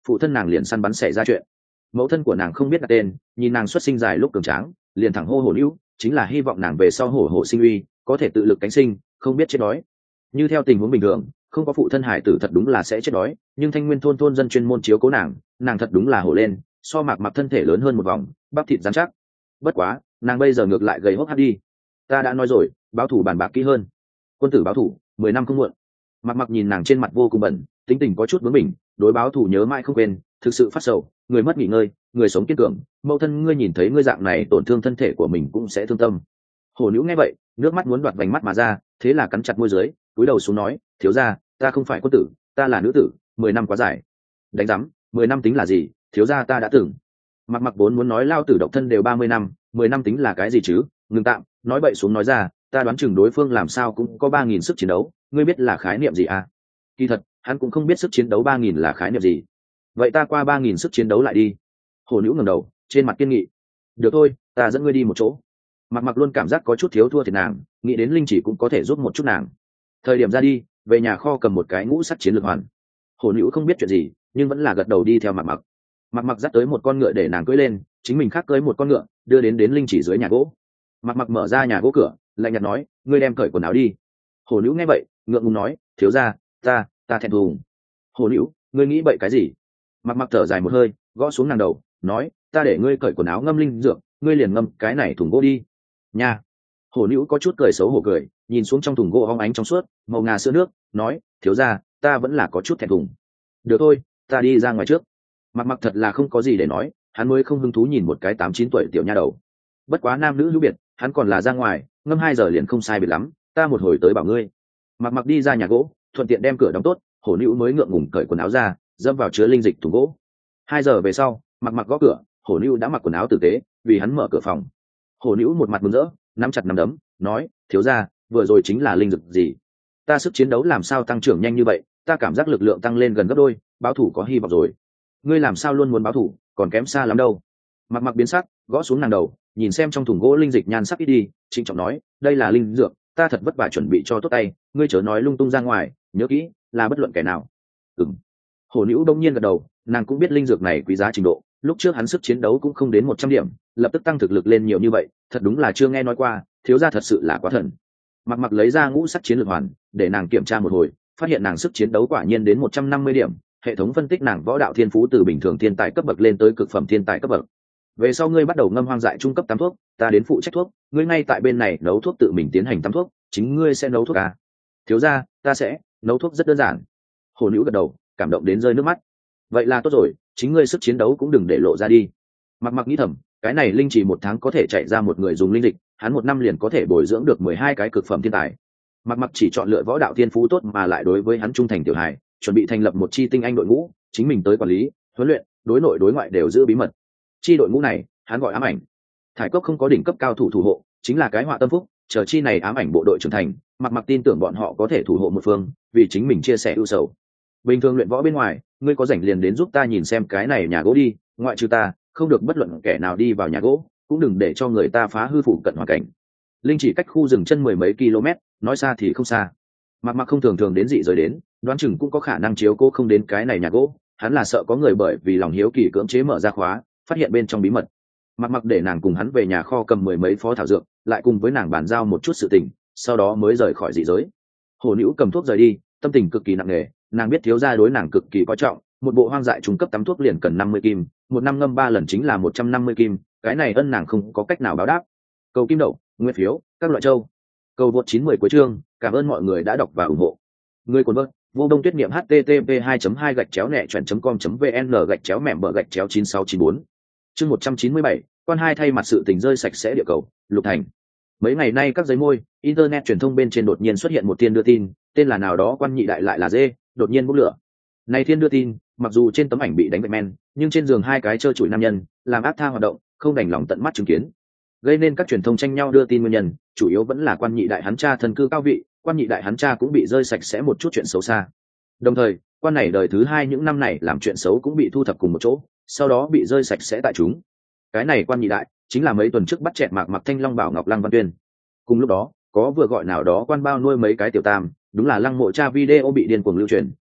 phụ thân nàng liền săn bắn xảy ra chuyện. Mẫu thân của nàng không biết đặt tên, nhìn nàng xuất sinh dài lúc cường tráng, liền thẳng hô hổ lưu, chính là hy vọng nàng về sau hổ hổ sinh uy, có thể tự lực cánh sinh, không biết chết đói. Như theo tình huống bình thường, không có phụ thân hải tử thật đúng là sẽ chết đói, nhưng Thanh Nguyên thôn thôn dân chuyên môn chiếu cố nàng, nàng thật đúng là hổ lên, so Mạc Mặc thân thể lớn hơn một vòng, bắp thịt rắn chắc. Bất quá, nàng bây giờ ngược lại gầy hốc hác đi. Ta đã nói rồi, báo thủ bàn bạc kỹ hơn. Quân tử báo thủ, mười năm không muộn. Mạc Mặc nhìn nàng trên mặt vô cùng bẩn, tính tình có chút bướng bỉnh, đối báo thủ nhớ mãi không quên, thực sự phát sầu, người mất nghỉ ngơi, người sống kiên cường, mẫu thân ngươi nhìn thấy ngươi dạng này tổn thương thân thể của mình cũng sẽ thương tâm. Hổ Nữ nghe vậy, nước mắt muốn đoạt vành mắt mà ra, thế là cắn chặt môi dưới, cúi đầu xuống nói, thiếu gia, ta không phải quân tử, ta là nữ tử, mười năm quá dài. Đánh rắm, mười năm tính là gì, thiếu gia ta đã từng. Mặc Mặc vốn muốn nói lao tử độc thân đều ba mươi năm, mười năm tính là cái gì chứ, ngừng tạm, nói bậy xuống nói ra, ta đoán chừng đối phương làm sao cũng có ba nghìn sức chiến đấu, ngươi biết là khái niệm gì à? Kỳ thật, hắn cũng không biết sức chiến đấu ba nghìn là khái niệm gì. Vậy ta qua ba nghìn sức chiến đấu lại đi. Hổ Nữ ngẩng đầu, trên mặt kiên nghị. Được thôi, ta dẫn ngươi đi một chỗ. Mặc Mặc luôn cảm giác có chút thiếu thua thiệt nàng, nghĩ đến linh chỉ cũng có thể giúp một chút nàng. Thời điểm ra đi, về nhà kho cầm một cái ngũ sắc chiến lược hoàn. Hổ Nữ không biết chuyện gì, nhưng vẫn là gật đầu đi theo Mặc Mặc. Mặc Mặc dắt tới một con ngựa để nàng cưỡi lên, chính mình khác cưỡi một con ngựa, đưa đến đến linh chỉ dưới nhà gỗ. Mặc Mặc mở ra nhà gỗ cửa, lạnh nhạt nói, ngươi đem cởi quần áo đi. Hổ Nữ nghe vậy, ngượng ngùng nói, thiếu gia, ta, ta thẹn thùng. Hổ Nữ, ngươi nghĩ bậy cái gì? Mặc Mặc thở dài một hơi, gõ xuống nàng đầu, nói, ta để ngươi cởi quần áo ngâm linh dược, ngươi liền ngâm cái này thùng gỗ đi. Nha. Hổ Nữ có chút cười xấu hổ cười, nhìn xuống trong thùng gỗ hóng ánh trong suốt, màu ngà sữa nước, nói, thiếu gia, ta vẫn là có chút thẹn thùng. Được thôi, ta đi ra ngoài trước. Mặc Mặc thật là không có gì để nói, hắn mới không hứng thú nhìn một cái tám chín tuổi tiểu nha đầu. Bất quá nam nữ hữu biệt, hắn còn là ra ngoài, ngâm hai giờ liền không sai biệt lắm, ta một hồi tới bảo ngươi. Mặc Mặc đi ra nhà gỗ, thuận tiện đem cửa đóng tốt, Hổ Nữ mới ngượng ngùng cởi quần áo ra, dâm vào chứa linh dịch thùng gỗ. Hai giờ về sau, Mặc Mặc gõ cửa, Hổ Nữ đã mặc quần áo tử tế, vì hắn mở cửa phòng. Hổ Nữ một mặt mừng rỡ, nắm chặt nắm đấm, nói, thiếu gia, vừa rồi chính là linh dược gì? Ta sức chiến đấu làm sao tăng trưởng nhanh như vậy, ta cảm giác lực lượng tăng lên gần gấp đôi, báo thủ có hy vọng rồi. Ngươi làm sao luôn muốn báo thủ, còn kém xa lắm đâu. Mặc Mặc biến sắc, gõ xuống nàng đầu, nhìn xem trong thùng gỗ linh dịch nhan sắc ít đi, trịnh trọng nói, đây là linh dược, ta thật vất vả chuẩn bị cho tốt tay, ngươi chớ nói lung tung ra ngoài, nhớ kỹ, là bất luận kẻ nào. Ừm. Hổ Nữ đông nhiên gật đầu, nàng cũng biết linh dược này quý giá trình độ, lúc trước hắn sức chiến đấu cũng không đến một trăm điểm, lập tức tăng thực lực lên nhiều như vậy, thật đúng là chưa nghe nói qua, thiếu gia thật sự là quá thần. Mặc Mặc lấy ra ngũ sắc chiến lược hoàn, để nàng kiểm tra một hồi, phát hiện nàng sức chiến đấu quả nhiên đến một trăm năm mươi điểm, hệ thống phân tích nàng võ đạo thiên phú từ bình thường thiên tài cấp bậc lên tới cực phẩm thiên tài cấp bậc. Về sau ngươi bắt đầu ngâm hoang dại trung cấp tám thuốc, ta đến phụ trách thuốc, ngươi ngay tại bên này nấu thuốc tự mình tiến hành tắm thuốc, chính ngươi sẽ nấu thuốc à? Thiếu gia, ta sẽ, nấu thuốc rất đơn giản. Hổ Nữ gật đầu, cảm động đến rơi nước mắt. Vậy là tốt rồi, chính ngươi sức chiến đấu cũng đừng để lộ ra đi. Mặc Mặc nghĩ thầm, cái này linh chỉ một tháng có thể chạy ra một người dùng linh dịch, hắn một năm liền có thể bồi dưỡng được mười hai cái cực phẩm thiên tài. Mặc Mặc chỉ chọn lựa võ đạo thiên phú tốt mà lại đối với hắn trung thành tiểu hài, chuẩn bị thành lập một chi tinh anh đội ngũ, chính mình tới quản lý, huấn luyện, đối nội đối ngoại đều giữ bí mật. Chi đội ngũ này, hắn gọi ám ảnh. Thải Cốc không có đỉnh cấp cao thủ thủ hộ, chính là cái họa tâm phúc, chờ chi này ám ảnh bộ đội trưởng thành, Mặc Mặc tin tưởng bọn họ có thể thủ hộ một phương, vì chính mình chia sẻ ưu sầu. Bình thường luyện võ bên ngoài, ngươi có rảnh liền đến giúp ta nhìn xem cái này nhà gỗ đi, ngoại trừ ta, không được bất luận kẻ nào đi vào nhà gỗ, cũng đừng để cho người ta phá hư phụ cận hoàn cảnh. Linh chỉ cách khu rừng chân mười mấy km, nói xa thì không xa. Mặc Mặc không thường thường đến dị giới đến, đoán chừng cũng có khả năng chiếu cố không đến cái này nhà gỗ, hắn là sợ có người bởi vì lòng hiếu kỳ cưỡng chế mở ra khóa, phát hiện bên trong bí mật. Mặc Mặc để nàng cùng hắn về nhà kho cầm mười mấy phó thảo dược, lại cùng với nàng bàn giao một chút sự tình, sau đó mới rời khỏi dị giới. Hổ Nữ cầm thuốc rời đi, tâm tình cực kỳ nặng nề, nàng biết thiếu gia đối nàng cực kỳ coi trọng, một bộ hoang dại trung cấp tắm thuốc liền cần năm mươi kim, một năm ngâm ba lần chính là một trăm năm mươi kim, cái này ân nàng không có cách nào báo đáp. Cầu kim đậu, nguyên phiếu, các loại châu. Cầu vượt chín mươi cuối chương, cảm ơn mọi người đã đọc và ủng hộ. Người cuốn vợt, vô đông tuyết niệm http hai hai gạch chéo nẹ chuẩn com vn gạch chéo mẻm bờ gạch chéo chín sáu chín bốn. Chương một trăm chín mươi bảy, quan hai thay mặt sự tình rơi sạch sẽ địa cầu, Lục Thành. Mấy ngày nay các giấy môi, internet truyền thông bên trên đột nhiên xuất hiện một thiên đưa tin, tên là nào đó quan nhị đại lại là dê, đột nhiên bốc lửa. Này thiên đưa tin, mặc dù trên tấm ảnh bị đánh bại men, nhưng trên giường hai cái trơ trụi nam nhân, làm ác tha hoạt động, không đành lòng tận mắt chứng kiến. Gây nên các truyền thông tranh nhau đưa tin nguyên nhân, chủ yếu vẫn là quan nhị đại hắn cha thân cư cao vị, quan nhị đại hắn cha cũng bị rơi sạch sẽ một chút chuyện xấu xa. Đồng thời, quan này đời thứ hai những năm này làm chuyện xấu cũng bị thu thập cùng một chỗ, sau đó bị rơi sạch sẽ tại chúng. Cái này quan nhị đại chính là mấy tuần trước bắt chẹt Mạc Mặc Thanh Long Bảo Ngọc Lăng Văn Tuyên. Cùng lúc đó, có vừa gọi nào đó quan bao nuôi mấy cái tiểu tam, đúng là Lăng Mộ cha video bị điên cuồng lưu truyền,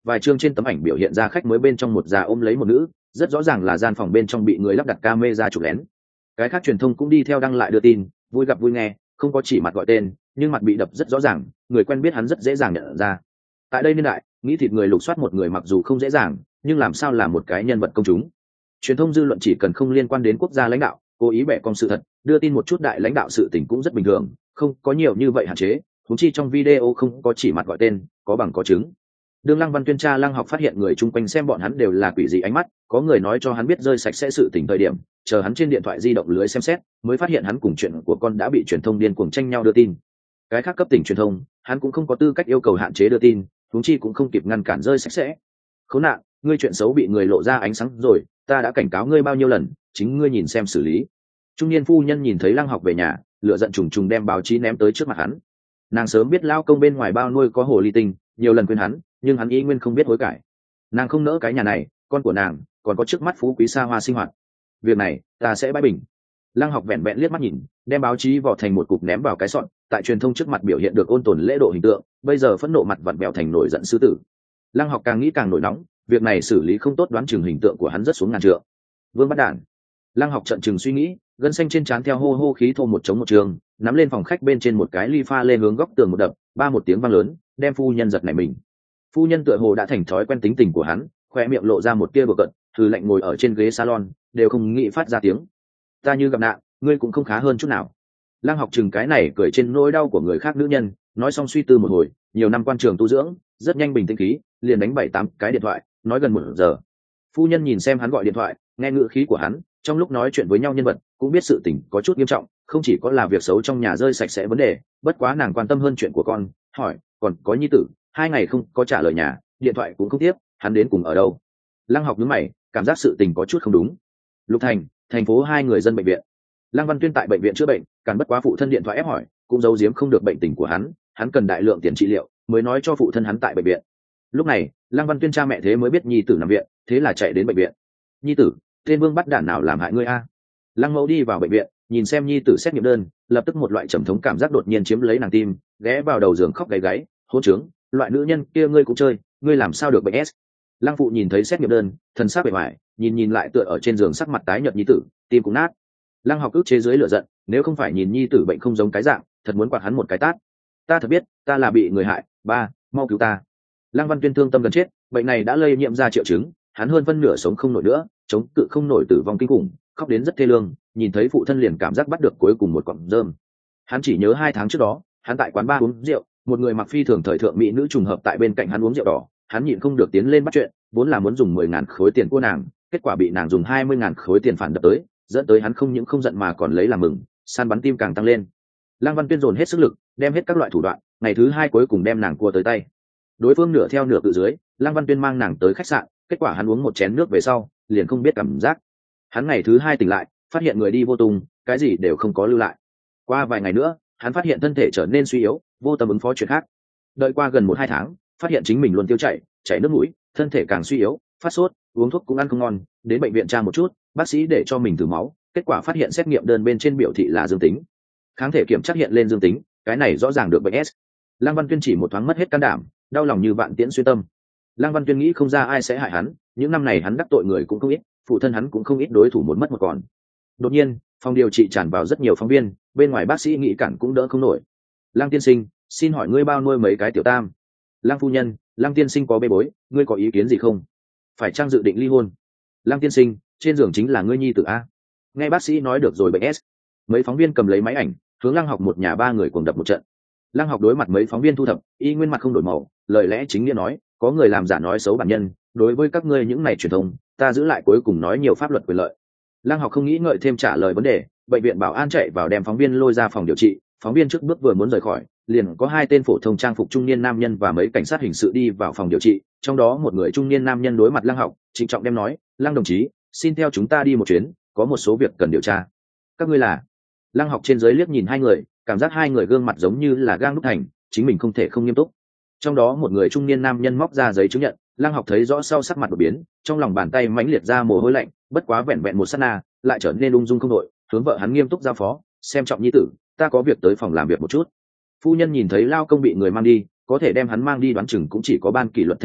vài chương trên tấm ảnh biểu hiện ra khách mới bên trong một già ôm lấy một nữ, rất rõ ràng là gian phòng bên trong bị người lắp đặt camera chụp lén. Cái khác truyền thông cũng đi theo đăng lại đưa tin, vui gặp vui nghe, không có chỉ mặt gọi tên, nhưng mặt bị đập rất rõ ràng, người quen biết hắn rất dễ dàng nhận ra. Tại đây niên đại, nghĩ thịt người lục soát một người mặc dù không dễ dàng, nhưng làm sao là một cái nhân vật công chúng. Truyền thông dư luận chỉ cần không liên quan đến quốc gia lãnh đạo, cố ý bẻ cong sự thật, đưa tin một chút đại lãnh đạo sự tình cũng rất bình thường, không có nhiều như vậy hạn chế. Huống chi trong video không có chỉ mặt gọi tên, có bằng có chứng. Đương Lăng Văn Tuyên tra Lăng Học phát hiện người chung quanh xem bọn hắn đều là quỷ dị ánh mắt, có người nói cho hắn biết rơi sạch sẽ sự tình thời điểm, chờ hắn trên điện thoại di động lưới xem xét, mới phát hiện hắn cùng chuyện của con đã bị truyền thông điên cuồng tranh nhau đưa tin. Cái khác cấp tỉnh truyền thông, hắn cũng không có tư cách yêu cầu hạn chế đưa tin, huống chi cũng không kịp ngăn cản rơi sạch sẽ. Khốn nạn, ngươi chuyện xấu bị người lộ ra ánh sáng rồi, ta đã cảnh cáo ngươi bao nhiêu lần, chính ngươi nhìn xem xử lý. Trung niên phu nhân nhìn thấy Lăng Học về nhà, lửa giận trùng trùng đem báo chí ném tới trước mặt hắn. Nàng sớm biết lao công bên ngoài bao nuôi có hồ ly tinh, nhiều lần khuyên hắn, nhưng hắn ý nguyên không biết hối cải. Nàng không nỡ cái nhà này, con của nàng còn có trước mắt phú quý xa hoa sinh hoạt. Việc này ta sẽ bãi bình. Lăng Học vẹn vẹn liếc mắt nhìn, đem báo chí vò thành một cục ném vào cái sọt, tại truyền thông trước mặt biểu hiện được ôn tồn lễ độ hình tượng, bây giờ phẫn nộ mặt vặn vẹo thành nổi giận sư tử. Lăng Học càng nghĩ càng nổi nóng, việc này xử lý không tốt đoán chừng hình tượng của hắn rất xuống ngàn trượng. Vương bắt đản. Lăng Học trận chừng suy nghĩ, gân xanh trên trán theo hô hô khí thô một chống một trường, nắm lên phòng khách bên trên một cái ly pha lên hướng góc tường một đập, ba một tiếng vang lớn, đem phu nhân giật nảy mình. Phu nhân tựa hồ đã thành thói quen tính tình của hắn, khoe miệng lộ ra một tia bực cận, thư lạnh ngồi ở trên ghế salon, đều không nghĩ phát ra tiếng. Ta như gặp nạn, ngươi cũng không khá hơn chút nào. Lăng Học chừng cái này cười trên nỗi đau của người khác nữ nhân, nói xong suy tư một hồi, nhiều năm quan trường tu dưỡng, rất nhanh bình tĩnh khí, liền đánh bảy tám cái điện thoại, nói gần một giờ. Phu nhân nhìn xem hắn gọi điện thoại, nghe ngữ khí của hắn, trong lúc nói chuyện với nhau nhân vật, cũng biết sự tình có chút nghiêm trọng, không chỉ có là việc xấu trong nhà rơi sạch sẽ vấn đề, bất quá nàng quan tâm hơn chuyện của con, hỏi, còn có nhi tử, hai ngày không có trả lời nhà, điện thoại cũng không tiếp, hắn đến cùng ở đâu? Lăng Học nhướng mày, cảm giác sự tình có chút không đúng. Lục Thành, thành phố hai người dân bệnh viện. Lăng Văn Tuyên tại bệnh viện chữa bệnh, càn bất quá phụ thân điện thoại ép hỏi, cũng giấu giếm không được bệnh tình của hắn, hắn cần đại lượng tiền trị liệu, mới nói cho phụ thân hắn tại bệnh viện. Lúc này, Lăng Văn Tuyên cha mẹ thế mới biết nhi tử nằm viện, thế là chạy đến bệnh viện. Nhi tử, tên Vương bắt đản nào làm hại ngươi a? Lăng Mẫu đi vào bệnh viện, nhìn xem nhi tử xét nghiệm đơn, lập tức một loại trầm thống cảm giác đột nhiên chiếm lấy nàng tim, ghé vào đầu giường khóc gáy gáy, hỗn trướng, loại nữ nhân kia ngươi cũng chơi, ngươi làm sao được bệnh S? Lăng phụ nhìn thấy xét nghiệm đơn, thần sắc bề ngoài, nhìn nhìn lại tựa ở trên giường sắc mặt tái nhợt nhi tử, tim cũng nát. Lăng Học ức chế dưới lửa giận, nếu không phải nhìn nhi tử bệnh không giống cái dạng, thật muốn quạt hắn một cái tát. Ta thật biết, ta là bị người hại, ba, mau cứu ta. Lăng Văn Tuyên thương tâm gần chết, bệnh này đã lây nhiễm ra triệu chứng, hắn hơn phân nửa sống không nổi nữa, chống cự không nổi tử vong kinh khủng, khóc đến rất thê lương, nhìn thấy phụ thân liền cảm giác bắt được cuối cùng một cọng rơm. Hắn chỉ nhớ hai tháng trước đó, hắn tại quán bar uống rượu, một người mặc phi thường thời thượng mỹ nữ trùng hợp tại bên cạnh hắn uống rượu đỏ, hắn nhịn không được tiến lên bắt chuyện, vốn là muốn dùng mười ngàn khối tiền của nàng, kết quả bị nàng dùng hai mươi ngàn khối tiền phản đập tới, dẫn tới hắn không những không giận mà còn lấy làm mừng, san bắn tim càng tăng lên. Lăng Văn Tuyên dồn hết sức lực, đem hết các loại thủ đoạn, ngày thứ hai cuối cùng đem nàng cua tới tay. Đối phương nửa theo nửa tự dưới, Lăng Văn Tuyên mang nàng tới khách sạn, kết quả hắn uống một chén nước về sau, liền không biết cảm giác. Hắn ngày thứ hai tỉnh lại, phát hiện người đi vô tung, cái gì đều không có lưu lại. Qua vài ngày nữa, hắn phát hiện thân thể trở nên suy yếu, vô tâm ứng phó chuyện khác. Đợi qua gần một hai tháng, phát hiện chính mình luôn tiêu chảy, chảy nước mũi, thân thể càng suy yếu, phát sốt, uống thuốc cũng ăn không ngon, đến bệnh viện tra một chút, bác sĩ để cho mình thử máu, kết quả phát hiện xét nghiệm đơn bên trên biểu thị là dương tính. Kháng thể kiểm tra hiện lên dương tính, cái này rõ ràng được bệnh S. Lăng Văn Tuyên chỉ một thoáng mất hết can đảm, đau lòng như vạn tiễn xuyên tâm. Lăng Văn Tuyên nghĩ không ra ai sẽ hại hắn, những năm này hắn đắc tội người cũng không ít, phụ thân hắn cũng không ít đối thủ một mất một còn. Đột nhiên, phòng điều trị tràn vào rất nhiều phóng viên, bên ngoài bác sĩ nghĩ cản cũng đỡ không nổi. Lăng tiên sinh, xin hỏi ngươi bao nuôi mấy cái tiểu tam? Lăng phu nhân, Lăng tiên sinh có bê bối, ngươi có ý kiến gì không? Phải chăng dự định ly hôn? Lăng tiên sinh, trên giường chính là ngươi nhi tử a. Nghe bác sĩ nói được rồi bệnh S. Mấy phóng viên cầm lấy máy ảnh, hướng Lăng Học một nhà ba người cuồng đập một trận. Lăng Học đối mặt mấy phóng viên thu thập, y nguyên mặt không đổi màu, lời lẽ chính nghĩa nói, có người làm giả nói xấu bản nhân, đối với các ngươi những này truyền thông, ta giữ lại cuối cùng nói nhiều pháp luật quyền lợi. Lăng Học không nghĩ ngợi thêm trả lời vấn đề, bệnh viện bảo an chạy vào đem phóng viên lôi ra phòng điều trị, phóng viên trước bước vừa muốn rời khỏi, liền có hai tên phổ thông trang phục trung niên nam nhân và mấy cảnh sát hình sự đi vào phòng điều trị, trong đó một người trung niên nam nhân đối mặt Lăng Học, trịnh trọng đem nói, Lăng đồng chí, xin theo chúng ta đi một chuyến, có một số việc cần điều tra. Các ngươi là? Lăng Học trên dưới liếc nhìn hai người, cảm giác hai người gương mặt giống như là gang đúc thành, chính mình không thể không nghiêm túc. Trong đó một người trung niên nam nhân móc ra giấy chứng nhận, Lăng Học thấy rõ sau sắc mặt đột biến, trong lòng bàn tay mãnh liệt ra mồ hôi lạnh, bất quá vẹn vẹn một sát na, lại trở nên ung dung không đội, hướng vợ hắn nghiêm túc giao phó, xem trọng nhi tử, ta có việc tới phòng làm việc một chút. Phu nhân nhìn thấy lao công bị người mang đi, có thể đem hắn mang đi đoán chừng cũng chỉ có ban kỷ luật thanh tra,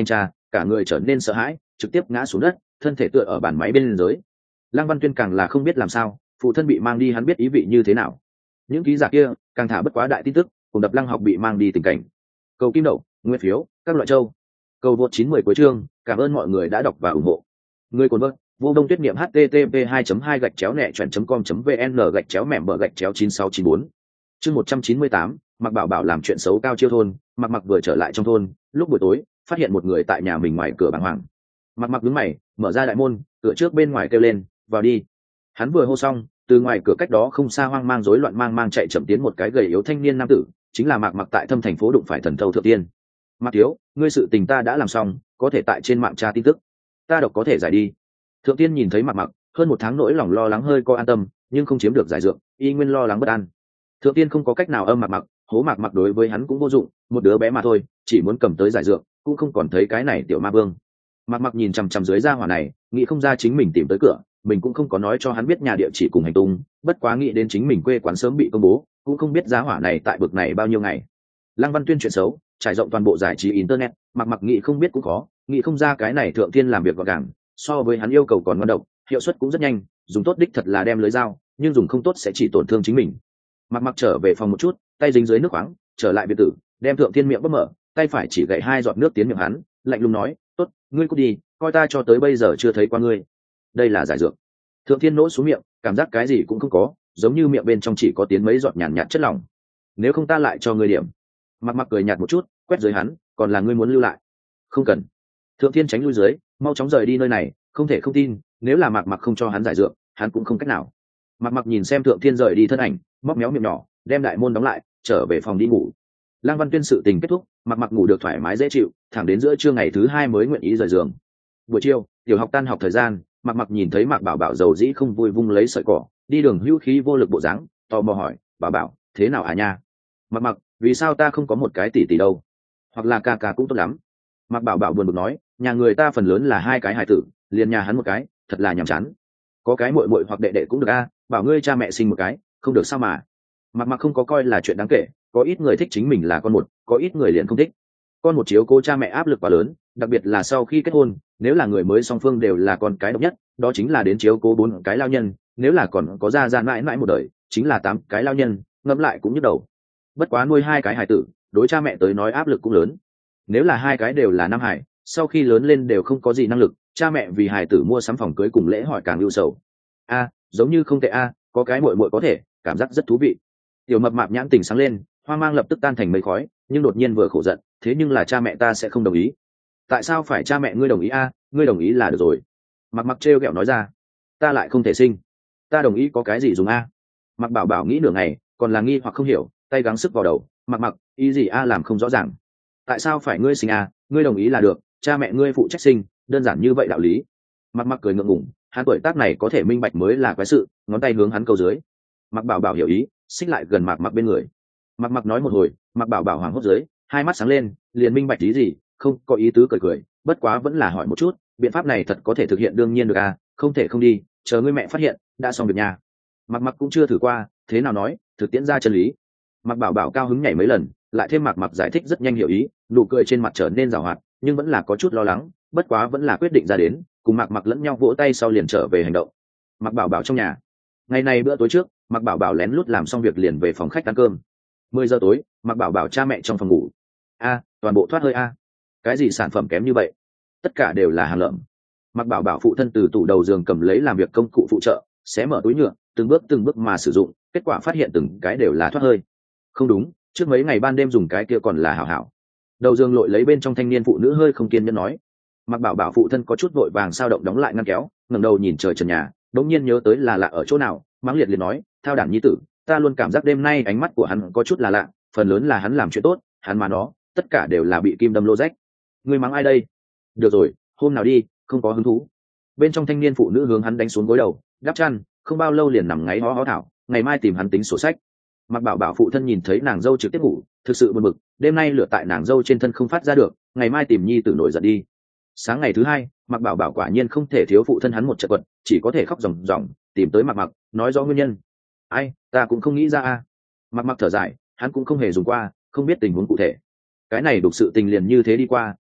cả người trở nên sợ hãi, trực tiếp ngã xuống đất, thân thể tựa ở bàn máy bên dưới. Lăng Văn Tuyên càng là không biết làm sao, phụ thân bị mang đi hắn biết ý vị như thế nào. Những ký giả kia càng thả bất quá đại tin tức, cùng đập Lăng học bị mang đi tình cảnh. Cầu kim đậu, nguyên phiếu, các loại châu. Cầu vượt chín mươi cuối chương, cảm ơn mọi người đã đọc và ủng hộ. Người cuốn vợt, vô đông tuyết niệm http hai hai gạch chéo nẹ chuẩn com vn gạch chéo mẻm bờ gạch chéo chín sáu chín bốn. Chương một trăm chín mươi tám, Mặc Bảo Bảo làm chuyện xấu cao chiêu thôn. Mặc Mặc vừa trở lại trong thôn, lúc buổi tối, phát hiện một người tại nhà mình ngoài cửa bàng hoàng. Mặc Mặc đứng mày, mở ra đại môn, cửa trước bên ngoài kêu lên, vào đi. Hắn vừa hô xong, từ ngoài cửa cách đó không xa hoang mang rối loạn mang mang chạy chậm tiến một cái gầy yếu thanh niên nam tử, chính là Mạc Mặc tại Thâm thành phố đụng phải thần thâu thượng tiên. Mạc thiếu, ngươi sự tình ta đã làm xong, có thể tại trên mạng tra tin tức, ta độc có thể giải đi. Thượng tiên nhìn thấy Mạc Mặc, hơn một tháng nỗi lòng lo lắng hơi có an tâm, nhưng không chiếm được giải dược, y nguyên lo lắng bất an. Thượng tiên không có cách nào âm Mạc Mặc, hố Mạc Mặc đối với hắn cũng vô dụng, một đứa bé mà thôi, chỉ muốn cầm tới giải dược, cũng không còn thấy cái này tiểu ma vương. Mạc Mặc nhìn chằm chằm dưới gia hỏa này, nghĩ không ra chính mình tìm tới cửa, mình cũng không có nói cho hắn biết nhà địa chỉ cùng hành tung, bất quá nghĩ đến chính mình quê quán sớm bị công bố, cũng không biết giá hỏa này tại bực này bao nhiêu ngày. Lăng Văn Tuyên chuyện xấu trải rộng toàn bộ giải trí internet, Mạc Mặc nghĩ không biết cũng khó, nghĩ không ra cái này thượng tiên làm việc gọn gàng, so với hắn yêu cầu còn ngon độc, hiệu suất cũng rất nhanh, dùng tốt đích thật là đem lưới dao, nhưng dùng không tốt sẽ chỉ tổn thương chính mình. Mạc Mặc trở về phòng một chút, tay dính dưới nước khoáng, trở lại biệt tử, đem thượng tiên miệng bóp mở, tay phải chỉ gậy hai giọt nước tiến miệng hắn, lạnh lùng nói, tốt, ngươi cút đi, coi ta cho tới bây giờ chưa thấy qua ngươi. Đây là giải dược. Thượng thiên nỗ xuống miệng, cảm giác cái gì cũng không có, giống như miệng bên trong chỉ có tiến mấy giọt nhàn nhạt chất lỏng. Nếu không ta lại cho ngươi điểm. Mặc Mặc cười nhạt một chút, quét dưới hắn, còn là ngươi muốn lưu lại? Không cần. Thượng thiên tránh lui dưới, mau chóng rời đi nơi này, không thể không tin, nếu là Mặc Mặc không cho hắn giải dược, hắn cũng không cách nào. Mặc Mặc nhìn xem thượng thiên rời đi thân ảnh, móc méo miệng nhỏ, đem đại môn đóng lại, trở về phòng đi ngủ. Lăng Văn Tuyên sự tình kết thúc, Mặc Mặc ngủ được thoải mái dễ chịu, thẳng đến giữa trưa ngày thứ hai mới nguyện ý rời giường. Buổi chiều, tiểu học tan học thời gian, Mặc Mặc nhìn thấy Mạc Bảo Bảo dầu dĩ không vui vung lấy sợi cỏ, đi đường hữu khí vô lực bộ dáng, tò mò hỏi, Bảo Bảo, thế nào à nha? Mặc Mặc, vì sao ta không có một cái tỷ tỷ đâu? Hoặc là ca ca cũng tốt lắm. Mạc Bảo Bảo buồn bực nói, nhà người ta phần lớn là hai cái hài tử, liền nhà hắn một cái, thật là nhàm chán. Có cái muội muội hoặc đệ đệ cũng được a, bảo ngươi cha mẹ sinh một cái, không được sao mà. Mạc Mặc không có coi là chuyện đáng kể, có ít người thích chính mình là con một, có ít người liền không thích. Con một chiếu cố cha mẹ áp lực quá lớn, đặc biệt là sau khi kết hôn, nếu là người mới song phương đều là con cái độc nhất, đó chính là đến chiếu cố bốn cái lao nhân, nếu là còn có gia gia mãi mãi một đời, chính là tám cái lao nhân, ngẫm lại cũng nhức đầu. Bất quá nuôi hai cái hài tử, đối cha mẹ tới nói áp lực cũng lớn. Nếu là hai cái đều là nam hải, sau khi lớn lên đều không có gì năng lực, cha mẹ vì hài tử mua sắm phòng cưới cùng lễ hỏi càng ưu sầu. A, giống như không tệ a, có cái muội muội có thể, cảm giác rất thú vị. Tiểu mập mạp nhãn tình sáng lên, hoang mang lập tức tan thành mây khói, nhưng đột nhiên vừa khổ giận, thế nhưng là cha mẹ ta sẽ không đồng ý. Tại sao phải cha mẹ ngươi đồng ý a? Ngươi đồng ý là được rồi. Mặc Mặc trêu ghẹo nói ra, ta lại không thể sinh, ta đồng ý có cái gì dùng a? Mặc Bảo Bảo nghĩ nửa ngày, còn là nghi hoặc không hiểu, tay gắng sức vào đầu, Mặc Mặc, ý gì a làm không rõ ràng. Tại sao phải ngươi sinh a? Ngươi đồng ý là được, cha mẹ ngươi phụ trách sinh, đơn giản như vậy đạo lý. Mặc Mặc cười ngượng ngùng, hắn tuổi tác này có thể minh bạch mới là quái sự, ngón tay hướng hắn câu dưới. Mặc Bảo Bảo hiểu ý, xích lại gần Mặc Mặc bên người. Mặc Mặc nói một hồi, Mặc Bảo Bảo hoảng hốt dưới, hai mắt sáng lên, liền minh bạch ý gì, không có ý tứ cười cười, bất quá vẫn là hỏi một chút, biện pháp này thật có thể thực hiện đương nhiên được à, không thể không đi, chờ ngươi mẹ phát hiện, đã xong việc nhà. Mặc Mặc cũng chưa thử qua, thế nào nói, thực tiễn ra chân lý. Mặc Bảo Bảo cao hứng nhảy mấy lần, lại thêm Mặc Mặc giải thích rất nhanh hiểu ý, nụ cười trên mặt trở nên giàu hoạt, nhưng vẫn là có chút lo lắng, bất quá vẫn là quyết định ra đến, cùng Mặc Mặc lẫn nhau vỗ tay sau liền trở về hành động. Mặc Bảo Bảo trong nhà. Ngày này bữa tối trước, Mặc Bảo Bảo lén lút làm xong việc liền về phòng khách ăn cơm. Mười giờ tối, Mặc Bảo Bảo cha mẹ trong phòng ngủ. A, toàn bộ thoát hơi a. Cái gì sản phẩm kém như vậy? Tất cả đều là hàng lợm. Mặc Bảo Bảo phụ thân từ tủ đầu giường cầm lấy làm việc công cụ phụ trợ, xé mở túi nhựa, từng bước từng bước mà sử dụng, kết quả phát hiện từng cái đều là thoát hơi. Không đúng, trước mấy ngày ban đêm dùng cái kia còn là hảo hảo. Đầu giường lội lấy bên trong thanh niên phụ nữ hơi không kiên nhẫn nói. Mặc Bảo Bảo phụ thân có chút vội vàng sao động đóng lại ngăn kéo, ngẩng đầu nhìn trời trần nhà, đột nhiên nhớ tới là lạ ở chỗ nào, mắng liệt liệt nói, thao đản nhi tử, ta luôn cảm giác đêm nay ánh mắt của hắn có chút là lạ, phần lớn là hắn làm chuyện tốt, hắn mà nó, tất cả đều là bị kim đâm lô rách. Ngươi mắng ai đây? Được rồi, hôm nào đi, không có hứng thú. Bên trong thanh niên phụ nữ hướng hắn đánh xuống gối đầu, đắp chăn, không bao lâu liền nằm ngáy hó hó thảo, ngày mai tìm hắn tính sổ sách. Mặc Bảo Bảo phụ thân nhìn thấy nàng dâu trực tiếp ngủ, thực sự buồn bực, đêm nay lửa tại nàng dâu trên thân không phát ra được, ngày mai tìm nhi tử nổi giận đi. Sáng ngày thứ hai, Mặc Bảo Bảo quả nhiên không thể thiếu phụ thân hắn một trận quật, chỉ có thể khóc ròng ròng, tìm tới Mặc Mặc, nói rõ nguyên nhân. Ai, ta cũng không nghĩ ra a. Mặc Mặc thở dài, hắn cũng không hề dùng qua, không biết tình huống cụ thể. Cái này đục sự tình liền như thế đi qua,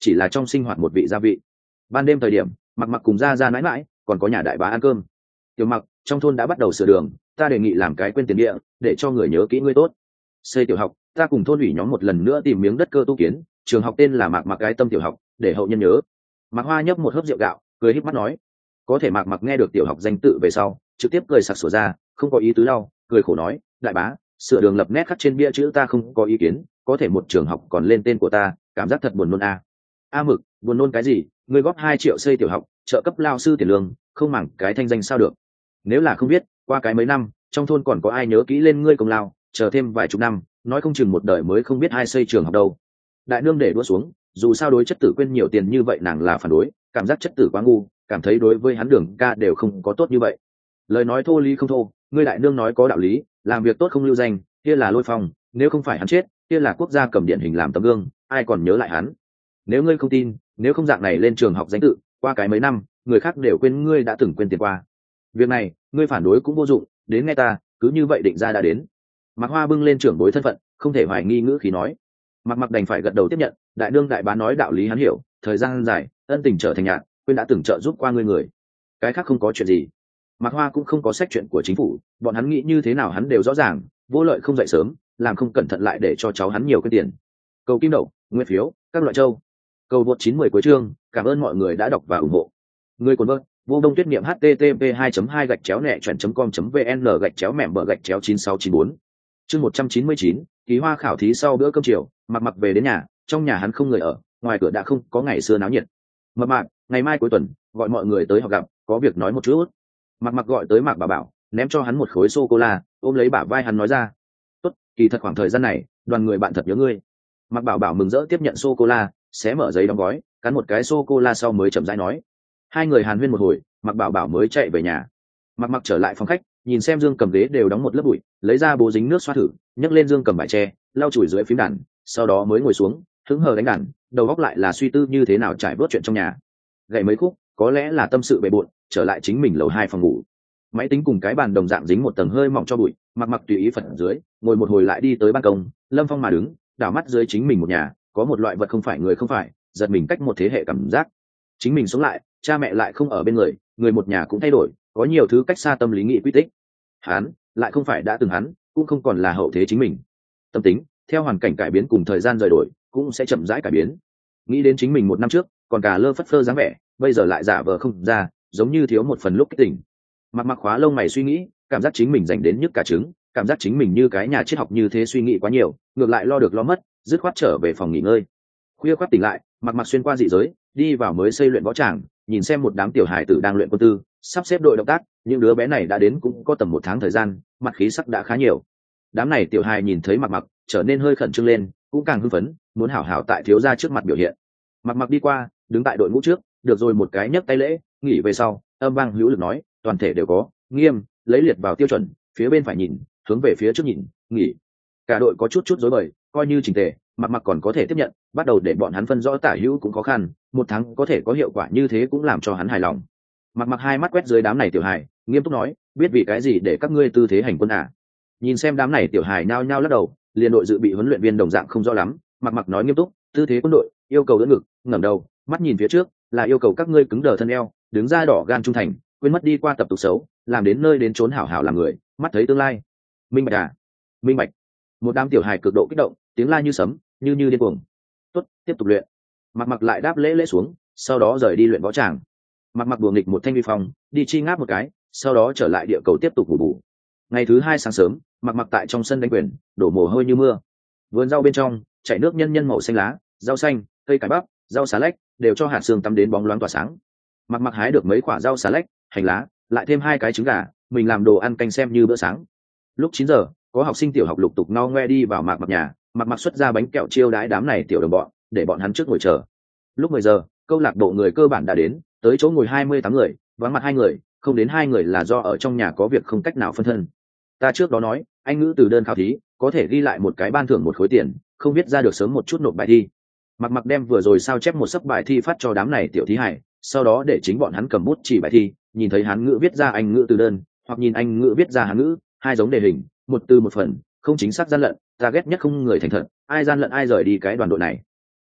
chỉ là trong sinh hoạt một vị gia vị. Ban đêm thời điểm, mặc mặc cùng ra ra mãi mãi còn có nhà đại bá ăn cơm. Tiểu Mặc, trong thôn đã bắt đầu sửa đường, ta đề nghị làm cái quên tiền địa để cho người nhớ kỹ ngươi tốt. Xây tiểu học, ta cùng thôn ủy nhóm một lần nữa tìm miếng đất cơ tu kiến, trường học tên là Mạc Mặc Cái Tâm tiểu học, để hậu nhân nhớ. Mạc Hoa nhấp một hớp rượu gạo, cười híp mắt nói. Có thể Mạc Mặc nghe được tiểu học danh tự về sau, trực tiếp cười sặc sủa ra, không có ý tứ đau, cười khổ nói, đại bá, sửa đường lập nét khắc trên bia chữ ta không có ý kiến, có thể một trường học còn lên tên của ta, cảm giác thật buồn nôn a. A Mực, buồn nôn cái gì, ngươi góp hai triệu xây tiểu học, trợ cấp lao sư tiền lương, không màng cái thanh danh sao được. Nếu là không biết, qua cái mấy năm, trong thôn còn có ai nhớ kỹ lên ngươi công lao, chờ thêm vài chục năm, nói không chừng một đời mới không biết ai xây trường học đâu. Đại nương để đua xuống, dù sao đối chất tử quên nhiều tiền như vậy nàng là phản đối, cảm giác chất tử quá ngu, cảm thấy đối với hắn Đường ca đều không có tốt như vậy. Lời nói thô lý không thô, ngươi đại nương nói có đạo lý, làm việc tốt không lưu danh, kia là Lôi Phong, nếu không phải hắn chết, kia là quốc gia cầm điển hình làm tấm gương, ai còn nhớ lại hắn. Nếu ngươi không tin, nếu không dạng này lên trường học danh tự, qua cái mấy năm, người khác đều quên ngươi đã từng quên tiền qua. Việc này, ngươi phản đối cũng vô dụng, đến nghe ta, cứ như vậy định ra đã đến. Mạc Hoa bưng lên trưởng bối thân phận, không thể hoài nghi ngữ khí nói. Mạc Mặc đành phải gật đầu tiếp nhận, đại nương đại bá nói đạo lý hắn hiểu, thời gian dài, ân tình trở thành nhạt, quên đã từng trợ giúp qua ngươi người. Cái khác không có chuyện gì. Mạc Hoa cũng không có sách chuyện của chính phủ, bọn hắn nghĩ như thế nào hắn đều rõ ràng, vô lợi không dậy sớm, làm không cẩn thận lại để cho cháu hắn nhiều cái tiền. Cầu kim đậu, nguyên phiếu, các loại châu. Cầu vượt chín mươi cuối chương, cảm ơn mọi người đã đọc và ủng hộ. Người cuốn vợt, vô đông tuyết niệm http hai hai gạch chéo nẹ chuẩn com vn gạch chéo mẻm bờ gạch chéo chín sáu chín bốn. Chương một trăm chín mươi chín, ký hoa khảo thí sau bữa cơm chiều, Mạc Mặc về đến nhà, trong nhà hắn không người ở, ngoài cửa đã không có ngày xưa náo nhiệt. Mạc Mạc, ngày mai cuối tuần, gọi mọi người tới họp gặp, có việc nói một chút. Mạc Mặc gọi tới Mạc Bảo Bảo, ném cho hắn một khối sô cô la, ôm lấy bả vai hắn nói ra. Tốt, kỳ thật khoảng thời gian này, đoàn người bạn thật nhớ ngươi. Mạc Bảo Bảo mừng rỡ tiếp nhận sô cô la, xé mở giấy đóng gói, cắn một cái sô cô la sau mới chậm rãi nói. Hai người hàn huyên một hồi, Mạc Bảo Bảo mới chạy về nhà. Mạc Mặc trở lại phòng khách, nhìn xem dương cầm ghế đều đóng một lớp bụi, lấy ra bố dính nước xoa thử, nhấc lên dương cầm bài tre, lau chùi dưới phím đàn, sau đó mới ngồi xuống, hứng hờ đánh đàn, đầu óc lại là suy tư như thế nào trải bớt chuyện trong nhà. Gậy mấy khúc, có lẽ là tâm sự bề bộn, trở lại chính mình lầu hai phòng ngủ. Máy tính cùng cái bàn đồng dạng dính một tầng hơi mỏng cho bụi, Mạc Mặc tùy ý phật dưới, ngồi một hồi lại đi tới ban công, lâm phong mà đứng, đảo mắt dưới chính mình một nhà, có một loại vật không phải người không phải, giật mình cách một thế hệ cảm giác. Chính mình sống lại, cha mẹ lại không ở bên người, người một nhà cũng thay đổi, có nhiều thứ cách xa tâm lý nghị quy tích. Hắn lại không phải đã từng hắn, cũng không còn là hậu thế chính mình. Tâm tính theo hoàn cảnh cải biến cùng thời gian rời đổi cũng sẽ chậm rãi cải biến. Nghĩ đến chính mình một năm trước còn cả lơ phất phơ dáng vẻ, bây giờ lại giả vờ không ra, giống như thiếu một phần lúc kích tỉnh. Mặc Mặc khóa lông mày suy nghĩ, cảm giác chính mình dành đến nhức cả trứng, cảm giác chính mình như cái nhà triết học như thế suy nghĩ quá nhiều, ngược lại lo được lo mất, dứt khoát trở về phòng nghỉ ngơi. Khuya khoắt tỉnh lại, Mặc Mặc xuyên qua dị giới, đi vào mới xây luyện võ tràng, nhìn xem một đám tiểu hài tử đang luyện quân tư, sắp xếp đội động tác, những đứa bé này đã đến cũng có tầm một tháng thời gian, mặt khí sắc đã khá nhiều. Đám này tiểu hài nhìn thấy Mặc Mặc, trở nên hơi khẩn trương lên, cũng càng hưng phấn, muốn hảo hảo tại thiếu gia trước mặt biểu hiện. Mặc Mặc đi qua, đứng tại đội ngũ trước, được rồi một cái nhấc tay lễ, nghỉ về sau, âm vang hữu lực nói, toàn thể đều có, nghiêm, lấy liệt vào tiêu chuẩn, phía bên phải nhìn, hướng về phía trước nhìn, nghỉ. Cả đội có chút chút rối bời, coi như chỉnh tề, Mặc Mặc còn có thể tiếp nhận, bắt đầu để bọn hắn phân rõ tả hữu cũng khó khăn, một tháng có thể có hiệu quả như thế cũng làm cho hắn hài lòng. Mặc Mặc hai mắt quét dưới đám này tiểu hài, nghiêm túc nói, biết vì cái gì để các ngươi tư thế hành quân à? Nhìn xem đám này tiểu hài nhao nhao lắc đầu, liền đội dự bị huấn luyện viên đồng dạng không rõ lắm. Mặc Mặc nói nghiêm túc, tư thế quân đội yêu cầu đỡ ngực, ngẩng đầu, mắt nhìn phía trước, là yêu cầu các ngươi cứng đờ thân eo, đứng ra đỏ gan trung thành, quên mất đi qua tập tục xấu, làm đến nơi đến chốn hảo hảo làm người, mắt thấy tương lai. Minh bạch à? Minh bạch. Một đám tiểu hài cực độ kích động, tiếng la như sấm, như như điên cuồng. Tốt, tiếp tục luyện. Mặc Mặc lại đáp lễ lễ xuống, sau đó rời đi luyện võ tràng. Mặc Mặc đùa nghịch một thanh vi phong, đi chi ngáp một cái, sau đó trở lại địa cầu tiếp tục ngủ bù. Ngày thứ hai sáng sớm, Mặc Mặc tại trong sân đánh quyền, đổ mồ hôi như mưa. Vườn rau bên trong chảy nước nhân nhân màu xanh lá, rau xanh, cây cải bắp, rau xà lách đều cho hạt xương tắm đến bóng loáng tỏa sáng. Mặc Mặc hái được mấy quả rau xà lách, hành lá, lại thêm hai cái trứng gà, mình làm đồ ăn canh xem như bữa sáng. Lúc chín giờ, có học sinh tiểu học lục tục no ngoe đi vào Mặc Mặc nhà, Mặc Mặc xuất ra bánh kẹo chiêu đãi đám này tiểu đồng bọn, để bọn hắn trước ngồi chờ. Lúc mười giờ, câu lạc bộ người cơ bản đã đến, tới chỗ ngồi hai mươi tám người, vắng mặt hai người, không đến hai người là do ở trong nhà có việc không cách nào phân thân. Ta trước đó nói, anh ngữ từ đơn khảo thí, có thể ghi lại một cái ban thưởng một khối tiền, không biết ra được sớm một chút nộp bài thi. Mặc Mặc đem vừa rồi sao chép một sấp bài thi phát cho đám này tiểu thí hải, sau đó để chính bọn hắn cầm bút chỉ bài thi, nhìn thấy Hán ngữ viết ra anh ngữ từ đơn, hoặc nhìn anh ngữ viết ra Hán ngữ, hai giống đề hình, một từ một phần, không chính xác gian lận, ta ghét nhất không người thành thật, ai gian lận ai rời đi cái đoàn đội này.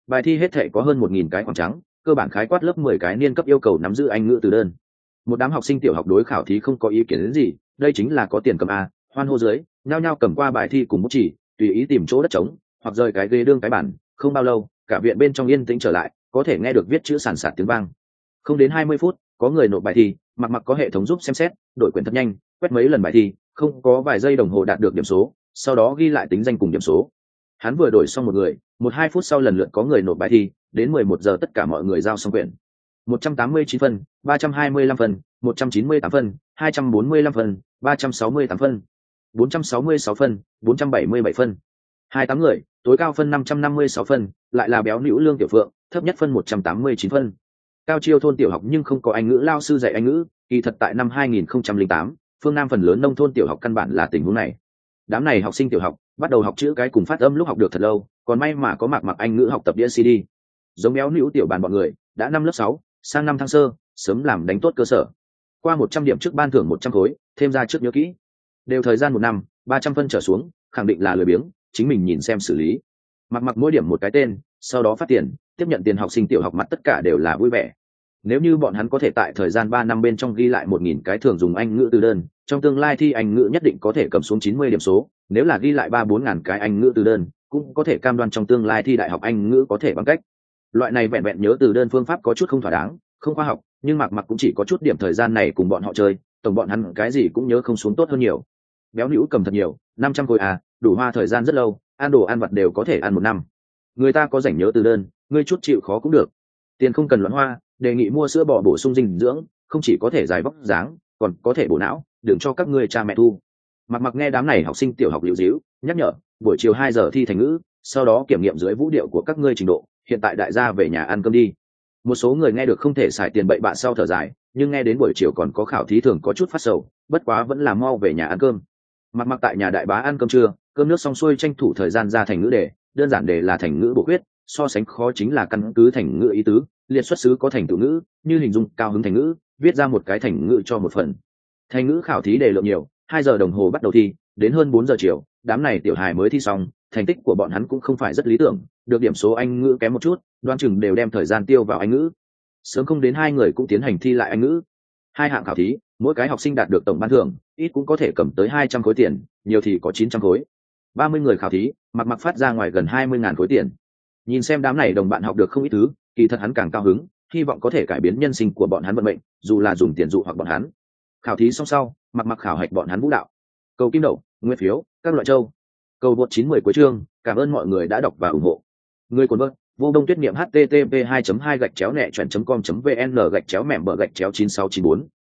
Bài thi hết thể có hơn một nghìn cái khoảng trắng, cơ bản khái quát lớp mười cái niên cấp yêu cầu nắm giữ Anh ngữ từ đơn. Một đám học sinh tiểu học đối khảo thí không có ý kiến đến gì, đây chính là có tiền cầm a, hoan hô dưới, nhao nhao cầm qua bài thi cùng bút chỉ, tùy ý tìm chỗ đất trống, hoặc rời cái ghế đương cái bản, không bao lâu, cả viện bên trong yên tĩnh trở lại, có thể nghe được viết chữ sàn sạt tiếng vang. Không đến hai mươi phút, có người nộp bài thi, mặc mặc có hệ thống giúp xem xét, đổi quyển thật nhanh, quét mấy lần bài thi, không có vài giây đồng hồ đạt được điểm số, sau đó ghi lại tính danh cùng điểm số. Hắn vừa đổi xong một người, một hai phút sau lần lượt có người nộp bài thi, đến mười một giờ tất cả mọi người giao xong quyển. một trăm tám mươi chín phân, ba trăm hai mươi lăm phân, một trăm chín mươi tám phân, hai trăm bốn mươi lăm phân, ba trăm sáu mươi tám phân, bốn trăm sáu mươi sáu phân, bốn trăm bảy mươi bảy phân. Hai tám người, tối cao phân năm trăm năm mươi sáu phân, lại là béo nữ Lương Tiểu Phượng, thấp nhất phân một trăm tám mươi chín phân. Cao Chiêu thôn tiểu học nhưng không có Anh ngữ lao sư dạy Anh ngữ, kỳ thật tại năm hai nghìn không trăm lẻ tám, phương Nam phần lớn nông thôn tiểu học căn bản là tình huống này. Đám này học sinh tiểu học bắt đầu học chữ cái cùng phát âm lúc học được thật lâu, còn may mà có Mạc Mặc Anh ngữ học tập đĩa xê đê. Giống béo nữ tiểu bàn bọn người, đã năm lớp sáu, sang năm thăng sơ, sớm làm đánh tốt cơ sở. Qua một trăm điểm trước ban thưởng một trăm khối, thêm ra trước nhớ kỹ. Đều thời gian một năm, ba trăm phân trở xuống, khẳng định là lười biếng, chính mình nhìn xem xử lý. Mặc Mặc mỗi điểm một cái tên, sau đó phát tiền, tiếp nhận tiền học sinh tiểu học mặt tất cả đều là vui vẻ. Nếu như bọn hắn có thể tại thời gian ba năm bên trong ghi lại một nghìn cái thường dùng Anh ngữ từ đơn, trong tương lai thi Anh ngữ nhất định có thể cầm xuống chín mươi điểm số, nếu là ghi lại ba bốn ngàn cái Anh ngữ từ đơn, cũng có thể cam đoan trong tương lai thi đại học Anh ngữ có thể bằng cách. Loại này vẹn vẹn nhớ từ đơn phương pháp có chút không thỏa đáng, không khoa học, nhưng Mạc Mặc cũng chỉ có chút điểm thời gian này cùng bọn họ chơi, tổng bọn hắn cái gì cũng nhớ không xuống tốt hơn nhiều. Béo nữ cầm thật nhiều, năm trăm khối à, đủ hoa thời gian rất lâu, ăn đồ ăn vặt đều có thể ăn một năm. Người ta có rảnh nhớ từ đơn, ngươi chút chịu khó cũng được. Tiền không cần loạn hoa, đề nghị mua sữa bò bổ sung dinh dưỡng, không chỉ có thể giải vóc dáng, còn có thể bổ não, đừng cho các ngươi cha mẹ thu. Mặc Mặc nghe đám này học sinh tiểu học liễu díu, nhắc nhở, buổi chiều hai giờ thi thành ngữ, sau đó kiểm nghiệm dưới vũ điệu của các ngươi trình độ, hiện tại đại gia về nhà ăn cơm đi. Một số người nghe được không thể xài tiền bậy bạ sau thở dài, nhưng nghe đến buổi chiều còn có khảo thí thường có chút phát sầu, bất quá vẫn là mau về nhà ăn cơm. Mặc Mặc tại nhà đại bá ăn cơm trưa, cơm nước xong xuôi tranh thủ thời gian ra thành ngữ đề, đơn giản đề là thành ngữ bổ khuyết, so sánh khó chính là căn cứ thành ngữ ý tứ, liệt xuất xứ có thành tựu ngữ, như hình dung cao hứng thành ngữ, viết ra một cái thành ngữ cho một phần. Thành ngữ khảo thí đề lượng nhiều, hai giờ đồng hồ bắt đầu thi, đến hơn bốn giờ chiều, đám này tiểu hài mới thi xong, thành tích của bọn hắn cũng không phải rất lý tưởng, được điểm số Anh ngữ kém một chút, đoán chừng đều đem thời gian tiêu vào Anh ngữ. Sớm không đến hai người cũng tiến hành thi lại Anh ngữ. Hai hạng khảo thí, mỗi cái học sinh đạt được tổng ban thưởng, ít cũng có thể cầm tới hai trăm khối tiền, nhiều thì có chín trăm khối. ba mươi người khảo thí, Mặc Mặc phát ra ngoài gần hai mươi ngàn khối tiền. Nhìn xem đám này đồng bạn học được không ít thứ, kỳ thật hắn càng cao hứng, hy vọng có thể cải biến nhân sinh của bọn hắn vận mệnh, dù là dùng tiền dụ hoặc bọn hắn. Khảo thí xong sau, Mặc Mặc khảo hạch bọn hắn vũ đạo. Cầu kim đậu, nguyên phiếu, các loại châu. Cầu vượt chín mươi cuối chương, cảm ơn mọi người đã đọc và ủng hộ. Người cuốn bớt, vô đông tuyết niệm http hai hai gạch chéo nẹ chuyển com vn gạch chéo mẻm bờ gạch chéo chín sáu chín bốn